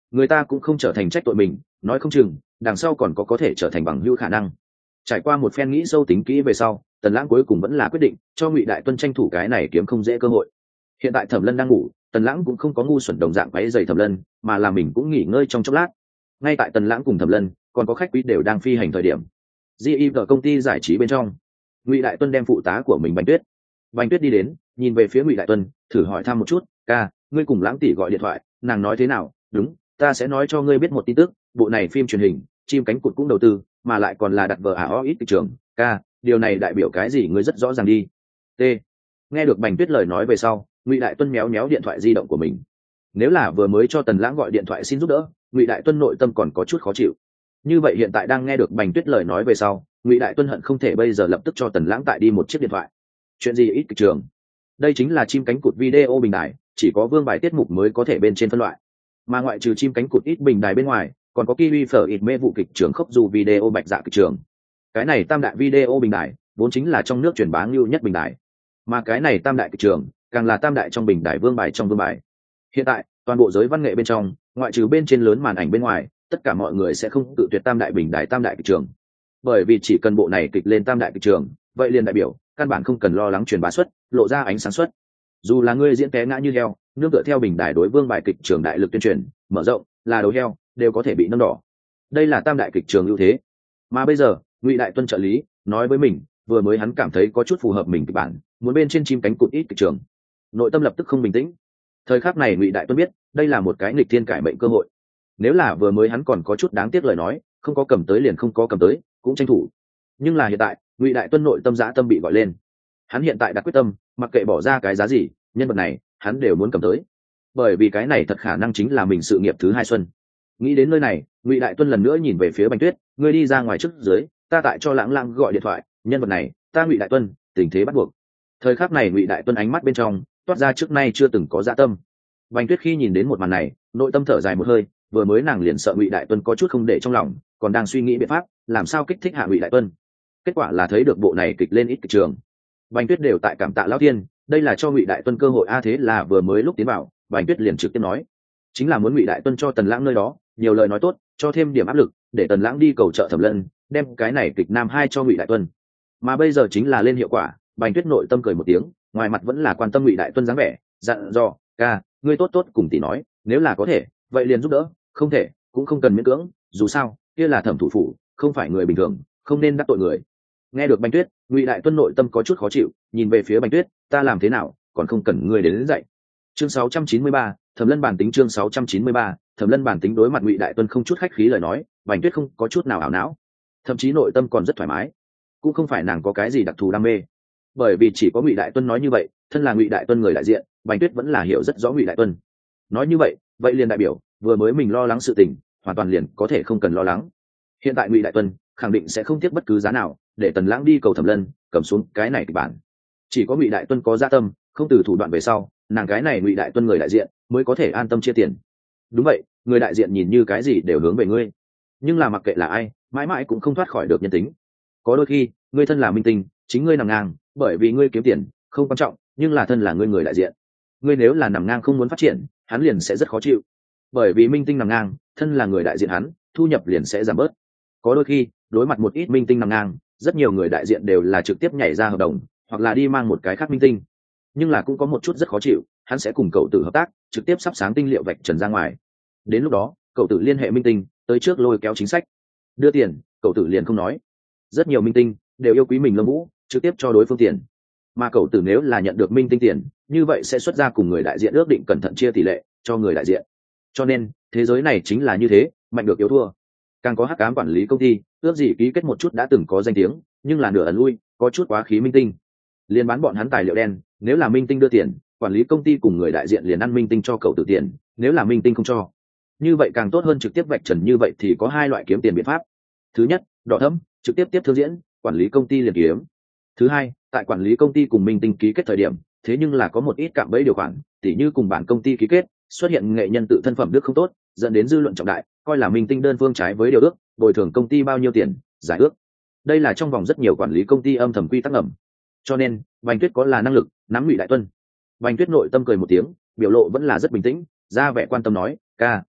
người ta cũng không trở thành trách tội mình, nói không chừng đằng sau còn có thể trở thành bằng hữu khả năng. Trải qua một phen nghĩ sâu tính kỹ về sau, Tần Lãng cuối cùng vẫn là quyết định cho Ngụy Đại Tuân tranh thủ cái này kiếm không dễ cơ hội. Hiện tại Thẩm Lân đang ngủ, Tần Lãng cũng không có ngu xuẩn đồng dạng quấy rầy Thẩm Lân, mà là mình cũng nghỉ ngơi trong chốc lát. Ngay tại Tần Lãng cùng Thẩm Lân, còn có khách quý đều đang phi hành thời điểm, GIG công ty giải trí bên trong, Ngụy Đại Tuân đem phụ tá của mình Bành Tuyết đi đến, nhìn về phía Ngụy Đại Tuân, thử hỏi thăm một chút, ca, ngươi cùng Lãng tỷ gọi điện thoại, nàng nói thế nào? Đúng, ta sẽ nói cho ngươi biết một tin tức, bộ này phim truyền hình, chim cánh cụt cũng đầu tư, mà lại còn là đặt vở ít thị trường, ca, điều này đại biểu cái gì ngươi rất rõ ràng đi. T. Nghe được Bành Tuyết lời nói về sau, Ngụy Đại Tuân méo méo điện thoại di động của mình. Nếu là vừa mới cho Tần Lãng gọi điện thoại xin giúp đỡ, Ngụy Đại Tuân nội tâm còn có chút khó chịu. Như vậy hiện tại đang nghe được Bành Tuyết lời nói về sau, Ngụy Đại Tuân hận không thể bây giờ lập tức cho Tần Lãng tại đi một chiếc điện thoại. Chuyện gì ít thị trường? Đây chính là chim cánh cụt video bình đài, chỉ có vương bài tiết mục mới có thể bên trên phân loại. Mà ngoại trừ chim cánh cụt ít bình đài bên ngoài, còn có kiwi phở ít mê vụ kịch trường khốc dù video bạch dạ kịch trường. Cái này tam đại video bình đài vốn chính là trong nước truyền bá lưu nhất bình đài, mà cái này tam đại kịch trường càng là tam đại trong bình đài vương bài trong vương bài. Hiện tại toàn bộ giới văn nghệ bên trong, ngoại trừ bên trên lớn màn ảnh bên ngoài, tất cả mọi người sẽ không tự tuyệt tam đại bình đài tam đại kịch trường, bởi vì chỉ cần bộ này kịch lên tam đại kịch trường, vậy liền đại biểu căn bản không cần lo lắng truyền bá suất, lộ ra ánh sáng suất. Dù là ngươi diễn té ngã như heo, nương tựa theo bình đài đối vương bài kịch trường đại lực tuyên truyền mở rộng, là đầu heo đều có thể bị nâng đỏ. Đây là tam đại kịch trường ưu thế. Mà bây giờ Ngụy Đại Tuân trợ lý nói với mình, vừa mới hắn cảm thấy có chút phù hợp mình kịch bản, muốn bên trên chim cánh cụt ít kịch trường, nội tâm lập tức không bình tĩnh. Thời khắc này Ngụy Đại Tuân biết đây là một cái nghịch thiên cải mệnh cơ hội. Nếu là vừa mới hắn còn có chút đáng tiếc lời nói, không có cầm tới liền không có cầm tới, cũng tranh thủ. Nhưng là hiện tại Ngụy Đại Tuân nội tâm dã tâm bị gọi lên, hắn hiện tại đặt quyết tâm, mặc kệ bỏ ra cái giá gì, nhân vật này hắn đều muốn cầm tới, bởi vì cái này thật khả năng chính là mình sự nghiệp thứ hai xuân. Nghĩ đến nơi này, Ngụy Đại Tuân lần nữa nhìn về phía Bành Tuyết, ngươi đi ra ngoài trước dưới, ta tại cho Lãng Lãng gọi điện thoại, nhân vật này ta Ngụy Đại Tuân tình thế bắt buộc. Thời khắc này Ngụy Đại Tuân ánh mắt bên trong toát ra trước nay chưa từng có dã tâm. Bành Tuyết khi nhìn đến một màn này, nội tâm thở dài một hơi, vừa mới nàng liền sợ Ngụy Đại Tuân có chút không để trong lòng, còn đang suy nghĩ biện pháp làm sao kích thích hạ Ngụy Đại Tuân. Kết quả là thấy được bộ này kịch lên ít kịch trường, Bành Tuyết đều tại cảm tạ lão thiên, đây là cho Ngụy Đại Tuân cơ hội a. Thế là vừa mới lúc tiến vào, Bành Tuyết liền trực tiếp nói, chính là muốn Ngụy Đại Tuân cho Tần Lãng nơi đó nhiều lời nói tốt, cho thêm điểm áp lực, để Tần Lãng đi cầu trợ Thẩm Lân, đem cái này kịch nam hai cho Ngụy Đại Tuân. Mà bây giờ chính là lên hiệu quả. Bành Tuyết nội tâm cười một tiếng, ngoài mặt vẫn là quan tâm Ngụy Đại Tuân dáng vẻ, dặn dò, ca, ngươi tốt tốt cùng tỷ nói, nếu là có thể, vậy liền giúp đỡ, không thể cũng không cần miễn cưỡng, dù sao kia là Thẩm thủ phủ, không phải người bình thường, không nên đắc tội người. Nghe được Bành Tuyết, Ngụy Đại Tuân nội tâm có chút khó chịu, nhìn về phía Bành Tuyết, ta làm thế nào còn không cần ngươi đến dạy. Chương 693, Thẩm Lân bản tính. Chương 693, Thẩm Lân bản tính. Đối mặt Ngụy Đại Tuân không chút khách khí lời nói, Bành Tuyết không có chút nào ảo não, thậm chí nội tâm còn rất thoải mái. Cũng không phải nàng có cái gì đặc thù đam mê, bởi vì chỉ có Ngụy Đại Tuân nói như vậy, thân là Ngụy Đại Tuân người đại diện, Bành Tuyết vẫn là hiểu rất rõ Ngụy Đại Tuân. Nói như vậy, vậy liền đại biểu vừa mới mình lo lắng sự tình, hoàn toàn liền có thể không cần lo lắng. Hiện tại Ngụy Đại Tuân khẳng định sẽ không tiếc bất cứ giá nào để Tần Lãng đi cầu Thẩm Lân cầm xuống cái này kịch bản. Chỉ có Ngụy Đại Tuân có dạ tâm, không từ thủ đoạn về sau, nàng cái này Ngụy Đại Tuân người đại diện mới có thể an tâm chia tiền. Đúng vậy, người đại diện nhìn như cái gì đều hướng về ngươi, nhưng là mặc kệ là ai, mãi mãi cũng không thoát khỏi được nhân tính. Có đôi khi ngươi thân là minh tinh, chính ngươi nằm ngang, bởi vì ngươi kiếm tiền không quan trọng, nhưng là thân là ngươi người đại diện, ngươi nếu là nằm ngang không muốn phát triển, hắn liền sẽ rất khó chịu. Bởi vì minh tinh nằm ngang, thân là người đại diện hắn thu nhập liền sẽ giảm bớt. Có đôi khi đối mặt một ít minh tinh nằm ngang, rất nhiều người đại diện đều là trực tiếp nhảy ra hợp đồng, hoặc là đi mang một cái khác minh tinh. Nhưng là cũng có một chút rất khó chịu, hắn sẽ cùng cậu tử hợp tác, trực tiếp sắp sáng tinh liệu vạch trần ra ngoài. Đến lúc đó cậu tử liên hệ minh tinh tới trước lôi kéo chính sách, đưa tiền, cậu tử liền không nói. Rất nhiều minh tinh đều yêu quý mình Lâm Vũ, trực tiếp cho đối phương tiền. Mà cậu tử nếu là nhận được minh tinh tiền, như vậy sẽ xuất ra cùng người đại diện ước định cẩn thận chia tỷ lệ cho người đại diện. Cho nên thế giới này chính là như thế, mạnh được yếu thua. Càng có hắc ám quản lý công ty, ước gì ký kết một chút đã từng có danh tiếng, nhưng là nửa ẩn lui, có chút quá khí minh tinh, liền bán bọn hắn tài liệu đen. Nếu là minh tinh đưa tiền, quản lý công ty cùng người đại diện liền ăn minh tinh cho cậu tử tiền, nếu là minh tinh không cho, như vậy càng tốt hơn trực tiếp vạch trần. Như vậy thì có hai loại kiếm tiền biện pháp. Thứ nhất, đỏ thẫm, trực tiếp tiếp thương diễn, quản lý công ty liền kiếm. Thứ hai, tại quản lý công ty cùng minh tinh ký kết thời điểm, thế nhưng là có một ít cạm bẫy điều khoản, tỉ như cùng bản công ty ký kết xuất hiện nghệ nhân tự thân phẩm đức không tốt, dẫn đến dư luận trọng đại, coi là minh tinh đơn phương trái với điều ước, bồi thường công ty bao nhiêu tiền, giải ước. Đây là trong vòng rất nhiều quản lý công ty âm thầm quy tắc ngầm. Cho nên Bành Tuyết có là năng lực nắm Ngụy Đại Tuân. Bành Tuyết nội tâm cười một tiếng, biểu lộ vẫn là rất bình tĩnh, ra vẻ quan tâm nói, ca,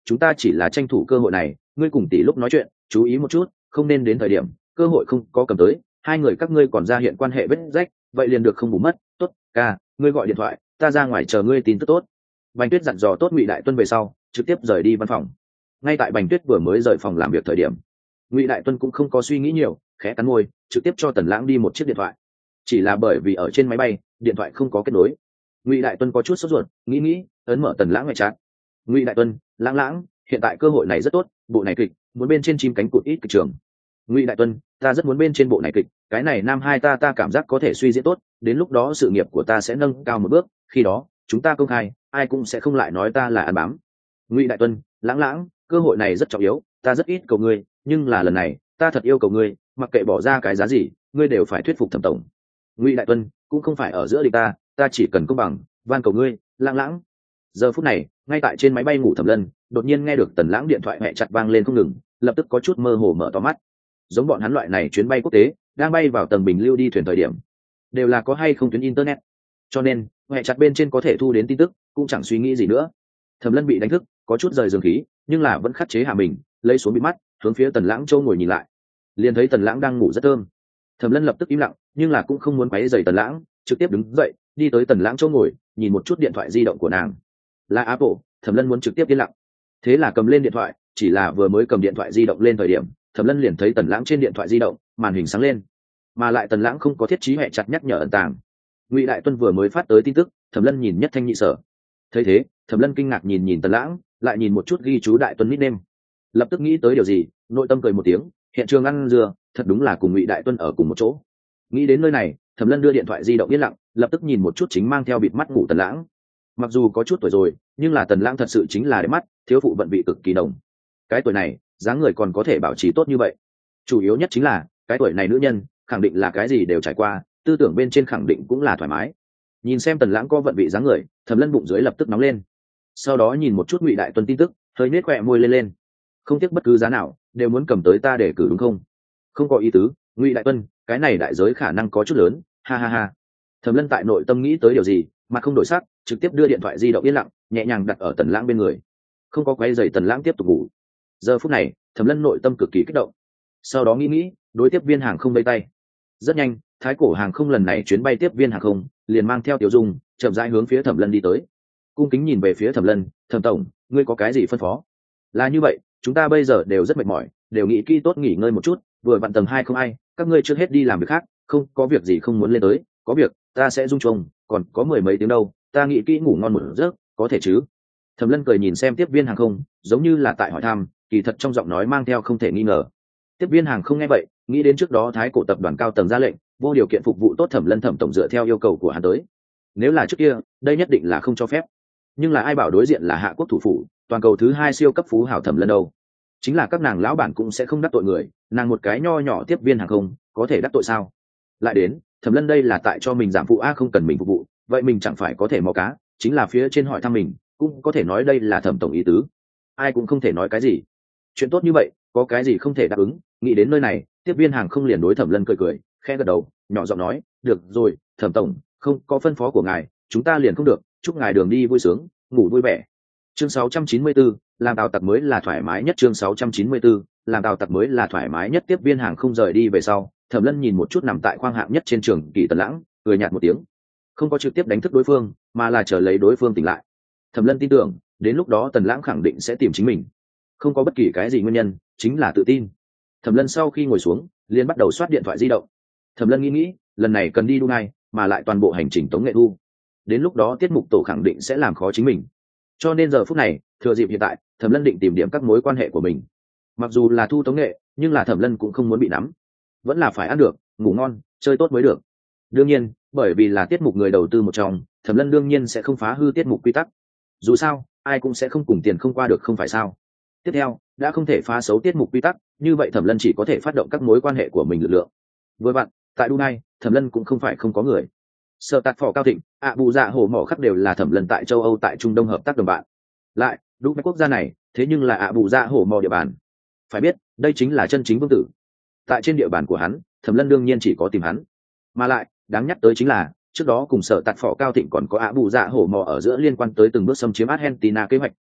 chúng ta chỉ là tranh thủ cơ hội này, ngươi cùng tỷ lúc nói chuyện chú ý một chút, không nên đến thời điểm cơ hội không có cầm tới, hai người các ngươi còn ra hiện quan hệ vết rách, vậy liền được không bù mất. Tốt ca, ngươi gọi điện thoại, ta ra ngoài chờ ngươi tin tức tốt. Bành Tuyết dặn dò tốt Ngụy Đại Tuân về sau, trực tiếp rời đi văn phòng. Ngay tại Bành Tuyết vừa mới rời phòng làm việc thời điểm, Ngụy Đại Tuân cũng không có suy nghĩ nhiều, khẽ cắn môi, trực tiếp cho Tần Lãng đi một chiếc điện thoại. Chỉ là bởi vì ở trên máy bay, điện thoại không có kết nối. Ngụy Đại Tuân có chút sốt ruột, nghĩ, ấn mở Tần Lãng ngoại chat. Ngụy Đại Tuân, Lãng, hiện tại cơ hội này rất tốt, bộ này kịch, muốn bên trên chim cánh cụt ít kịch trường. Ngụy Đại Tuân, ta rất muốn bên trên bộ này kịch, cái này nam hai ta cảm giác có thể suy diễn tốt, đến lúc đó sự nghiệp của ta sẽ nâng cao một bước, khi đó chúng ta công khai, ai cũng sẽ không lại nói ta là ăn bám. Ngụy Đại Tuân, Lãng, cơ hội này rất trọng yếu, ta rất ít cầu ngươi, nhưng là lần này ta thật yêu cầu ngươi, mặc kệ bỏ ra cái giá gì, ngươi đều phải thuyết phục Thẩm tổng. Ngụy Đại Tuân, cũng không phải ở giữa địch ta chỉ cần công bằng, van cầu ngươi, Lãng. Giờ phút này, ngay tại trên máy bay ngủ Thẩm Lân, đột nhiên nghe được Tần Lãng điện thoại mẹ chặt vang lên không ngừng, lập tức có chút mơ hồ mở to mắt. Giống bọn hắn loại này chuyến bay quốc tế, đang bay vào tầng bình lưu đi thuyền thời điểm, đều là có hay không tuyến internet, cho nên mẹ chặt bên trên có thể thu đến tin tức, cũng chẳng suy nghĩ gì nữa. Thẩm Lân bị đánh thức, có chút rời giường khí, nhưng là vẫn khắc chế hạ mình, lấy xuống bị mắt, hướng phía Tần Lãng châu ngồi nhìn lại, liền thấy Tần Lãng đang ngủ rất thơm. Thẩm Lân lập tức im lặng, nhưng là cũng không muốn quấy rầy Tần Lãng, trực tiếp đứng dậy, đi tới Tần Lãng châu ngồi, nhìn một chút điện thoại di động của nàng. Là Apple. Thẩm Lân muốn trực tiếp yên lặng, thế là cầm lên điện thoại, chỉ là vừa mới cầm điện thoại di động lên thời điểm, Thẩm Lân liền thấy Tần Lãng trên điện thoại di động màn hình sáng lên, mà lại Tần Lãng không có thiết trí hệ chặt nhắc nhở ẩn tàng. Ngụy Đại Tuân vừa mới phát tới tin tức, Thẩm Lân nhìn nhất thanh nhị sở. Thấy thế, Thẩm Lân kinh ngạc nhìn Tần Lãng, lại nhìn một chút ghi chú Đại Tuân nickname, lập tức nghĩ tới điều gì, nội tâm cười một tiếng, hiện trường ăn dưa, thật đúng là cùng Ngụy Đại Tuân ở cùng một chỗ. Nghĩ đến nơi này, Thẩm Lân đưa điện thoại di động yên lặng, lập tức nhìn một chút chính mang theo bịt mắt ngủ Tần Lãng. Mặc dù có chút tuổi rồi, nhưng là Tần Lãng thật sự chính là đẹp mắt, thiếu phụ vận vị cực kỳ đồng. Cái tuổi này, dáng người còn có thể bảo trì tốt như vậy. Chủ yếu nhất chính là, cái tuổi này nữ nhân, khẳng định là cái gì đều trải qua, tư tưởng bên trên khẳng định cũng là thoải mái. Nhìn xem Tần Lãng có vận vị dáng người, Thẩm Lân bụng dưới lập tức nóng lên. Sau đó nhìn một chút Ngụy Đại Tuân tin tức, hơi nết khóe môi lên. Không tiếc bất cứ giá nào, đều muốn cầm tới ta để cử đúng không? Không có ý tứ, Ngụy Đại Tuân, cái này đại giới khả năng có chút lớn, ha ha ha. Thẩm Lân tại nội tâm nghĩ tới điều gì, mà không đổi sắc, trực tiếp đưa điện thoại di động yên lặng, nhẹ nhàng đặt ở Tần Lãng bên người, không có quấy rầy Tần Lãng tiếp tục ngủ. Giờ phút này, Thẩm Lân nội tâm cực kỳ kích động. Sau đó nghĩ, đối tiếp viên hàng không vây tay. Rất nhanh, Thái Cổ hàng không lần này chuyến bay tiếp viên hàng không liền mang theo Tiểu Dung, chậm rãi hướng phía Thẩm Lân đi tới. Cung kính nhìn về phía Thẩm Lân, "Thẩm tổng, ngươi có cái gì phân phó?" "Là như vậy, chúng ta bây giờ đều rất mệt mỏi, đều nghĩ kỹ tốt nghỉ ngơi một chút, vừa vặn tầng 2 không ai, các ngươi trước hết đi làm việc khác, không có việc gì không muốn lên tới, có việc ta sẽ rung chuông, còn có mười mấy tiếng đâu, ta nghĩ kỹ ngủ ngon một giấc, có thể chứ?" Thẩm Lân cười nhìn xem tiếp viên hàng không, giống như là tại hỏi thăm, kỳ thật trong giọng nói mang theo không thể nghi ngờ. Tiếp viên hàng không nghe vậy, nghĩ đến trước đó Thái Cổ tập đoàn cao tầng ra lệnh, vô điều kiện phục vụ tốt Thẩm Lân Thẩm tổng dựa theo yêu cầu của hắn tới. Nếu là trước kia, đây nhất định là không cho phép. Nhưng là ai bảo đối diện là Hạ Quốc thủ phủ, toàn cầu thứ 2 siêu cấp phú hảo Thẩm Lân đâu? Chính là các nàng lão bản cũng sẽ không đắc tội người, nàng một cái nho nhỏ tiếp viên hàng không, có thể đắc tội sao? Lại đến, Thẩm Lân đây là tại cho mình giảm phụ không cần mình phục vụ, vậy mình chẳng phải có thể mò cá, chính là phía trên hỏi thăm mình, cũng có thể nói đây là Thẩm tổng ý tứ. Ai cũng không thể nói cái gì. Chuyện tốt như vậy, có cái gì không thể đáp ứng? Nghĩ đến nơi này, tiếp viên hàng không liền đối Thẩm Lân cười, khẽ gật đầu, nhỏ giọng nói, "Được rồi, Thẩm tổng, không có phân phó của ngài, chúng ta liền không được, chúc ngài đường đi vui sướng, ngủ vui vẻ." Chương 694, làm tàu tặc mới là thoải mái nhất. Chương 694, làm tàu tặc mới là thoải mái nhất. Tiếp viên hàng không rời đi về sau, Thẩm Lân nhìn một chút nằm tại khoang hạng nhất trên trường Kỳ Tần Lãng, cười nhạt một tiếng, không có trực tiếp đánh thức đối phương, mà là chờ lấy đối phương tỉnh lại. Thẩm Lân tin tưởng, đến lúc đó Tần Lãng khẳng định sẽ tìm chính mình, không có bất kỳ cái gì nguyên nhân, chính là tự tin. Thẩm Lân sau khi ngồi xuống, liền bắt đầu soát điện thoại di động. Thẩm Lân nghĩ, lần này cần đi Dubai, mà lại toàn bộ hành trình tống nghệ thu. Đến lúc đó tiết mục tổ khẳng định sẽ làm khó chính mình. Cho nên giờ phút này, thừa dịp hiện tại, Thẩm Lân định tìm điểm các mối quan hệ của mình. Mặc dù là thu tống nghệ, nhưng là Thẩm Lân cũng không muốn bị nắm, vẫn là phải ăn được, ngủ ngon, chơi tốt mới được. Đương nhiên, bởi vì là tiết mục người đầu tư một trong, Thẩm Lân đương nhiên sẽ không phá hư tiết mục quy tắc. Dù sao, ai cũng sẽ không cùng tiền không qua được không phải sao? Tiếp theo, đã không thể phá xấu tiết mục quy tắc, như vậy Thẩm Lân chỉ có thể phát động các mối quan hệ của mình lực lượng. Vừa vặn, tại Dubai, Thẩm Lân cũng không phải không có người. Sở Tạt Phỏ Cao Thịnh, Bù Dạ Hồ Mỏ Khắc đều là Thẩm Lân tại châu Âu tại Trung Đông hợp tác đồng bạn. Lại, Dubai quốc gia này, thế nhưng là Bù Dạ Hồ Mỏ địa bàn. Phải biết, đây chính là chân chính vương tử. Tại trên địa bàn của hắn, Thẩm Lân đương nhiên chỉ có tìm hắn. Mà lại, đáng nhắc tới chính là, trước đó cùng Sở Tạt Phỏ Cao Thịnh còn có Bù Dạ Hồ Mỏ ở giữa liên quan tới từng bước xâm chiếm Argentina kế hoạch,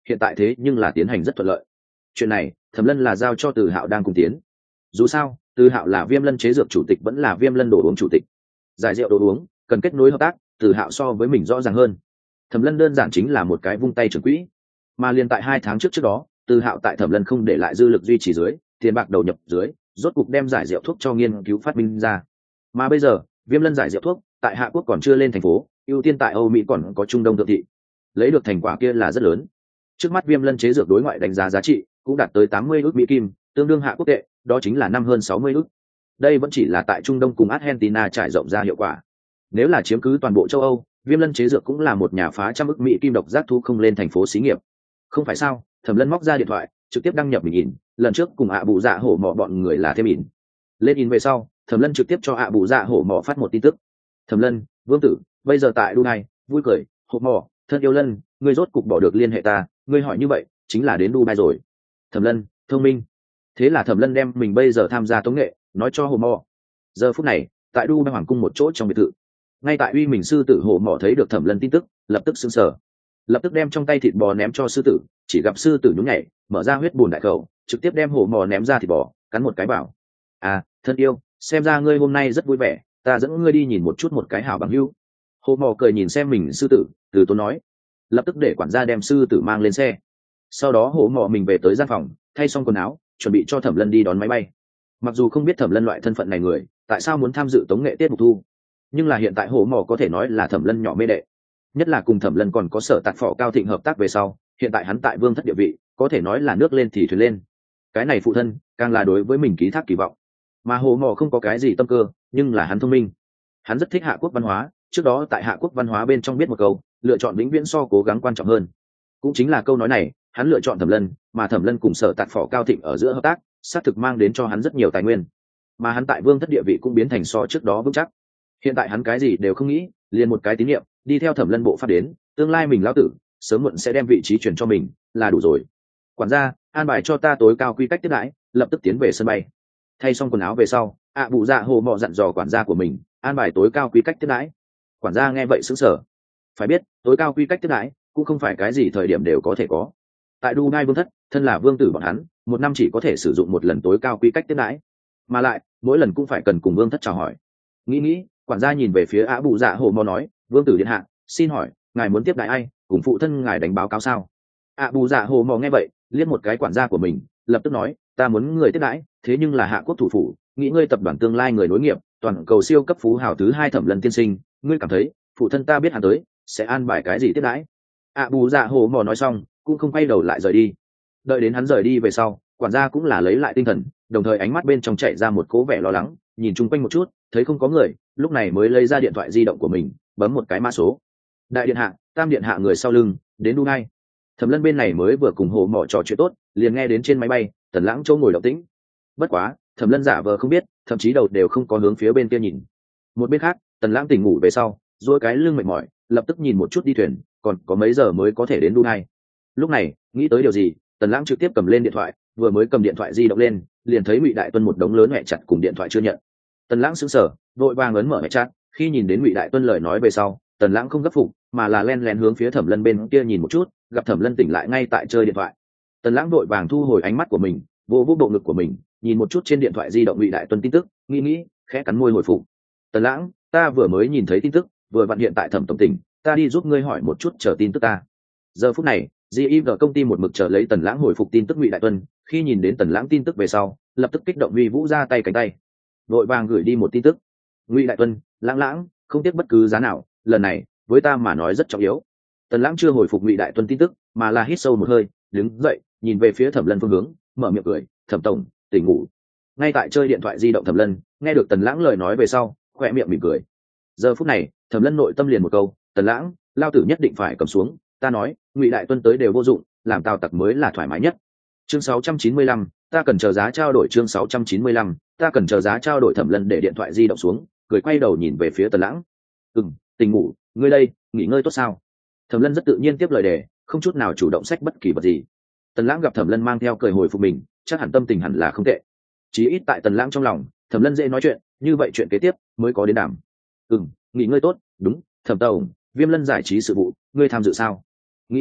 hiện tại thế nhưng là tiến hành rất thuận lợi. Chuyện này Thẩm Lân là giao cho Từ Hạo đang cùng tiến. Dù sao Từ Hạo là Viêm Lân chế dược chủ tịch, vẫn là Viêm Lân đồ uống chủ tịch, giải rượu đồ uống cần kết nối hợp tác, Từ Hạo so với mình rõ ràng hơn. Thẩm Lân đơn giản chính là một cái vung tay trưởng quỹ, mà liền tại 2 tháng trước đó, Từ Hạo tại Thẩm Lân không để lại dư lực duy trì dưới, tiền bạc đầu nhập dưới, rốt cục đem giải rượu thuốc cho nghiên cứu phát minh ra. Mà bây giờ Viêm Lân giải rượu thuốc tại Hạ Quốc còn chưa lên thành phố, ưu tiên tại Âu Mỹ còn có Trung Đông thượng thị, lấy được thành quả kia là rất lớn. Trước mắt Viêm Lân chế dược đối ngoại đánh giá giá trị cũng đạt tới 80 ức Mỹ kim, tương đương Hạ Quốc tệ, đó chính là năm hơn 60 ức. Đây vẫn chỉ là tại Trung Đông cùng Argentina trải rộng ra hiệu quả. Nếu là chiếm cứ toàn bộ châu Âu, Viêm Lân chế dược cũng là một nhà phá trăm ức Mỹ kim độc giác thu không lên thành phố xí nghiệp. Không phải sao? Thẩm Lân móc ra điện thoại, trực tiếp đăng nhập mình in, lần trước cùng Bù Dạ Hổ Mọ bọn người là thêm in. Lên in về sau, Thẩm Lân trực tiếp cho Bù Dạ Hổ Mọ phát một tin tức. Thẩm Lân, Vương tử, bây giờ tại Dubai, vui cười, Hổ Mọ, thân yêu Lân, ngươi rốt cục bỏ được liên hệ ta, ngươi hỏi như vậy, chính là đến Dubai rồi. Thẩm Lân, thông minh. Thế là Thẩm Lân đem mình bây giờ tham gia tống nghệ, nói cho Hổ Mọ. Giờ phút này, tại Dubai hoàng cung một chỗ trong biệt thự, ngay tại uy mình sư tử Hổ Mọ thấy được Thẩm Lân tin tức, lập tức sững sờ, lập tức đem trong tay thịt bò ném cho sư tử, chỉ gặp sư tử nhún nhảy, mở ra huyết bùn đại khẩu, trực tiếp đem Hổ Mọ ném ra thịt bò, cắn một cái bảo: thân yêu, xem ra ngươi hôm nay rất vui vẻ, ta dẫn ngươi đi nhìn một chút một cái hảo bằng hữu. Hổ Mọ cười nhìn xem mình sư tử, từ tốn nói, lập tức để quản gia đem sư tử mang lên xe. Sau đó Hổ Mọ mình về tới gian phòng, thay xong quần áo, chuẩn bị cho Thẩm Lân đi đón máy bay. Mặc dù không biết Thẩm Lân loại thân phận này người tại sao muốn tham dự tống nghệ tiết mục thu, nhưng là hiện tại Hổ Mọ có thể nói là Thẩm Lân nhỏ mê đệ, nhất là cùng Thẩm Lân còn có Sở Tạc Phỏ Cao Thịnh hợp tác về sau, hiện tại hắn tại vương thất địa vị có thể nói là nước lên thì thuyền lên. Cái này phụ thân càng là đối với mình ký thác kỳ vọng. Mà Hổ Mọ không có cái gì tâm cơ, nhưng là hắn thông minh, hắn rất thích Hạ Quốc văn hóa. Trước đó tại Hạ Quốc văn hóa bên trong biết một câu, lựa chọn vĩnh viễn so cố gắng quan trọng hơn. Cũng chính là câu nói này, hắn lựa chọn Thẩm Lân, mà Thẩm Lân cùng Sở Tạc Phỏ Cao Thịnh ở giữa hợp tác, xác thực mang đến cho hắn rất nhiều tài nguyên, mà hắn tại vương thất địa vị cũng biến thành so trước đó vững chắc. Hiện tại hắn cái gì đều không nghĩ, liền một cái tín nhiệm, đi theo Thẩm Lân bộ pháp đến, tương lai mình lão tử sớm muộn sẽ đem vị trí chuyển cho mình, là đủ rồi. Quản gia, an bài cho ta tối cao quy cách tiếp đãi, lập tức tiến về sân bay. Thay xong quần áo về sau, Bù Dạ Hổ Mọ dặn dò quản gia của mình, an bài tối cao quy cách tiếp đãi. Quản gia nghe vậy sững sờ. Phải biết, tối cao quy cách tiếp đãi cũng không phải cái gì thời điểm đều có thể có. Tại Dubai vương thất, thân là vương tử bọn hắn, một năm chỉ có thể sử dụng một lần tối cao quy cách tiếp đãi, mà lại mỗi lần cũng phải cần cùng vương thất chào hỏi. Nghĩ, quản gia nhìn về phía Bù Dạ Hổ Mọ nói, vương tử điện hạ, xin hỏi ngài muốn tiếp đãi ai, cùng phụ thân ngài đánh báo cáo sao? Bù Dạ Hổ Mọ nghe vậy, liếc một cái quản gia của mình, lập tức nói, ta muốn người tiếp đãi, thế nhưng là Hạ Quốc thủ phủ, nghĩ ngươi tập đoàn tương lai người nối nghiệp, toàn cầu siêu cấp phú hào thứ 2 Thẩm Lân tiên sinh, ngươi cảm thấy phụ thân ta biết hắn tới sẽ an bài cái gì tiếp đãi? Bù Dạ Hổ Mọ nói xong, cũng không quay đầu lại rời đi. Đợi đến hắn rời đi về sau, quản gia cũng là lấy lại tinh thần, đồng thời ánh mắt bên trong chạy ra một cố vẻ lo lắng, nhìn chung quanh một chút, thấy không có người, lúc này mới lấy ra điện thoại di động của mình, bấm một cái mã số. Đại điện hạ, Tam điện hạ người sau lưng, đến Dubai. Thẩm Lân bên này mới vừa cùng Hổ Mọ trò chuyện tốt, liền nghe đến trên máy bay Tần Lãng chỗ ngồi động tĩnh. Bất quá, Thẩm Lân giả vờ không biết, thậm chí đầu đều không có hướng phía bên kia nhìn. Một bên khác, Tần Lãng tỉnh ngủ về sau, duỗi cái lưng mệt mỏi, lập tức nhìn một chút đi thuyền, còn có mấy giờ mới có thể đến Dubai. Lúc này, nghĩ tới điều gì, Tần Lãng trực tiếp cầm lên điện thoại, vừa mới cầm điện thoại di động lên, liền thấy Ngụy Đại Tuân một đống lớn mẹ chặt cùng điện thoại chưa nhận. Tần Lãng sững sờ, vội vàng ấn mở mẹ chat, khi nhìn đến Ngụy Đại Tuân lời nói về sau, Tần Lãng không gấp phục, mà là len lén hướng phía Thẩm Lân bên kia nhìn một chút, gặp Thẩm Lân tỉnh lại ngay tại chơi điện thoại. Tần Lãng vội vàng thu hồi ánh mắt của mình, vô bộ ngực của mình, nhìn một chút trên điện thoại di động Ngụy Đại Tuân tin tức, nghĩ, khẽ cắn môi hồi phục. Tần Lãng, ta vừa mới nhìn thấy tin tức, vừa vặn hiện tại Thẩm tổng tỉnh, ta đi giúp ngươi hỏi một chút chờ tin tức ta. Giờ phút này, GIG công ty một mực chờ lấy Tần Lãng hồi phục tin tức Ngụy Đại Tuân, khi nhìn đến Tần Lãng tin tức về sau, lập tức kích động uy vũ ra tay cánh tay, vội vàng gửi đi một tin tức. Ngụy Đại Tuân, Lãng, không tiếc bất cứ giá nào, lần này với ta mà nói rất trọng yếu. Tần Lãng chưa hồi phục Ngụy Đại Tuân tin tức, mà là hít sâu một hơi, đứng dậy, nhìn về phía Thẩm Lân phương hướng, mở miệng cười, Thẩm tổng, tỉnh ngủ. Ngay tại chơi điện thoại di động Thẩm Lân, nghe được Tần Lãng lời nói về sau, khỏe miệng mỉm cười. Giờ phút này, Thẩm Lân nội tâm liền một câu, Tần Lãng, lao tử nhất định phải cầm xuống, ta nói, Ngụy Đại Tuân tới đều vô dụng, làm tào tặc mới là thoải mái nhất. Chương 695, ta cần chờ giá trao đổi. Chương 695, ta cần chờ giá trao đổi. Thẩm Lân để điện thoại di động xuống, cười quay đầu nhìn về phía Tần Lãng. Tỉnh ngủ, ngươi đây, nghỉ ngơi tốt sao? Thẩm Lân rất tự nhiên tiếp lời đề, không chút nào chủ động xách bất kỳ vật gì. Tần Lãng gặp Thẩm Lân mang theo cười hồi phục mình, chắc hẳn tâm tình hẳn là không tệ. Chí ít tại Tần Lãng trong lòng, Thẩm Lân dễ nói chuyện, như vậy chuyện kế tiếp mới có đến đàm. Nghỉ ngơi tốt, đúng, Thẩm tổng, Viêm Lân giải trí sự vụ, ngươi tham dự sao? Nghĩ,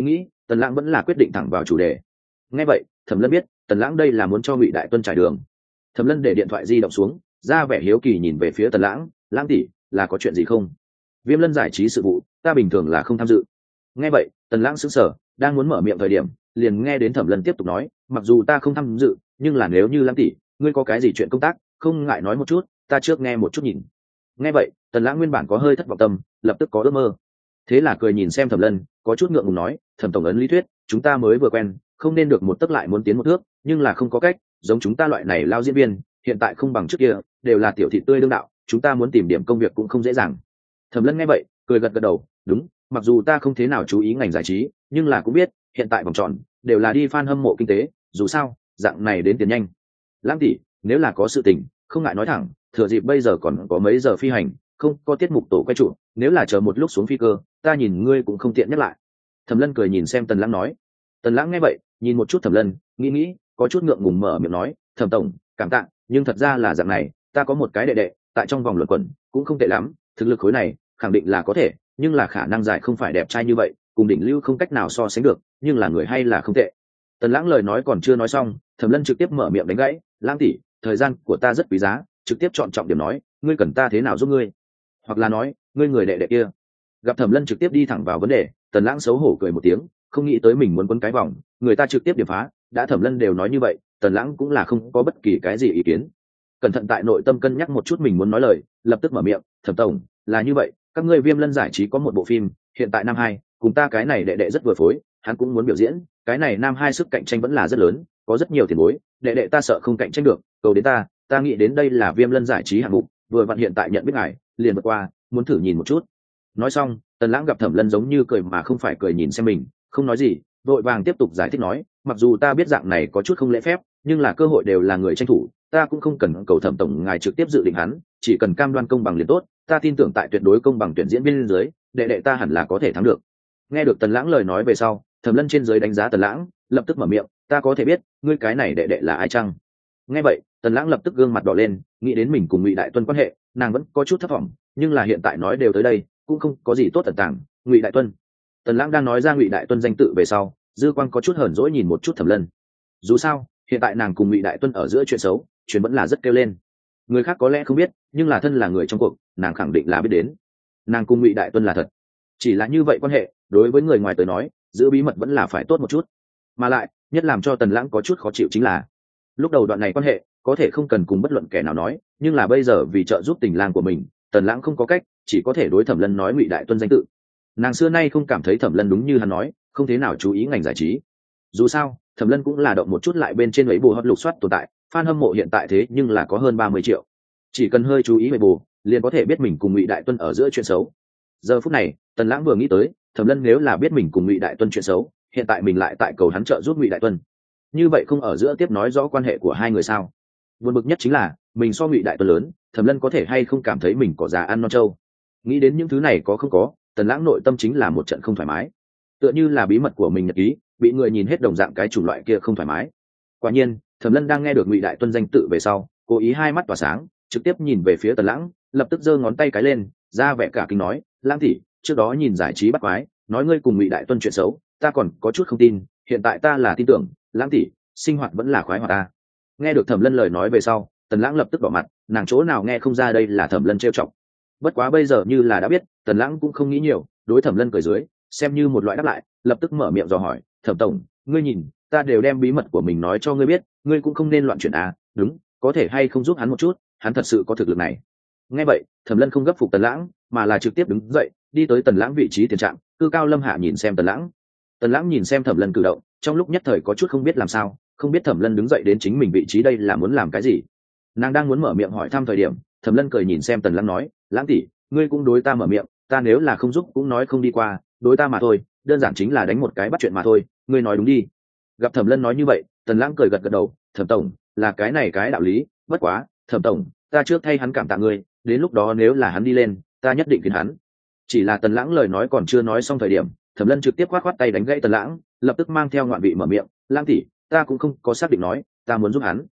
tần lãng vẫn là quyết định thẳng vào chủ đề. Nghe vậy thẩm lân biết tần lãng đây là muốn cho ngụy đại tuân trải đường. Thẩm lân để điện thoại di động xuống, ra vẻ hiếu kỳ nhìn về phía tần lãng. Lãng tỷ, là có chuyện gì không? Viêm Lân giải trí sự vụ ta bình thường là không tham dự. Nghe vậy tần lãng sững sờ, đang muốn mở miệng thời điểm liền nghe đến thẩm lân tiếp tục nói, mặc dù ta không tham dự nhưng là nếu như Lãng tỷ ngươi có cái gì chuyện công tác không ngại nói một chút, ta trước nghe một chút nhìn. Nghe vậy tần lãng nguyên bản có hơi thất vọng tâm lập tức có ước mơ, thế là cười nhìn xem thẩm lân, có chút ngượng ngùng nói, thẩm tổng ấn lý thuyết chúng ta mới vừa quen, không nên được một tấc lại muốn tiến một thước, nhưng là không có cách, giống chúng ta loại này lao diễn viên hiện tại không bằng trước kia, đều là tiểu thị tươi đương đạo, chúng ta muốn tìm điểm công việc cũng không dễ dàng. Thẩm lân nghe vậy cười gật gật đầu, đúng, mặc dù ta không thế nào chú ý ngành giải trí nhưng là cũng biết hiện tại vòng tròn đều là đi fan hâm mộ kinh tế, dù sao dạng này đến tiền nhanh. Lãng tỷ nếu là có sự tình không ngại nói thẳng, thừa dịp bây giờ còn có mấy giờ phi hành, không có tiết mục tổ quay trụ, nếu là chờ một lúc xuống phi cơ ta nhìn ngươi cũng không tiện nhắc lại. Thẩm lân cười nhìn xem tần lãng nói. Tần lãng nghe vậy nhìn một chút thẩm lân, nghĩ có chút ngượng ngùng mở miệng nói, thẩm tổng cảm tạ, nhưng thật ra là dạng này, ta có một cái đệ đệ tại trong vòng luận quẩn cũng không tệ lắm, thực lực khối này khẳng định là có thể, nhưng là khả năng dài không phải đẹp trai như vậy, cùng đỉnh lưu không cách nào so sánh được, nhưng là người hay là không tệ. Tần lãng lời nói còn chưa nói xong, thẩm lân trực tiếp mở miệng đánh gãy, lãng tỷ thời gian của ta rất quý giá, trực tiếp chọn trọng điểm nói, ngươi cần ta thế nào giúp ngươi, hoặc là nói ngươi người đệ đệ kia. Gặp thẩm lân trực tiếp đi thẳng vào vấn đề, tần lãng xấu hổ cười một tiếng, không nghĩ tới mình muốn quấn cái vòng, người ta trực tiếp điểm phá, đã thẩm lân đều nói như vậy, tần lãng cũng là không có bất kỳ cái gì ý kiến. Cẩn thận tại nội tâm cân nhắc một chút mình muốn nói lời, lập tức mở miệng, thẩm tổng là như vậy, các ngươi Viêm Lân giải trí có một bộ phim hiện tại năm hai, cùng ta cái này đệ đệ rất vừa phối, hắn cũng muốn biểu diễn, cái này năm hai sức cạnh tranh vẫn là rất lớn, có rất nhiều tiền bối, đệ đệ ta sợ không cạnh tranh được, cầu đến ta nghĩ đến đây là Viêm Lân giải trí hạng mục, vừa vặn hiện tại nhận biết ngài liền vượt qua, muốn thử nhìn một chút. Nói xong tần lãng gặp thẩm lân giống như cười mà không phải cười nhìn xem mình, không nói gì, vội vàng tiếp tục giải thích nói, mặc dù ta biết dạng này có chút không lễ phép, nhưng là cơ hội đều là người tranh thủ, ta cũng không cần cầu thẩm tổng ngài trực tiếp dự định hắn, chỉ cần cam đoan công bằng liền tốt, ta tin tưởng tại tuyệt đối công bằng tuyển diễn viên dưới, đệ đệ ta hẳn là có thể thắng được. Nghe được tần lãng lời nói về sau, thẩm lân trên dưới đánh giá tần lãng, lập tức mở miệng, ta có thể biết ngươi cái này đệ đệ là ai chăng? Nghe vậy tần lãng lập tức gương mặt đỏ lên, nghĩ đến mình cùng ngụy đại tuân quan hệ, nàng vẫn có chút thất vọng, nhưng là hiện tại nói đều tới đây cũng không có gì tốt tận tàng. Ngụy đại tuân. Tần lãng đang nói ra ngụy đại tuân danh tự về sau, dư quang có chút hờn dỗi nhìn một chút thẩm lân, dù sao hiện tại nàng cùng ngụy đại tuân ở giữa chuyện xấu chuyện vẫn là rất kêu lên, người khác có lẽ không biết nhưng là thân là người trong cuộc nàng khẳng định là biết đến, nàng cùng ngụy đại tuân là thật, chỉ là như vậy quan hệ đối với người ngoài tới nói giữ bí mật vẫn là phải tốt một chút. Mà lại nhất làm cho tần lãng có chút khó chịu chính là lúc đầu đoạn này quan hệ có thể không cần cùng bất luận kẻ nào nói, nhưng là bây giờ vì trợ giúp tình lang của mình, tần lãng không có cách, chỉ có thể đối thẩm lân nói ngụy đại tuân danh tự. Nàng xưa nay không cảm thấy thẩm lân đúng như hắn nói không thế nào chú ý ngành giải trí, dù sao thẩm lân cũng là động một chút lại bên trên mấy bù hot lục soát tồn tại, fan hâm mộ hiện tại thế nhưng là có hơn 30 triệu, chỉ cần hơi chú ý về bù liền có thể biết mình cùng ngụy đại tuân ở giữa chuyện xấu. Giờ phút này tần lãng vừa nghĩ tới thẩm lân nếu là biết mình cùng ngụy đại tuân chuyện xấu, hiện tại mình lại tại cầu hắn trợ giúp ngụy đại tuân, như vậy không ở giữa tiếp nói rõ quan hệ của hai người sao? Buồn bực nhất chính là mình so ngụy đại tuân lớn, thẩm lân có thể hay không cảm thấy mình có già ăn non trâu? Nghĩ đến những thứ này có không có, tần lãng nội tâm chính là một trận không thoải mái, tựa như là bí mật của mình nhật ký bị người nhìn hết đồng dạng cái chủng loại kia không thoải mái. Quả nhiên thẩm lân đang nghe được ngụy đại tuân danh tự về sau cố ý hai mắt tỏa sáng, trực tiếp nhìn về phía tần lãng, lập tức giơ ngón tay cái lên ra vẻ cả kinh nói, lãng tỷ trước đó nhìn giải trí bắt quái nói ngươi cùng ngụy đại tuân chuyện xấu, ta còn có chút không tin, hiện tại ta là tin tưởng, lãng tỷ sinh hoạt vẫn là khoái hoạt ta. Nghe được thẩm lân lời nói về sau tần lãng lập tức đỏ mặt, nàng chỗ nào nghe không ra đây là thẩm lân trêu chọc, bất quá bây giờ như là đã biết, tần lãng cũng không nghĩ nhiều, đối thẩm lân cười dưới xem như một loại đáp lại, lập tức mở miệng dò hỏi, thẩm tổng ngươi nhìn ta đều đem bí mật của mình nói cho ngươi biết, ngươi cũng không nên loạn chuyện à, đúng, có thể hay không giúp hắn một chút, hắn thật sự có thực lực này. Nghe vậy thẩm lân không gấp phục tần lãng mà là trực tiếp đứng dậy đi tới tần lãng vị trí tiền trạng, cư cao lâm hạ nhìn xem tần lãng. Tần lãng nhìn xem thẩm lân cử động trong lúc nhất thời có chút không biết làm sao, không biết thẩm lân đứng dậy đến chính mình vị trí đây là muốn làm cái gì. Nàng đang muốn mở miệng hỏi thăm thời điểm thẩm lân cười nhìn xem tần lãng nói, lãng tỷ ngươi cũng đối ta mở miệng, ta nếu là không giúp cũng nói không đi qua, đối ta mà thôi, đơn giản chính là đánh một cái bắt chuyện mà thôi, ngươi nói đúng đi. Gặp thẩm lân nói như vậy tần lãng cười gật gật đầu, thẩm tổng là cái này cái đạo lý, bất quá thẩm tổng ta trước thay hắn cảm tạ ngươi, đến lúc đó nếu là hắn đi lên ta nhất định phiền hắn. Chỉ là tần lãng lời nói còn chưa nói xong thời điểm thẩm lân trực tiếp khoát tay đánh gãy tần lãng, lập tức mang theo ngoạn vị mở miệng, lãng tỷ ta cũng không có xác định nói ta muốn giúp hắn.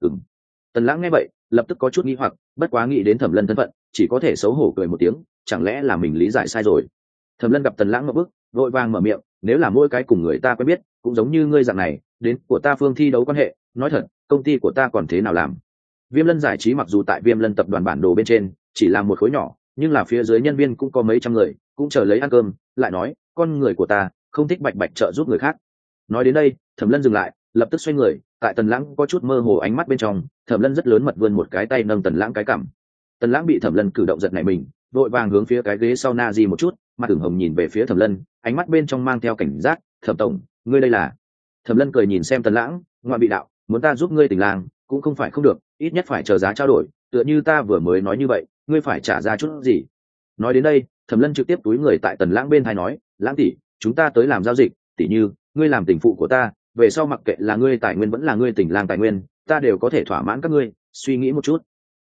Tần lãng nghe vậy lập tức có chút nghi hoặc, bất quá nghĩ đến thẩm lân thân phận chỉ có thể xấu hổ cười một tiếng, chẳng lẽ là mình lý giải sai rồi. Thẩm Lân gặp Tần Lãng ngập bức, vội vàng mở miệng, nếu là mỗi cái cùng người ta quen biết cũng giống như ngươi dạng này, đến của ta Phương thi đấu quan hệ, nói thật, công ty của ta còn thế nào làm? Viêm Lân giải trí mặc dù tại Viêm Lân tập đoàn bản đồ bên trên chỉ là một khối nhỏ, nhưng là phía dưới nhân viên cũng có mấy trăm người, cũng chờ lấy ăn cơm. Lại nói, con người của ta không thích bạch bạch trợ giúp người khác. Nói đến đây, Thẩm Lân dừng lại, lập tức xoay người, tại Tần Lãng có chút mơ hồ ánh mắt bên trong, Thẩm Lân rất lớn mật vươn một cái tay nâng Tần Lãng cái cằm. Tần Lãng bị Thẩm Lân cử động giật nảy mình, vội vàng hướng phía cái ghế sau na di một chút, mặt ửng hồng nhìn về phía Thẩm Lân, ánh mắt bên trong mang theo cảnh giác. Thẩm tổng, ngươi đây là? Thẩm Lân cười nhìn xem Tần Lãng, ngoại bị đạo, muốn ta giúp ngươi tình làng cũng không phải không được, ít nhất phải chờ giá trao đổi, tựa như ta vừa mới nói như vậy, ngươi phải trả ra chút gì. Nói đến đây, Thẩm Lân trực tiếp túi người tại Tần Lãng bên tai nói, Lãng tỷ, chúng ta tới làm giao dịch, tỷ như ngươi làm tình phụ của ta, về sau mặc kệ là ngươi tài nguyên vẫn là ngươi tình lang tài nguyên, ta đều có thể thỏa mãn các ngươi, suy nghĩ một chút.